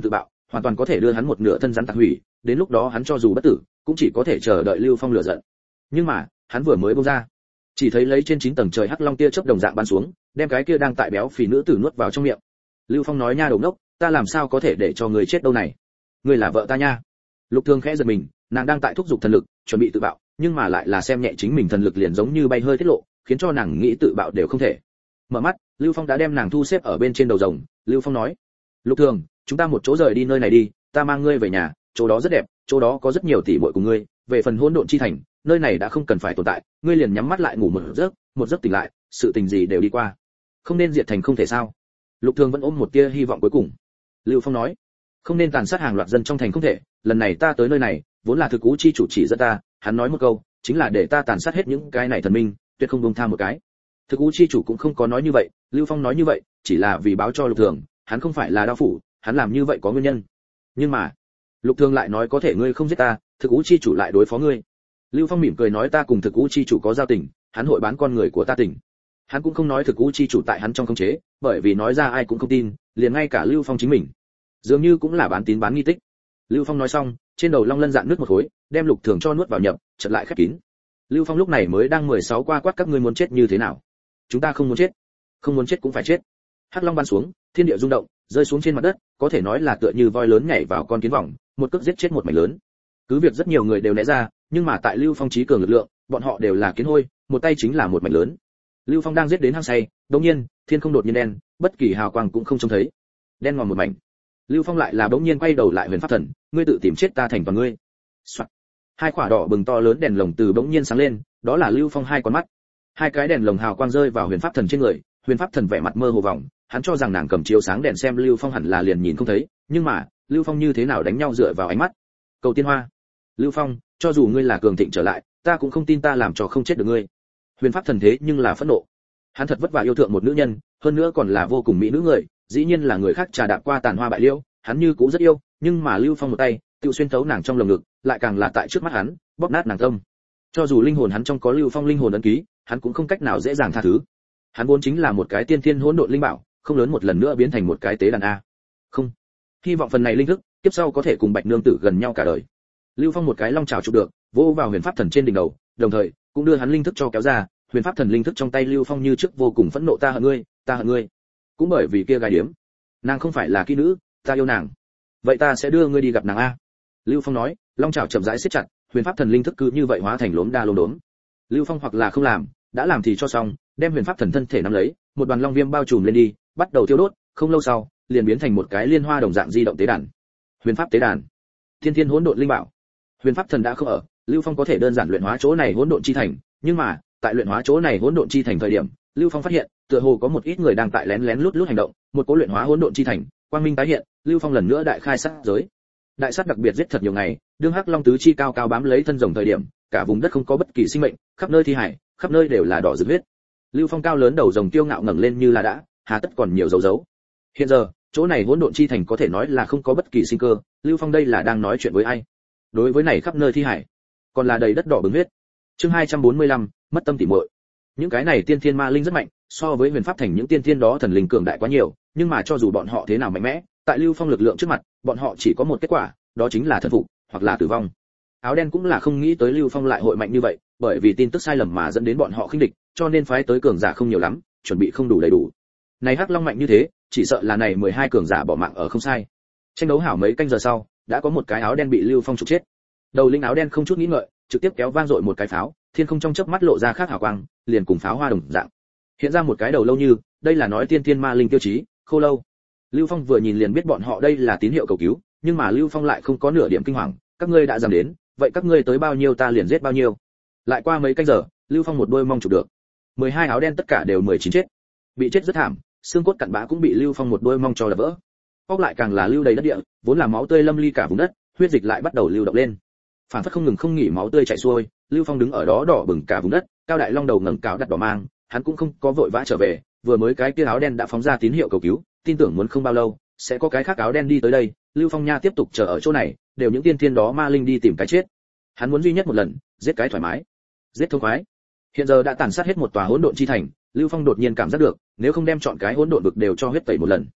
hoàn toàn có thể đưa hắn một nửa thân rắn tạc hủy, đến lúc đó hắn cho dù bất tử cũng chỉ có thể chờ đợi Lưu Phong lửa giận. Nhưng mà hắn vừa mới buông ra, chỉ thấy lấy trên chín tầng trời hắc long tia chớp đồng dạng bắn xuống, đem cái kia đang tại béo phì nữ tử nuốt vào trong miệng. Lưu Phong nói: nha đầu ngốc, ta làm sao có thể để cho người chết đâu này, ngươi là vợ ta nha. Lục Thường khẽ giật mình, nàng đang tại thúc giục thần lực chuẩn bị tự bạo, nhưng mà lại là xem nhẹ chính mình thần lực liền giống như bay hơi tiết lộ, khiến cho nàng nghĩ tự bạo đều không thể. Mở mắt, Lưu Phong đã đem nàng thu xếp ở bên trên đầu rồng. Lưu Phong nói: Lục Thường, chúng ta một chỗ rời đi nơi này đi, ta mang ngươi về nhà, chỗ đó rất đẹp, chỗ đó có rất nhiều tỷ muội của ngươi, về phần hỗn độn chi thành, nơi này đã không cần phải tồn tại, ngươi liền nhắm mắt lại ngủ một giấc, một giấc tỉnh lại, sự tình gì đều đi qua. Không nên diệt thành không thể sao? Lục Thường vẫn ôm một tia hy vọng cuối cùng. Lưu Phong nói: không nên tàn sát hàng loạt dân trong thành không thể, lần này ta tới nơi này, vốn là thực cú chi chủ chỉ dẫn ta, hắn nói một câu, chính là để ta tàn sát hết những cái này thần minh, tuyệt không buông tha một cái. Thực cú chi chủ cũng không có nói như vậy, Lưu Phong nói như vậy, chỉ là vì báo cho Lục Thường, hắn không phải là đao phủ, hắn làm như vậy có nguyên nhân. Nhưng mà, Lục Thường lại nói có thể ngươi không giết ta, thực cú chi chủ lại đối phó ngươi. Lưu Phong mỉm cười nói ta cùng thực cú chi chủ có giao tình, hắn hội bán con người của ta tình. Hắn cũng không nói thực cú chi chủ tại hắn trong khống chế, bởi vì nói ra ai cũng không tin, liền ngay cả Lưu Phong chính mình, dường như cũng là bán tín bán nghi tích. Lưu Phong nói xong, trên đầu long lân dạn nước một khối, đem Lục Thường cho nuốt vào nhập, chợt lại khép kín. Lưu Phong lúc này mới đang mười sáu qua quát các ngươi muốn chết như thế nào? Chúng ta không muốn chết, không muốn chết cũng phải chết. Hắc long bắn xuống, thiên địa rung động, rơi xuống trên mặt đất, có thể nói là tựa như voi lớn nhảy vào con kiến vòng, một cước giết chết một mảnh lớn. Cứ việc rất nhiều người đều né ra, nhưng mà tại Lưu Phong trí cường lực lượng, bọn họ đều là kiến hôi, một tay chính là một mảnh lớn. Lưu Phong đang giết đến hăng say, đột nhiên, thiên không đột nhiên đen, bất kỳ hào quang cũng không trông thấy. Đen ngòm một mảnh. Lưu Phong lại là bỗng nhiên quay đầu lại Huyền Pháp Thần, ngươi tự tìm chết ta thành toàn ngươi. Soạt. Hai quả đỏ bừng to lớn đèn lồng từ bỗng nhiên sáng lên, đó là Lưu Phong hai con mắt. Hai cái đèn lồng hào quang rơi vào Huyền Pháp Thần trên người, Huyền Pháp Thần vẻ mặt mơ hồ vòng, hắn cho rằng nàng cầm chiếu sáng đèn xem Lưu Phong hẳn là liền nhìn không thấy, nhưng mà, Lưu Phong như thế nào đánh nhau dựa vào ánh mắt. Cầu Tiên Hoa. Lưu Phong, cho dù ngươi là cường thịnh trở lại, ta cũng không tin ta làm cho không chết được ngươi. Huyền Pháp Thần thế nhưng là phẫn nộ. Hắn thật vất vả yêu thượng một nữ nhân, hơn nữa còn là vô cùng mỹ nữ người, dĩ nhiên là người khác trà đạp qua tàn hoa bại liễu, hắn như cũng rất yêu, nhưng mà Lưu Phong một tay, tự xuyên thấu nàng trong lồng ngực, lại càng là tại trước mắt hắn, bóp nát nàng tâm. Cho dù linh hồn hắn trong có Lưu Phong linh hồn ấn ký, hắn cũng không cách nào dễ dàng tha thứ. Hắn vốn chính là một cái tiên thiên hỗn độn linh bảo, không lớn một lần nữa biến thành một cái tế đàn a. Không. Hy vọng phần này linh thức, tiếp sau có thể cùng Bạch Nương tử gần nhau cả đời. Lưu Phong một cái long chảo chụp được, vỗ vào Huyền Pháp Thần trên đỉnh đầu, đồng thời cũng đưa hắn linh thức cho kéo ra. Huyền Pháp Thần linh thức trong tay Lưu Phong như trước vô cùng phẫn nộ ta hận ngươi, ta hận ngươi. Cũng bởi vì kia gái điếm, nàng không phải là kỹ nữ, ta yêu nàng. Vậy ta sẽ đưa ngươi đi gặp nàng a. Lưu Phong nói, long chảo chậm rãi siết chặt, Huyền Pháp Thần linh thức cứ như vậy hóa thành lốm đa lốm đốm. Lưu Phong hoặc là không làm, đã làm thì cho xong, đem Huyền Pháp Thần thân thể nắm lấy, một đoàn long viêm bao trùm lên đi, bắt đầu tiêu đốt, không lâu sau, liền biến thành một cái liên hoa đồng dạng di động tế đàn. Huyền Pháp tế đàn, Thiên Thiên hỗn độn linh bảo. Huyền Pháp Thần đã không ở, Lưu Phong có thể đơn giản luyện hóa chỗ này hỗn độn chi thành, nhưng mà, tại luyện hóa chỗ này hỗn độn chi thành thời điểm, Lưu Phong phát hiện, tựa hồ có một ít người đang tại lén lén lút lút hành động, một cố luyện hóa hỗn độn chi thành, quang minh tái hiện, Lưu Phong lần nữa đại khai sát giới. Đại sát đặc biệt giết thật nhiều ngày, đương hắc long tứ chi cao cao bám lấy thân rồng thời điểm, cả vùng đất không có bất kỳ sinh mệnh, khắp nơi thi hải, khắp nơi đều là đỏ rực huyết. Lưu Phong cao lớn đầu rồng tiêu ngạo ngẩng lên như là đã, hà tất còn nhiều dấu dấu. Hiện giờ, chỗ này hỗn độn chi thành có thể nói là không có bất kỳ sinh cơ, Lưu Phong đây là đang nói chuyện với ai? Đối với này khắp nơi thi hải, còn là đầy đất đỏ bừng huyết. Chương hai trăm bốn mươi lăm, mất tâm tỉ muội. Những cái này tiên thiên ma linh rất mạnh, so với Huyền Pháp Thành những tiên thiên đó thần linh cường đại quá nhiều, nhưng mà cho dù bọn họ thế nào mạnh mẽ, tại Lưu Phong lực lượng trước mặt, bọn họ chỉ có một kết quả, đó chính là thần phục, hoặc là tử vong. Áo đen cũng là không nghĩ tới Lưu Phong lại hội mạnh như vậy, bởi vì tin tức sai lầm mà dẫn đến bọn họ khinh địch, cho nên phái tới cường giả không nhiều lắm, chuẩn bị không đủ đầy đủ. Này Hắc Long mạnh như thế, chỉ sợ là này mười hai cường giả bỏ mạng ở không sai. Tranh đấu hảo mấy canh giờ sau, đã có một cái áo đen bị Lưu Phong trục chết. Đầu linh áo đen không chút nghĩ ngợi, trực tiếp kéo vang dội một cái pháo, thiên không trong chớp mắt lộ ra khác hào quang, liền cùng pháo hoa đồng dạng. Hiện ra một cái đầu lâu như, đây là nói tiên thiên ma linh tiêu chí, khô lâu. Lưu Phong vừa nhìn liền biết bọn họ đây là tín hiệu cầu cứu, nhưng mà Lưu Phong lại không có nửa điểm kinh hoàng, các ngươi đã dám đến, vậy các ngươi tới bao nhiêu ta liền giết bao nhiêu. Lại qua mấy canh giờ, Lưu Phong một đôi mong chụp được. mười hai áo đen tất cả đều mười chín chết. Bị chết rất thảm, xương cốt cặn bã cũng bị Lưu Phong một đôi mong cho đập vỡ. Óc lại càng là lưu đầy đất địa, vốn là máu tươi lâm ly cả vùng đất, huyết dịch lại bắt đầu lưu động lên. Phản phất không ngừng không nghỉ máu tươi chảy xuôi, Lưu Phong đứng ở đó đỏ bừng cả vùng đất, Cao Đại Long đầu ngẩng cao đặt đỏ mang, hắn cũng không có vội vã trở về, vừa mới cái kia áo đen đã phóng ra tín hiệu cầu cứu, tin tưởng muốn không bao lâu sẽ có cái khác áo đen đi tới đây, Lưu Phong nha tiếp tục chờ ở chỗ này, đều những tiên thiên đó ma linh đi tìm cái chết. Hắn muốn duy nhất một lần, giết cái thoải mái, giết thông khoái. Hiện giờ đã tàn sát hết một tòa hỗn độn chi thành, Lưu Phong đột nhiên cảm giác được, nếu không đem chọn cái hỗn độn vực đều cho huyết tẩy một lần,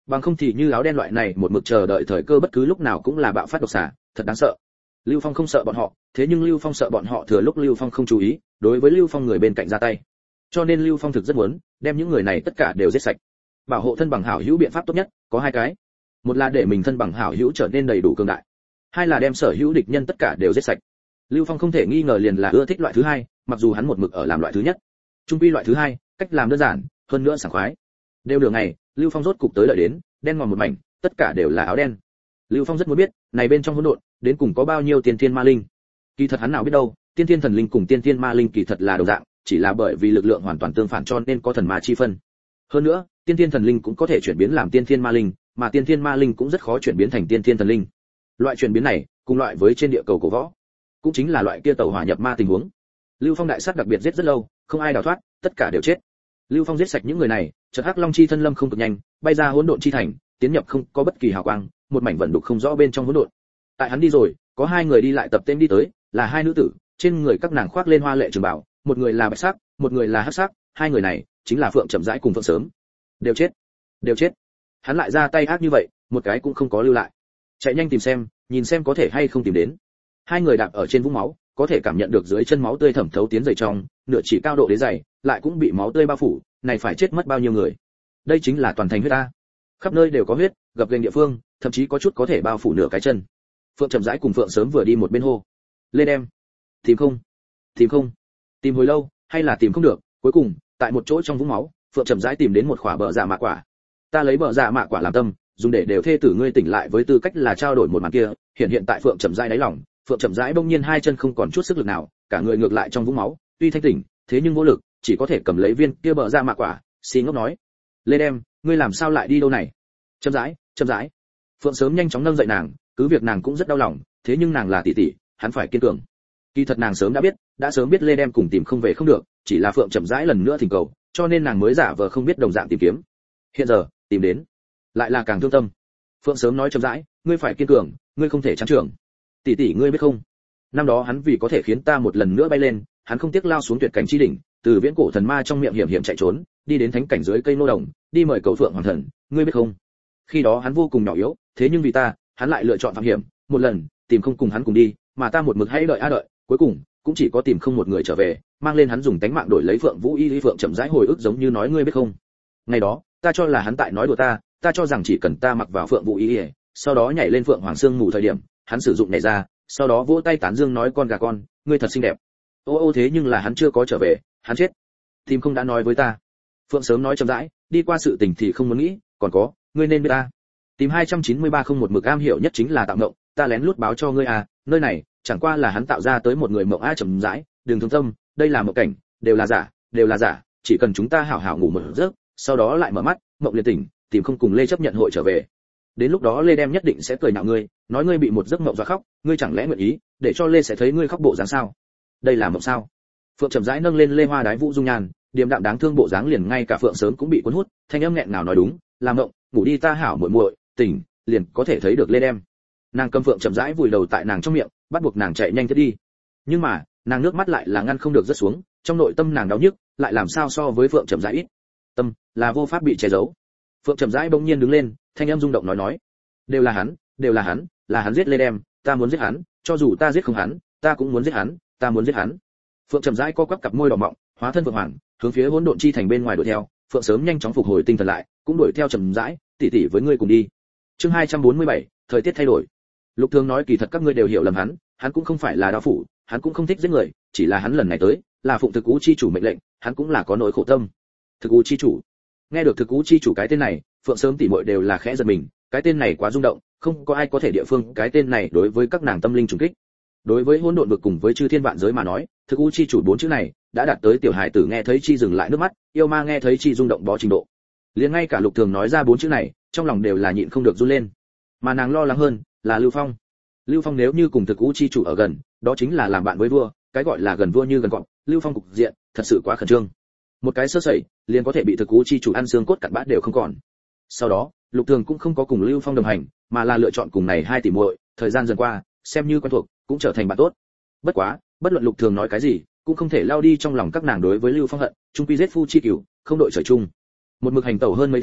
Bằng không thì như áo đen loại này một mực chờ đợi thời cơ bất cứ lúc nào cũng là bạo phát độc xà, thật đáng sợ. Lưu Phong không sợ bọn họ, thế nhưng Lưu Phong sợ bọn họ thừa lúc Lưu Phong không chú ý, đối với Lưu Phong người bên cạnh ra tay. Cho nên Lưu Phong thực rất muốn đem những người này tất cả đều giết sạch. Bảo hộ thân bằng hảo hữu biện pháp tốt nhất có hai cái. Một là để mình thân bằng hảo hữu trở nên đầy đủ cường đại, hai là đem sở hữu địch nhân tất cả đều giết sạch. Lưu Phong không thể nghi ngờ liền là ưa thích loại thứ hai, mặc dù hắn một mực ở làm loại thứ nhất. Trung quy loại thứ hai, cách làm đơn giản, hơn nữa sảng khoái. Đều đường ngày, Lưu Phong rốt cục tới lợi đến, đen ngòm một mảnh, tất cả đều là áo đen. Lưu Phong rất muốn biết, này bên trong hỗn độn, đến cùng có bao nhiêu tiên thiên ma linh. Kỳ thật hắn nào biết đâu, tiên thiên thần linh cùng tiên thiên ma linh kỳ thật là đồng dạng, chỉ là bởi vì lực lượng hoàn toàn tương phản cho nên có thần ma chi phân. Hơn nữa, tiên thiên thần linh cũng có thể chuyển biến làm tiên thiên ma linh, mà tiên thiên ma linh cũng rất khó chuyển biến thành tiên thiên thần linh. Loại chuyển biến này, cùng loại với trên địa cầu cổ võ, cũng chính là loại kia tẩu hỏa nhập ma tình huống. Lưu Phong đại sát đặc biệt giết rất lâu, không ai đào thoát, tất cả đều chết. Lưu Phong giết sạch những người này, chợt Hắc Long chi thân lâm không cực nhanh, bay ra hỗn độn chi thành, tiến nhập không có bất kỳ hào quang, một mảnh vận đục không rõ bên trong hỗn độn. Tại hắn đi rồi, có hai người đi lại tập tên đi tới, là hai nữ tử, trên người các nàng khoác lên hoa lệ trường bào, một người là bạch sắc, một người là hắc sắc, hai người này chính là Phượng Trầm Rãi cùng Phượng Sớm. Đều chết, đều chết. Hắn lại ra tay ác như vậy, một cái cũng không có lưu lại. Chạy nhanh tìm xem, nhìn xem có thể hay không tìm đến. Hai người đạp ở trên vũng máu, có thể cảm nhận được dưới chân máu tươi thẩm thấu tiến dày trong, nửa chỉ cao độ đế dày, lại cũng bị máu tươi bao phủ, này phải chết mất bao nhiêu người. Đây chính là toàn thành huyết a. Khắp nơi đều có huyết, gập ghềnh địa phương, thậm chí có chút có thể bao phủ nửa cái chân. Phượng Trầm Rãi cùng Phượng Sớm vừa đi một bên hô, "Lê đem, tìm không? Tìm không?" Tìm hồi lâu, hay là tìm không được, cuối cùng, tại một chỗ trong vũng máu, Phượng Trầm Rãi tìm đến một quả bờ dạ mạ quả. Ta lấy bờ dạ mạ quả làm tâm, dùng để đều thê tử ngươi tỉnh lại với tư cách là trao đổi một màn kia, hiện hiện tại Phượng Trầm Rãi đáy lòng, Phượng Trầm Rãi bỗng nhiên hai chân không còn chút sức lực nào, cả người ngược lại trong vũng máu, tuy thanh tỉnh, thế nhưng vô lực, chỉ có thể cầm lấy viên kia bờ dạ mạ quả, xì ngốc nói, "Lê đem, ngươi làm sao lại đi đâu này?" Trầm Rãi, Trầm Rãi. Phượng Sớm nhanh chóng nâng dậy nàng, cứ việc nàng cũng rất đau lòng, thế nhưng nàng là tỷ tỷ, hắn phải kiên cường. Kỳ thật nàng sớm đã biết, đã sớm biết Lê đem cùng tìm không về không được, chỉ là Phượng Trầm Rãi lần nữa thỉnh cầu, cho nên nàng mới giả vờ không biết đồng dạng tìm kiếm. Hiện giờ, tìm đến, lại là càng thương tâm. Phượng Sớm nói Trầm Rãi, ngươi phải kiên cường, ngươi không thể chán trường. Tỷ tỷ ngươi biết không? Năm đó hắn vì có thể khiến ta một lần nữa bay lên, hắn không tiếc lao xuống tuyệt cảnh chi đỉnh, từ viễn cổ thần ma trong miệng hiểm hiểm chạy trốn, đi đến thánh cảnh dưới cây nô đồng, đi mời cầu Phượng Hoàng thần, ngươi biết không? Khi đó hắn vô cùng nhỏ yếu, thế nhưng vì ta, hắn lại lựa chọn phạm hiểm, một lần, tìm không cùng hắn cùng đi, mà ta một mực hãy đợi a đợi, cuối cùng cũng chỉ có tìm không một người trở về, mang lên hắn dùng tánh mạng đổi lấy Phượng Vũ Y Lý. Phượng Trầm Rãi hồi ức giống như nói, ngươi biết không? Ngày đó, ta cho là hắn tại nói đùa ta, ta cho rằng chỉ cần ta mặc vào Phượng Vũ Y, sau đó nhảy lên Phượng Hoàng Sương ngủ thời điểm, hắn sử dụng nhảy ra, sau đó vỗ tay tán dương nói, con gà con, ngươi thật xinh đẹp. Ô ô thế nhưng là hắn chưa có trở về, hắn chết. Tìm không đã nói với ta. Phượng Sớm nói Trầm Rãi, đi qua sự tình thì không muốn nghĩ, còn có, ngươi nên biết ta. Tìm hai trăm chín mươi ba không một mực am hiểu nhất chính là tạo mộng, ta lén lút báo cho ngươi à, nơi này chẳng qua là hắn tạo ra tới một người mộng a. Trầm Rãi, đừng thương tâm, đây là mộng cảnh, đều là giả, đều là giả, chỉ cần chúng ta hảo hảo ngủ một giấc, sau đó lại mở mắt, mộng liền tỉnh, tìm không cùng Lê chấp nhận hội trở về. Đến lúc đó Lê đem nhất định sẽ cười nhạo ngươi, nói ngươi bị một giấc mộng dọa khóc, ngươi chẳng lẽ nguyện ý để cho Lê sẽ thấy ngươi khóc bộ dáng sao? Đây là mộng sao? Phượng Trầm Rãi nâng lên Lê Hoa Đái Vũ dung nhan, điềm đạm đáng thương bộ dáng liền ngay cả Phượng Sớm cũng bị cuốn hút, thanh âm nghẹn ngào nói, đúng, là mộng, ngủ đi ta hảo muội muội, tỉnh, liền có thể thấy được Lê đem. Nàng cầm Phượng Trầm Rãi vùi đầu tại nàng trong miệng, bắt buộc nàng chạy nhanh thiết đi. Nhưng mà, nàng nước mắt lại là ngăn không được rớt xuống, trong nội tâm nàng đau nhức, lại làm sao so với Phượng Trầm Rãi ít. Tâm là vô pháp bị che giấu. Phượng Trầm Rãi bỗng nhiên đứng lên, thanh âm rung động nói nói, đều là hắn, đều là hắn, là hắn giết Lê đem, ta muốn giết hắn, cho dù ta giết không hắn, ta cũng muốn giết hắn, ta muốn giết hắn. Phượng Trầm Rãi co quắp cặp môi đỏ mọng, hóa thân Phượng Hoàng, hướng phía hỗn độn chi thành bên ngoài đuổi theo. Phượng Sớm nhanh chóng phục hồi tinh thần lại, cũng đuổi theo Trầm Rãi, tỷ tỷ với ngươi cùng đi. Chương hai trăm bốn mươi bảy, thời tiết thay đổi. Lục Thường nói, kỳ thật các ngươi đều hiểu lầm hắn, hắn cũng không phải là đao phủ, hắn cũng không thích giết người, chỉ là hắn lần này tới, là phụng Thực Cú chi chủ mệnh lệnh, hắn cũng là có nỗi khổ tâm. Thực Cú chi chủ. Nghe được Thực Cú chi chủ cái tên này, Phượng Sớm tỷ muội đều là khẽ giật mình, cái tên này quá rung động, không có ai có thể địa phương cái tên này đối với các nàng tâm linh trùng kích. Đối với hỗn độn vực cùng với chư thiên vạn giới mà nói, Thực Cú chi chủ bốn chữ này đã đạt tới tiểu hài tử nghe thấy chi dừng lại nước mắt, yêu ma nghe thấy chi rung động bó trình độ. Liền ngay cả Lục Thường nói ra bốn chữ này, trong lòng đều là nhịn không được run lên. Mà nàng lo lắng hơn là Lưu Phong. Lưu Phong nếu như cùng Thực Cú chi chủ ở gần, đó chính là làm bạn với vua, cái gọi là gần vua như gần cọp, Lưu Phong cục diện thật sự quá khẩn trương. Một cái sơ sẩy, liền có thể bị Thực Cú chi chủ ăn xương cốt cặn bã đều không còn. Sau đó, Lục Thường cũng không có cùng Lưu Phong đồng hành, mà là lựa chọn cùng này hai tỷ muội, thời gian dần qua, xem như quen thuộc, cũng trở thành bạn tốt. Bất quá, bất luận Lục Thường nói cái gì, cũng không thể lao đi trong lòng các nàng đối với Lưu Phong hận, chung quy giết phu chi cửu, không đội trời chung. Một mực hành tẩu hơn mấy tháng,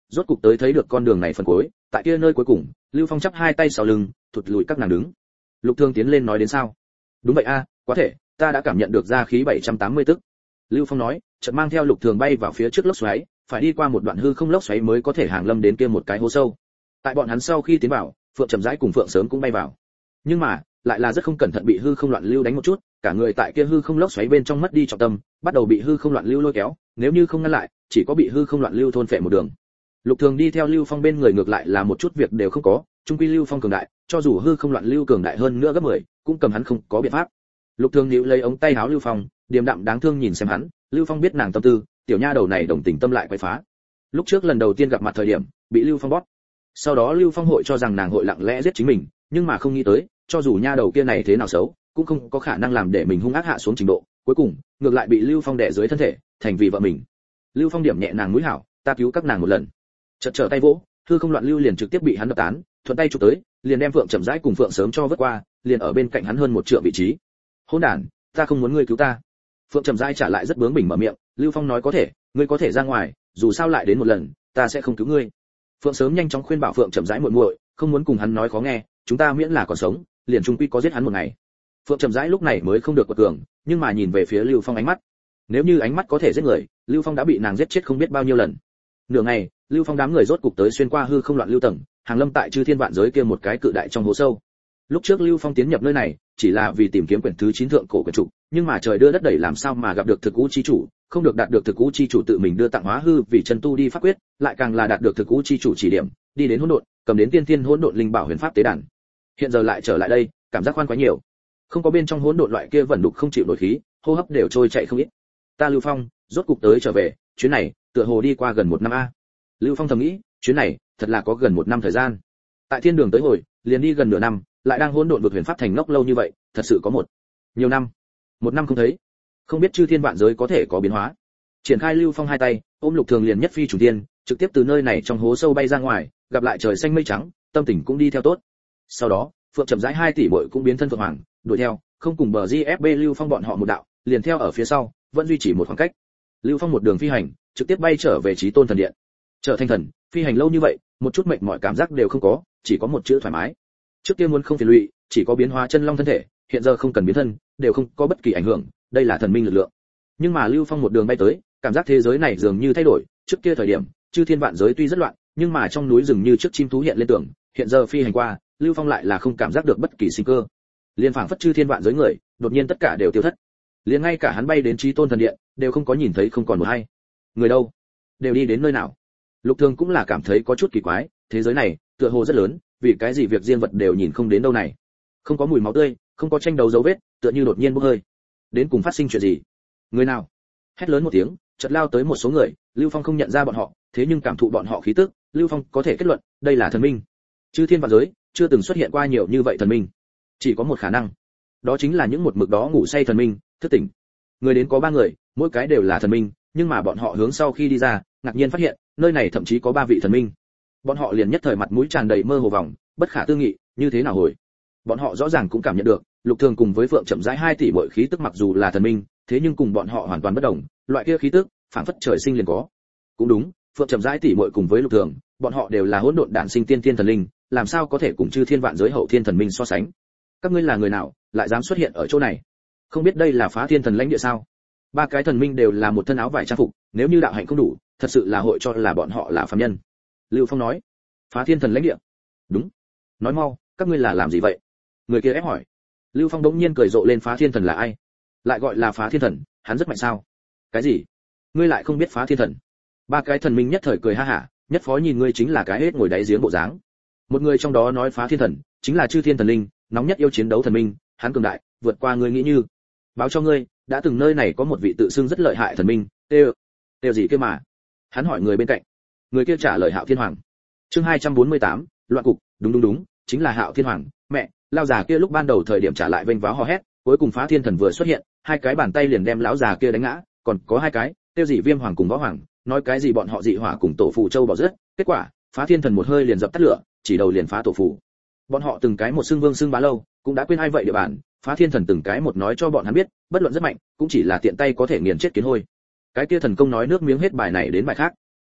rốt cục tới thấy được con đường này phần cuối, tại kia nơi cuối cùng, Lưu Phong chắp hai tay sau lưng, thụt lùi các nàng đứng. Lục Thường tiến lên nói đến sao? Đúng vậy a, quá thể, ta đã cảm nhận được ra khí bảy trăm tám mươi tức. Lưu Phong nói, chợt mang theo Lục Thường bay vào phía trước lốc xoáy, phải đi qua một đoạn hư không lốc xoáy mới có thể hàng lâm đến kia một cái hố sâu. Tại bọn hắn sau khi tiến vào, Phượng Trầm Rãi cùng Phượng Sớm cũng bay vào. Nhưng mà, lại là rất không cẩn thận bị hư không loạn lưu đánh một chút, cả người tại kia hư không lốc xoáy bên trong mất đi trọng tâm, bắt đầu bị hư không loạn lưu lôi kéo, nếu như không ngăn lại, chỉ có bị hư không loạn lưu thôn phệ một đường. Lục Thường đi theo Lưu Phong bên người ngược lại là một chút việc đều không có, trung quy Lưu Phong cường đại, cho dù hư không loạn lưu cường đại hơn nữa gấp mười, cũng cầm hắn không có biện pháp. Lục Thường níu lấy ống tay áo Lưu Phong, điềm đạm đáng thương nhìn xem hắn, Lưu Phong biết nàng tâm tư, tiểu nha đầu này đồng tình tâm lại quậy phá. Lúc trước lần đầu tiên gặp mặt thời điểm, bị Lưu Phong bóp. Sau đó Lưu Phong hội cho rằng nàng hội lặng lẽ giết chính mình, nhưng mà không nghĩ tới, cho dù nha đầu kia này thế nào xấu, cũng không có khả năng làm để mình hung ác hạ xuống trình độ, cuối cùng, ngược lại bị Lưu Phong đè dưới thân thể, thành vì vợ mình. Lưu Phong điểm nhẹ nàng mũi hảo, ta cứu các nàng một lần. Chợt trở tay vỗ, hư không loạn lưu liền trực tiếp bị hắn đập tán, thuận tay chụp tới, liền đem Phượng Trầm Rãi cùng Phượng Sớm cho vớt qua, liền ở bên cạnh hắn hơn một trượng vị trí. Hỗn đản, ta không muốn ngươi cứu ta. Phượng Trầm Rãi trả lại rất bướng bỉnh mở miệng, Lưu Phong nói có thể, ngươi có thể ra ngoài, dù sao lại đến một lần, ta sẽ không cứu ngươi. Phượng Sớm nhanh chóng khuyên bảo Phượng Trầm Rãi muội muội, không muốn cùng hắn nói khó nghe, chúng ta miễn là còn sống, liền chung quy có giết hắn một ngày. Phượng Trầm Rãi lúc này mới không được quật cường, nhưng mà nhìn về phía Lưu Phong ánh mắt. Nếu như ánh mắt có thể giết người, Lưu Phong đã bị nàng giết chết không biết bao nhiêu lần. Nửa ngày, Lưu Phong đám người rốt cục tới xuyên qua hư không loạn lưu tầng, hàng lâm tại chư thiên vạn giới kia một cái cự đại trong hố sâu. Lúc trước Lưu Phong tiến nhập nơi này, chỉ là vì tìm kiếm quyển thứ chín thượng cổ quyển trục, nhưng mà trời đưa đất đẩy làm sao mà gặp được thực cú chi chủ, không được đạt được thực cú chi chủ tự mình đưa tặng hóa hư vì chân tu đi pháp quyết, lại càng là đạt được thực cú chi chủ chỉ điểm, đi đến hỗn độn, cầm đến tiên thiên hỗn độn linh bảo huyền pháp tế đàn. Hiện giờ lại trở lại đây, cảm giác khoan quá nhiều. Không có bên trong hỗn độn loại kia vẩn đục không chịu nổi khí, hô hấp đều trôi chạy không ít. Ta Lưu Phong, rốt cục tới trở về, chuyến này, tựa hồ đi qua gần một năm a. Lưu Phong thầm nghĩ, chuyến này, thật là có gần một năm thời gian. Tại thiên đường tới hồi, liền đi gần nửa năm, lại đang hỗn độn vực huyền pháp thành ngốc lâu như vậy, thật sự có một nhiều năm. Một năm không thấy, không biết chư thiên vạn giới có thể có biến hóa. Triển khai Lưu Phong hai tay, ôm Lục Thường liền nhất phi trùng thiên, trực tiếp từ nơi này trong hố sâu bay ra ngoài, gặp lại trời xanh mây trắng, tâm tình cũng đi theo tốt. Sau đó, Phượng Trầm Rãi hai tỷ muội cũng biến thân Phượng Hoàng, đuổi theo, không cùng bờ giê ép bê Lưu Phong bọn họ một đạo, liền theo ở phía sau, vẫn duy trì một khoảng cách. Lưu Phong một đường phi hành, trực tiếp bay trở về Chí Tôn thần điện. Trở thành thần, phi hành lâu như vậy, một chút mệt mỏi cảm giác đều không có, chỉ có một chữ thoải mái. Trước kia muốn không phiền lụy, chỉ có biến hóa chân long thân thể, hiện giờ không cần biến thân, đều không có bất kỳ ảnh hưởng, đây là thần minh lực lượng. Nhưng mà Lưu Phong một đường bay tới, cảm giác thế giới này dường như thay đổi, trước kia thời điểm, chư thiên vạn giới tuy rất loạn, nhưng mà trong núi rừng như trước chim thú hiện lên tưởng, hiện giờ phi hành qua, Lưu Phong lại là không cảm giác được bất kỳ sinh cơ. Liên phảng phất chư thiên vạn giới người, đột nhiên tất cả đều tiêu thất. Liền ngay cả hắn bay đến Chí Tôn thần điện, đều không có nhìn thấy không còn một hay. Người đâu? Đều đi đến nơi nào? Lục Thường cũng là cảm thấy có chút kỳ quái, thế giới này, tựa hồ rất lớn, vì cái gì việc riêng vật đều nhìn không đến đâu này. Không có mùi máu tươi, không có tranh đấu dấu vết, tựa như đột nhiên bốc hơi. Đến cùng phát sinh chuyện gì? Người nào? Hét lớn một tiếng, chợt lao tới một số người, Lưu Phong không nhận ra bọn họ, thế nhưng cảm thụ bọn họ khí tức, Lưu Phong có thể kết luận, đây là thần minh. Chư thiên vạn giới, chưa từng xuất hiện qua nhiều như vậy thần minh. Chỉ có một khả năng, đó chính là những một mực đó ngủ say thần minh, thức tỉnh. Người đến có ba người, mỗi cái đều là thần minh, nhưng mà bọn họ hướng sau khi đi ra, ngạc nhiên phát hiện, nơi này thậm chí có ba vị thần minh. Bọn họ liền nhất thời mặt mũi tràn đầy mơ hồ vòng, bất khả tư nghị, như thế nào hồi? Bọn họ rõ ràng cũng cảm nhận được, Lục Thường cùng với Phượng Trầm Rãi hai tỷ muội khí tức mặc dù là thần minh, thế nhưng cùng bọn họ hoàn toàn bất đồng, loại kia khí tức, phản phất trời sinh liền có. Cũng đúng, Phượng Trầm Rãi tỷ muội cùng với Lục Thường, bọn họ đều là hỗn độn đản sinh tiên thiên thần linh, làm sao có thể cùng chư thiên vạn giới hậu thiên thần minh so sánh? Các ngươi là người nào, lại dám xuất hiện ở chỗ này? Không biết đây là Phá Thiên thần lãnh địa sao? Ba cái thần minh đều là một thân áo vải trang phục, nếu như đạo hạnh không đủ, thật sự là hội cho là bọn họ là phàm nhân. Lưu Phong nói, Phá Thiên thần lãnh địa? Đúng. Nói mau, các ngươi là làm gì vậy? Người kia ép hỏi. Lưu Phong đống nhiên cười rộ lên, Phá Thiên thần là ai? Lại gọi là Phá Thiên thần, hắn rất mạnh sao? Cái gì? Ngươi lại không biết Phá Thiên thần? Ba cái thần minh nhất thời cười ha hả, nhất phó nhìn ngươi chính là cái hết ngồi đáy giếng bộ dáng. Một người trong đó nói Phá Thiên thần chính là chư thiên thần linh, nóng nhất yêu chiến đấu thần minh, hắn cường đại, vượt qua ngươi nghĩ như. Báo cho ngươi, đã từng nơi này có một vị tự xưng rất lợi hại thần minh, têu têu gì kia mà? Hắn hỏi người bên cạnh. Người kia trả lời Hạo Thiên Hoàng. Chương hai trăm bốn mươi tám, loạn cục, đúng đúng đúng, chính là Hạo Thiên Hoàng. Mẹ, lão già kia lúc ban đầu thời điểm trả lại vênh váo hò hét, cuối cùng Phá Thiên thần vừa xuất hiện, hai cái bàn tay liền đem lão già kia đánh ngã, còn có hai cái, tiêu gì Viêm Hoàng cùng Võ Hoàng, nói cái gì bọn họ dị hỏa cùng tổ phù châu bỏ rớt, kết quả, Phá Thiên thần một hơi liền dập tắt lửa, chỉ đầu liền phá tổ phù. Bọn họ từng cái một xưng vương xưng bá lâu, cũng đã quên ai vậy địa bàn, Phá Thiên thần từng cái một nói cho bọn hắn biết, bất luận rất mạnh, cũng chỉ là tiện tay có thể nghiền chết kiến hôi. Cái kia thần công nói nước miếng hết bài này đến bài khác.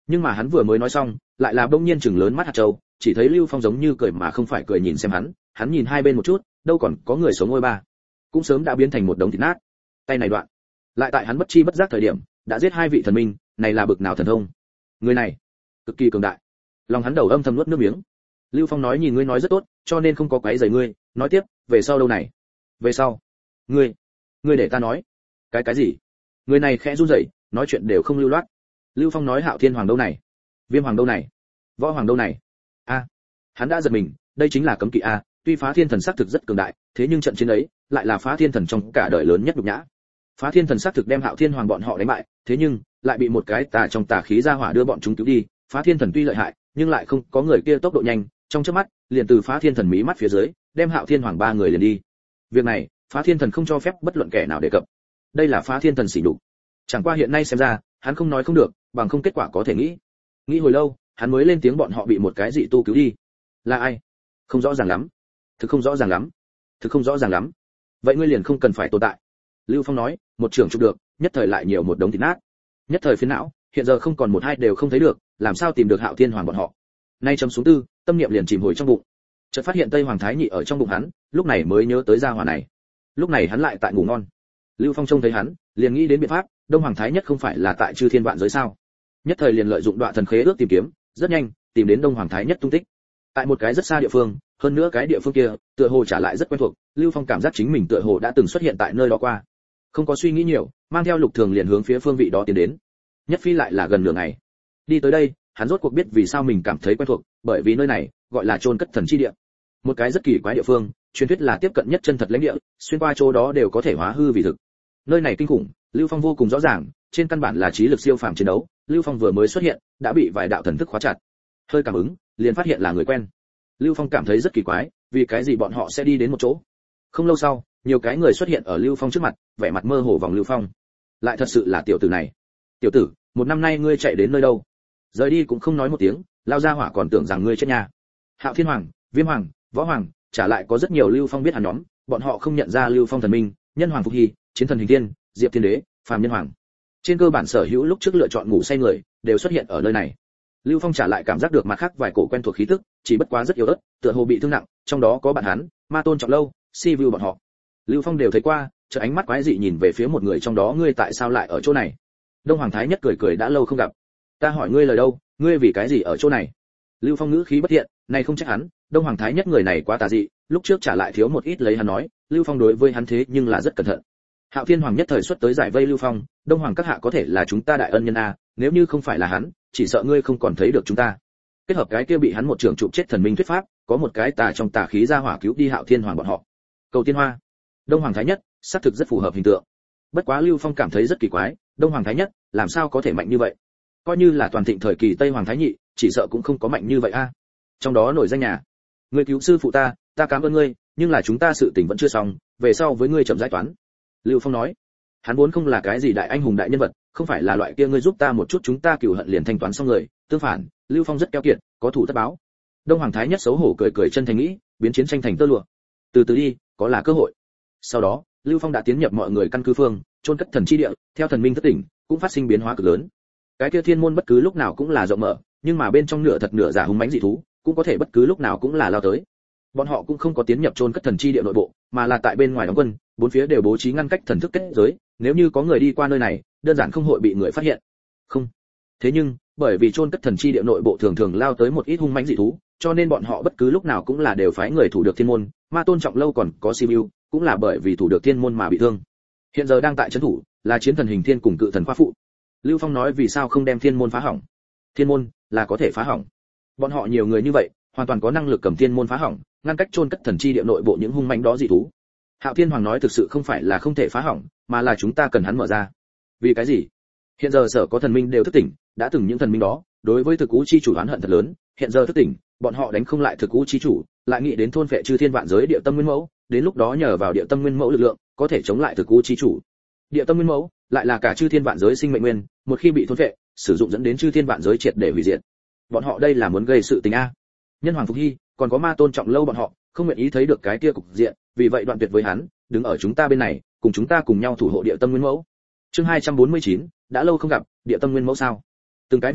Nhưng mà hắn vừa mới nói xong, lại là bỗng nhiên chừng lớn mắt hạt châu, chỉ thấy Lưu Phong giống như cười mà không phải cười nhìn xem hắn, hắn nhìn hai bên một chút, đâu còn có người sống ngôi ba, cũng sớm đã biến thành một đống thịt nát. Tay này đoạn, lại tại hắn bất chi bất giác thời điểm, đã giết hai vị thần minh, này là bực nào thần thông. Người này, cực kỳ cường đại. Lòng hắn đầu âm thầm nuốt nước miếng. Lưu Phong nói nhìn ngươi nói rất tốt, cho nên không có quấy rầy ngươi, nói tiếp, về sau đâu này? Về sau, ngươi, ngươi để ta nói. Cái cái gì? Người này khẽ run rẩy, nói chuyện đều không lưu loát. Lưu Phong nói Hạo Thiên Hoàng đâu này? Viêm Hoàng đâu này? Võ Hoàng đâu này? A, hắn đã giật mình, đây chính là cấm kỵ a, tuy Phá Thiên Thần xác thực rất cường đại, thế nhưng trận chiến ấy lại là Phá Thiên Thần trong cả đời lớn nhất nhục nhã. Phá Thiên Thần xác thực đem Hạo Thiên Hoàng bọn họ đánh bại, thế nhưng lại bị một cái tà trong tà khí ra hỏa đưa bọn chúng cứu đi. Phá Thiên Thần tuy lợi hại, nhưng lại không có người kia tốc độ nhanh, trong chớp mắt liền từ Phá Thiên Thần mí mắt phía dưới đem Hạo Thiên Hoàng ba người liền đi. Việc này Phá Thiên Thần không cho phép bất luận kẻ nào đề cập. Đây là Phá Thiên Thần sỉ nhục. Chẳng qua hiện nay xem ra hắn không nói không được, bằng không kết quả có thể nghĩ. Nghĩ hồi lâu hắn mới lên tiếng bọn họ bị một cái dị tu cứu đi. Là ai? Không rõ ràng lắm. Thực không rõ ràng lắm. Thực không rõ ràng lắm. Vậy ngươi liền không cần phải tồn tại. Lưu Phong nói, một trưởng chụp được, nhất thời lại nhiều một đống thịt nát. Nhất thời phiến não, hiện giờ không còn một hai đều không thấy được, làm sao tìm được Hạo Thiên Hoàng bọn họ. Nay chấm xuống tư, tâm niệm liền chìm hồi trong bụng. Chợt phát hiện Tây Hoàng Thái Nhị ở trong bụng hắn, lúc này mới nhớ tới gia hỏa này. Lúc này hắn lại tại ngủ ngon. Lưu Phong trông thấy hắn, liền nghĩ đến biện pháp, Đông Hoàng Thái Nhất không phải là tại Chư Thiên Vạn Giới sao? Nhất thời liền lợi dụng Đoạ Thần Khế ước tìm kiếm, rất nhanh, tìm đến Đông Hoàng Thái Nhất tung tích. Tại một cái rất xa địa phương, hơn nữa cái địa phương kia, tựa hồ trả lại rất quen thuộc, Lưu Phong cảm giác chính mình tựa hồ đã từng xuất hiện tại nơi đó qua. Không có suy nghĩ nhiều, mang theo Lục Thường liền hướng phía phương vị đó tiến đến. Nhất phi lại là gần nửa ngày. Đi tới đây, hắn rốt cuộc biết vì sao mình cảm thấy quen thuộc, bởi vì nơi này gọi là chôn cất thần chi địa. Một cái rất kỳ quái địa phương, truyền thuyết là tiếp cận nhất chân thật lãnh địa, xuyên qua chỗ đó đều có thể hóa hư vì thực. Nơi này kinh khủng, Lưu Phong vô cùng rõ ràng, trên căn bản là trí lực siêu phàm chiến đấu, Lưu Phong vừa mới xuất hiện, đã bị vài đạo thần thức khóa chặt. Hơi cảm ứng, liền phát hiện là người quen. Lưu Phong cảm thấy rất kỳ quái, vì cái gì bọn họ sẽ đi đến một chỗ? Không lâu sau, nhiều cái người xuất hiện ở Lưu Phong trước mặt, vẻ mặt mơ hồ vòng Lưu Phong. Lại thật sự là tiểu tử này. Tiểu tử, một năm nay ngươi chạy đến nơi đâu? Rời đi cũng không nói một tiếng, lao ra hỏa còn tưởng rằng ngươi chết nhà. Hạo Thiên Hoàng, Viêm Hoàng, Võ Hoàng, trả lại có rất nhiều Lưu Phong biết hắn nhóm, bọn họ không nhận ra Lưu Phong thần minh, Nhân Hoàng Phục Hy, Chiến Thần Hình Thiên, Diệp Thiên Đế, Phàm Nhân Hoàng. Trên cơ bản sở hữu lúc trước lựa chọn ngủ say người, đều xuất hiện ở nơi này. Lưu Phong trả lại cảm giác được mặt khác vài cổ quen thuộc khí tức, chỉ bất quá rất yếu ớt, tựa hồ bị thương nặng, trong đó có bạn hắn, Ma Tôn Trọng Lâu, Si Vu bọn họ. Lưu Phong đều thấy qua, chợt ánh mắt quái dị nhìn về phía một người trong đó, ngươi tại sao lại ở chỗ này? Đông Hoàng Thái Nhất cười cười, đã lâu không gặp. Ta hỏi ngươi lời đâu, ngươi vì cái gì ở chỗ này? Lưu Phong ngữ khí bất thiện, này không trách hắn, Đông Hoàng Thái Nhất người này quá tà dị, lúc trước trả lại thiếu một ít lấy hắn nói, Lưu Phong đối với hắn thế nhưng là rất cẩn thận. Hạo Thiên Hoàng nhất thời xuất tới giải vây Lưu Phong, Đông Hoàng các hạ có thể là chúng ta đại ân nhân a, nếu như không phải là hắn, chỉ sợ ngươi không còn thấy được chúng ta. Kết hợp cái kia bị hắn một trường trụ chết thần minh thuyết pháp, có một cái tà trong tà khí ra hỏa cứu đi Hạo Thiên Hoàng bọn họ. Cầu Tiên Hoa, Đông Hoàng Thái Nhất, xác thực rất phù hợp hình tượng. Bất quá Lưu Phong cảm thấy rất kỳ quái, Đông Hoàng Thái Nhất, làm sao có thể mạnh như vậy? Coi như là toàn thịnh thời kỳ Tây Hoàng Thái Nhị, chỉ sợ cũng không có mạnh như vậy a. Trong đó nổi danh nhà, ngươi cứu sư phụ ta, ta cảm ơn ngươi, nhưng là chúng ta sự tình vẫn chưa xong, về sau với ngươi chậm giải toán. Lưu Phong nói, hắn vốn không là cái gì đại anh hùng đại nhân vật, không phải là loại kia ngươi giúp ta một chút chúng ta cửu hận liền thanh toán xong người, tương phản, Lưu Phong rất keo kiệt, có thủ tất báo. Đông Hoàng Thái Nhất xấu hổ cười cười chân thành nghĩ, biến chiến tranh thành tơ lụa. Từ từ đi, có là cơ hội. Sau đó, Lưu Phong đã tiến nhập mọi người căn cứ phương, chôn cất thần chi địa, theo thần minh thất tỉnh, cũng phát sinh biến hóa cực lớn. Cái kia thiên môn bất cứ lúc nào cũng là rộng mở, nhưng mà bên trong nửa thật nửa giả hung mãnh dị thú, cũng có thể bất cứ lúc nào cũng là lao tới. Bọn họ cũng không có tiến nhập chôn cất thần chi địa nội bộ, mà là tại bên ngoài đóng quân, bốn phía đều bố trí ngăn cách thần thức kết giới, nếu như có người đi qua nơi này, đơn giản không hội bị người phát hiện. Không. Thế nhưng, bởi vì chôn cất thần chi địa nội bộ thường thường lao tới một ít hung mãnh dị thú, cho nên bọn họ bất cứ lúc nào cũng là đều phái người thủ được thiên môn, Ma Tôn Trọng Lâu còn có Sibiu, cũng là bởi vì thủ được thiên môn mà bị thương. Hiện giờ đang tại trấn thủ, là Chiến Thần Hình Thiên cùng Cự Thần Khoa Phụ. Lưu Phong nói vì sao không đem thiên môn phá hỏng? Thiên môn là có thể phá hỏng. Bọn họ nhiều người như vậy, hoàn toàn có năng lực cầm thiên môn phá hỏng, ngăn cách chôn cất thần chi địa nội bộ những hung mãnh đó dị thú. Hạo Thiên Hoàng nói thực sự không phải là không thể phá hỏng, mà là chúng ta cần hắn mở ra. Vì cái gì? Hiện giờ sở có thần minh đều thức tỉnh, đã từng những thần minh đó, đối với thực cú chi chủ oán hận thật lớn, hiện giờ thức tỉnh, bọn họ đánh không lại thực cú chi chủ, lại nghĩ đến thôn phệ chư thiên vạn giới địa tâm nguyên mẫu, đến lúc đó nhờ vào địa tâm nguyên mẫu lực lượng, có thể chống lại thực cú chi chủ. Địa tâm nguyên mẫu lại là cả chư thiên vạn giới sinh mệnh nguyên, một khi bị thôn phệ, sử dụng dẫn đến chư thiên vạn giới triệt để hủy diệt. Bọn họ đây là muốn gây sự tình a. Nhân Hoàng Phục Hy, còn có Ma Tôn Trọng Lâu bọn họ, không nguyện ý thấy được cái kia cục diện, vì vậy đoạn tuyệt với hắn, đứng ở chúng ta bên này, cùng chúng ta cùng nhau thủ hộ địa tâm nguyên mẫu. Chương hai trăm bốn mươi chín, đã lâu không gặp, địa tâm nguyên mẫu sao? Từng cái vị diện,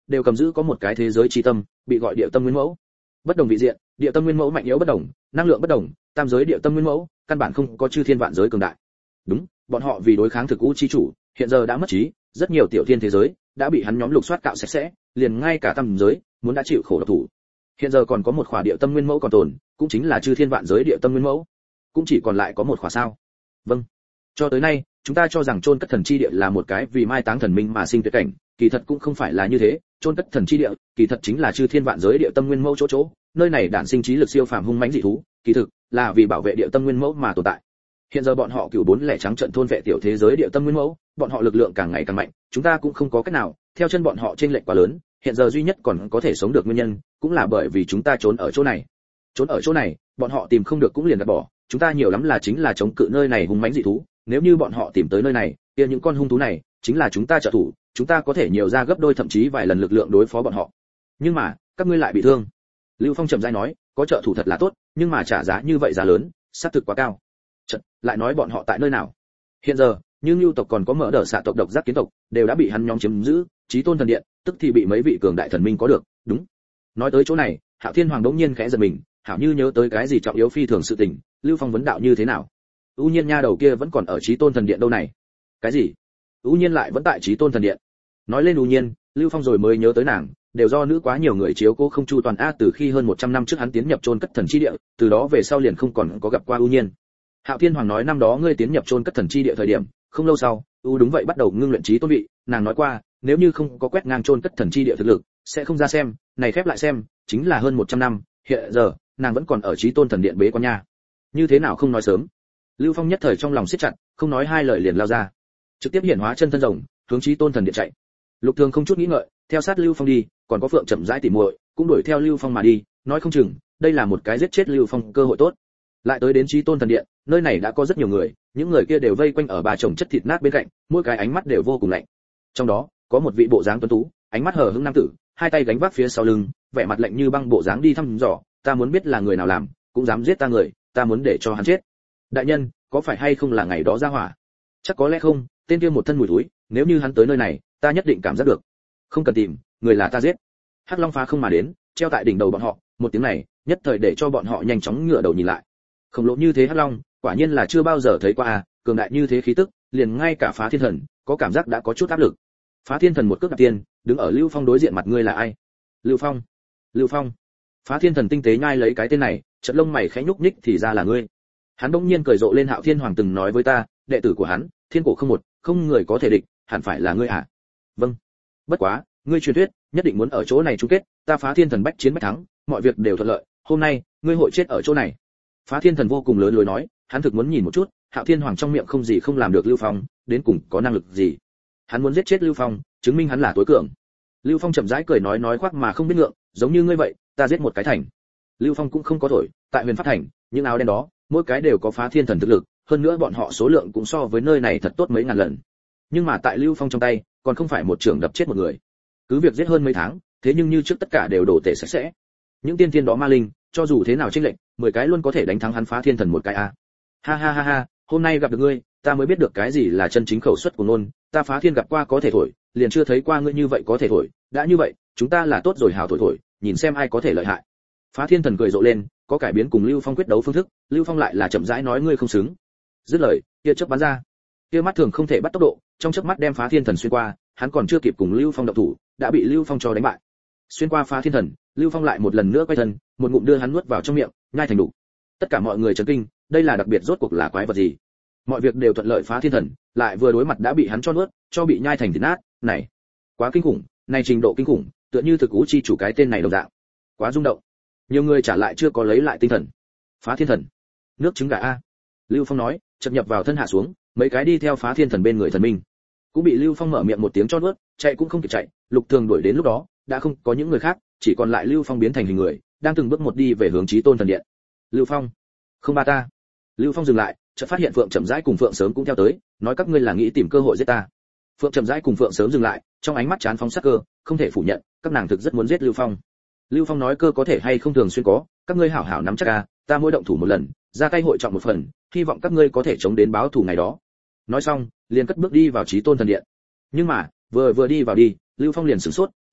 đều cầm giữ có một cái thế giới chi tâm, bị gọi địa tâm nguyên mẫu. Bất đồng vị diện, địa tâm nguyên mẫu mạnh yếu bất đồng, năng lượng bất đồng, tam giới địa tâm nguyên mẫu, căn bản không có chư thiên vạn giới cường đại. Đúng, bọn họ vì đối kháng thực u chi chủ, hiện giờ đã mất trí, rất nhiều tiểu thiên thế giới đã bị hắn nhóm lục soát cạo sạch sẽ, liền ngay cả tam giới muốn đã chịu khổ độc thủ. Hiện giờ còn có một khỏa địa tâm nguyên mẫu còn tồn, cũng chính là chư thiên vạn giới địa tâm nguyên mẫu, cũng chỉ còn lại có một khỏa sao? Vâng. Cho tới nay, chúng ta cho rằng chôn cất thần chi địa là một cái vì mai táng thần minh mà sinh tuyệt cảnh, kỳ thật cũng không phải là như thế, chôn cất thần chi địa, kỳ thật chính là chư thiên vạn giới địa tâm nguyên mẫu chỗ chỗ, nơi này đản sinh trí lực siêu phàm hung mãnh dị thú, kỳ thực là vì bảo vệ địa tâm nguyên mẫu mà tồn tại. Hiện giờ bọn họ cửu bốn lẻ trắng trận thôn vệ tiểu thế giới địa tâm nguyên mẫu, bọn họ lực lượng càng ngày càng mạnh, chúng ta cũng không có cách nào, theo chân bọn họ trên lệch quá lớn, hiện giờ duy nhất còn có thể sống được nguyên nhân, cũng là bởi vì chúng ta trốn ở chỗ này. Trốn ở chỗ này, bọn họ tìm không được cũng liền gạt bỏ, chúng ta nhiều lắm là chính là chống cự nơi này hung mãnh dị thú, nếu như bọn họ tìm tới nơi này, kia những con hung thú này chính là chúng ta trợ thủ, chúng ta có thể nhiều ra gấp đôi thậm chí vài lần lực lượng đối phó bọn họ. Nhưng mà, các ngươi lại bị thương. Lưu Phong chậm rãi nói, có trợ thủ thật là tốt, nhưng mà trả giá như vậy giá lớn, xác thực quá cao. Chợt, lại nói bọn họ tại nơi nào? Hiện giờ, như Nưu tộc còn có mở đờ xạ tộc độc giác kiến tộc, đều đã bị hắn nhóm chiếm giữ, Chí Tôn thần điện, tức thì bị mấy vị cường đại thần minh có được, đúng. Nói tới chỗ này, Hạo Thiên Hoàng đống nhiên khẽ giật mình, hảo như nhớ tới cái gì trọng yếu phi thường sự tình, Lưu Phong vấn đạo như thế nào? U Nhiên nha đầu kia vẫn còn ở Chí Tôn thần điện đâu này? Cái gì? U Nhiên lại vẫn tại Chí Tôn thần điện? Nói lên U Nhiên, Lưu Phong rồi mới nhớ tới nàng, đều do nữ quá nhiều người chiếu cố không chu toàn a, từ khi hơn một trăm năm trước hắn tiến nhập chôn cất thần chi địa, từ đó về sau liền không còn có gặp qua U Nhiên. Hạo Thiên Hoàng nói năm đó ngươi tiến nhập chôn cất thần chi địa thời điểm, không lâu sau, U đúng vậy bắt đầu ngưng luyện trí tôn vị, nàng nói qua, nếu như không có quét ngang chôn cất thần chi địa thực lực, sẽ không ra xem, này khép lại xem, chính là hơn một trăm năm, hiện giờ, nàng vẫn còn ở trí tôn thần điện bế quan nha. Như thế nào không nói sớm? Lưu Phong nhất thời trong lòng siết chặt, không nói hai lời liền lao ra, trực tiếp hiện hóa chân thân rồng, hướng trí tôn thần điện chạy. Lục Thường không chút nghĩ ngợi, theo sát Lưu Phong đi, còn có Phượng chậm rãi tỉ muội, cũng đuổi theo Lưu Phong mà đi, nói không chừng, đây là một cái giết chết Lưu Phong cơ hội tốt. Lại tới đến Chí Tôn thần điện, nơi này đã có rất nhiều người, những người kia đều vây quanh ở bà chồng chất thịt nát bên cạnh, mỗi cái ánh mắt đều vô cùng lạnh. Trong đó, có một vị bộ dáng tuấn tú, ánh mắt hờ hững nam tử, hai tay gánh vác phía sau lưng, vẻ mặt lạnh như băng bộ dáng đi thăm dò, ta muốn biết là người nào làm, cũng dám giết ta người, ta muốn để cho hắn chết. Đại nhân, có phải hay không là ngày đó ra hỏa? Chắc có lẽ không, tên kia một thân mùi thối, nếu như hắn tới nơi này, ta nhất định cảm giác được. Không cần tìm, người là ta giết. Hắc Long phá không mà đến, treo tại đỉnh đầu bọn họ, một tiếng này, nhất thời để cho bọn họ nhanh chóng ngửa đầu nhìn lại. Khổng lồ như thế Hắc Long, quả nhiên là chưa bao giờ thấy qua à, cường đại như thế khí tức, liền ngay cả Phá Thiên Thần có cảm giác đã có chút áp lực. Phá Thiên Thần một cước đạp tiên, đứng ở Lưu Phong đối diện, mặt ngươi là ai? Lưu Phong. Lưu Phong. Phá Thiên Thần tinh tế nhai lấy cái tên này, chợt lông mày khẽ nhúc nhích, thì ra là ngươi. Hắn bỗng nhiên cười rộ lên, Hạo Thiên Hoàng từng nói với ta, đệ tử của hắn, thiên cổ không một, không người có thể địch, hẳn phải là ngươi à? Vâng. Bất quá, ngươi truyền thuyết nhất định muốn ở chỗ này chung kết, ta Phá Thiên Thần bách chiến bách thắng, mọi việc đều thuận lợi, hôm nay ngươi hội chết ở chỗ này. Phá Thiên Thần vô cùng lớn lối nói, hắn thực muốn nhìn một chút, Hạo Thiên Hoàng trong miệng không gì không làm được Lưu Phong, đến cùng có năng lực gì. Hắn muốn giết chết Lưu Phong, chứng minh hắn là tối cường. Lưu Phong chậm rãi cười nói nói khoác mà không biết ngượng, giống như ngươi vậy, ta giết một cái thành. Lưu Phong cũng không có thổi, tại Huyền Pháp Thành, những áo đen đó, mỗi cái đều có Phá Thiên Thần thực lực, hơn nữa bọn họ số lượng cũng so với nơi này thật tốt mấy ngàn lần. Nhưng mà tại Lưu Phong trong tay, còn không phải một trường đập chết một người. Cứ việc giết hơn mấy tháng, thế nhưng như trước tất cả đều đổ tể sạch sẽ. Những tiên tiên đó ma linh, cho dù thế nào chênh lệch, mười cái luôn có thể đánh thắng hắn Phá Thiên Thần một cái a. Ha ha ha ha, hôm nay gặp được ngươi, ta mới biết được cái gì là chân chính khẩu suất của ngôn, ta Phá Thiên gặp qua có thể thổi, liền chưa thấy qua ngươi như vậy có thể thổi, đã như vậy, chúng ta là tốt rồi, hào thổi thổi, nhìn xem ai có thể lợi hại. Phá Thiên Thần cười rộ lên, có cải biến cùng Lưu Phong quyết đấu phương thức, Lưu Phong lại là chậm rãi nói ngươi không xứng. Dứt lời, kia chớp bắn ra. Kia mắt thường không thể bắt tốc độ, trong chớp mắt đem Phá Thiên Thần xuyên qua, hắn còn chưa kịp cùng Lưu Phong động thủ, đã bị Lưu Phong cho đánh bại. Xuyên qua Phá Thiên Thần, Lưu Phong lại một lần nữa quay thân, một ngụm đưa hắn nuốt vào trong miệng, nhai thành đủ. Tất cả mọi người chấn kinh, đây là đặc biệt rốt cuộc là quái vật gì? Mọi việc đều thuận lợi, Phá Thiên Thần lại vừa đối mặt đã bị hắn cho nuốt, cho bị nhai thành thịt nát, này, quá kinh khủng, này trình độ kinh khủng, tựa như thực cú chi chủ cái tên này đồng dạng. Quá rung động. Nhiều người trả lại chưa có lấy lại tinh thần. Phá Thiên Thần, nước trứng gà a. Lưu Phong nói, chợt nhập vào thân hạ xuống, mấy cái đi theo Phá Thiên Thần bên người thần minh, cũng bị Lưu Phong mở miệng một tiếng cho nuốt, chạy cũng không kịp chạy, Lục Thường đuổi đến lúc đó, đã không có những người khác, chỉ còn lại Lưu Phong biến thành hình người, đang từng bước một đi về hướng Chí Tôn thần điện. Lưu Phong, không ba ta. Lưu Phong dừng lại, chợt phát hiện Phượng Trầm Rãi cùng Phượng Sớm cũng theo tới, nói các ngươi là nghĩ tìm cơ hội giết ta. Phượng Trầm Rãi cùng Phượng Sớm dừng lại, trong ánh mắt chán phóng sắc cơ, không thể phủ nhận, các nàng thực rất muốn giết Lưu Phong. Lưu Phong nói cơ có thể hay không thường xuyên có, các ngươi hảo hảo nắm chắc a, ta mỗi động thủ một lần, ra tay hội trọng một phần, hy vọng các ngươi có thể chống đến báo thù ngày đó. Nói xong, liền cất bước đi vào Chí Tôn thần điện. Nhưng mà, vừa vừa đi vào đi, Lưu Phong liền sửng sốt,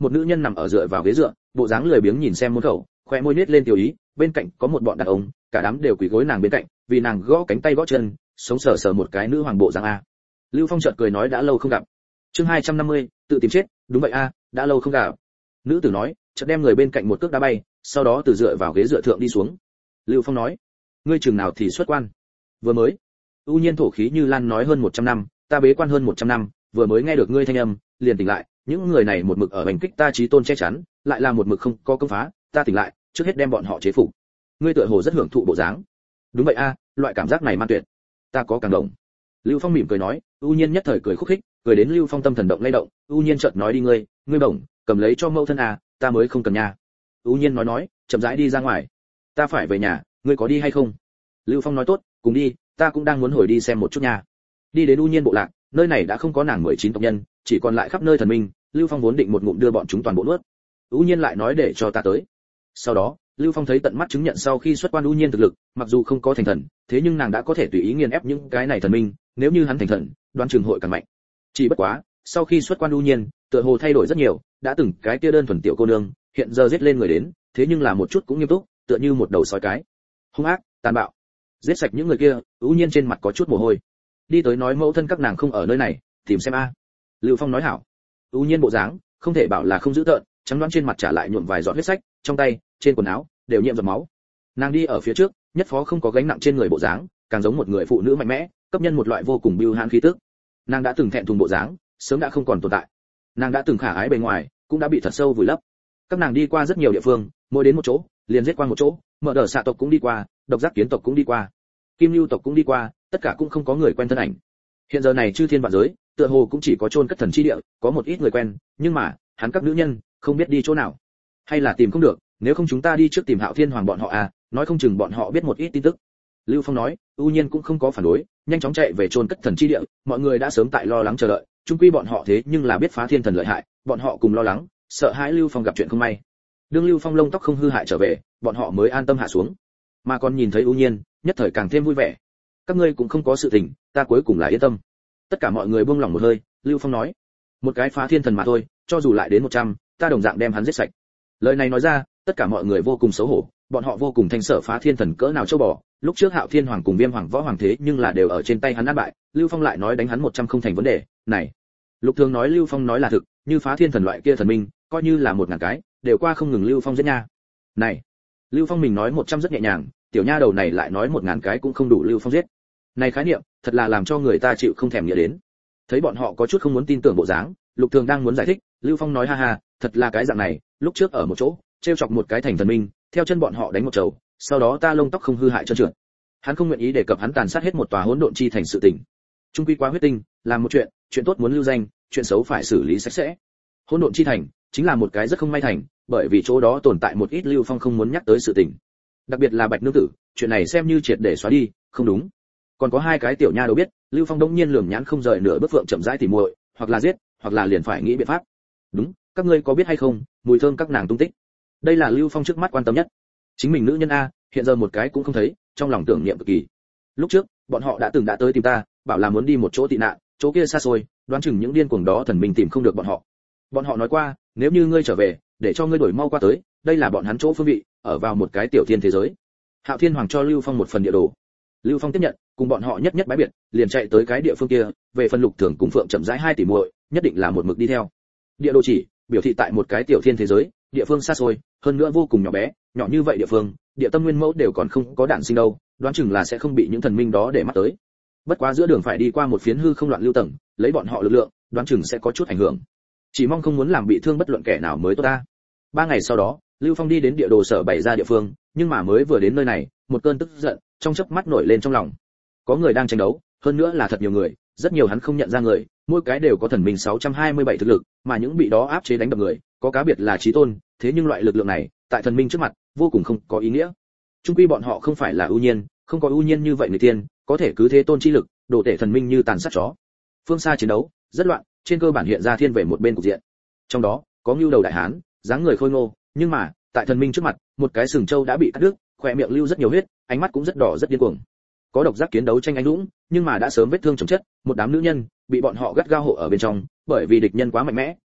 một nữ nhân nằm ở dựa vào ghế dựa, bộ dáng lười biếng nhìn xem môn khẩu, khoe môi nhếch lên tiểu ý, bên cạnh có một bọn đàn ông, cả đám đều quỳ gối nàng bên cạnh, vì nàng gõ cánh tay gõ chân, sống sờ sờ một cái nữ hoàng bộ dáng a. Lưu Phong chợt cười nói đã lâu không gặp. Chương hai trăm năm mươi, tự tìm chết, đúng vậy a, đã lâu không gặp. Nữ tử nói, chợt đem người bên cạnh một cước đá bay, sau đó từ dựa vào ghế dựa thượng đi xuống. Lưu Phong nói, ngươi chừng nào thì xuất quan? Vừa mới. U Nhiên thổ khí như lan nói hơn một trăm năm, ta bế quan hơn một trăm năm, vừa mới nghe được ngươi thanh âm, liền tỉnh lại, những người này một mực ở hành kích ta chí tôn che chắn, lại là một mực không có công phá, ta tỉnh lại, trước hết đem bọn họ chế phục. Ngươi tựa hồ rất hưởng thụ bộ dáng. Đúng vậy a, loại cảm giác này man tuyệt. Ta có càng động. Lưu Phong mỉm cười nói, U Nhiên nhất thời cười khúc khích, cười đến Lưu Phong tâm thần động lay động, U Nhiên chợt nói đi ngươi, ngươi bổng, cầm lấy cho mẫu thân à, ta mới không cần nha. U Nhiên nói nói, chậm rãi đi ra ngoài. Ta phải về nhà, ngươi có đi hay không? Lưu Phong nói tốt, cùng đi, ta cũng đang muốn hồi đi xem một chút nha. Đi đến U Nhiên bộ lạc, nơi này đã không có nàng mười chín tộc nhân, chỉ còn lại khắp nơi thần minh, Lưu Phong vốn định một ngụm đưa bọn chúng toàn bộ nuốt. U Nhiên lại nói để cho ta tới. Sau đó, Lưu Phong thấy tận mắt chứng nhận sau khi xuất quan U Nhiên thực lực, mặc dù không có thành thần, thế nhưng nàng đã có thể tùy ý nghiền ép những cái này thần minh, nếu như hắn thành thần, đoán trường hội càng mạnh. Chỉ bất quá, sau khi xuất quan U Nhiên, tựa hồ thay đổi rất nhiều, đã từng cái kia đơn thuần tiểu cô nương, hiện giờ giết lên người đến, thế nhưng là một chút cũng nghiêm túc, tựa như một đầu sói cái. Hung ác, tàn bạo. Giết sạch những người kia, U Nhiên trên mặt có chút mồ hôi. Đi tới nói mẫu thân các nàng không ở nơi này, tìm xem a. Lưu Phong nói hảo. U Nhiên bộ dáng, không thể bảo là không giữ tợn, trắng đoán trên mặt trả lại nhuộm vài giọt huyết sách, trong tay, trên quần áo đều nhiễm giọt máu. Nàng đi ở phía trước, nhất phó không có gánh nặng trên người bộ dáng, càng giống một người phụ nữ mạnh mẽ, cấp nhân một loại vô cùng bưu hãn khí tức. Nàng đã từng thẹn thùng bộ dáng, sớm đã không còn tồn tại. Nàng đã từng khả ái bề ngoài, cũng đã bị thật sâu vùi lấp. Các nàng đi qua rất nhiều địa phương, mỗi đến một chỗ, liền giết qua một chỗ, mở đờ xạ tộc cũng đi qua, độc giác kiến tộc cũng đi qua, kim lưu tộc cũng đi qua, tất cả cũng không có người quen thân ảnh. Hiện giờ này chư thiên vạn giới, tựa hồ cũng chỉ có chôn cất thần chi địa, có một ít người quen, nhưng mà, hắn các nữ nhân, không biết đi chỗ nào, hay là tìm không được, nếu không chúng ta đi trước tìm Hạo Thiên Hoàng bọn họ à, nói không chừng bọn họ biết một ít tin tức. Lưu Phong nói, ưu nhiên cũng không có phản đối, nhanh chóng chạy về chôn cất thần chi địa, mọi người đã sớm tại lo lắng chờ đợi, chung quy bọn họ thế nhưng là biết phá thiên thần lợi hại, bọn họ cùng lo lắng, sợ hãi Lưu Phong gặp chuyện không may. Đương Lưu Phong lông tóc không hư hại trở về, bọn họ mới an tâm hạ xuống. Mà còn nhìn thấy ưu nhiên, nhất thời càng thêm vui vẻ. Các ngươi cũng không có sự tình, ta cuối cùng là yên tâm. Tất cả mọi người buông lỏng một hơi, Lưu Phong nói, một cái phá thiên thần mà thôi, cho dù lại đến một trăm, ta đồng dạng đem hắn giết sạch. Lời này nói ra, tất cả mọi người vô cùng xấu hổ, bọn họ vô cùng thanh sở phá thiên thần cỡ nào châu bò, lúc trước Hạo Thiên Hoàng cùng Viêm Hoàng Võ Hoàng thế nhưng là đều ở trên tay hắn ăn bại, Lưu Phong lại nói đánh hắn một trăm không thành vấn đề, này. Lục Thường nói Lưu Phong nói là thực, như phá thiên thần loại kia thần minh, coi như là một ngàn cái, đều qua không ngừng Lưu Phong giết nha. Này, Lưu Phong mình nói một trăm rất nhẹ nhàng, tiểu nha đầu này lại nói một ngàn cái cũng không đủ Lưu Phong giết. Này khái niệm, thật là làm cho người ta chịu không thèm nghĩa đến. Thấy bọn họ có chút không muốn tin tưởng bộ dáng, Lục Thường đang muốn giải thích, Lưu Phong nói ha ha, thật là cái dạng này, lúc trước ở một chỗ, trêu chọc một cái thành thần minh, theo chân bọn họ đánh một chầu, sau đó ta lông tóc không hư hại trơn trượt. Hắn không nguyện ý đề cập hắn tàn sát hết một tòa hỗn độn chi thành sự tình. Trung quy quá huyết tinh, làm một chuyện, chuyện tốt muốn lưu danh, chuyện xấu phải xử lý sạch sẽ. Hỗn độn chi thành chính là một cái rất không may thành, bởi vì chỗ đó tồn tại một ít Lưu Phong không muốn nhắc tới sự tình. Đặc biệt là Bạch nương tử, chuyện này xem như triệt để xóa đi, không đúng. Còn có hai cái tiểu nha đầu biết, Lưu Phong đống nhiên lườm nhãn không rời nửa bước phượng chậm rãi tỉ muội, hoặc là giết, hoặc là liền phải nghĩ biện pháp. Đúng, các ngươi có biết hay không, mùi thơm các nàng tung tích. Đây là Lưu Phong trước mắt quan tâm nhất. Chính mình nữ nhân a, hiện giờ một cái cũng không thấy, trong lòng tưởng niệm cực kỳ. Lúc trước, bọn họ đã từng đã tới tìm ta, bảo là muốn đi một chỗ tị nạn, chỗ kia xa xôi, đoán chừng những điên cuồng đó thần minh tìm không được bọn họ. Bọn họ nói qua, nếu như ngươi trở về, để cho ngươi đổi mau qua tới, đây là bọn hắn chỗ phương vị, ở vào một cái tiểu thiên thế giới. Hạo Thiên Hoàng cho Lưu Phong một phần địa đồ. Lưu Phong tiếp nhận, cùng bọn họ nhất nhất bái biệt, liền chạy tới cái địa phương kia, về phần Lục Thường cùng Phượng chậm rãi hai tỷ muội, nhất định là một mực đi theo. Địa đồ chỉ biểu thị tại một cái tiểu thiên thế giới, địa phương xa xôi, hơn nữa vô cùng nhỏ bé, nhỏ như vậy địa phương, địa tâm nguyên mẫu đều còn không có đạn sinh đâu, đoán chừng là sẽ không bị những thần minh đó để mắt tới. Bất quá giữa đường phải đi qua một phiến hư không loạn lưu tầng, lấy bọn họ lực lượng, đoán chừng sẽ có chút ảnh hưởng. Chỉ mong không muốn làm bị thương bất luận kẻ nào mới tốt ta. Ba ngày sau đó, Lưu Phong đi đến địa đồ sở bày ra địa phương, nhưng mà mới vừa đến nơi này, một cơn tức giận trong chớp mắt nổi lên trong lòng. Có người đang tranh đấu, hơn nữa là thật nhiều người, rất nhiều hắn không nhận ra người, mỗi cái đều có thần minh sáu trăm hai mươi bảy thực lực, mà những bị đó áp chế đánh đập người, có cá biệt là chí tôn, thế nhưng loại lực lượng này, tại thần minh trước mặt, vô cùng không có ý nghĩa. Trung quy bọn họ không phải là ưu nhiên, không có ưu nhiên như vậy người tiên, có thể cứ thế tôn chi lực, đổ tể thần minh như tàn sát chó. Phương xa chiến đấu, rất loạn, trên cơ bản hiện ra thiên về một bên cục diện. Trong đó, có Ngưu Đầu đại hán, dáng người khôi ngô, nhưng mà, tại thần minh trước mặt, một cái sừng trâu đã bị cắt đứt, khóe miệng lưu rất nhiều huyết, ánh mắt cũng rất đỏ rất điên cuồng. Có độc giác kiến đấu tranh anh dũng, nhưng mà đã sớm vết thương chồng chất, một đám nữ nhân bị bọn họ gắt gao hộ ở bên trong, bởi vì địch nhân quá mạnh mẽ,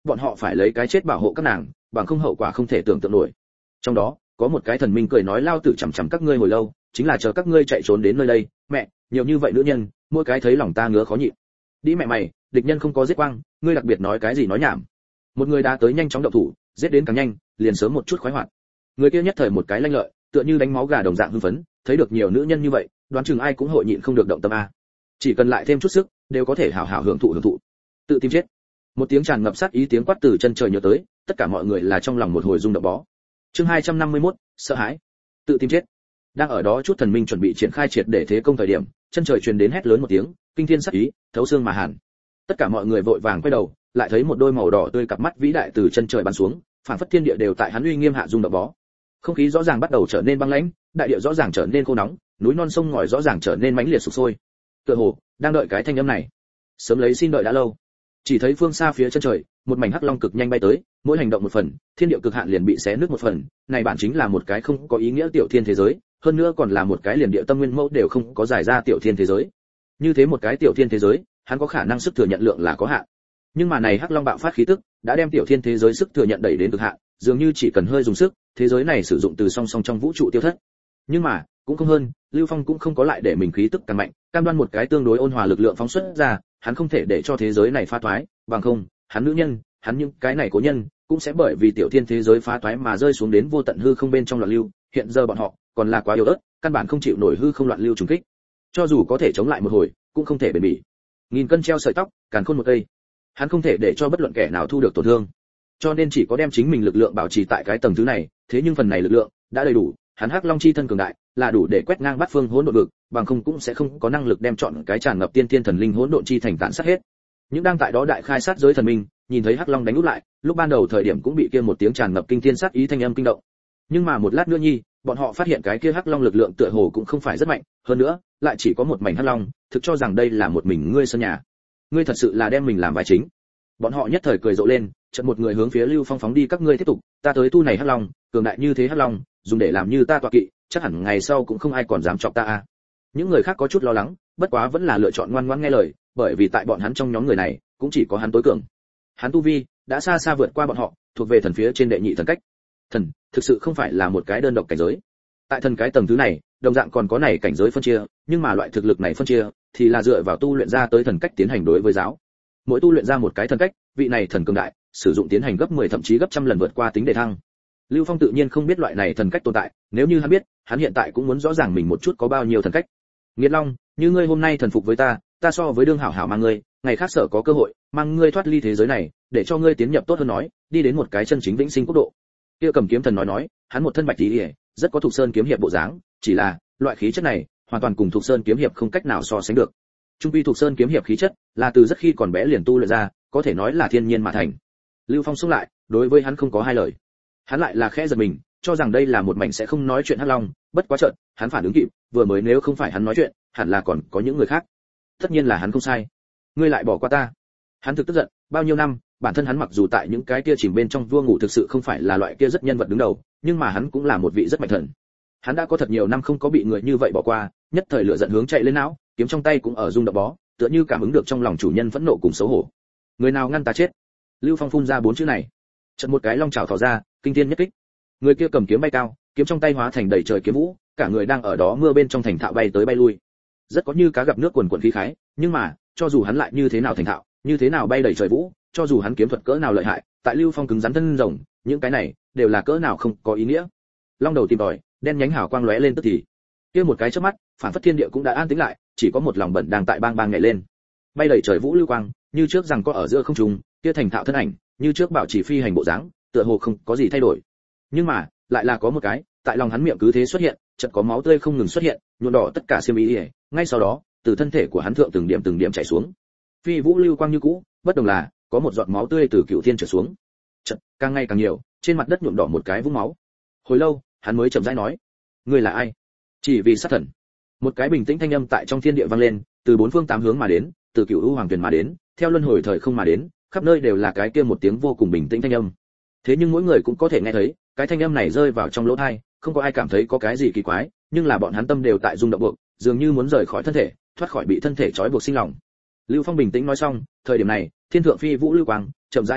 bọn họ phải lấy cái chết bảo hộ các nàng, bằng không hậu quả không thể tưởng tượng nổi. Trong đó, có một cái thần minh cười nói lao tử chằm chằm các ngươi hồi lâu, chính là chờ các ngươi chạy trốn đến nơi đây, mẹ, nhiều như vậy nữ nhân, mỗi cái thấy lòng ta ngứa khó nhịn. Đi mẹ mày, địch nhân không có giết quang, ngươi đặc biệt nói cái gì nói nhảm. Một người đã tới nhanh chóng động thủ, giết đến càng nhanh, liền sớm một chút khoái hoạt. Người kia nhất thời một cái lanh lợi, tựa như đánh máu gà đồng dạng hưng phấn, thấy được nhiều nữ nhân như vậy, đoán chừng ai cũng hội nhịn không được động tâm a. Chỉ cần lại thêm chút sức, đều có thể hảo hảo hưởng thụ hưởng thụ. Tự tìm chết. Một tiếng tràn ngập sát ý tiếng quát từ chân trời nhớ tới, tất cả mọi người là trong lòng một hồi rung động bó. Chương hai trăm năm mươi mốt, sợ hãi. Tự tìm chết. Đang ở đó chút thần minh chuẩn bị triển khai triệt để thế công thời điểm, chân trời truyền đến hét lớn một tiếng, kinh thiên sát ý, thấu xương mà hàn. Tất cả mọi người vội vàng quay đầu, lại thấy một đôi màu đỏ tươi cặp mắt vĩ đại từ chân trời bắn xuống, phảng phất thiên địa đều tại hắn uy nghiêm hạ rung động bó. Không khí rõ ràng bắt đầu trở nên băng lãnh, đại địa rõ ràng trở nên khô nóng, núi non sông ngòi rõ ràng trở nên mãnh liệt sục sôi. Tựa hồ đang đợi cái thanh âm này, sớm lấy xin đợi đã lâu. Chỉ thấy phương xa phía chân trời, một mảnh hắc long cực nhanh bay tới, mỗi hành động một phần, thiên địa cực hạn liền bị xé nứt một phần, này bản chính là một cái không có ý nghĩa tiểu thiên thế giới, hơn nữa còn là một cái liền địa tâm nguyên mẫu đều không có giải ra tiểu thiên thế giới. Như thế một cái tiểu thiên thế giới, hắn có khả năng sức thừa nhận lượng là có hạn. Nhưng mà này hắc long bạo phát khí tức, đã đem tiểu thiên thế giới sức thừa nhận đẩy đến cực hạn, dường như chỉ cần hơi dùng sức, thế giới này sử dụng từ song song trong vũ trụ tiêu thất. Nhưng mà, cũng không hơn, Lưu Phong cũng không có lại để mình khí tức càng mạnh, cam đoan một cái tương đối ôn hòa lực lượng phóng xuất ra, hắn không thể để cho thế giới này phá toái, bằng không, hắn nữ nhân, hắn những cái này cố nhân, cũng sẽ bởi vì tiểu thiên thế giới phá toái mà rơi xuống đến vô tận hư không bên trong loạn lưu, hiện giờ bọn họ còn là quá yếu ớt, căn bản không chịu nổi hư không loạn lưu trùng kích. Cho dù có thể chống lại một hồi, cũng không thể bền bỉ. Nghìn cân treo sợi tóc, càn khôn một cây. Hắn không thể để cho bất luận kẻ nào thu được tổn thương. Cho nên chỉ có đem chính mình lực lượng bảo trì tại cái tầng thứ này, thế nhưng phần này lực lượng đã đầy đủ, hắn hắc long chi thân cường đại, là đủ để quét ngang bát phương hỗn độn vực, bằng không cũng sẽ không có năng lực đem chọn cái tràn ngập tiên thiên thần linh hỗn độn chi thành tản sát hết. Những đang tại đó đại khai sát giới thần minh, nhìn thấy hắc long đánh úp lại, lúc ban đầu thời điểm cũng bị kia một tiếng tràn ngập kinh thiên sát ý thanh âm kinh động. Nhưng mà một lát nữa nhi, bọn họ phát hiện cái kia hắc long lực lượng tựa hồ cũng không phải rất mạnh, hơn nữa, lại chỉ có một mảnh hắc long, thực cho rằng đây là một mình ngươi sân nhà. Ngươi thật sự là đem mình làm vai chính. Bọn họ nhất thời cười rộ lên, chợt một người hướng phía Lưu Phong phóng đi, các ngươi tiếp tục, ta tới tu này hắc long, cường đại như thế hắc long, dùng để làm như ta tọa kỵ, chắc hẳn ngày sau cũng không ai còn dám chọc ta a. Những người khác có chút lo lắng, bất quá vẫn là lựa chọn ngoan ngoãn nghe lời, bởi vì tại bọn hắn trong nhóm người này, cũng chỉ có hắn tối cường. Hắn tu vi đã xa xa vượt qua bọn họ, thuộc về thần phía trên đệ nhị thần cách. Thần, thực sự không phải là một cái đơn độc cảnh giới. Tại thần cái tầng thứ này, đồng dạng còn có này cảnh giới phân chia, nhưng mà loại thực lực này phân chia thì là dựa vào tu luyện ra tới thần cách tiến hành đối với giáo. Mỗi tu luyện ra một cái thần cách, vị này thần cường đại, sử dụng tiến hành gấp mười thậm chí gấp trăm lần vượt qua tính đề thăng. Lưu Phong tự nhiên không biết loại này thần cách tồn tại, nếu như hắn biết, hắn hiện tại cũng muốn rõ ràng mình một chút có bao nhiêu thần cách. Nghiệt Long, như ngươi hôm nay thần phục với ta, ta so với đương hảo hảo mang ngươi, ngày khác sợ có cơ hội, mang ngươi thoát ly thế giới này, để cho ngươi tiến nhập tốt hơn nói, đi đến một cái chân chính vĩnh sinh quốc độ. Kia Cầm Kiếm Thần nói nói, hắn một thân bạch tí, rất có Thục Sơn kiếm hiệp bộ dáng, chỉ là, loại khí chất này, hoàn toàn cùng Thục Sơn kiếm hiệp không cách nào so sánh được. Trung quy Thục Sơn kiếm hiệp khí chất, là từ rất khi còn bé liền tu luyện ra, có thể nói là thiên nhiên mà thành. Lưu Phong xúc lại, đối với hắn không có hai lời. Hắn lại là khẽ giật mình, cho rằng đây là một mảnh sẽ không nói chuyện hắc long, bất quá chợt, hắn phản ứng kịp, vừa mới nếu không phải hắn nói chuyện, hẳn là còn có những người khác. Tất nhiên là hắn không sai. Ngươi lại bỏ qua ta. Hắn thực tức giận, bao nhiêu năm, bản thân hắn mặc dù tại những cái kia chìm bên trong vua ngủ thực sự không phải là loại kia rất nhân vật đứng đầu, nhưng mà hắn cũng là một vị rất mạnh thần. Hắn đã có thật nhiều năm không có bị người như vậy bỏ qua, nhất thời lửa giận hướng chạy lên não, kiếm trong tay cũng ở rung động bó, tựa như cảm ứng được trong lòng chủ nhân phẫn nộ cùng xấu hổ. Người nào ngăn ta chết? Lưu Phong phun ra bốn chữ này. Chợt một cái long chảo thò ra, kinh thiên nhất kích. Người kia cầm kiếm bay cao, kiếm trong tay hóa thành đầy trời kiếm vũ, cả người đang ở đó mưa bên trong thành thạo bay tới bay lui. Rất có như cá gặp nước quần quần khí khái, nhưng mà, cho dù hắn lại như thế nào thành thạo, như thế nào bay đầy trời vũ, cho dù hắn kiếm thuật cỡ nào lợi hại, tại Lưu Phong cứng rắn thân rồng, những cái này đều là cỡ nào không có ý nghĩa. Long đầu tìm tòi, đen nhánh hào quang lóe lên tức thì. Kia một cái chớp mắt, phản phất thiên địa cũng đã an tĩnh lại, chỉ có một lòng bẩn đang tại bang bang nhảy lên. Bay đầy trời vũ lưu quang, như trước rằng có ở giữa không trung, kia thành thạo thân ảnh, như trước bảo chỉ phi hành bộ dáng, tựa hồ không có gì thay đổi. Nhưng mà, lại là có một cái, tại lòng hắn miệng cứ thế xuất hiện, chợt có máu tươi không ngừng xuất hiện, nhuộm đỏ tất cả xiêm y, ngay sau đó, từ thân thể của hắn thượng từng điểm từng điểm chảy xuống. Phi vũ lưu quang như cũ, bất đồng là, có một giọt máu tươi từ cựu thiên trở xuống. Chợt, càng ngày càng nhiều, trên mặt đất nhuộm đỏ một cái vũng máu. Hồi lâu, hắn mới chậm rãi nói: "Ngươi là ai?" Chỉ vì sát thần. Một cái bình tĩnh thanh âm tại trong thiên địa vang lên, từ bốn phương tám hướng mà đến, từ cựu u hoàng truyền mà đến, theo luân hồi thời không mà đến, khắp nơi đều là cái kia một tiếng vô cùng bình tĩnh thanh âm. Thế nhưng mỗi người cũng có thể nghe thấy, cái thanh âm này rơi vào trong lỗ tai, không có ai cảm thấy có cái gì kỳ quái, nhưng là bọn hắn tâm đều tại rung động buộc, dường như muốn rời khỏi thân thể, thoát khỏi bị thân thể trói buộc sinh lòng. Lưu Phong bình tĩnh nói xong, thời điểm này, thiên thượng phi vũ lưu quang chậm rãi tàn lụi,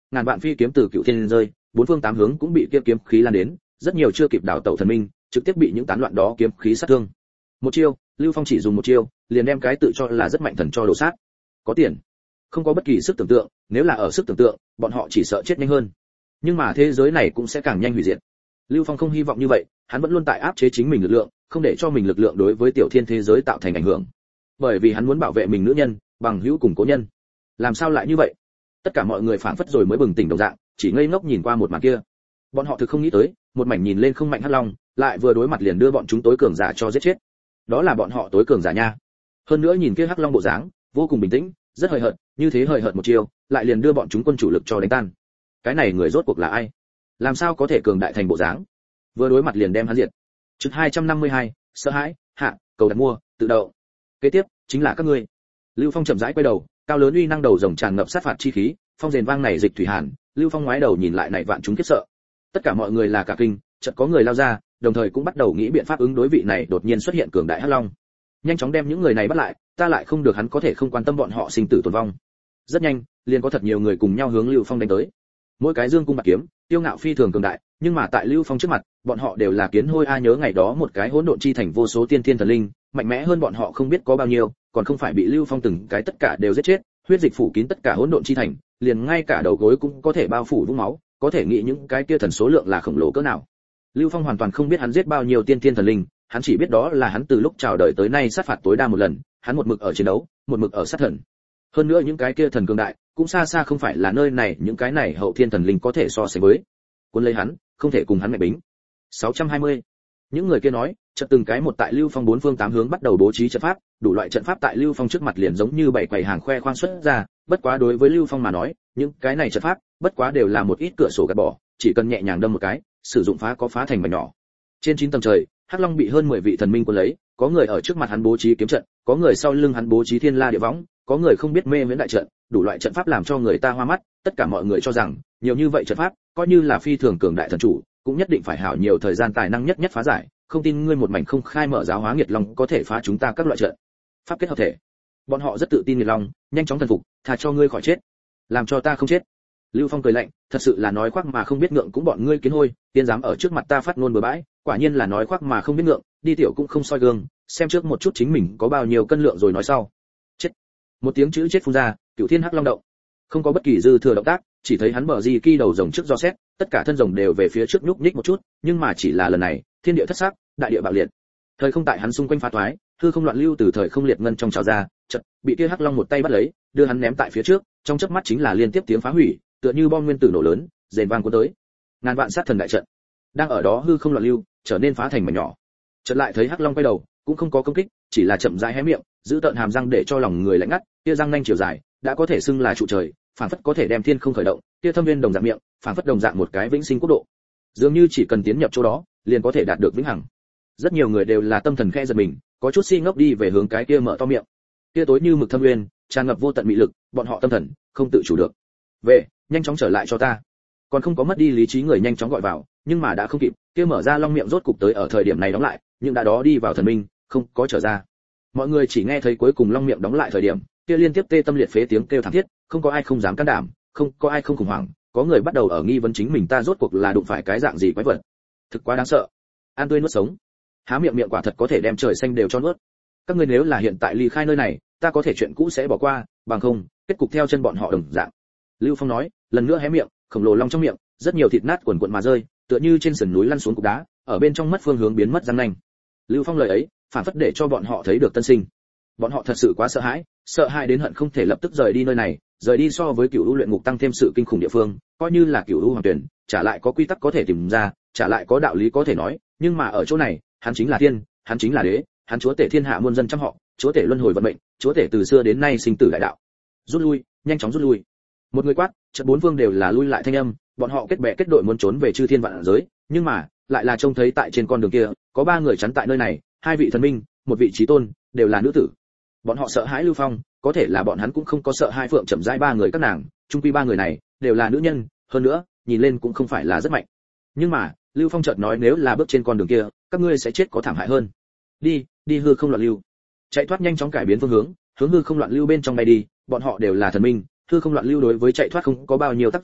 ngàn vạn phi kiếm từ cựu thiên rơi, bốn phương tám hướng cũng bị kia kiếm khí lan đến, rất nhiều chưa kịp đảo tẩu thần minh, trực tiếp bị những tán loạn đó kiếm khí sát thương. Một chiêu, Lưu Phong chỉ dùng một chiêu, liền đem cái tự cho là rất mạnh thần cho đổ sát. Có tiền, không có bất kỳ sức tưởng tượng, nếu là ở sức tưởng tượng, bọn họ chỉ sợ chết nhanh hơn. Nhưng mà thế giới này cũng sẽ càng nhanh hủy diệt. Lưu Phong không hy vọng như vậy, hắn vẫn luôn tại áp chế chính mình lực lượng, không để cho mình lực lượng đối với tiểu thiên thế giới tạo thành ảnh hưởng. Bởi vì hắn muốn bảo vệ mình nữ nhân, bằng hữu cùng cố nhân. Làm sao lại như vậy? Tất cả mọi người phảng phất rồi mới bừng tỉnh đồng dạng, chỉ ngây ngốc nhìn qua một màn kia. Bọn họ thực không nghĩ tới, một mảnh nhìn lên không mạnh hắc long, lại vừa đối mặt liền đưa bọn chúng tối cường giả cho giết chết. Đó là bọn họ tối cường giả nha. Hơn nữa nhìn kia hắc long bộ dáng, vô cùng bình tĩnh, rất hời hợt, như thế hời hợt một chiêu, lại liền đưa bọn chúng quân chủ lực cho đánh tan. Cái này người rốt cuộc là ai? Làm sao có thể cường đại thành bộ dáng? Vừa đối mặt liền đem hắn diệt. Chương hai trăm năm mươi hai, sợ hãi, hạ, cầu đặt mua, tự động. Kế tiếp chính là các ngươi. Lưu Phong chậm rãi quay đầu, cao lớn uy năng đầu rồng tràn ngập sát phạt chi khí, phong rền vang này dịch thủy hàn. Lưu Phong ngoái đầu nhìn lại này vạn chúng khiếp sợ. Tất cả mọi người là cả kinh, chợt có người lao ra, đồng thời cũng bắt đầu nghĩ biện pháp ứng đối vị này đột nhiên xuất hiện cường đại hắc long. Nhanh chóng đem những người này bắt lại, ta lại không được hắn có thể không quan tâm bọn họ sinh tử tồn vong. Rất nhanh, liền có thật nhiều người cùng nhau hướng Lưu Phong đánh tới. Mỗi cái dương cung bạc kiếm, tiêu ngạo phi thường cường đại, nhưng mà tại Lưu Phong trước mặt, bọn họ đều là kiến hôi. A nhớ ngày đó một cái hỗn độn chi thành vô số tiên thiên thần linh, mạnh mẽ hơn bọn họ không biết có bao nhiêu, còn không phải bị Lưu Phong từng cái tất cả đều giết chết, huyết dịch phủ kín tất cả hỗn độn chi thành, liền ngay cả đầu gối cũng có thể bao phủ vũng máu, có thể nghĩ những cái kia thần số lượng là khổng lồ cỡ nào. Lưu Phong hoàn toàn không biết hắn giết bao nhiêu tiên thiên thần linh, hắn chỉ biết đó là hắn từ lúc chào đời tới nay sát phạt tối đa một lần, hắn một mực ở chiến đấu, một mực ở sát thần. Hơn nữa những cái kia thần cường đại, cũng xa xa không phải là nơi này những cái này hậu thiên thần linh có thể so sánh với. Cuốn lấy hắn, không thể cùng hắn mẹ bính. sáu trăm hai mươi. Những người kia nói, chợt từng cái một tại Lưu Phong bốn phương tám hướng bắt đầu bố trí trận pháp, đủ loại trận pháp tại Lưu Phong trước mặt liền giống như bảy quầy hàng khoe khoang xuất ra, bất quá đối với Lưu Phong mà nói, những cái này trận pháp, bất quá đều là một ít cửa sổ gạt bỏ, chỉ cần nhẹ nhàng đâm một cái, sử dụng phá có phá thành mảnh nhỏ. Trên chín tầng trời, Hắc Long bị hơn mười vị thần minh cuốn lấy, có người ở trước mặt hắn bố trí kiếm trận, có người sau lưng hắn bố trí thiên la địa võng, có người không biết mê miễn đại trận, đủ loại trận pháp làm cho người ta hoa mắt, tất cả mọi người cho rằng, nhiều như vậy trận pháp, coi như là phi thường cường đại thần chủ, cũng nhất định phải hảo nhiều thời gian tài năng nhất nhất phá giải, không tin ngươi một mảnh không khai mở giáo hóa nghiệt long có thể phá chúng ta các loại trận. Pháp kết hợp thể. Bọn họ rất tự tin nghiệt long, nhanh chóng thần phục, thà cho ngươi khỏi chết, làm cho ta không chết. Lưu Phong cười lạnh, thật sự là nói khoác mà không biết ngượng cũng bọn ngươi kiến hôi, tiên dám ở trước mặt ta phát ngôn bừa bãi, quả nhiên là nói khoác mà không biết ngượng, đi tiểu cũng không soi gương, xem trước một chút chính mình có bao nhiêu cân lượng rồi nói sau. Chết. Một tiếng chữ chết phun ra, Cửu Thiên Hắc Long động. Không có bất kỳ dư thừa động tác, chỉ thấy hắn bờ di ki đầu rồng trước do xét, tất cả thân rồng đều về phía trước nhúc nhích một chút, nhưng mà chỉ là lần này, thiên địa thất sắc, đại địa bạo liệt. Thời không tại hắn xung quanh phá toái, hư không loạn lưu từ thời không liệt ngân trong trào ra, chợt bị kia Hắc Long một tay bắt lấy, đưa hắn ném tại phía trước, trong chớp mắt chính là liên tiếp tiếng phá hủy, tựa như bom nguyên tử nổ lớn, rền vang cuốn tới. Ngàn vạn sát thần đại trận đang ở đó hư không loạn lưu, trở nên phá thành mảnh nhỏ. Chợt lại thấy Hắc Long quay đầu, cũng không có công kích, chỉ là chậm rãi hé miệng, giữ tợn hàm răng để cho lòng người lạnh ngắt, kia răng nanh chiều dài, đã có thể xưng là trụ trời, phảng phất có thể đem thiên không khởi động, kia thâm viên đồng dạng miệng, phảng phất đồng dạng một cái vĩnh sinh quốc độ. Dường như chỉ cần tiến nhập chỗ đó, liền có thể đạt được vĩnh hằng. Rất nhiều người đều là tâm thần khẽ giật mình, có chút si ngốc đi về hướng cái kia mở to miệng. Kia tối như mực thâm nguyên, tràn ngập vô tận mị lực, bọn họ tâm thần không tự chủ được. Về, nhanh chóng trở lại cho ta. Còn không có mất đi lý trí người nhanh chóng gọi vào, nhưng mà đã không kịp, kia mở ra long miệng rốt cục tới ở thời điểm này đóng lại, nhưng đã đó đi vào thần minh, không có trở ra. Mọi người chỉ nghe thấy cuối cùng long miệng đóng lại thời điểm, kia liên tiếp tê tâm liệt phế tiếng kêu thảm thiết, không có ai không dám can đảm, không có ai không khủng hoảng, có người bắt đầu ở nghi vấn chính mình ta rốt cuộc là đụng phải cái dạng gì quái vật. Thực quá đáng sợ. Ăn tươi nuốt sống. Há miệng miệng quả thật có thể đem trời xanh đều cho nuốt. Các ngươi nếu là hiện tại ly khai nơi này, ta có thể chuyện cũ sẽ bỏ qua, bằng không, kết cục theo chân bọn họ đồng dạng. Lưu Phong nói, lần nữa hé miệng, khổng lồ long trong miệng, rất nhiều thịt nát quần quần mà rơi, tựa như trên sườn núi lăn xuống cục đá, ở bên trong mất phương hướng biến mất răng nanh. Lưu Phong lời ấy, phản phất để cho bọn họ thấy được tân sinh. Bọn họ thật sự quá sợ hãi, sợ hãi đến hận không thể lập tức rời đi nơi này, rời đi so với Cửu U luyện ngục tăng thêm sự kinh khủng địa phương, coi như là Cửu U hoàng tuyển, trả lại có quy tắc có thể tìm ra, trả lại có đạo lý có thể nói, nhưng mà ở chỗ này, hắn chính là thiên, hắn chính là đế, hắn chúa tể thiên hạ muôn dân trăm họ, chúa tể luân hồi vận mệnh, chúa tể từ xưa đến nay sinh tử đại đạo. Rút lui, nhanh chóng rút lui. Một người quát, chợt bốn phương đều là lui lại thanh âm, bọn họ kết bè kết đội muốn trốn về chư thiên vạn giới, nhưng mà, lại là trông thấy tại trên con đường kia, có ba người chắn tại nơi này, hai vị thần minh, một vị chí tôn, đều là nữ tử. Bọn họ sợ hãi Lưu Phong, có thể là bọn hắn cũng không có sợ hai phượng chậm rãi ba người các nàng, chung quy ba người này đều là nữ nhân, hơn nữa, nhìn lên cũng không phải là rất mạnh. Nhưng mà, Lưu Phong chợt nói nếu là bước trên con đường kia, các ngươi sẽ chết có thảm hại hơn. Đi, đi hư không loạn lưu. Chạy thoát nhanh chóng cải biến phương hướng, hướng hư không loạn lưu bên trong bay đi, bọn họ đều là thần minh, hư không loạn lưu đối với chạy thoát không có bao nhiêu tác dụng,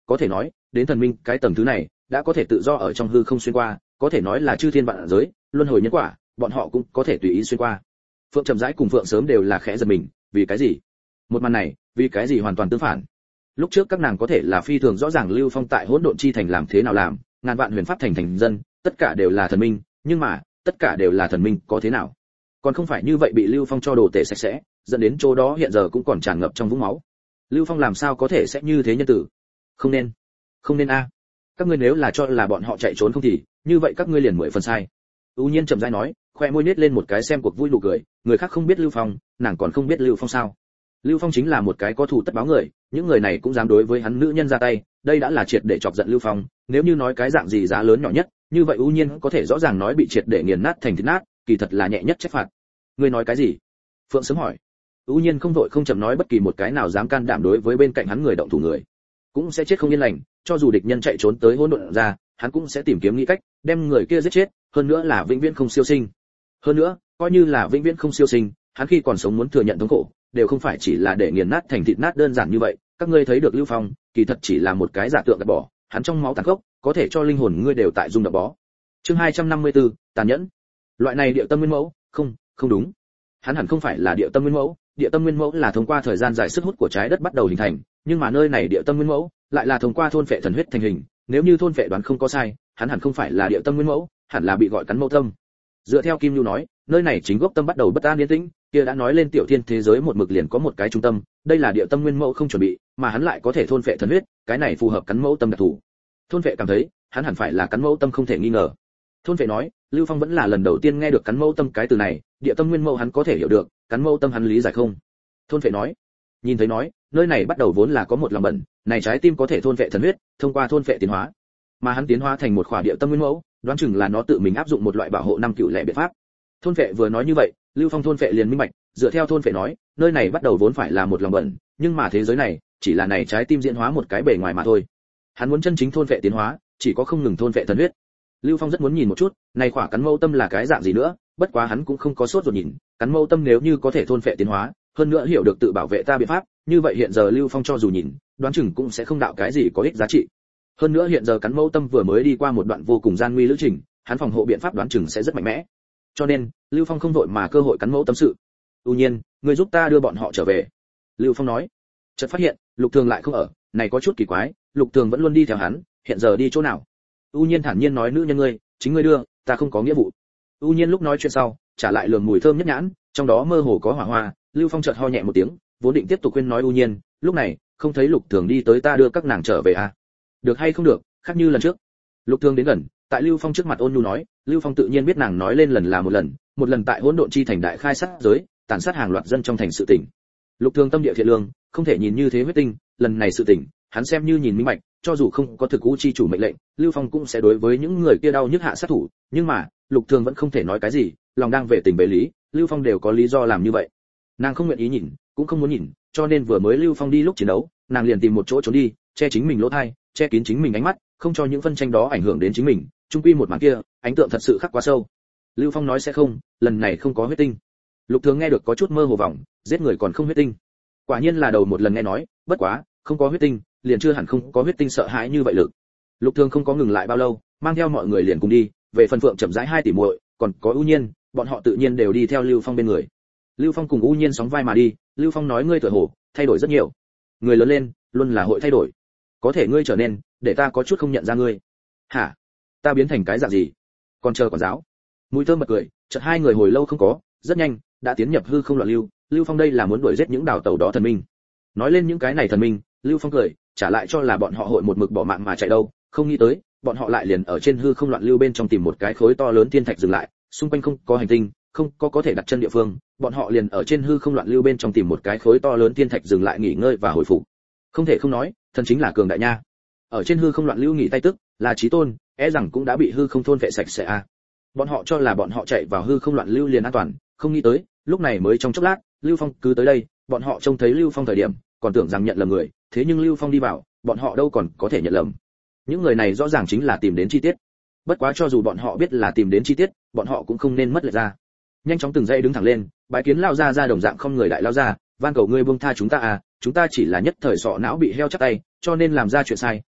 có thể nói đến thần minh cái tầng thứ này đã có thể tự do ở trong hư không xuyên qua, có thể nói là chư thiên vạn giới luân hồi nhân quả, bọn họ cũng có thể tùy ý xuyên qua. Phượng Trầm Rãi cùng Phượng Sớm đều là khẽ giật mình, vì cái gì? Một màn này, vì cái gì hoàn toàn tương phản. Lúc trước các nàng có thể là phi thường rõ ràng Lưu Phong tại Hỗn Độn Chi Thành làm thế nào làm, ngàn vạn huyền pháp thành thành dân, tất cả đều là thần minh, nhưng mà, tất cả đều là thần minh, có thế nào? Còn không phải như vậy bị Lưu Phong cho đồ tể sạch sẽ, dẫn đến chỗ đó hiện giờ cũng còn tràn ngập trong vũng máu. Lưu Phong làm sao có thể sẽ như thế nhân tử? Không nên, không nên a. Các ngươi nếu là cho là bọn họ chạy trốn không thì, như vậy các ngươi liền mười phần sai. U Nhiên chậm rãi nói, khoe môi nết lên một cái xem cuộc vui nụ cười, người khác không biết Lưu Phong, nàng còn không biết Lưu Phong sao? Lưu Phong chính là một cái có thù tất báo người, những người này cũng dám đối với hắn nữ nhân ra tay, đây đã là triệt để chọc giận Lưu Phong, nếu như nói cái dạng gì giá lớn nhỏ nhất, như vậy U Nhiên có thể rõ ràng nói bị triệt để nghiền nát thành thịt nát, kỳ thật là nhẹ nhất trách phạt. Ngươi nói cái gì? Phượng Sớm hỏi. U Nhiên không vội không chậm nói bất kỳ một cái nào dám can đảm đối với bên cạnh hắn người động thủ người, cũng sẽ chết không yên lành, cho dù địch nhân chạy trốn tới hỗn độn ra, hắn cũng sẽ tìm kiếm nghĩ cách đem người kia giết chết, hơn nữa là vĩnh viễn không siêu sinh. Hơn nữa, coi như là vĩnh viễn không siêu sinh, hắn khi còn sống muốn thừa nhận thống khổ, đều không phải chỉ là để nghiền nát thành thịt nát đơn giản như vậy. Các ngươi thấy được Lưu Phong, kỳ thật chỉ là một cái giả tượng gạt bỏ, hắn trong máu tàn khốc, có thể cho linh hồn ngươi đều tại rung động bó. Chương hai trăm năm mươi tư, tàn nhẫn. Loại này địa tâm nguyên mẫu, không, không đúng. Hắn hẳn không phải là địa tâm nguyên mẫu, địa tâm nguyên mẫu là thông qua thời gian dài sức hút của trái đất bắt đầu hình thành, nhưng mà nơi này địa tâm nguyên mẫu lại là thông qua thôn phệ thần huyết thành hình, nếu như thôn phệ đoán không có sai, hắn hẳn không phải là địa tâm nguyên mẫu, hẳn là bị gọi cắn mẫu tâm. Dựa theo Kim Nhu nói, nơi này chính gốc tâm bắt đầu bất an yên tĩnh, kia đã nói lên tiểu thiên thế giới một mực liền có một cái trung tâm, đây là địa tâm nguyên mẫu không chuẩn bị, mà hắn lại có thể thôn phệ thần huyết, cái này phù hợp cắn mẫu tâm đặc thù. Thôn phệ cảm thấy, hắn hẳn phải là cắn mẫu tâm không thể nghi ngờ. Thôn phệ nói, Lưu Phong vẫn là lần đầu tiên nghe được cắn mẫu tâm cái từ này, địa tâm nguyên mẫu hắn có thể hiểu được, cắn mẫu tâm hắn lý giải không? Thôn phệ nói, nhìn thấy nói, nơi này bắt đầu vốn là có một lòng bẩn, này trái tim có thể thôn phệ thần huyết, thông qua thôn phệ tiến hóa, mà hắn tiến hóa thành một khỏa địa tâm nguyên mẫu, đoán chừng là nó tự mình áp dụng một loại bảo hộ năm cựu lệ biện pháp. Thôn phệ vừa nói như vậy, Lưu Phong thôn phệ liền minh bạch, dựa theo thôn phệ nói, nơi này bắt đầu vốn phải là một lòng bẩn, nhưng mà thế giới này chỉ là này trái tim diễn hóa một cái bề ngoài mà thôi. Hắn muốn chân chính thôn phệ tiến hóa, chỉ có không ngừng thôn phệ thần huyết. Lưu Phong rất muốn nhìn một chút, này khỏa cắn mâu tâm là cái dạng gì nữa, bất quá hắn cũng không có sốt ruột nhìn, cắn mâu tâm nếu như có thể thôn phệ tiến hóa, hơn nữa hiểu được tự bảo vệ ta biện pháp, như vậy hiện giờ Lưu Phong cho dù nhìn, đoán chừng cũng sẽ không đạo cái gì có ích giá trị. Hơn nữa hiện giờ cắn mâu tâm vừa mới đi qua một đoạn vô cùng gian nguy lữ trình, hắn phòng hộ biện pháp đoán chừng sẽ rất mạnh mẽ. Cho nên, Lưu Phong không vội mà cơ hội cắn mâu tâm sự. "Tu Nhiên, ngươi giúp ta đưa bọn họ trở về." Lưu Phong nói. Chợt phát hiện, Lục Thường lại không ở, này có chút kỳ quái, Lục Thường vẫn luôn đi theo hắn, hiện giờ đi chỗ nào? U Nhiên thản nhiên nói, nữ nhân ngươi, chính ngươi đưa, ta không có nghĩa vụ. U Nhiên lúc nói chuyện sau, trả lại lườm mùi thơm nhất nhãn, trong đó mơ hồ có hỏa hoa. Lưu Phong chợt ho nhẹ một tiếng, vốn định tiếp tục khuyên nói U Nhiên, lúc này, không thấy Lục Thường đi tới, ta đưa các nàng trở về à? Được hay không được, khác như lần trước. Lục Thường đến gần, tại Lưu Phong trước mặt ôn nhu nói, Lưu Phong tự nhiên biết nàng nói lên lần là một lần, một lần tại Hỗn Độn Chi Thành đại khai sát giới, tàn sát hàng loạt dân trong thành sự tình. Lục Thường tâm địa thiện lương, không thể nhìn như thế huyết tinh, lần này sự tình, hắn xem như nhìn minh bạch, cho dù không có thực u chi chủ mệnh lệnh, Lưu Phong cũng sẽ đối với những người kia đau nhức hạ sát thủ, nhưng mà, Lục Thường vẫn không thể nói cái gì, lòng đang về tình về lý, Lưu Phong đều có lý do làm như vậy. Nàng không nguyện ý nhìn, cũng không muốn nhìn, cho nên vừa mới Lưu Phong đi lúc chiến đấu, nàng liền tìm một chỗ trốn đi, che chính mình lỗ tai, che kín chính mình ánh mắt, không cho những phân tranh đó ảnh hưởng đến chính mình. Trung quy một màn kia, ánh tượng thật sự khắc quá sâu. Lưu Phong nói sẽ không, lần này không có huyết tinh. Lục Thường nghe được có chút mơ hồ vọng, giết người còn không huyết tinh. Quả nhiên là đầu một lần nghe nói, bất quá, không có huyết tinh, liền chưa hẳn không có huyết tinh sợ hãi như vậy lực. Lục Thường không có ngừng lại bao lâu, mang theo mọi người liền cùng đi, về phần Phượng chậm rãi hai tỷ muội, còn có U Nhiên, bọn họ tự nhiên đều đi theo Lưu Phong bên người. Lưu Phong cùng U Nhiên sóng vai mà đi, Lưu Phong nói ngươi tuổi hồ, thay đổi rất nhiều. Người lớn lên, luôn là hội thay đổi. Có thể ngươi trở nên, để ta có chút không nhận ra ngươi. Hả? Ta biến thành cái dạng gì? Còn chờ quản giáo. Mùi thơm bật cười, chợt hai người hồi lâu không có, rất nhanh đã tiến nhập hư không loạn lưu. Lưu Phong đây là muốn đuổi giết những đào tẩu đó thần minh. Nói lên những cái này thần minh, Lưu Phong cười, trả lại cho là bọn họ hội một mực bỏ mạng mà chạy đâu, không nghĩ tới, bọn họ lại liền ở trên hư không loạn lưu bên trong tìm một cái khối to lớn thiên thạch dừng lại, xung quanh không có hành tinh, không có có thể đặt chân địa phương, bọn họ liền ở trên hư không loạn lưu bên trong tìm một cái khối to lớn thiên thạch dừng lại nghỉ ngơi và hồi phục. Không thể không nói, thần chính là cường đại nha. Ở trên hư không loạn lưu nghỉ tay tức, là chí tôn, e rằng cũng đã bị hư không thôn phệ sạch sẽ a. À. Bọn họ cho là bọn họ chạy vào hư không loạn lưu liền an toàn, không nghĩ tới, lúc này mới trong chốc lát, Lưu Phong cứ tới đây, bọn họ trông thấy Lưu Phong thời điểm, còn tưởng rằng nhận lầm người, thế nhưng Lưu Phong đi vào, bọn họ đâu còn có thể nhận lầm. Những người này rõ ràng chính là tìm đến chi tiết. Bất quá cho dù bọn họ biết là tìm đến chi tiết, bọn họ cũng không nên mất lệch ra. Nhanh chóng từng dây đứng thẳng lên, bái kiến lao ra ra đồng dạng không người đại lao ra, van cầu ngươi buông tha chúng ta à, chúng ta chỉ là nhất thời sọ não bị heo chắc tay, cho nên làm ra chuyện sai,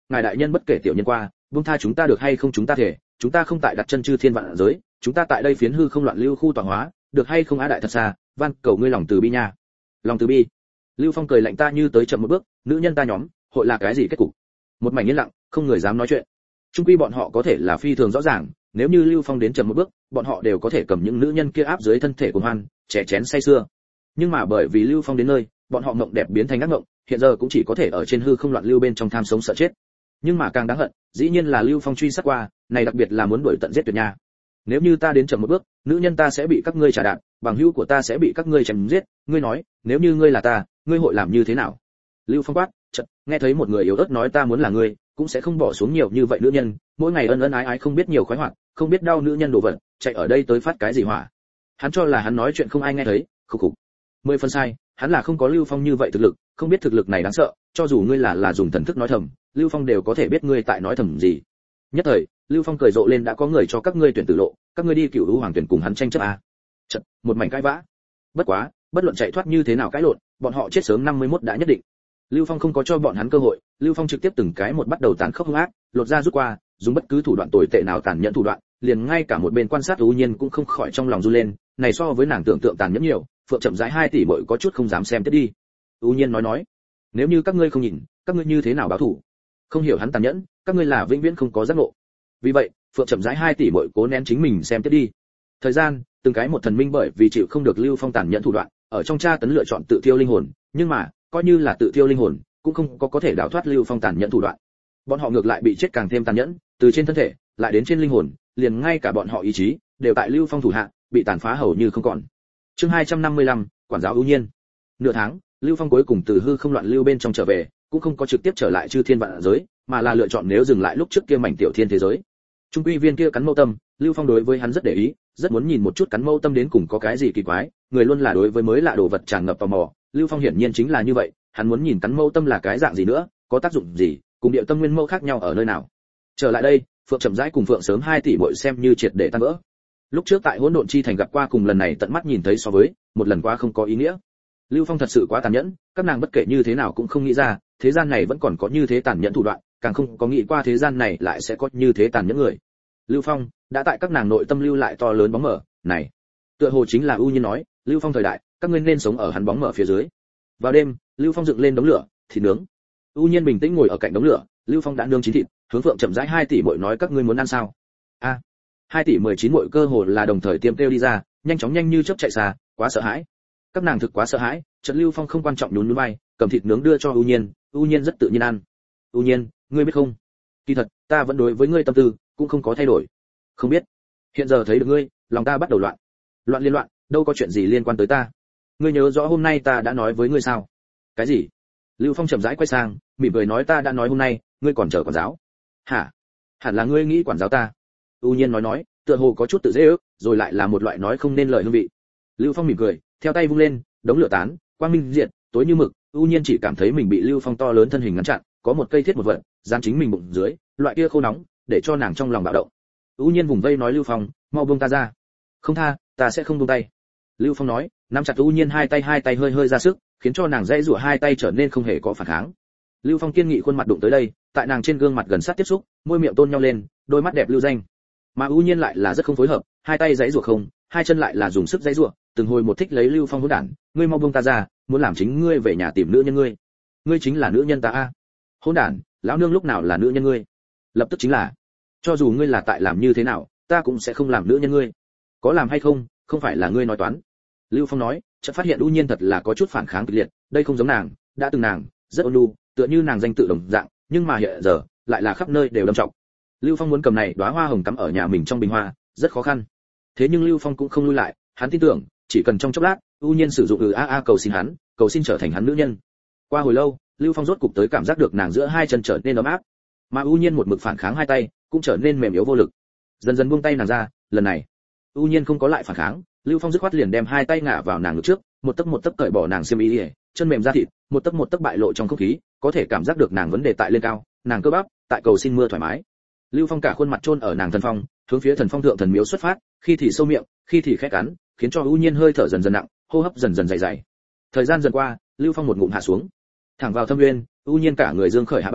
ngài đại nhân bất kể tiểu nhân qua, buông tha chúng ta được hay không, chúng ta thể, chúng ta không tại đặt chân chư thiên vạn giới, chúng ta tại đây phiến hư không loạn lưu khu tọa hóa, được hay không á đại thật xa, van cầu ngươi lòng từ bi nha. Lòng từ bi. Lưu Phong cười lạnh, ta như tới chậm một bước, nữ nhân ta nhóm, hội là cái gì kết cục? Một mảnh yên lặng, không người dám nói chuyện. Trung quy bọn họ có thể là phi thường rõ ràng, nếu như Lưu Phong đến chậm một bước, bọn họ đều có thể cầm những nữ nhân kia áp dưới thân thể của hoan, trẻ chén say sưa. Nhưng mà bởi vì Lưu Phong đến nơi, bọn họ mộng đẹp biến thành ác mộng, hiện giờ cũng chỉ có thể ở trên hư không loạn lưu bên trong tham sống sợ chết. Nhưng mà càng đáng hận, dĩ nhiên là Lưu Phong truy sát qua, này đặc biệt là muốn đuổi tận giết tuyệt nha. Nếu như ta đến chậm một bước, nữ nhân ta sẽ bị các ngươi trả đạn, bằng hữu của ta sẽ bị các ngươi chém giết, ngươi nói, nếu như ngươi là ta, ngươi hội làm như thế nào? Lưu Phong quát, chợt nghe thấy một người yếu ớt nói ta muốn là ngươi, cũng sẽ không bỏ xuống nhiều như vậy nữ nhân, mỗi ngày ân ân ái ái không biết nhiều khoái hoạt, không biết đau nữ nhân đồ vật, chạy ở đây tới phát cái gì hỏa? Hắn cho là hắn nói chuyện không ai nghe thấy, khục khục. Mười phần sai, hắn là không có Lưu Phong như vậy thực lực, không biết thực lực này đáng sợ, cho dù ngươi là là dùng thần thức nói thầm, Lưu Phong đều có thể biết ngươi tại nói thầm gì. Nhất thời, Lưu Phong cười rộ lên, đã có người cho các ngươi tuyển tử lộ, các ngươi đi Cửu U Hoàng tuyển cùng hắn tranh chấp a. Chật, một mảnh cãi vã. Bất quá, bất luận chạy thoát như thế nào cãi lộn, bọn họ chết sớm năm mươi mốt đã nhất định. Lưu Phong không có cho bọn hắn cơ hội, Lưu Phong trực tiếp từng cái một bắt đầu tàn khốc hung ác, lột ra rút qua, dùng bất cứ thủ đoạn tồi tệ nào tàn nhẫn thủ đoạn, liền ngay cả một bên quan sát U Nhiên cũng không khỏi trong lòng run lên, này so với nàng tưởng tượng tàn nhẫn nhiều, Phượng chậm rãi hai tỷ muội có chút không dám xem tiếp đi. U Nhiên nói nói, nếu như các ngươi không nhìn, các ngươi như thế nào báo thủ? Không hiểu hắn tàn nhẫn, các ngươi là vĩnh viễn không có giác ngộ. Vì vậy, Phượng chậm rãi hai tỷ muội cố nén chính mình xem tiếp đi. Thời gian, từng cái một thần minh bởi vì chịu không được Lưu Phong tàn nhẫn thủ đoạn, ở trong tra tấn lựa chọn tự thiêu linh hồn, nhưng mà, coi như là tự thiêu linh hồn, cũng không có có thể đào thoát Lưu Phong tàn nhẫn thủ đoạn. Bọn họ ngược lại bị chết càng thêm tàn nhẫn, từ trên thân thể, lại đến trên linh hồn, liền ngay cả bọn họ ý chí, đều tại Lưu Phong thủ hạ, bị tàn phá hầu như không còn. Chương hai trăm năm mươi lăm, quản giáo ưu nhiên. Nửa tháng, Lưu Phong cuối cùng từ hư không loạn lưu bên trong trở về, cũng không có trực tiếp trở lại chư thiên vạn giới, mà là lựa chọn nếu dừng lại lúc trước kia mảnh tiểu thiên thế giới. Trung quy viên kia cắn mâu tâm, Lưu Phong đối với hắn rất để ý, rất muốn nhìn một chút cắn mâu tâm đến cùng có cái gì kỳ quái, người luôn là đối với mới lạ đồ vật tràn ngập tò mò, Lưu Phong hiển nhiên chính là như vậy, hắn muốn nhìn cắn mâu tâm là cái dạng gì nữa, có tác dụng gì, cùng điệu tâm nguyên mâu khác nhau ở nơi nào. Trở lại đây, Phượng chậm rãi cùng Phượng sớm hai tỷ muội xem như triệt để tan vỡ. Lúc trước tại Hỗn Độn Chi Thành gặp qua, cùng lần này tận mắt nhìn thấy so với, một lần qua không có ý nghĩa. Lưu Phong thật sự quá tàn nhẫn, các nàng bất kể như thế nào cũng không nghĩ ra, thế gian này vẫn còn có như thế tàn nhẫn thủ đoạn, càng không có nghĩ qua thế gian này lại sẽ có như thế tàn nhẫn người. Lưu Phong đã tại các nàng nội tâm lưu lại to lớn bóng mở, này, tựa hồ chính là ưu nhiên nói, Lưu Phong thời đại, các ngươi nên sống ở hắn bóng mở phía dưới. Vào đêm, Lưu Phong dựng lên đống lửa, thịt nướng. ưu nhiên bình tĩnh ngồi ở cạnh đống lửa, Lưu Phong đã nướng chín thịt, hướng Phượng chậm rãi hai tỷ muội nói các ngươi muốn ăn sao? A. À, hai tỷ mười chín muội cơ hồ là đồng thời tiêm kêu đi ra, nhanh chóng nhanh như chớp chạy xa, quá sợ hãi. Các nàng thực quá sợ hãi, chợt Lưu Phong không quan trọng nhún nhún vai, cầm thịt nướng đưa cho ưu nhiên, ưu nhiên rất tự nhiên ăn. ưu nhiên, ngươi biết không? Kỳ thật, ta vẫn đối với ngươi tâm tư cũng không có thay đổi. Không biết. Hiện giờ thấy được ngươi, lòng ta bắt đầu loạn. Loạn liên loạn, đâu có chuyện gì liên quan tới ta. Ngươi nhớ rõ hôm nay ta đã nói với ngươi sao? Cái gì? Lưu Phong chậm rãi quay sang, mỉm cười nói ta đã nói hôm nay, ngươi còn chờ quản giáo. Hả? Hẳn là ngươi nghĩ quản giáo ta. ưu nhiên nói nói, tựa hồ có chút tự dễ ước, rồi lại là một loại nói không nên lời hương vị. Lưu Phong mỉm cười, theo tay vung lên, đống lửa tán, quang minh diệt, tối như mực, ưu nhiên chỉ cảm thấy mình bị Lưu Phong to lớn thân hình ngăn chặn, có một cây thiết một vật, dán chính mình bụng dưới, loại kia khô nóng, để cho nàng trong lòng bạo động. ưu nhiên vùng vây nói Lưu Phong, mau buông ta ra. Không tha, ta sẽ không buông tay. Lưu Phong nói, nắm chặt ưu nhiên hai tay hai tay hơi hơi ra sức, khiến cho nàng dãy rủa hai tay trở nên không hề có phản kháng. Lưu Phong kiên nghị khuôn mặt đụng tới đây, tại nàng trên gương mặt gần sát tiếp xúc, môi miệng tôn nhau lên, đôi mắt đẹp lưu danh. Mà ưu nhiên lại là rất không phối hợp, hai tay dãy rủa không, hai chân lại là dùng sức dãy rủa, từng hồi một thích lấy Lưu Phong hỗn đản, ngươi mau buông ta ra, muốn làm chính ngươi về nhà tìm nữ nhân ngươi. Ngươi chính là nữ nhân ta a. Hỗn đản, lão nương lúc nào là nữ nhân ngươi? Lập tức chính là. Cho dù ngươi là tại làm như thế nào, ta cũng sẽ không làm nữ nhân ngươi. Có làm hay không, không phải là ngươi nói toán. Lưu Phong nói, chợt phát hiện ưu nhiên thật là có chút phản kháng kịch liệt, đây không giống nàng, đã từng nàng, rất ôn nhu, tựa như nàng danh tự đồng dạng, nhưng mà hiện giờ, lại là khắp nơi đều đâm trọng. Lưu Phong muốn cầm này đóa hoa hồng cắm ở nhà mình trong bình hoa, rất khó khăn. Thế nhưng Lưu Phong cũng không lui lại, hắn tin tưởng, chỉ cần trong chốc lát, ưu nhiên sử dụng ừ a a cầu xin hắn, cầu xin trở thành hắn nữ nhân. Qua hồi lâu, Lưu Phong rốt cục tới cảm giác được nàng giữa hai chân trở nên ấm áp, mà ưu nhiên một mực phản kháng hai tay, cũng trở nên mềm yếu vô lực. Dần dần buông tay nàng ra, lần này, ưu nhiên không có lại phản kháng, Lưu Phong dứt khoát liền đem hai tay ngả vào nàng ngực trước, một tấc một tấc cởi bỏ nàng xiêm y, chân mềm da thịt, một tấc một tấc bại lộ trong không khí, có thể cảm giác được nàng vấn đề tại lên cao, nàng cơ bắp tại cầu xin mưa thoải mái. Lưu Phong cả khuôn mặt chôn ở nàng thần phong, hướng phía thần phong thượng thần miếu xuất phát, khi thì sâu miệng, khi thì khẽ cắn, khiến cho ưu nhiên hơi thở dần dần nặng, hô hấp dần dần dày dày. Thời gian dần qua, Lưu Phong một ngụm hạ xuống, thẳng vào thâm nguyên, ưu nhiên cả người dương khởi hạ ba,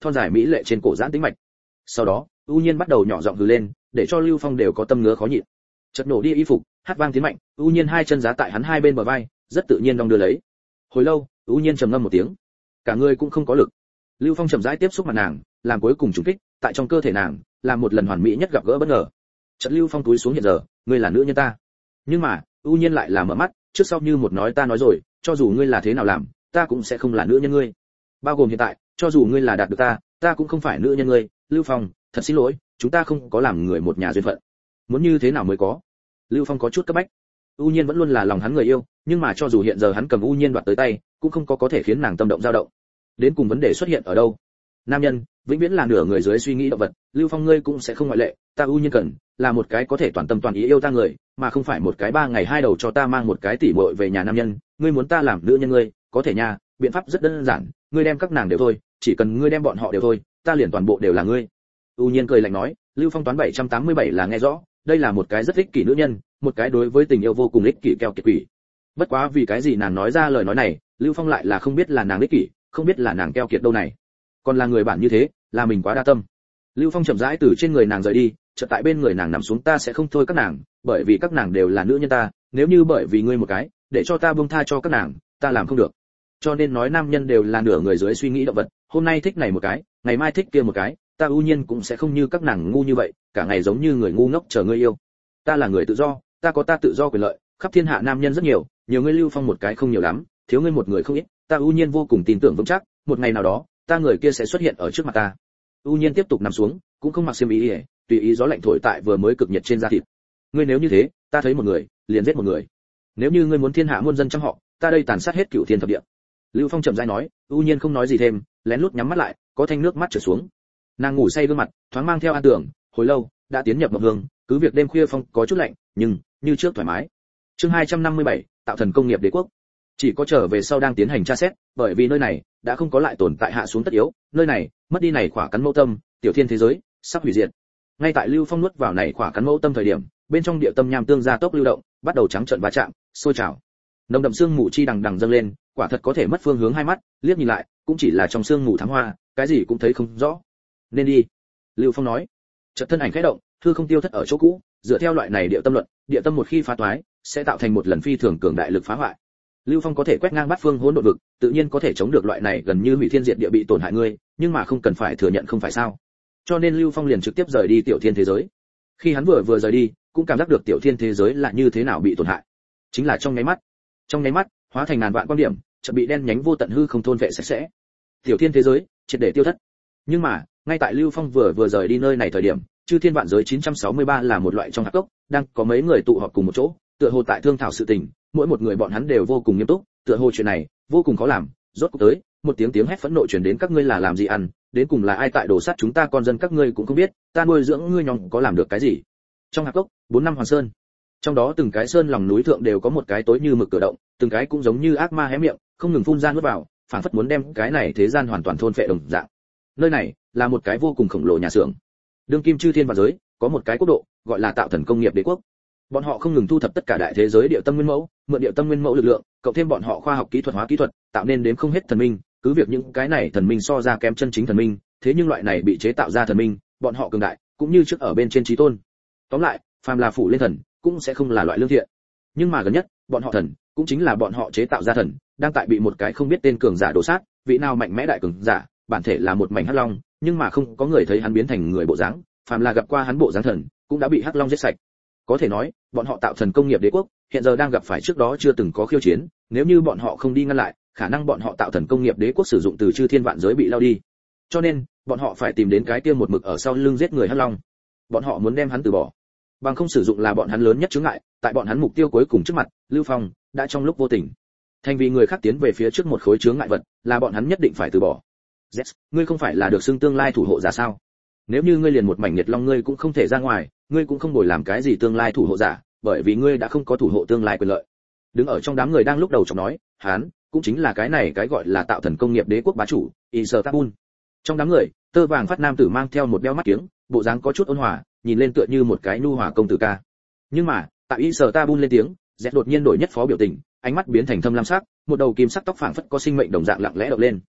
thon dài mỹ lệ trên cổ giãn tĩnh mạch. Sau đó, U Nhiên bắt đầu nhỏ giọng hừ lên, để cho Lưu Phong đều có tâm ngứa khó nhịn. Chợt nổ đi y phục, hát vang tiến mạnh, U Nhiên hai chân giá tại hắn hai bên bờ vai, rất tự nhiên đong đưa lấy. Hồi lâu, U Nhiên trầm ngâm một tiếng, cả người cũng không có lực. Lưu Phong chậm rãi tiếp xúc mặt nàng, làm cuối cùng trùng kích, tại trong cơ thể nàng, làm một lần hoàn mỹ nhất gặp gỡ bất ngờ. Chợt Lưu Phong túi xuống hiện giờ, ngươi là nữ nhân ta. Nhưng mà, U Nhiên lại là mở mắt, trước sau như một nói ta nói rồi, cho dù ngươi là thế nào làm, ta cũng sẽ không là nữ nhân ngươi. Bao gồm hiện tại, cho dù ngươi là đạt được ta, ta cũng không phải nữ nhân ngươi. Lưu Phong, thật xin lỗi, chúng ta không có làm người một nhà duyên phận. Muốn như thế nào mới có? Lưu Phong có chút cấp bách. U Nhiên vẫn luôn là lòng hắn người yêu, nhưng mà cho dù hiện giờ hắn cầm U Nhiên đoạt tới tay, cũng không có có thể khiến nàng tâm động dao động. Đến cùng vấn đề xuất hiện ở đâu? Nam nhân, vĩnh viễn là nửa người dưới suy nghĩ động vật, Lưu Phong ngươi cũng sẽ không ngoại lệ, ta U Nhiên cần là một cái có thể toàn tâm toàn ý yêu ta người, mà không phải một cái ba ngày hai đầu cho ta mang một cái tỉ muội về nhà nam nhân, ngươi muốn ta làm nữ nhân ngươi, có thể nha, biện pháp rất đơn giản, ngươi đem các nàng đều thôi, chỉ cần ngươi đem bọn họ đều thôi, ta liền toàn bộ đều là ngươi. U Nhiên cười lạnh nói, Lưu Phong toán bảy trăm tám mươi bảy là nghe rõ, đây là một cái rất ích kỷ nữ nhân, một cái đối với tình yêu vô cùng ích kỷ keo kiệt quỷ. Bất quá vì cái gì nàng nói ra lời nói này, Lưu Phong lại là không biết là nàng ích kỷ, không biết là nàng keo kiệt đâu này. Còn là người bản như thế, là mình quá đa tâm. Lưu Phong chậm rãi từ trên người nàng rời đi, chợt tại bên người nàng nằm xuống, ta sẽ không thôi các nàng, bởi vì các nàng đều là nữ nhân ta, nếu như bởi vì ngươi một cái, để cho ta buông tha cho các nàng, ta làm không được. Cho nên nói nam nhân đều là nửa người dưới suy nghĩ động vật, hôm nay thích này một cái, ngày mai thích kia một cái, ta ưu nhiên cũng sẽ không như các nàng ngu như vậy, cả ngày giống như người ngu ngốc chờ ngươi yêu. Ta là người tự do, ta có ta tự do quyền lợi, khắp thiên hạ nam nhân rất nhiều, nhiều ngươi Lưu Phong một cái không nhiều lắm, thiếu ngươi một người không ít, ta ưu nhiên vô cùng tin tưởng vững chắc, một ngày nào đó, ta người kia sẽ xuất hiện ở trước mặt ta. ưu nhiên tiếp tục nằm xuống, cũng không mặc xiêm y, tùy ý gió lạnh thổi tại vừa mới cực nhiệt trên da thịt. Ngươi nếu như thế, ta thấy một người, liền giết một người. Nếu như ngươi muốn thiên hạ muôn dân trăm họ, ta đây tàn sát hết cửu thiên thập địa. Lưu Phong chậm rãi nói, ưu nhiên không nói gì thêm, lén lút nhắm mắt lại, có thanh nước mắt trượt xuống. Nàng ngủ say gương mặt, thoáng mang theo an tưởng, hồi lâu đã tiến nhập mộng hương, cứ việc đêm khuya phong có chút lạnh, nhưng như trước thoải mái. Chương hai trăm năm mươi bảy, tạo thần công nghiệp đế quốc. Chỉ có trở về sau đang tiến hành tra xét, bởi vì nơi này đã không có lại tồn tại hạ xuống tất yếu, nơi này mất đi này khỏa cắn mẫu tâm, tiểu thiên thế giới sắp hủy diệt. Ngay tại Lưu Phong nuốt vào này khỏa cắn mẫu tâm thời điểm, bên trong địa tâm nham tương gia tốc lưu động, bắt đầu trắng trợn va chạm, sôi trào. Nồng đậm xương mù chi đằng đằng dâng lên, quả thật có thể mất phương hướng hai mắt, liếc nhìn lại, cũng chỉ là trong xương mù thám hoa, cái gì cũng thấy không rõ. Nên đi. Lưu Phong nói. Chợt thân ảnh khẽ động, hư không tiêu thất ở chỗ cũ, dựa theo loại này địa tâm luận, địa tâm một khi phá toái, sẽ tạo thành một lần phi thường cường đại lực phá hoại. Lưu Phong có thể quét ngang bát phương hỗn độn vực, tự nhiên có thể chống được loại này gần như hủy thiên diệt địa bị tổn hại ngươi, nhưng mà không cần phải thừa nhận không phải sao? Cho nên Lưu Phong liền trực tiếp rời đi tiểu thiên thế giới. Khi hắn vừa vừa rời đi, cũng cảm giác được tiểu thiên thế giới là như thế nào bị tổn hại. Chính là trong nháy mắt, trong nháy mắt, hóa thành ngàn vạn quan điểm, chợt bị đen nhánh vô tận hư không thôn vệ sạch sẽ. Tiểu thiên thế giới triệt để tiêu thất. Nhưng mà, ngay tại Lưu Phong vừa vừa rời đi nơi này thời điểm, chư thiên vạn giới chín trăm sáu mươi ba là một loại trong hạp cốc, đang có mấy người tụ họp cùng một chỗ, tựa hồ tại thương thảo sự tình, mỗi một người bọn hắn đều vô cùng nghiêm túc, tựa hồ chuyện này vô cùng khó làm. Rốt cuộc tới, một tiếng tiếng hét phẫn nộ truyền đến, các ngươi là làm gì ăn, đến cùng là ai tại đổ sát chúng ta con dân các ngươi cũng không biết, ta nuôi dưỡng ngươi nhóm có làm được cái gì? Trong hạp cốc, bốn năm hoàn sơn, trong đó từng cái sơn lòng núi thượng đều có một cái tối như mực cửa động, từng cái cũng giống như ác ma hé miệng, không ngừng phun ra nuốt vào, phảng phất muốn đem cái này thế gian hoàn toàn thôn phệ đồng dạng. Nơi này là một cái vô cùng khổng lồ nhà xưởng. Đương kim chư thiên và giới có một cái quốc độ gọi là tạo thần công nghiệp đế quốc. Bọn họ không ngừng thu thập tất cả đại thế giới địa tâm nguyên mẫu, mượn địa tâm nguyên mẫu lực lượng, cộng thêm bọn họ khoa học kỹ thuật hóa kỹ thuật, tạo nên đến không hết thần minh, cứ việc những cái này thần minh so ra kém chân chính thần minh, thế nhưng loại này bị chế tạo ra thần minh, bọn họ cường đại, cũng như trước ở bên trên chí tôn. Tóm lại, phàm là phủ lên thần, cũng sẽ không là loại lương thiện. Nhưng mà gần nhất, bọn họ thần, cũng chính là bọn họ chế tạo ra thần, đang tại bị một cái không biết tên cường giả đổ sát, vị nào mạnh mẽ đại cường giả, bản thể là một mảnh hắc long, nhưng mà không có người thấy hắn biến thành người bộ dáng, phàm là gặp qua hắn bộ dáng thần, cũng đã bị hắc long giết sạch. Có thể nói, bọn họ tạo thần công nghiệp đế quốc, hiện giờ đang gặp phải trước đó chưa từng có khiêu chiến, nếu như bọn họ không đi ngăn lại, khả năng bọn họ tạo thần công nghiệp đế quốc sử dụng từ chư thiên vạn giới bị lao đi. Cho nên, bọn họ phải tìm đến cái kia một mực ở sau lưng giết người hắc long. Bọn họ muốn đem hắn từ bỏ. Bằng không sử dụng là bọn hắn lớn nhất chướng ngại, tại bọn hắn mục tiêu cuối cùng trước mặt, Lưu Phong đã trong lúc vô tình thành vì người khác tiến về phía trước một khối chướng ngại vật, là bọn hắn nhất định phải từ bỏ. Yes, ngươi không phải là được xưng tương lai thủ hộ giả sao? Nếu như ngươi liền một mảnh nhiệt long ngươi cũng không thể ra ngoài, ngươi cũng không bồi làm cái gì tương lai thủ hộ giả, bởi vì ngươi đã không có thủ hộ tương lai quyền lợi. Đứng ở trong đám người đang lúc đầu chọc nói, hắn cũng chính là cái này cái gọi là tạo thần công nghiệp đế quốc bá chủ, Isertabun. Trong đám người, tơ vàng phát nam tử mang theo một đeo mắt kiếng, bộ dáng có chút ôn hòa, nhìn lên tựa như một cái nhu hòa công tử ca. Nhưng mà, tại Isertabun lên tiếng, Zet đột nhiên đổi nhất phó biểu tình, ánh mắt biến thành thâm lam sắc, một đầu kim sắc tóc phảng phất có sinh mệnh đồng dạng lặng lẽ động lên.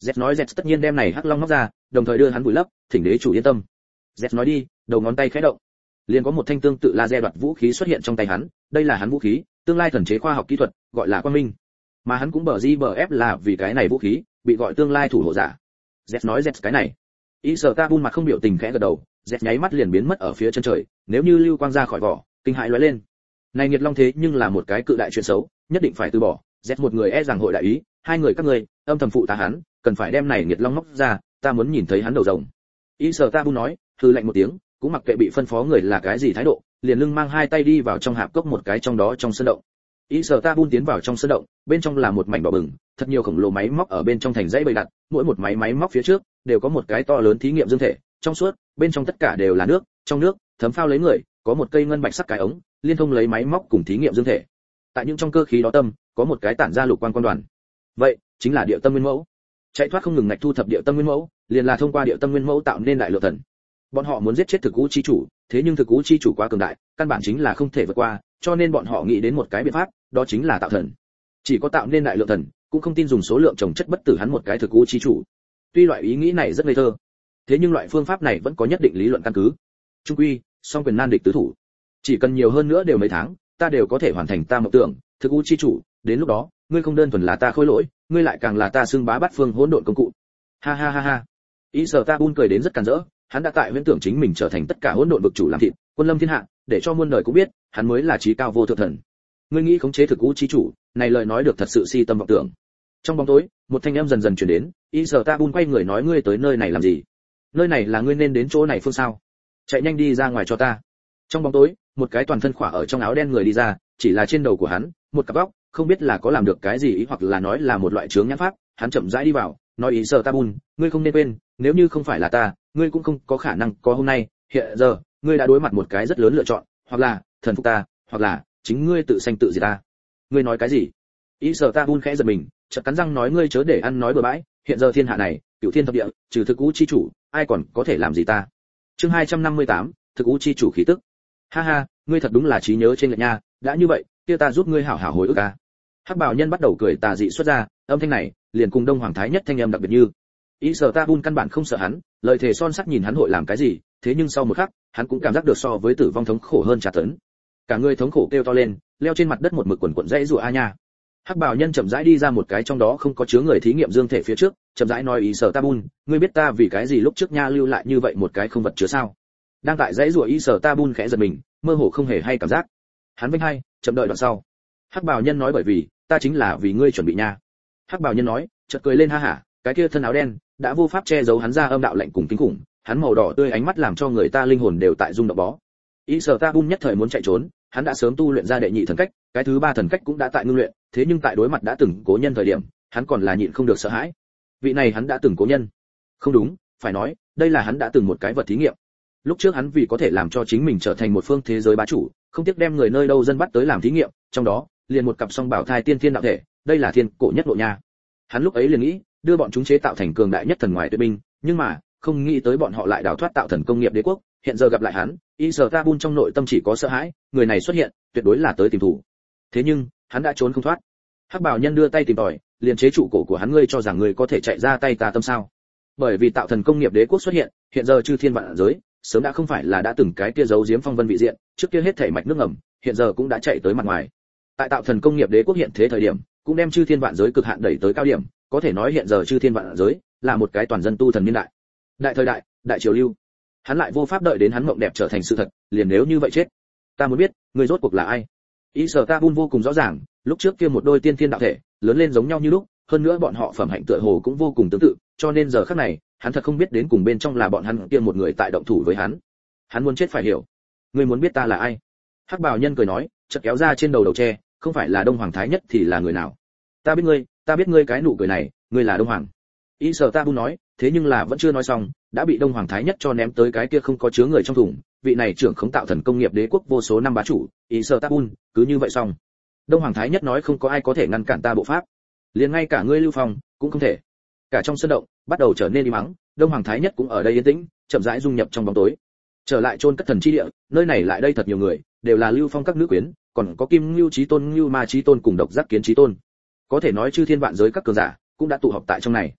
Z nói Z tất nhiên đem này hắc long móc ra, đồng thời đưa hắn vùi lấp, thỉnh đế chủ yên tâm. Z nói đi, đầu ngón tay khẽ động, liền có một thanh tương tự laser đoạt vũ khí xuất hiện trong tay hắn, đây là hắn vũ khí, tương lai thần chế khoa học kỹ thuật, gọi là quang minh. Mà hắn cũng bờ di bờ ép là vì cái này vũ khí, bị gọi tương lai thủ hộ giả. Z nói Z cái này. Y Sở Ta Bun mặt không biểu tình khẽ gật đầu, Z nháy mắt liền biến mất ở phía chân trời, nếu như lưu quang ra khỏi vỏ, kinh hãi lóe lên. Này nghiệt long thế nhưng là một cái cự đại chuyện xấu, nhất định phải từ bỏ. Z một người e rằng hội đại ý, hai người các ngươi, âm thầm phụ tá hắn, cần phải đem này nghiệt long móc ra, ta muốn nhìn thấy hắn đầu rồng. Y Sở Ta Bun nói, hừ lạnh một tiếng, cũng mặc kệ bị phân phó người là cái gì thái độ, liền lưng mang hai tay đi vào trong hạp cốc một cái trong đó trong sân động. Y Sở Ta Bun tiến vào trong sân động, bên trong là một mảnh đỏ bừng, thật nhiều khổng lồ máy móc ở bên trong thành dãy bày đặt, mỗi một máy máy móc phía trước đều có một cái to lớn thí nghiệm dương thể, trong suốt, bên trong tất cả đều là nước, trong nước thấm phao lấy người, có một cây ngân bạch sắc cái ống, liên thông lấy máy móc cùng thí nghiệm dương thể. Tại những trong cơ khí đó tâm, có một cái tản ra lục quang quan đoàn. Vậy, chính là địa tâm nguyên mẫu. Chạy thoát không ngừng ngạch thu thập địa tâm nguyên mẫu, liền là thông qua địa tâm nguyên mẫu tạo nên đại lượng thần. Bọn họ muốn giết chết thực cú chi chủ, thế nhưng thực cú chi chủ quá cường đại, căn bản chính là không thể vượt qua, cho nên bọn họ nghĩ đến một cái biện pháp, đó chính là tạo thần. Chỉ có tạo nên đại lượng thần, cũng không tin dùng số lượng trồng chất bất tử hắn một cái thực cú chi chủ. Tuy loại ý nghĩ này rất ngây thơ, thế nhưng loại phương pháp này vẫn có nhất định lý luận căn cứ. Trung quy, song quyền nan địch tứ thủ. Chỉ cần nhiều hơn nữa đều mấy tháng, ta đều có thể hoàn thành ta mộng tưởng, thực cú chi chủ, đến lúc đó, ngươi không đơn thuần là ta khôi lỗi, ngươi lại càng là ta xưng bá bát phương hỗn độn công cụ. Ha ha ha ha. Y Sở Ta Bun cười đến rất càn rỡ, hắn đã tại huyễn tưởng chính mình trở thành tất cả hỗn độn vực chủ làm thịt, quân lâm thiên hạ, để cho muôn đời cũng biết, hắn mới là trí cao vô thượng thần. Ngươi nghĩ khống chế thực cú chi chủ, này lời nói được thật sự si tâm vọng tưởng. Trong bóng tối, một thanh âm dần dần truyền đến, Y Sở Ta Bun quay người nói ngươi tới nơi này làm gì? Nơi này là ngươi nên đến chỗ này phương sao? Chạy nhanh đi ra ngoài cho ta. Trong bóng tối, một cái toàn thân khỏa ở trong áo đen người đi ra, chỉ là trên đầu của hắn, một cặp góc, không biết là có làm được cái gì ý hoặc là nói là một loại chướng nhãn pháp, hắn chậm rãi đi vào, nói Y Sở Ta Bun, ngươi không nên quên, nếu như không phải là ta, ngươi cũng không có khả năng có hôm nay, hiện giờ, ngươi đã đối mặt một cái rất lớn lựa chọn, hoặc là thần phục ta, hoặc là chính ngươi tự sanh tự diệt ta. Ngươi nói cái gì? Y Sở Ta Bun khẽ giật mình, chợt cắn răng nói ngươi chớ để ăn nói bừa bãi, hiện giờ thiên hạ này, cửu thiên thập địa, trừ thực cú chi chủ, ai còn có thể làm gì ta? Chương hai trăm năm mươi tám, thực cú chi chủ khí tức. Ha ha, ngươi thật đúng là trí nhớ trên lệch nha, đã như vậy, kia ta giúp ngươi hảo hảo hồi ức a. Hắc Bảo Nhân bắt đầu cười tà dị xuất ra, âm thanh này, liền cùng Đông Hoàng Thái Nhất thanh âm đặc biệt như. Y Sở Ta Bun căn bản không sợ hắn, lời thề son sắt nhìn hắn hội làm cái gì, thế nhưng sau một khắc, hắn cũng cảm giác được so với tử vong thống khổ hơn trả tấn. Cả người thống khổ kêu to lên, leo trên mặt đất một mực quần quần dãy rủa a nha. Hắc Bảo Nhân chậm rãi đi ra một cái trong đó không có chứa người thí nghiệm dương thể phía trước, chậm rãi nói Y Sở Ta Bun, ngươi biết ta vì cái gì lúc trước nha lưu lại như vậy một cái không vật chứa sao? Đang tại dãy rủa Y Sở Ta Bun khẽ giật mình, mơ hồ không hề hay cảm giác. Hắn vinh hay, chậm đợi đoạn sau. Hắc Bảo Nhân nói bởi vì, ta chính là vì ngươi chuẩn bị nha. Hắc Bảo Nhân nói, chợt cười lên ha hả, cái kia thân áo đen đã vô pháp che giấu hắn ra âm đạo lạnh cùng kinh khủng, hắn màu đỏ tươi ánh mắt làm cho người ta linh hồn đều tại rung động bó. Y Sở Ta Bun nhất thời muốn chạy trốn, hắn đã sớm tu luyện ra đệ nhị thần cách, cái thứ ba thần cách cũng đã tại ngưng luyện, thế nhưng tại đối mặt đã từng cố nhân thời điểm, hắn còn là nhịn không được sợ hãi. Vị này hắn đã từng cố nhân. Không đúng, phải nói, đây là hắn đã từng một cái vật thí nghiệm. Lúc trước hắn vì có thể làm cho chính mình trở thành một phương thế giới bá chủ, không tiếc đem người nơi đâu dân bắt tới làm thí nghiệm, trong đó, liền một cặp song bảo thai tiên thiên đạo thể, đây là thiên cổ nhất lộ nha. Hắn lúc ấy liền nghĩ, đưa bọn chúng chế tạo thành cường đại nhất thần ngoại tuyệt binh, nhưng mà, không nghĩ tới bọn họ lại đào thoát tạo thần công nghiệp đế quốc, hiện giờ gặp lại hắn, Y Sở Ta Bun trong nội tâm chỉ có sợ hãi, người này xuất hiện, tuyệt đối là tới tìm thủ. Thế nhưng, hắn đã trốn không thoát. Hắc Bảo Nhân đưa tay tìm tòi, liền chế trụ cổ của hắn, ngươi cho rằng ngươi có thể chạy ra tay ta tâm sao? Bởi vì tạo thần công nghiệp đế quốc xuất hiện, hiện giờ chư thiên vạn giới, sớm đã không phải là đã từng cái kia giấu giếm phong vân vị diện, trước kia hết thảy mạch nước ngầm, hiện giờ cũng đã chạy tới mặt ngoài. Tại tạo thần công nghiệp đế quốc hiện thế thời điểm, cũng đem chư thiên vạn giới cực hạn đẩy tới cao điểm, có thể nói hiện giờ chư thiên vạn giới là một cái toàn dân tu thần niên đại. Đại thời đại, đại triều lưu. Hắn lại vô pháp đợi đến hắn mộng đẹp trở thành sự thật, liền nếu như vậy chết. Ta muốn biết, người rốt cuộc là ai? Y Sở Ta Bun vô cùng rõ ràng, lúc trước kia một đôi tiên thiên đạo thể, lớn lên giống nhau như lúc, hơn nữa bọn họ phẩm hạnh tựa hồ cũng vô cùng tương tự, cho nên giờ khắc này, hắn thật không biết đến cùng bên trong là bọn hắn kia một người tại động thủ với hắn. Hắn muốn chết phải hiểu. Ngươi muốn biết ta là ai? Hắc Bảo Nhân cười nói, chợt kéo ra trên đầu đầu tre, không phải là Đông Hoàng Thái Nhất thì là người nào? Ta biết ngươi, ta biết ngươi cái nụ cười này, ngươi là Đông Hoàng. Y Sở Ta Bun nói, thế nhưng là vẫn chưa nói xong, đã bị Đông Hoàng Thái Nhất cho ném tới cái kia không có chứa người trong thùng, vị này trưởng khống tạo thần công nghiệp đế quốc vô số năm bá chủ, Y Sở Ta Bun, cứ như vậy xong. Đông Hoàng Thái Nhất nói không có ai có thể ngăn cản ta bộ pháp, liền ngay cả ngươi Lưu Phong cũng không thể. Cả trong sân động bắt đầu trở nên im mắng, Đông Hoàng Thái Nhất cũng ở đây yên tĩnh, chậm rãi dung nhập trong bóng tối. Trở lại chôn cất thần chi địa, nơi này lại đây thật nhiều người, đều là Lưu Phong các nữ quyến, còn có Kim Lưu Chí Tôn, Lưu Ma Chí Tôn cùng Độc Giác Kiến Chí Tôn. Có thể nói chư thiên vạn giới các cường giả cũng đã tụ họp tại trong này.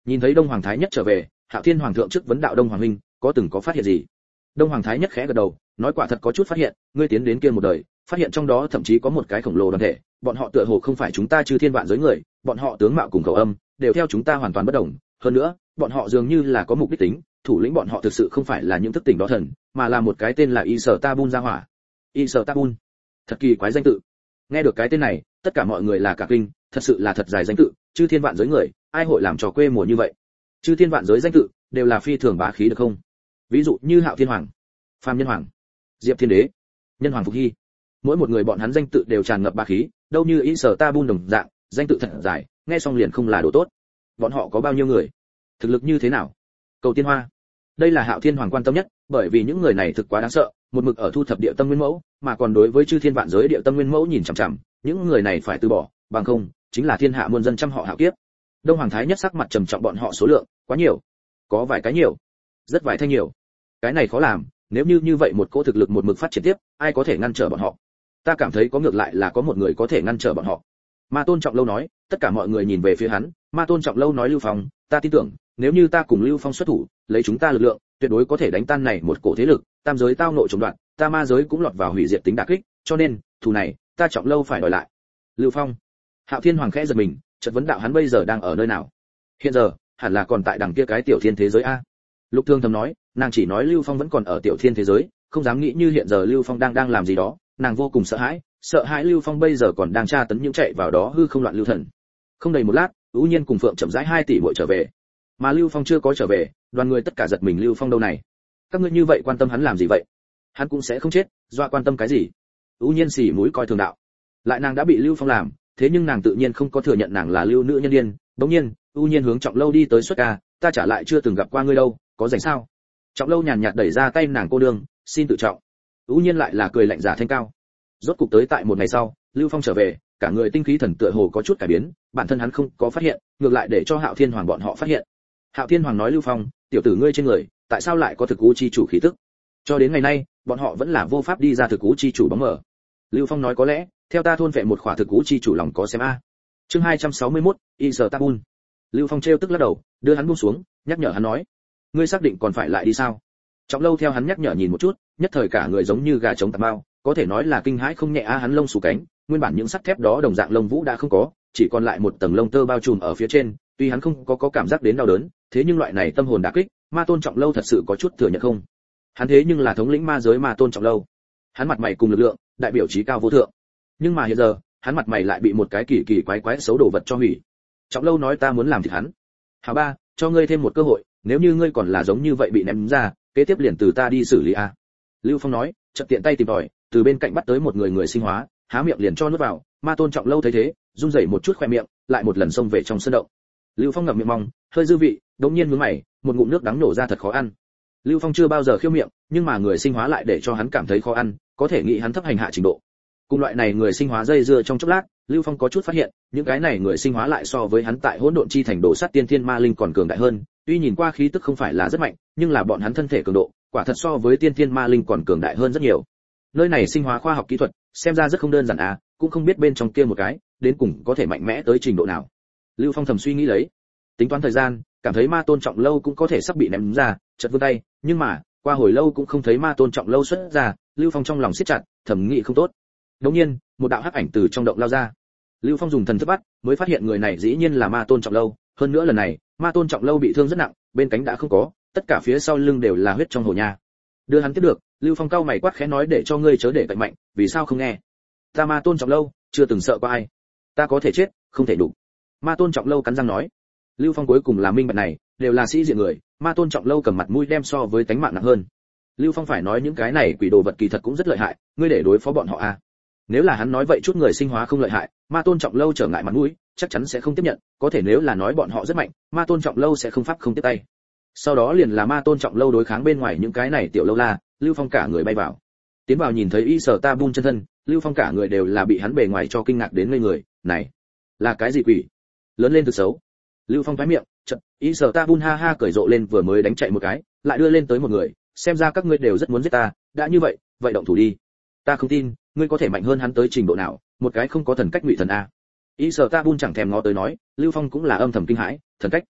Nhìn thấy Đông Hoàng Thái Nhất trở về, Hạo Thiên Hoàng thượng trước vấn đạo Đông Hoàng huynh, có từng có phát hiện gì? Đông Hoàng Thái Nhất khẽ gật đầu, nói quả thật có chút phát hiện, ngươi tiến đến kia một đời, phát hiện trong đó thậm chí có một cái khổng lồ đoàn thể, bọn họ tựa hồ không phải chúng ta chư thiên vạn giới người, bọn họ tướng mạo cùng khẩu âm đều theo chúng ta hoàn toàn bất đồng, hơn nữa, bọn họ dường như là có mục đích tính, thủ lĩnh bọn họ thực sự không phải là những thức tỉnh đó thần, mà là một cái tên là Y Sở Tabun gia hỏa. Y Sở Tabun, thật kỳ quái danh tự. Nghe được cái tên này, tất cả mọi người là cả kinh, thật sự là thật dài danh tự, chư thiên vạn giới người, ai hội làm trò quê mùa như vậy? Chư thiên vạn giới danh tự đều là phi thường bá khí được không? Ví dụ như Hạo Thiên Hoàng, Phàm Nhân Hoàng, Diệp Thiên Đế, Nhân Hoàng Phục Hy, mỗi một người bọn hắn danh tự đều tràn ngập bá khí, đâu như Y Sở Tabun đồng dạng, danh tự thật dài, nghe xong liền không là đồ tốt. Bọn họ có bao nhiêu người? Thực lực như thế nào? Cầu Tiên Hoa, đây là Hạo Thiên Hoàng quan tâm nhất, bởi vì những người này thực quá đáng sợ, một mực ở thu thập địa tâm nguyên mẫu, mà còn đối với chư thiên vạn giới địa tâm nguyên mẫu nhìn chằm chằm, những người này phải từ bỏ, bằng không, chính là thiên hạ muôn dân trăm họ hạo kiếp. Đông Hoàng Thái Nhất sắc mặt trầm trọng, bọn họ số lượng quá nhiều, có vài cái nhiều, rất vài thanh nhiều. Cái này khó làm, nếu như như vậy một cỗ thực lực một mực phát triển tiếp, ai có thể ngăn trở bọn họ? Ta cảm thấy có ngược lại là có một người có thể ngăn trở bọn họ. Ma Tôn Trọng Lâu nói, tất cả mọi người nhìn về phía hắn, Ma Tôn Trọng Lâu nói Lưu Phong, ta tin tưởng, nếu như ta cùng Lưu Phong xuất thủ, lấy chúng ta lực lượng, tuyệt đối có thể đánh tan này một cổ thế lực, tam giới tao nội chống đoạn, ta ma giới cũng lọt vào hủy diệt tính đả kích, cho nên, thù này, ta Trọng Lâu phải đòi lại. Lưu Phong. Hạo Thiên Hoàng khẽ giật mình, chợt vấn đạo hắn bây giờ đang ở nơi nào? Hiện giờ, hẳn là còn tại đằng kia cái tiểu thiên thế giới a. Lục Thương thầm nói, nàng chỉ nói Lưu Phong vẫn còn ở tiểu thiên thế giới, không dám nghĩ như hiện giờ Lưu Phong đang đang làm gì đó, nàng vô cùng sợ hãi, sợ hãi Lưu Phong bây giờ còn đang tra tấn những chạy vào đó hư không loạn lưu thần. Không đầy một lát, Ưu Nhiên cùng Phượng chậm rãi hai tỷ muội trở về. Mà Lưu Phong chưa có trở về, đoàn người tất cả giật mình, Lưu Phong đâu này? Các ngươi như vậy quan tâm hắn làm gì vậy? Hắn cũng sẽ không chết, dọa quan tâm cái gì? Ưu Nhiên xỉ mũi coi thường đạo. Lại nàng đã bị Lưu Phong làm, thế nhưng nàng tự nhiên không có thừa nhận nàng là Lưu nữ nhân điên. Đống nhiên, Ưu Nhiên hướng Trọng Lâu đi tới, xuất ca, ta trả lại chưa từng gặp qua ngươi đâu, có rảnh sao? Trọng Lâu nhàn nhạt đẩy ra tay nàng, cô đương, xin tự trọng. Ưu Nhiên lại là cười lạnh giả thanh cao. Rốt cục tới tại một ngày sau, Lưu Phong trở về, cả người tinh khí thần tựa hồ có chút cải biến, bản thân hắn không có phát hiện, ngược lại để cho Hạo Thiên Hoàng bọn họ phát hiện. Hạo Thiên Hoàng nói Lưu Phong, tiểu tử ngươi trên người, tại sao lại có thực cú chi chủ khí tức? Cho đến ngày nay, bọn họ vẫn là vô pháp đi ra thực cú chi chủ bóng mờ. Lưu Phong nói có lẽ, theo ta thôn vệ một khỏa thực cú chi chủ lòng có xem a. Chương hai trăm sáu mươi mốt, Y Sở Tabun. Lưu Phong trêu tức lắc đầu, đưa hắn buông xuống, nhắc nhở hắn nói, ngươi xác định còn phải lại đi sao? Trọng Lâu theo hắn nhắc nhở nhìn một chút, nhất thời cả người giống như gà trống tạp bao, có thể nói là kinh hãi không nhẹ a. Hắn lông xù cánh, nguyên bản những sắt thép đó đồng dạng lông vũ đã không có, chỉ còn lại một tầng lông tơ bao trùm ở phía trên, tuy hắn không có có cảm giác đến đau đớn, thế nhưng loại này tâm hồn đả kích, Ma Tôn Trọng Lâu thật sự có chút thừa nhận không. Hắn thế nhưng là thống lĩnh ma giới Ma Tôn Trọng Lâu, hắn mặt mày cùng lực lượng, đại biểu trí cao vô thượng, nhưng mà hiện giờ, hắn mặt mày lại bị một cái kỳ kỳ quái quái xấu đồ vật cho hủy. Trọng Lâu nói ta muốn làm thịt hắn. Hảo ba, cho ngươi thêm một cơ hội, nếu như ngươi còn là giống như vậy bị ném ra, kế tiếp liền từ ta đi xử lý a. Lưu Phong nói, chợt tiện tay tìm tòi, từ bên cạnh bắt tới một người người sinh hóa, há miệng liền cho nuốt vào. Ma Tôn Trọng Lâu thấy thế, run rẩy một chút khoe miệng, lại một lần xông về trong sân động. Lưu Phong ngậm miệng mong, hơi dư vị, đống nhiên nhướng mày, một ngụm nước đắng nổ ra thật khó ăn. Lưu Phong chưa bao giờ khiêu miệng, nhưng mà người sinh hóa lại để cho hắn cảm thấy khó ăn, có thể nghĩ hắn thấp hành hạ trình độ. Cùng loại này người sinh hóa dây dưa trong chốc lát, Lưu Phong có chút phát hiện, những cái này người sinh hóa lại so với hắn tại Hỗn Độn Chi Thành đổ sát tiên thiên ma linh còn cường đại hơn, tuy nhìn qua khí tức không phải là rất mạnh, nhưng là bọn hắn thân thể cường độ, quả thật so với tiên thiên ma linh còn cường đại hơn rất nhiều. Nơi này sinh hóa khoa học kỹ thuật, xem ra rất không đơn giản à, cũng không biết bên trong kia một cái, đến cùng có thể mạnh mẽ tới trình độ nào. Lưu Phong thầm suy nghĩ lấy, tính toán thời gian, cảm thấy Ma Tôn Trọng Lâu cũng có thể sắp bị ném ra, chợt vươn tay, nhưng mà, qua hồi lâu cũng không thấy Ma Tôn Trọng Lâu xuất ra, Lưu Phong trong lòng siết chặt, thầm nghĩ không tốt. Đột nhiên, một đạo hắc ảnh từ trong động lao ra. Lưu Phong dùng thần thức bắt, mới phát hiện người này dĩ nhiên là Ma Tôn Trọng Lâu, hơn nữa lần này, Ma Tôn Trọng Lâu bị thương rất nặng, bên cánh đã không có, tất cả phía sau lưng đều là huyết trong hồ nha. Đưa hắn tiếp được, Lưu Phong cau mày quát khẽ nói để cho ngươi chớ để cạnh mạnh, vì sao không nghe? Ta Ma Tôn Trọng Lâu, chưa từng sợ qua ai. Ta có thể chết, không thể đủ. Ma Tôn Trọng Lâu cắn răng nói. Lưu Phong cuối cùng là minh bạch này, đều là sĩ diện người, Ma Tôn Trọng Lâu cầm mặt mũi đem so với tánh mạng nặng hơn. Lưu Phong phải nói những cái này quỷ đồ vật kỳ thật cũng rất lợi hại, ngươi để đối phó bọn họ à? Nếu là hắn nói vậy chút người sinh hóa không lợi hại, Ma Tôn Trọng Lâu trở ngại mặt mũi, chắc chắn sẽ không tiếp nhận, có thể nếu là nói bọn họ rất mạnh, Ma Tôn Trọng Lâu sẽ không pháp không tiếp tay. Sau đó liền là Ma Tôn Trọng Lâu đối kháng bên ngoài những cái này tiểu lâu la, Lưu Phong cả người bay vào. Tiến vào nhìn thấy Y Sở Tabun chân thân, Lưu Phong cả người đều là bị hắn bề ngoài cho kinh ngạc đến ngây người, này, là cái gì quỷ? Lớn lên thực xấu. Lưu Phong phái miệng, chợt, Y Sở Tabun ha ha cười rộ lên vừa mới đánh chạy một cái, lại đưa lên tới một người, xem ra các ngươi đều rất muốn giết ta, đã như vậy, vậy động thủ đi. Ta không tin, ngươi có thể mạnh hơn hắn tới trình độ nào, một cái không có thần cách ngụy thần a. Y Sở Tabun chẳng thèm ngó tới nói, Lưu Phong cũng là âm thầm kinh hãi, thần cách.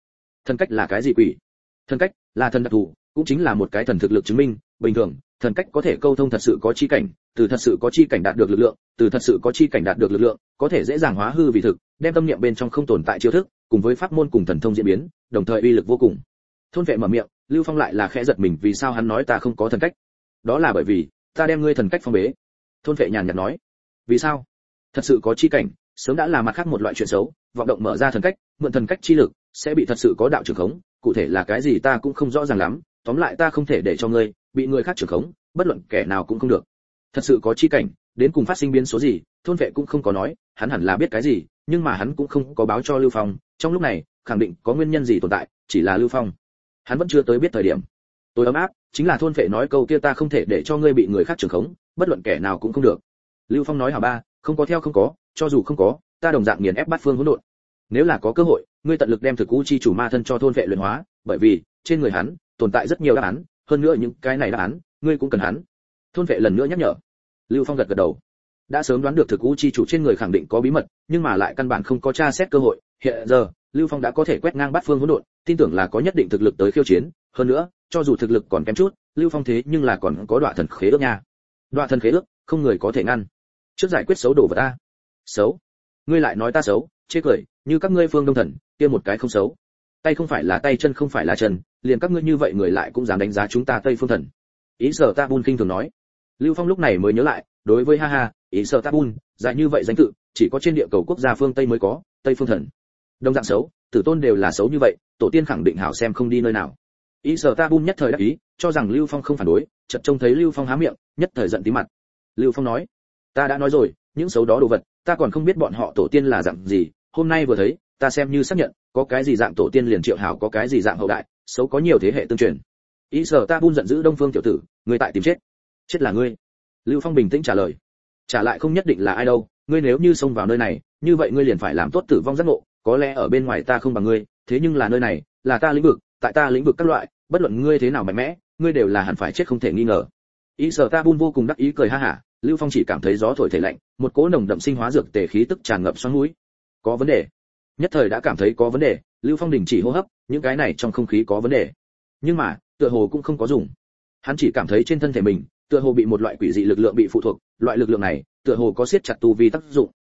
Thần cách là cái gì quỷ? Thần cách là thần đặc thù, cũng chính là một cái thần thực lực chứng minh. Bình thường, thần cách có thể câu thông thật sự có chi cảnh, từ thật sự có chi cảnh đạt được lực lượng, từ thật sự có chi cảnh đạt được lực lượng, có thể dễ dàng hóa hư vì thực, đem tâm niệm bên trong không tồn tại chiêu thức, cùng với pháp môn cùng thần thông diễn biến, đồng thời uy lực vô cùng. Thôn vệ mở miệng, Lưu Phong lại là khẽ giật mình, vì sao hắn nói ta không có thần cách? Đó là bởi vì ta đem ngươi thần cách phong bế. Thôn vệ nhàn nhạt nói. Vì sao? Thật sự có chi cảnh, sớm đã là mặt khác một loại chuyện xấu, vọng động mở ra thần cách, mượn thần cách chi lực, sẽ bị thật sự có đạo trưởng khống, cụ thể là cái gì ta cũng không rõ ràng lắm, tóm lại ta không thể để cho ngươi bị người khác trưởng khống, bất luận kẻ nào cũng không được. Thật sự có chi cảnh, đến cùng phát sinh biến số gì, thôn vệ cũng không có nói, hắn hẳn là biết cái gì, nhưng mà hắn cũng không có báo cho Lưu Phong, trong lúc này, khẳng định có nguyên nhân gì tồn tại, chỉ là Lưu Phong, hắn vẫn chưa tới biết thời điểm. Tôi ấm áp, chính là thôn vệ nói câu kia ta không thể để cho ngươi bị người khác trưởng khống, bất luận kẻ nào cũng không được. Lưu Phong nói hả ba, không có theo không có, cho dù không có, ta đồng dạng nghiền ép bát phương hỗn độn. Nếu là có cơ hội, ngươi tận lực đem thực u chi chủ ma thân cho thôn vệ luyện hóa, bởi vì trên người hắn tồn tại rất nhiều đáp án, hơn nữa những cái này đáp án, ngươi cũng cần hắn. Thôn vệ lần nữa nhắc nhở. Lưu Phong gật gật đầu. Đã sớm đoán được thực u chi chủ trên người khẳng định có bí mật, nhưng mà lại căn bản không có tra xét cơ hội. Hiện giờ, Lưu Phong đã có thể quét ngang bát phương hỗn độn, tin tưởng là có nhất định thực lực tới khiêu chiến. Hơn nữa, cho dù thực lực còn kém chút, Lưu Phong thế nhưng là còn có Đoạ thần khế ước nha. Đoạ thần khế ước, không người có thể ngăn. Trước giải quyết xấu đồ vật ta. Xấu? Ngươi lại nói ta xấu? Chê cười, như các ngươi Phương Đông thần, kia một cái không xấu. Tay không phải là tay, chân không phải là chân, liền các ngươi như vậy người lại cũng dám đánh giá chúng ta Tây Phương thần. Ý Sở Ta Bun khinh thường nói. Lưu Phong lúc này mới nhớ lại, đối với ha ha, Ý Sở Ta Bun, dài như vậy danh tự, chỉ có trên địa cầu quốc gia phương Tây mới có, Tây Phương thần. Đồng dạng xấu, tử tôn đều là xấu như vậy, tổ tiên khẳng định hảo xem không đi nơi nào. Ý Sở Ta Bun nhất thời đáp ý, cho rằng Lưu Phong không phản đối, chợt trông thấy Lưu Phong há miệng, nhất thời giận tí mặt. Lưu Phong nói, ta đã nói rồi, những xấu đó đồ vật, ta còn không biết bọn họ tổ tiên là dạng gì, hôm nay vừa thấy, ta xem như xác nhận, có cái gì dạng tổ tiên liền Triệu Hảo có cái gì dạng hậu đại, xấu có nhiều thế hệ tương truyền. Ý Sở Ta Bun giận dữ Đông Phương tiểu tử, ngươi tại tìm chết. Chết là ngươi. Lưu Phong bình tĩnh trả lời. Trả lại không nhất định là ai đâu, ngươi nếu như xông vào nơi này, như vậy ngươi liền phải làm tốt tử vong giác ngộ, có lẽ ở bên ngoài ta không bằng ngươi, thế nhưng là nơi này, là ta lĩnh vực, tại ta lĩnh vực các loại, bất luận ngươi thế nào mạnh mẽ, ngươi đều là hẳn phải chết không thể nghi ngờ. Ý Sở Ta Bun vô cùng đắc ý cười ha hả, Lưu Phong chỉ cảm thấy gió thổi thể lạnh, một cỗ nồng đậm sinh hóa dược tề khí tức tràn ngập xoắn mũi. Có vấn đề. Nhất thời đã cảm thấy có vấn đề, Lưu Phong đình chỉ hô hấp, những cái này trong không khí có vấn đề. Nhưng mà, tựa hồ cũng không có dùng. Hắn chỉ cảm thấy trên thân thể mình, tựa hồ bị một loại quỷ dị lực lượng bị phụ thuộc, loại lực lượng này, tựa hồ có siết chặt tu vi tác dụng.